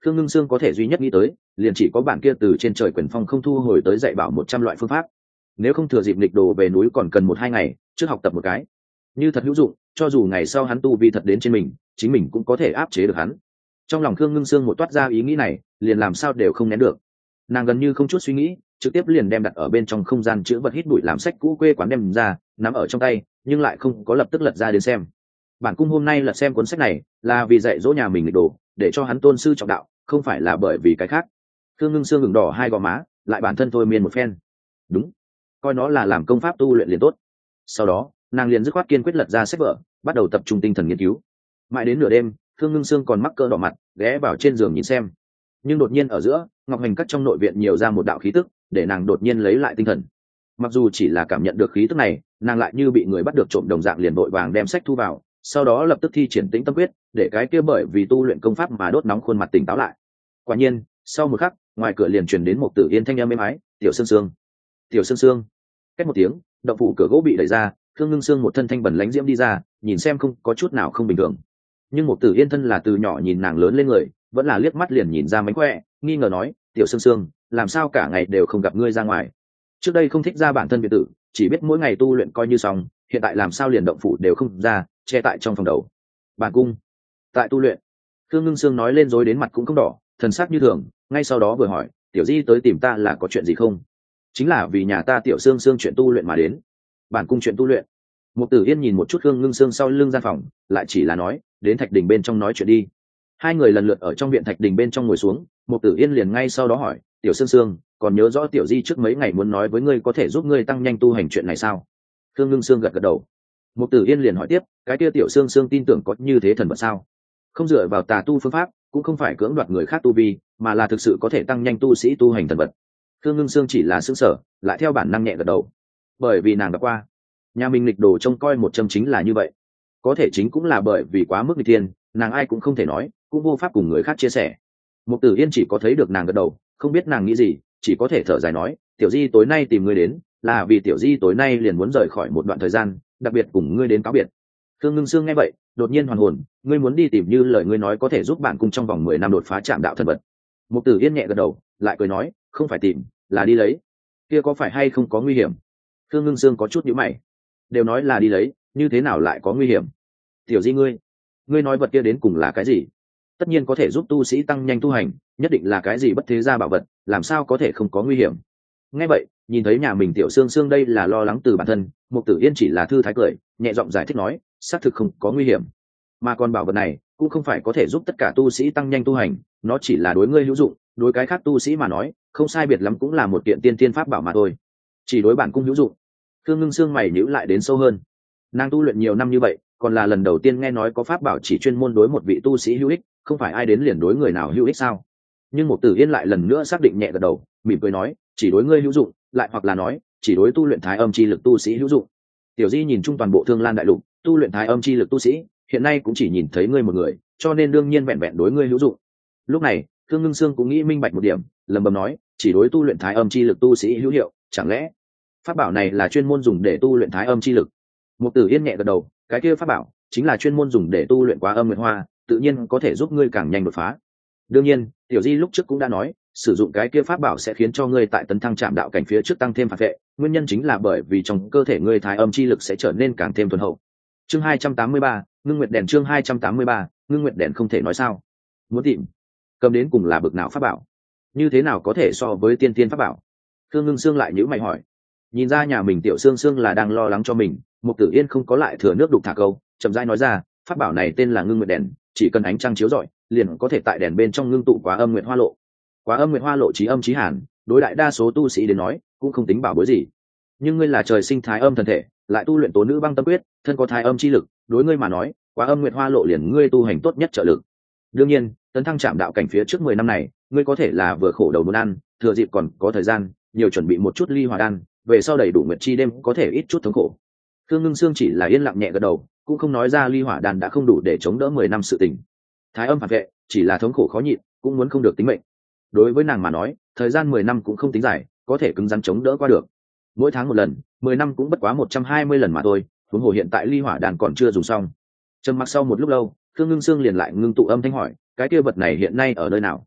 Khương Ngưng Sương có thể duy nhất nghĩ tới liền chỉ có bản kia từ trên trời quyền phong không thu hồi tới dạy bảo 100 loại phương pháp. Nếu không thừa dịp nghịch đồ về núi còn cần 1-2 ngày trước học tập một cái, như thật hữu dụng, cho dù ngày sau hắn tu vi thật đến trên mình, chính mình cũng có thể áp chế được hắn. Trong lòng Khương Ngưng Sương một toát ra ý nghĩ này, liền làm sao đều không nén được. Nàng gần như không chút suy nghĩ, trực tiếp liền đem đặt ở bên trong không gian chứa vật hít bụi làm sách cũ quê quán đem ra, nắm ở trong tay, nhưng lại không có lập tức lật ra đến xem. Bản cung hôm nay lật xem cuốn sách này là vì dạy dỗ nhà mình nghịch đồ, để cho hắn tôn sư trọng đạo, không phải là bởi vì cái khác. Khương Ngưng Sương ngừng đỏ hai gò má, lại bản thân thôi miên một phen. Đúng, coi nó là làm công pháp tu luyện liền tốt. Sau đó nàng liền dứt khoát kiên quyết lật ra sách vở, bắt đầu tập trung tinh thần nghiên cứu. Mãi đến nửa đêm, Khương Ngưng Sương còn mắc cỡ đỏ mặt, ghé vào trên giường nhìn xem. Nhưng đột nhiên ở giữa, ngọc hành cắt trong nội viện nhiều ra một đạo khí tức, để nàng đột nhiên lấy lại tinh thần. Mặc dù chỉ là cảm nhận được khí tức này, nàng lại như bị người bắt được trộm đồng dạng, liền vội vàng đem sách thu vào, sau đó lập tức thi triển tĩnh tâm quyết, để cái kia bởi vì tu luyện công pháp mà đốt nóng khuôn mặt tỉnh táo lại. Quả nhiên, sau một khắc, ngoài cửa liền truyền đến một Tử Yên thanh âm êm ái, "Tiểu Sương Sương, Tiểu Sương Sương." Cách một tiếng, động phủ cửa gỗ bị đẩy ra, Khương Ngưng Sương một thân thanh bẩn lãnh diễm đi ra, nhìn xem không có chút nào không bình thường. Nhưng một Tử Yên thân là từ nhỏ nhìn nàng lớn lên người, vẫn là liếc mắt liền nhìn ra mánh khỏe, nghi ngờ nói, "Tiểu Sương Sương, làm sao cả ngày đều không gặp ngươi ra ngoài? Trước đây không thích ra bản thân biệt tử, chỉ biết mỗi ngày tu luyện coi như xong, hiện tại làm sao liền động phủ đều không ra, che tại trong phòng đầu?" "Bản cung tại tu luyện." Khương Ngưng Sương nói lên rối đến mặt cũng không đỏ, thần sắc như thường, ngay sau đó vừa hỏi, "Tiểu Di tới tìm ta là có chuyện gì không?" "Chính là vì nhà ta Tiểu Sương Sương chuyện tu luyện mà đến." "Bản cung chuyện tu luyện?" Một Tử Yên nhìn một chút Khương Ngưng Sương sau lưng gian phòng, lại chỉ là nói, "Đến thạch đình bên trong nói chuyện đi." Hai người lần lượt ở trong viện thạch đình bên trong ngồi xuống, một Tử Yên liền ngay sau đó hỏi, "Tiểu Sương Sương, còn nhớ rõ Tiểu Di trước mấy ngày muốn nói với ngươi có thể giúp ngươi tăng nhanh tu hành chuyện này sao?" Khương Ngưng Sương gật gật đầu. Một Tử Yên liền hỏi tiếp, "Cái kia Tiểu Sương Sương tin tưởng có như thế thần vật sao? Không dựa vào tà tu phương pháp, cũng không phải cưỡng đoạt người khác tu vi, mà là thực sự có thể tăng nhanh tu sĩ tu hành thần vật." Khương Ngưng Sương chỉ là sững sờ, lại theo bản năng nhẹ gật đầu. Bởi vì nàng đã qua, nhà mình lịch đồ trông coi một châm chính là như vậy. Có thể chính cũng là bởi vì quá mức nghịch thiên, nàng ai cũng không thể nói, cũng vô pháp cùng người khác chia sẻ. Một Tử Yên chỉ có thấy được nàng gật đầu, không biết nàng nghĩ gì, chỉ có thể thở dài nói, "Tiểu Di tối nay tìm ngươi đến, là vì Tiểu Di tối nay liền muốn rời khỏi một đoạn thời gian, đặc biệt cùng ngươi đến cáo biệt." Khương Ngưng Sương nghe vậy, đột nhiên hoàn hồn, "Ngươi muốn đi tìm như lời ngươi nói có thể giúp bản cung trong vòng 10 năm đột phá trạm đạo thần vật?" Một Tử Yên nhẹ gật đầu, lại cười nói, "Không phải tìm, là đi lấy." "Kia có phải hay không có nguy hiểm?" Khương Ngưng Sương có chút nhíu mày. "Đều nói là đi lấy, như thế nào lại có nguy hiểm?" "Tiểu Di ngươi nói vật kia đến cùng là cái gì?" "Tất nhiên có thể giúp tu sĩ tăng nhanh tu hành, nhất định là cái gì bất thế gia bảo vật, làm sao có thể không có nguy hiểm?" Nghe vậy, nhìn thấy nhà mình Tiểu Sương Sương đây là lo lắng từ bản thân, Mục Tử Yên chỉ là thư thái cười, nhẹ giọng giải thích nói, "Xác thực không có nguy hiểm, mà còn bảo vật này cũng không phải có thể giúp tất cả tu sĩ tăng nhanh tu hành, nó chỉ là đối ngươi hữu dụng, đối cái khác tu sĩ mà nói, không sai biệt lắm cũng là một kiện tiên tiên pháp bảo mà thôi. Chỉ đối bản cung hữu dụng." Khương Ngưng Sương mày nhíu lại đến sâu hơn. Nàng tu luyện nhiều năm như vậy, còn là lần đầu tiên nghe nói có pháp bảo chỉ chuyên môn đối một vị tu sĩ hữu ích, không phải ai đến liền đối người nào hữu ích sao? Nhưng Mục Tử Yên lại lần nữa xác định nhẹ gật đầu, mỉm cười nói, "Chỉ đối ngươi hữu dụng, lại hoặc là nói, chỉ đối tu luyện thái âm chi lực tu sĩ hữu dụng." Tiểu Di nhìn chung toàn bộ Thương Lan đại lục, tu luyện thái âm chi lực tu sĩ, hiện nay cũng chỉ nhìn thấy ngươi một người, cho nên đương nhiên vẹn vẹn đối ngươi hữu dụng. Lúc này, Khương Ngưng Sương cũng nghĩ minh bạch một điểm, lẩm bẩm nói, "Chỉ đối tu luyện thái âm chi lực tu sĩ hữu hiệu, chẳng lẽ pháp bảo này là chuyên môn dùng để tu luyện thái âm chi lực?" Mục Tử Yên nhẹ gật đầu, "Cái kia pháp bảo chính là chuyên môn dùng để tu luyện Quá Âm Nguyệt Hoa, tự nhiên có thể giúp ngươi càng nhanh đột phá. Đương nhiên, Tiểu Di lúc trước cũng đã nói, sử dụng cái kia pháp bảo sẽ khiến cho ngươi tại tấn thăng trạm đạo cảnh phía trước tăng thêm phản vệ, nguyên nhân chính là bởi vì trong cơ thể ngươi thái âm chi lực sẽ trở nên càng thêm thuần hậu." Chương 283, Ngưng Nguyệt Đèn. Chương 283, Ngưng Nguyệt Đèn. Không thể nói sao? Muốn tìm, cầm đến cùng là bực nào pháp bảo? Như thế nào có thể so với tiên tiên pháp bảo? Khương Ngưng Sương lại nhíu mày hỏi. Nhìn ra nhà mình Tiểu Sương Sương là đang lo lắng cho mình, Mục Tử Yên không có lại thừa nước đục thả câu, chậm rãi nói ra, pháp bảo này tên là Ngưng Nguyệt Đèn, chỉ cần ánh trăng chiếu rọi, liền có thể tại đèn bên trong ngưng tụ Quá Âm Nguyệt Hoa lộ. Quá Âm Nguyệt Hoa lộ chí âm chí hàn, đối đại đa số tu sĩ đến nói, cũng không tính bảo bối gì. Nhưng ngươi là trời sinh thái âm thần thể, lại tu luyện Tố Nữ Băng Tâm Quyết, thân có thái âm chi lực, đối ngươi mà nói, Quá Âm Nguyệt Hoa lộ liền ngươi tu hành tốt nhất trợ lực. Đương nhiên, tấn thăng trạm đạo cảnh phía trước 10 năm này, ngươi có thể là vừa khổ đầu muốn ăn, thừa dịp còn có thời gian, nhiều chuẩn bị một chút ly hỏa đan, về sau đầy đủ nguyệt chi đêm có thể ít chút thống khổ. Khương Ngưng Sương chỉ là yên lặng nhẹ gật đầu, cũng không nói ra ly hỏa đan đã không đủ để chống đỡ 10 năm sự tình. Thái âm phản vệ, chỉ là thống khổ khó nhịn, cũng muốn không được tính mệnh. Đối với nàng mà nói, thời gian 10 năm cũng không tính dài, có thể cứng rắn chống đỡ qua được. Mỗi tháng một lần, 10 năm cũng bất quá 120 lần mà thôi, huống hồ hiện tại ly hỏa đan còn chưa dùng xong. Trầm mặc sau một lúc lâu, Khương Ngưng Sương liền lại ngưng tụ âm thanh hỏi, "Cái kia vật này hiện nay ở nơi nào,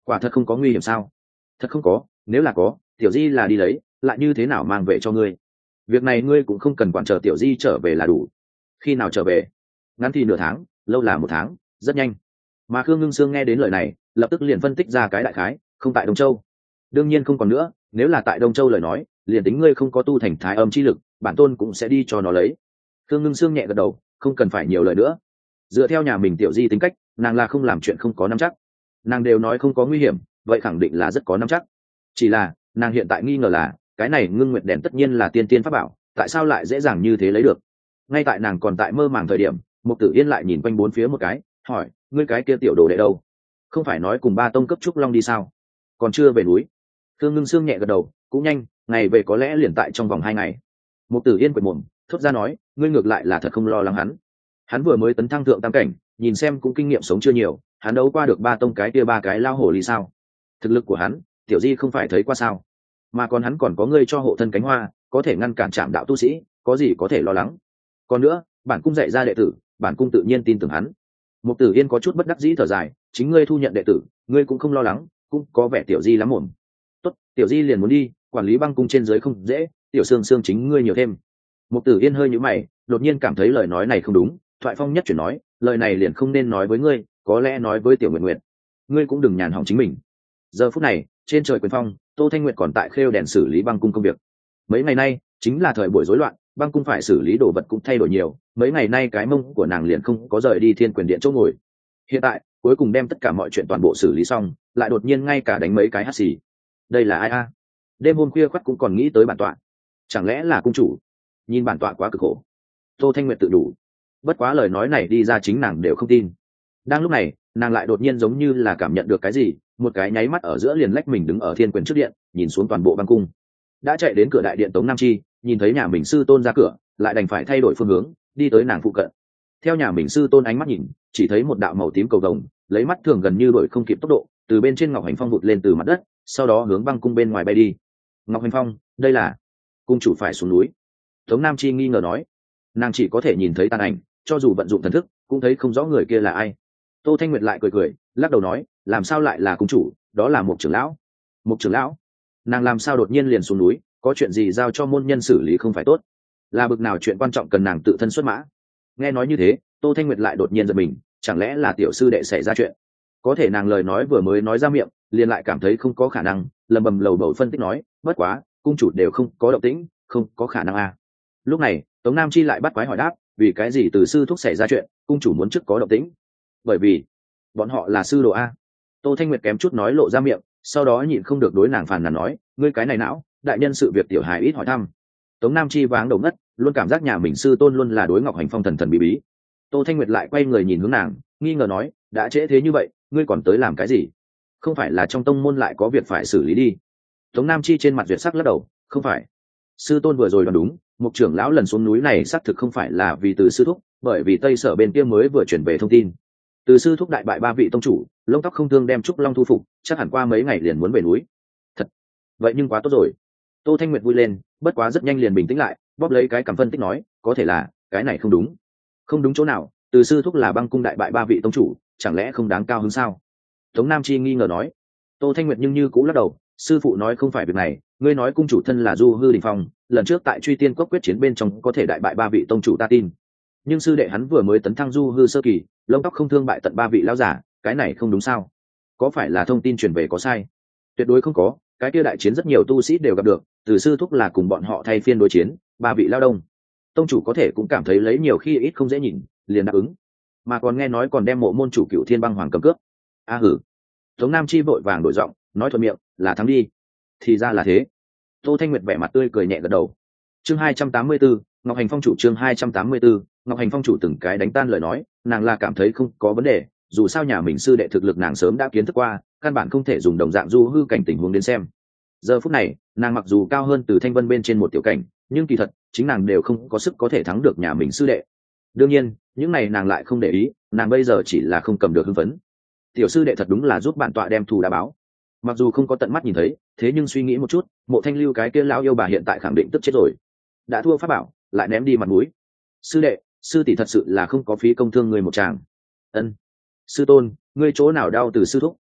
Quả thật không có nguy hiểm sao? Thật không có, nếu là có, tiểu di là đi lấy, lại như thế nào mang về cho ngươi? Việc này ngươi cũng không cần quản, chờ tiểu di trở về là đủ. Khi nào trở về? Ngắn thì nửa tháng, lâu là 1 tháng, rất nhanh. Mà Khương Ngưng Sương nghe đến lời này, lập tức liền phân tích ra cái đại khái, không tại Đông Châu. Đương nhiên không còn nữa, nếu là tại Đông Châu lời nói, liền tính ngươi không có tu thành thái âm chi lực, bản tôn cũng sẽ đi cho nó lấy. Khương Ngưng Sương nhẹ gật đầu, không cần phải nhiều lời nữa. Dựa theo nhà mình tiểu di tính cách, nàng là không làm chuyện không có nắm chắc. Nàng đều nói không có nguy hiểm, vậy khẳng định là rất có nắm chắc. Chỉ là nàng hiện tại nghi ngờ là cái này ngưng nguyệt đèn tất nhiên là tiên tiên pháp bảo, tại sao lại dễ dàng như thế lấy được? Ngay tại nàng còn tại mơ màng thời điểm, Mục Tử Yên lại nhìn quanh bốn phía một cái, hỏi: ngươi cái kia tiểu đồ đệ đâu? Không phải nói cùng ba tông cấp trúc long đi sao? Còn chưa về núi? Thương Ngưng Sương nhẹ gật đầu, cũng nhanh, ngày về có lẽ liền tại trong vòng 2 ngày. Mục Tử Yên quệt mồm, thốt ra nói: ngươi ngược lại là thật không lo lắng hắn. Hắn vừa mới tấn thăng thượng tam cảnh, nhìn xem cũng kinh nghiệm sống chưa nhiều, hắn đấu qua được ba tông cái kia ba cái lao hổ ly sao? Thực lực của hắn, tiểu di không phải thấy qua sao? Mà còn hắn còn có ngươi cho hộ thân cánh hoa, có thể ngăn cản trạm đạo tu sĩ, có gì có thể lo lắng? Còn nữa, bản cung dạy ra đệ tử, bản cung tự nhiên tin tưởng hắn. Mục Tử Yên có chút bất đắc dĩ thở dài, chính ngươi thu nhận đệ tử, ngươi cũng không lo lắng, cũng có vẻ tiểu di lắm mồm. Tốt, tiểu di liền muốn đi, quản lý băng cung trên dưới không dễ, tiểu Sương Sương chính ngươi nhiều thêm. Mục Tử Yên hơi nhíu mày, đột nhiên cảm thấy lời nói này không đúng, thoại phong nhất chuyển nói, lời này liền không nên nói với ngươi, có lẽ nói với tiểu Nguyệt Nguyệt. Ngươi cũng đừng nhàn hỏng chính mình. Giờ phút này, trên trời quyền phong, Tô Thanh Nguyệt còn tại khêu đèn xử lý băng cung công việc. Mấy ngày nay, chính là thời buổi rối loạn, băng cung phải xử lý đồ vật cũng thay đổi nhiều, mấy ngày nay cái mông của nàng liền không có rời đi Thiên Quyền Điện chỗ ngồi. Hiện tại, cuối cùng đem tất cả mọi chuyện toàn bộ xử lý xong, lại đột nhiên ngay cả đánh mấy cái hắt xì. Đây là ai a? Đêm hôm khuya khoắt cũng còn nghĩ tới bản tọa. Chẳng lẽ là cung chủ? Nhìn bản tọa quá cực khổ. Tô Thanh Nguyệt tự đủ. Bất quá lời nói này đi ra chính nàng đều không tin. Đang lúc này, nàng lại đột nhiên giống như là cảm nhận được cái gì, một cái nháy mắt ở giữa liền lách mình đứng ở Thiên Quyền trước điện, nhìn xuống toàn bộ băng cung. Đã chạy đến cửa đại điện Tống Nam Chi, nhìn thấy nhà mình sư tôn ra cửa, lại đành phải thay đổi phương hướng, đi tới nàng phụ cận. Theo nhà mình sư tôn ánh mắt nhìn, chỉ thấy một đạo màu tím cầu vồng, lấy mắt thường gần như đuổi không kịp tốc độ, từ bên trên Ngọc Hành Phong vụt lên từ mặt đất, sau đó hướng băng cung bên ngoài bay đi. Ngọc Hành Phong, đây là cung chủ phải xuống núi. Tống Nam Chi nghi ngờ nói. Nàng chỉ có thể nhìn thấy tàn ảnh, cho dù vận dụng thần thức, cũng thấy không rõ người kia là ai. Tô Thanh Nguyệt lại cười cười, lắc đầu nói, làm sao lại là cung chủ, đó là Mục trưởng lão. Mục trưởng lão? Nàng làm sao đột nhiên liền xuống núi, có chuyện gì giao cho môn nhân xử lý không phải tốt? Là bực nào chuyện quan trọng cần nàng tự thân xuất mã? Nghe nói như thế, Tô Thanh Nguyệt lại đột nhiên giật mình, chẳng lẽ là tiểu sư đệ xảy ra chuyện? Có thể nàng lời nói vừa mới nói ra miệng, liền lại cảm thấy không có khả năng, lầm bầm lầu bầu phân tích nói, bất quá, cung chủ đều không có động tĩnh, không có khả năng à. Lúc này, Tống Nam Chi lại bắt quái hỏi đáp, vì cái gì từ sư thúc xảy ra chuyện, cung chủ muốn trước có động tĩnh? Bởi vì bọn họ là sư đồ a. Tô Thanh Nguyệt kém chút nói lộ ra miệng, sau đó nhịn không được đối nàng phàn nàn nói, ngươi cái này não, đại nhân sự việc tiểu hài ít hỏi thăm. Tống Nam Chi váng đầu ngất, luôn cảm giác nhà mình sư tôn luôn là đối Ngọc Hành Phong thần thần bí bí. Tô Thanh Nguyệt lại quay người nhìn hướng nàng, nghi ngờ nói, đã trễ thế như vậy, ngươi còn tới làm cái gì? Không phải là trong tông môn lại có việc phải xử lý đi? Tống Nam Chi trên mặt duyệt sắc lắc đầu, không phải. Sư tôn vừa rồi đoán đúng, Mục trưởng lão lần xuống núi này xác thực không phải là vì từ sư thúc, bởi vì Tây Sở bên kia mới vừa chuyển về thông tin. Từ sư thúc đại bại 3 vị tông chủ, lông tóc không thương đem trúc long thu phục, chắc hẳn qua mấy ngày liền muốn về núi. Thật vậy nhưng quá tốt rồi. Tô Thanh Nguyệt vui lên, bất quá rất nhanh liền bình tĩnh lại, bóp lấy cái cằm phân tích nói, có thể là cái này không đúng. Không đúng chỗ nào? Từ sư thúc là băng cung đại bại 3 vị tông chủ, chẳng lẽ không đáng cao hứng sao? Tống Nam Chi nghi ngờ nói. Tô Thanh Nguyệt nhưng như cũng lắc đầu, sư phụ nói không phải việc này, ngươi nói cung chủ thân là Du Hư Đình Phong, lần trước tại Truy Tiên Cốc quyết chiến bên trong có thể đại bại 3 vị tông chủ ta tin. Nhưng sư đệ hắn vừa mới tấn thăng Du Hư sơ kỳ, lông tóc không thương bại tận 3 vị lão giả, cái này không đúng sao? Có phải là thông tin truyền về có sai? Tuyệt đối không có, cái kia đại chiến rất nhiều tu sĩ đều gặp được, từ sư thúc là cùng bọn họ thay phiên đối chiến, 3 vị lao đông tông chủ có thể cũng cảm thấy lấy nhiều khi ít không dễ nhìn, liền đáp ứng. Mà còn nghe nói còn đem mộ môn chủ Cửu Thiên Băng Hoàng cầm cướp. A hử. Tống Nam Chi vội vàng đổi giọng, nói thuận miệng, là thắng đi. Thì ra là thế. Tô Thanh Nguyệt vẻ mặt tươi cười nhẹ gật đầu. Chương 284, Ngọc Hành Phong chủ. Chương 284, Ngọc Hành Phong chủ từng cái đánh tan lời nói, nàng là cảm thấy không có vấn đề, dù sao nhà mình sư đệ thực lực nàng sớm đã kiến thức qua, căn bản không thể dùng đồng dạng Du Hư cảnh tình huống đến xem. Giờ phút này, nàng mặc dù cao hơn từ Thanh Vân bên trên một tiểu cảnh, nhưng kỳ thật, chính nàng đều không có sức có thể thắng được nhà mình sư đệ. Đương nhiên, những này nàng lại không để ý, nàng bây giờ chỉ là không cầm được hưng phấn. Tiểu sư đệ thật đúng là giúp bản tọa đem thù đã báo. Mặc dù không có tận mắt nhìn thấy, thế nhưng suy nghĩ một chút, Mộ Thanh Lưu cái kia lão yêu bà hiện tại khẳng định tức chết rồi. Đã thua pháp bảo, lại ném đi mặt mũi. Sư đệ, sư tỷ thật sự là không có phí công thương người một tràng. Ân. Sư tôn, ngươi chỗ nào đau từ sư thúc?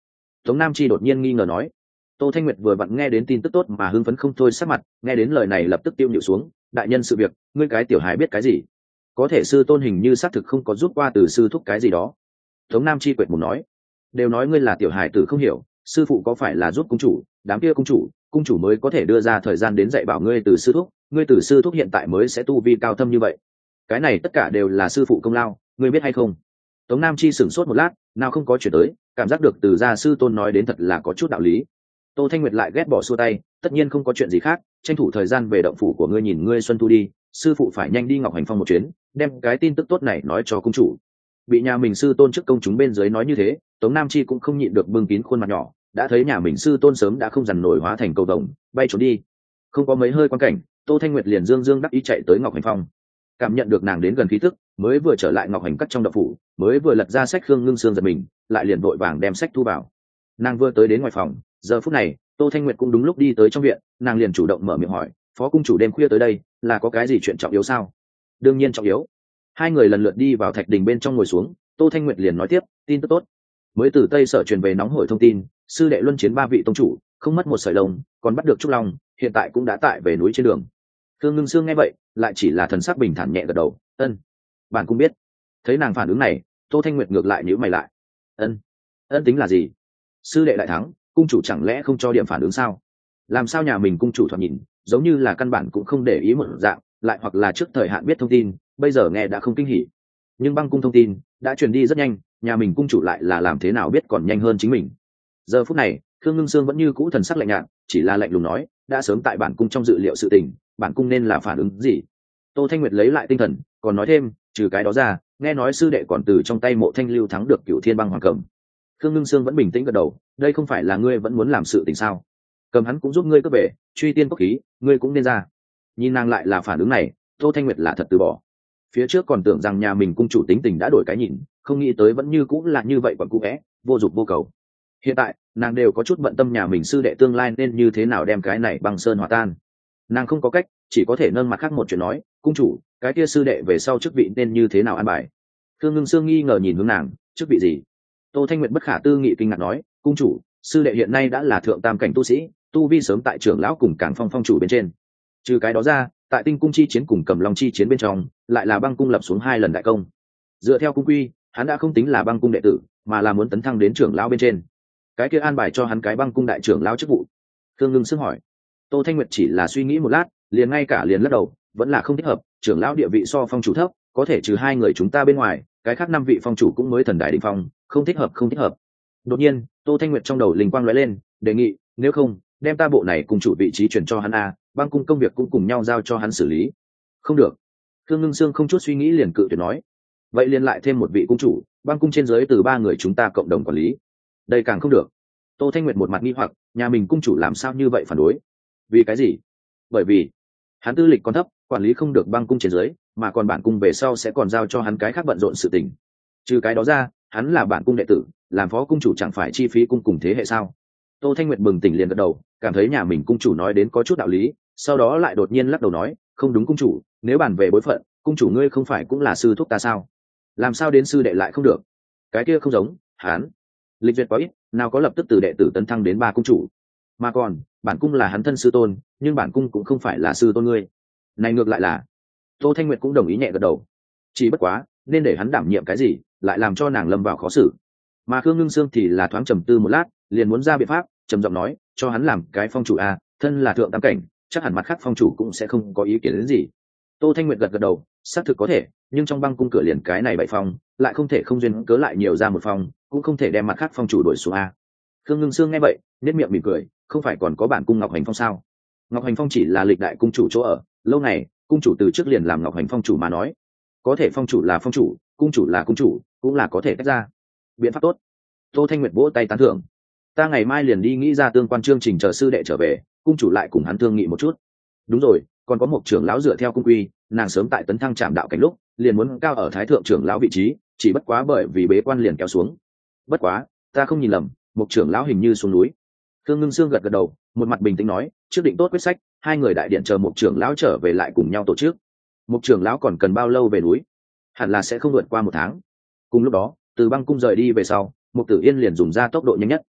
Tống Nam Chi đột nhiên nghi ngờ nói. Tô Thanh Nguyệt vừa vặn nghe đến tin tức tốt mà hưng phấn không thôi sắc mặt, nghe đến lời này lập tức tiêu nhịu xuống. Đại nhân sự việc, ngươi cái tiểu hài biết cái gì? Có thể sư tôn hình như xác thực không có rút qua từ sư thúc cái gì đó. Tống Nam Chi quệt mồm nói, đều nói ngươi là tiểu hài tử không hiểu, sư phụ có phải là giúp cung chủ, đám kia cung chủ mới có thể đưa ra thời gian đến dạy bảo ngươi từ sư thúc, ngươi từ sư thúc hiện tại mới sẽ tu vi cao thâm như vậy. Cái này tất cả đều là sư phụ công lao, ngươi biết hay không? Tống Nam Chi sửng sốt một lát, nào không có chuyển tới, cảm giác được từ gia sư tôn nói đến thật là có chút đạo lý. Tô Thanh Nguyệt lại ghét bỏ xua tay, tất nhiên không có chuyện gì khác, tranh thủ thời gian về động phủ của ngươi nhìn ngươi xuân thu đi, sư phụ phải nhanh đi Ngọc Hành Phong một chuyến, đem cái tin tức tốt này nói cho cung chủ. Bị nhà mình sư tôn trước công chúng bên dưới nói như thế, Tống Nam Chi cũng không nhịn được bưng kín khuôn mặt nhỏ, đã thấy nhà mình sư tôn sớm đã không dằn nổi hóa thành cầu vồng, bay trốn đi. Không có mấy hơi quan cảnh, Tô Thanh Nguyệt liền dương dương đắc ý chạy tới Ngọc Hành Phong. Cảm nhận được nàng đến gần khí tức, mới vừa trở lại Ngọc Hành cắt trong động phủ, mới vừa lật ra sách Khương Ngưng Sương giật mình, lại liền vội vàng đem sách thu vào. Nàng vừa tới đến ngoài phòng, giờ phút này, Tô Thanh Nguyệt cũng đúng lúc đi tới trong viện, nàng liền chủ động mở miệng hỏi, phó cung chủ đêm khuya tới đây, là có cái gì chuyện trọng yếu sao? Đương nhiên trọng yếu. Hai người lần lượt đi vào thạch đình bên trong ngồi xuống, Tô Thanh Nguyệt liền nói tiếp, tin tức tốt. Mới từ Tây Sở truyền về nóng hổi thông tin, sư đệ luân chiến 3 vị tông chủ, không mất một sợi lông, còn bắt được Trúc Long, hiện tại cũng đã tại về núi trên đường. Khương Ngưng Sương nghe vậy, lại chỉ là thần sắc bình thản nhẹ gật đầu, ân, bạn cũng biết. Thấy nàng phản ứng này, Tô Thanh Nguyệt ngược lại nhíu mày lại. Ân, ân tính là gì? Sư đệ đại thắng, cung chủ chẳng lẽ không cho điểm phản ứng sao? Làm sao nhà mình cung chủ thoạt nhìn giống như là căn bản cũng không để ý một dạng, lại hoặc là trước thời hạn biết thông tin, bây giờ nghe đã không kinh hỉ. Nhưng băng cung thông tin đã truyền đi rất nhanh, nhà mình cung chủ lại là làm thế nào biết còn nhanh hơn chính mình. Giờ phút này, Khương Ngưng Sương vẫn như cũ thần sắc lạnh nhạt, chỉ là lạnh lùng nói, đã sớm tại bản cung trong dự liệu sự tình, bản cung nên là phản ứng gì? Tô Thanh Nguyệt lấy lại tinh thần, còn nói thêm, trừ cái đó ra, nghe nói sư đệ còn từ trong tay Mộ Thanh Lưu thắng được Cửu Thiên Băng Hoàng Cầm. Khương Ngưng Sương vẫn bình tĩnh gật đầu, đây không phải là ngươi vẫn muốn làm sự tình sao? Cầm hắn cũng giúp ngươi cướp về, truy tiên cốc khí, ngươi cũng nên ra. Nhìn nàng lại là phản ứng này, Tô Thanh Nguyệt là thật từ bỏ. Phía trước còn tưởng rằng nhà mình cung chủ tính tình đã đổi cái nhìn, không nghĩ tới vẫn như cũng là như vậy, còn cũ vẽ vô dụng vô cầu. Hiện tại nàng đều có chút bận tâm nhà mình sư đệ tương lai nên như thế nào đem cái này băng sơn hòa tan. Nàng không có cách, chỉ có thể nâng mặt khác một chuyện nói, cung chủ, cái kia sư đệ về sau chức vị nên như thế nào an bài? Khương Ngưng Sương nghi ngờ nhìn hướng nàng, chức vị gì? Tô Thanh Nguyệt bất khả tư nghị kinh ngạc nói, cung chủ, sư đệ hiện nay đã là thượng tam cảnh tu sĩ, tu vi sớm tại trưởng lão cùng Cảng Phong phong chủ bên trên. Trừ cái đó ra, tại Tinh cung chi chiến cùng Cầm Long chi chiến bên trong, lại là băng cung lập xuống 2 lần đại công. Dựa theo cung quy, hắn đã không tính là băng cung đệ tử, mà là muốn tấn thăng đến trưởng lão bên trên. Cái kia an bài cho hắn cái băng cung đại trưởng lão chức vụ. Khương Ngưng Sương hỏi. Tô Thanh Nguyệt chỉ là suy nghĩ một lát, liền ngay cả liền lắc đầu, vẫn là không thích hợp, trưởng lão địa vị so phong chủ thấp, có thể trừ 2 người chúng ta bên ngoài, cái khác 5 vị phong chủ cũng mới thần đại đỉnh phong, không thích hợp không thích hợp. Đột nhiên, Tô Thanh Nguyệt trong đầu linh quang lóe lên, đề nghị, nếu không, đem ta bộ này cùng chủ vị trí chuyển cho hắn a, băng cung công việc cũng cùng nhau giao cho hắn xử lý. Không được. Khương Ngưng Sương không chút suy nghĩ liền cự tuyệt nói. Vậy liền lại thêm một vị cung chủ, băng cung trên dưới từ 3 người chúng ta cộng đồng quản lý. Đây càng không được. Tô Thanh Nguyệt một mặt nghi hoặc, nhà mình cung chủ làm sao như vậy phản đối? Vì cái gì? Bởi vì hắn tư lịch còn thấp, quản lý không được băng cung trên dưới, mà còn bản cung về sau sẽ còn giao cho hắn cái khác bận rộn sự tình. Trừ cái đó ra, hắn là bản cung đệ tử, làm phó cung chủ chẳng phải chi phí cung cùng thế hệ sao? Tô Thanh Nguyệt bừng tỉnh liền gật đầu, cảm thấy nhà mình cung chủ nói đến có chút đạo lý, sau đó lại đột nhiên lắc đầu nói, không đúng cung chủ, nếu bàn về bối phận, cung chủ ngươi không phải cũng là sư thúc ta sao? Làm sao đến sư đệ lại không được? Cái kia không giống, hắn lịch duyệt quá ít, nào có lập tức từ đệ tử tấn thăng đến 3 cung chủ. Mà còn, bản cung là hắn thân sư tôn, nhưng bản cung cũng không phải là sư tôn ngươi. Này ngược lại là. Tô Thanh Nguyệt cũng đồng ý nhẹ gật đầu. Chỉ bất quá, nên để hắn đảm nhiệm cái gì, lại làm cho nàng lâm vào khó xử. Mà Khương Ngưng Sương thì là thoáng trầm tư một lát, liền muốn ra biện pháp, trầm giọng nói, cho hắn làm cái phong chủ a, thân là thượng tam cảnh, chắc hẳn mặt khác phong chủ cũng sẽ không có ý kiến đến gì. Tô Thanh Nguyệt gật gật đầu, xác thực có thể, nhưng trong băng cung cửa liền cái này 7 phong, lại không thể không duyên cớ lại nhiều ra một phong, cũng không thể đem mặt khác phong chủ đổi xuống a. Khương Ngưng Sương nghe vậy, nhếch miệng mỉm cười, không phải còn có bản cung Ngọc Hành Phong sao? Ngọc Hành Phong chỉ là lịch đại cung chủ chỗ ở, lâu này, cung chủ từ trước liền làm Ngọc Hành Phong chủ mà nói, có thể phong chủ là phong chủ, cung chủ là cung chủ, cũng là có thể tách ra. Biện pháp tốt. Tô Thanh Nguyệt vỗ tay tán thưởng. Ta ngày mai liền đi nghĩ ra tương quan chương trình chờ sư đệ trở về, cung chủ lại cùng hắn thương nghị một chút. Đúng rồi, còn có một trưởng lão dựa theo cung quy, nàng sớm tại tấn thăng trạm đạo cảnh lúc, liền muốn cao ở thái thượng trưởng lão vị trí, chỉ bất quá bởi vì bế quan liền kéo xuống. Bất quá, ta không nhìn lầm, một trưởng lão hình như xuống núi. Khương Ngưng Sương gật gật đầu, một mặt bình tĩnh nói, trước định tốt quyết sách, 2 người đại điện chờ một trưởng lão trở về lại cùng nhau tổ chức. Một trưởng lão còn cần bao lâu về núi? Hẳn là sẽ không vượt qua 1 tháng. Cùng lúc đó, từ băng cung rời đi về sau, Mục Tử Yên liền dùng ra tốc độ nhanh nhất.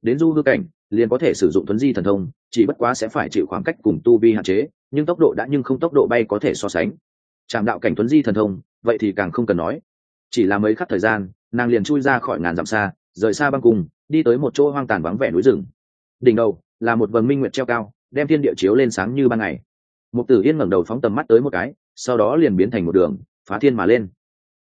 đến du hư cảnh liền có thể sử dụng thuấn di thần thông, chỉ bất quá sẽ phải chịu khoảng cách cùng tu vi hạn chế, nhưng tốc độ đã nhưng không tốc độ bay có thể so sánh. Trạm đạo cảnh thuấn di thần thông vậy thì càng không cần nói, chỉ là mấy khắc thời gian nàng liền chui ra khỏi ngàn dặm xa, rời xa băng cùng đi tới một chỗ hoang tàn vắng vẻ núi rừng. Đỉnh đầu là một vầng minh nguyệt treo cao, đem thiên địa chiếu lên sáng như ban ngày. Mục Tử Yên ngẩng đầu phóng tầm mắt tới một cái, sau đó liền biến thành một đường phá thiên mà lên.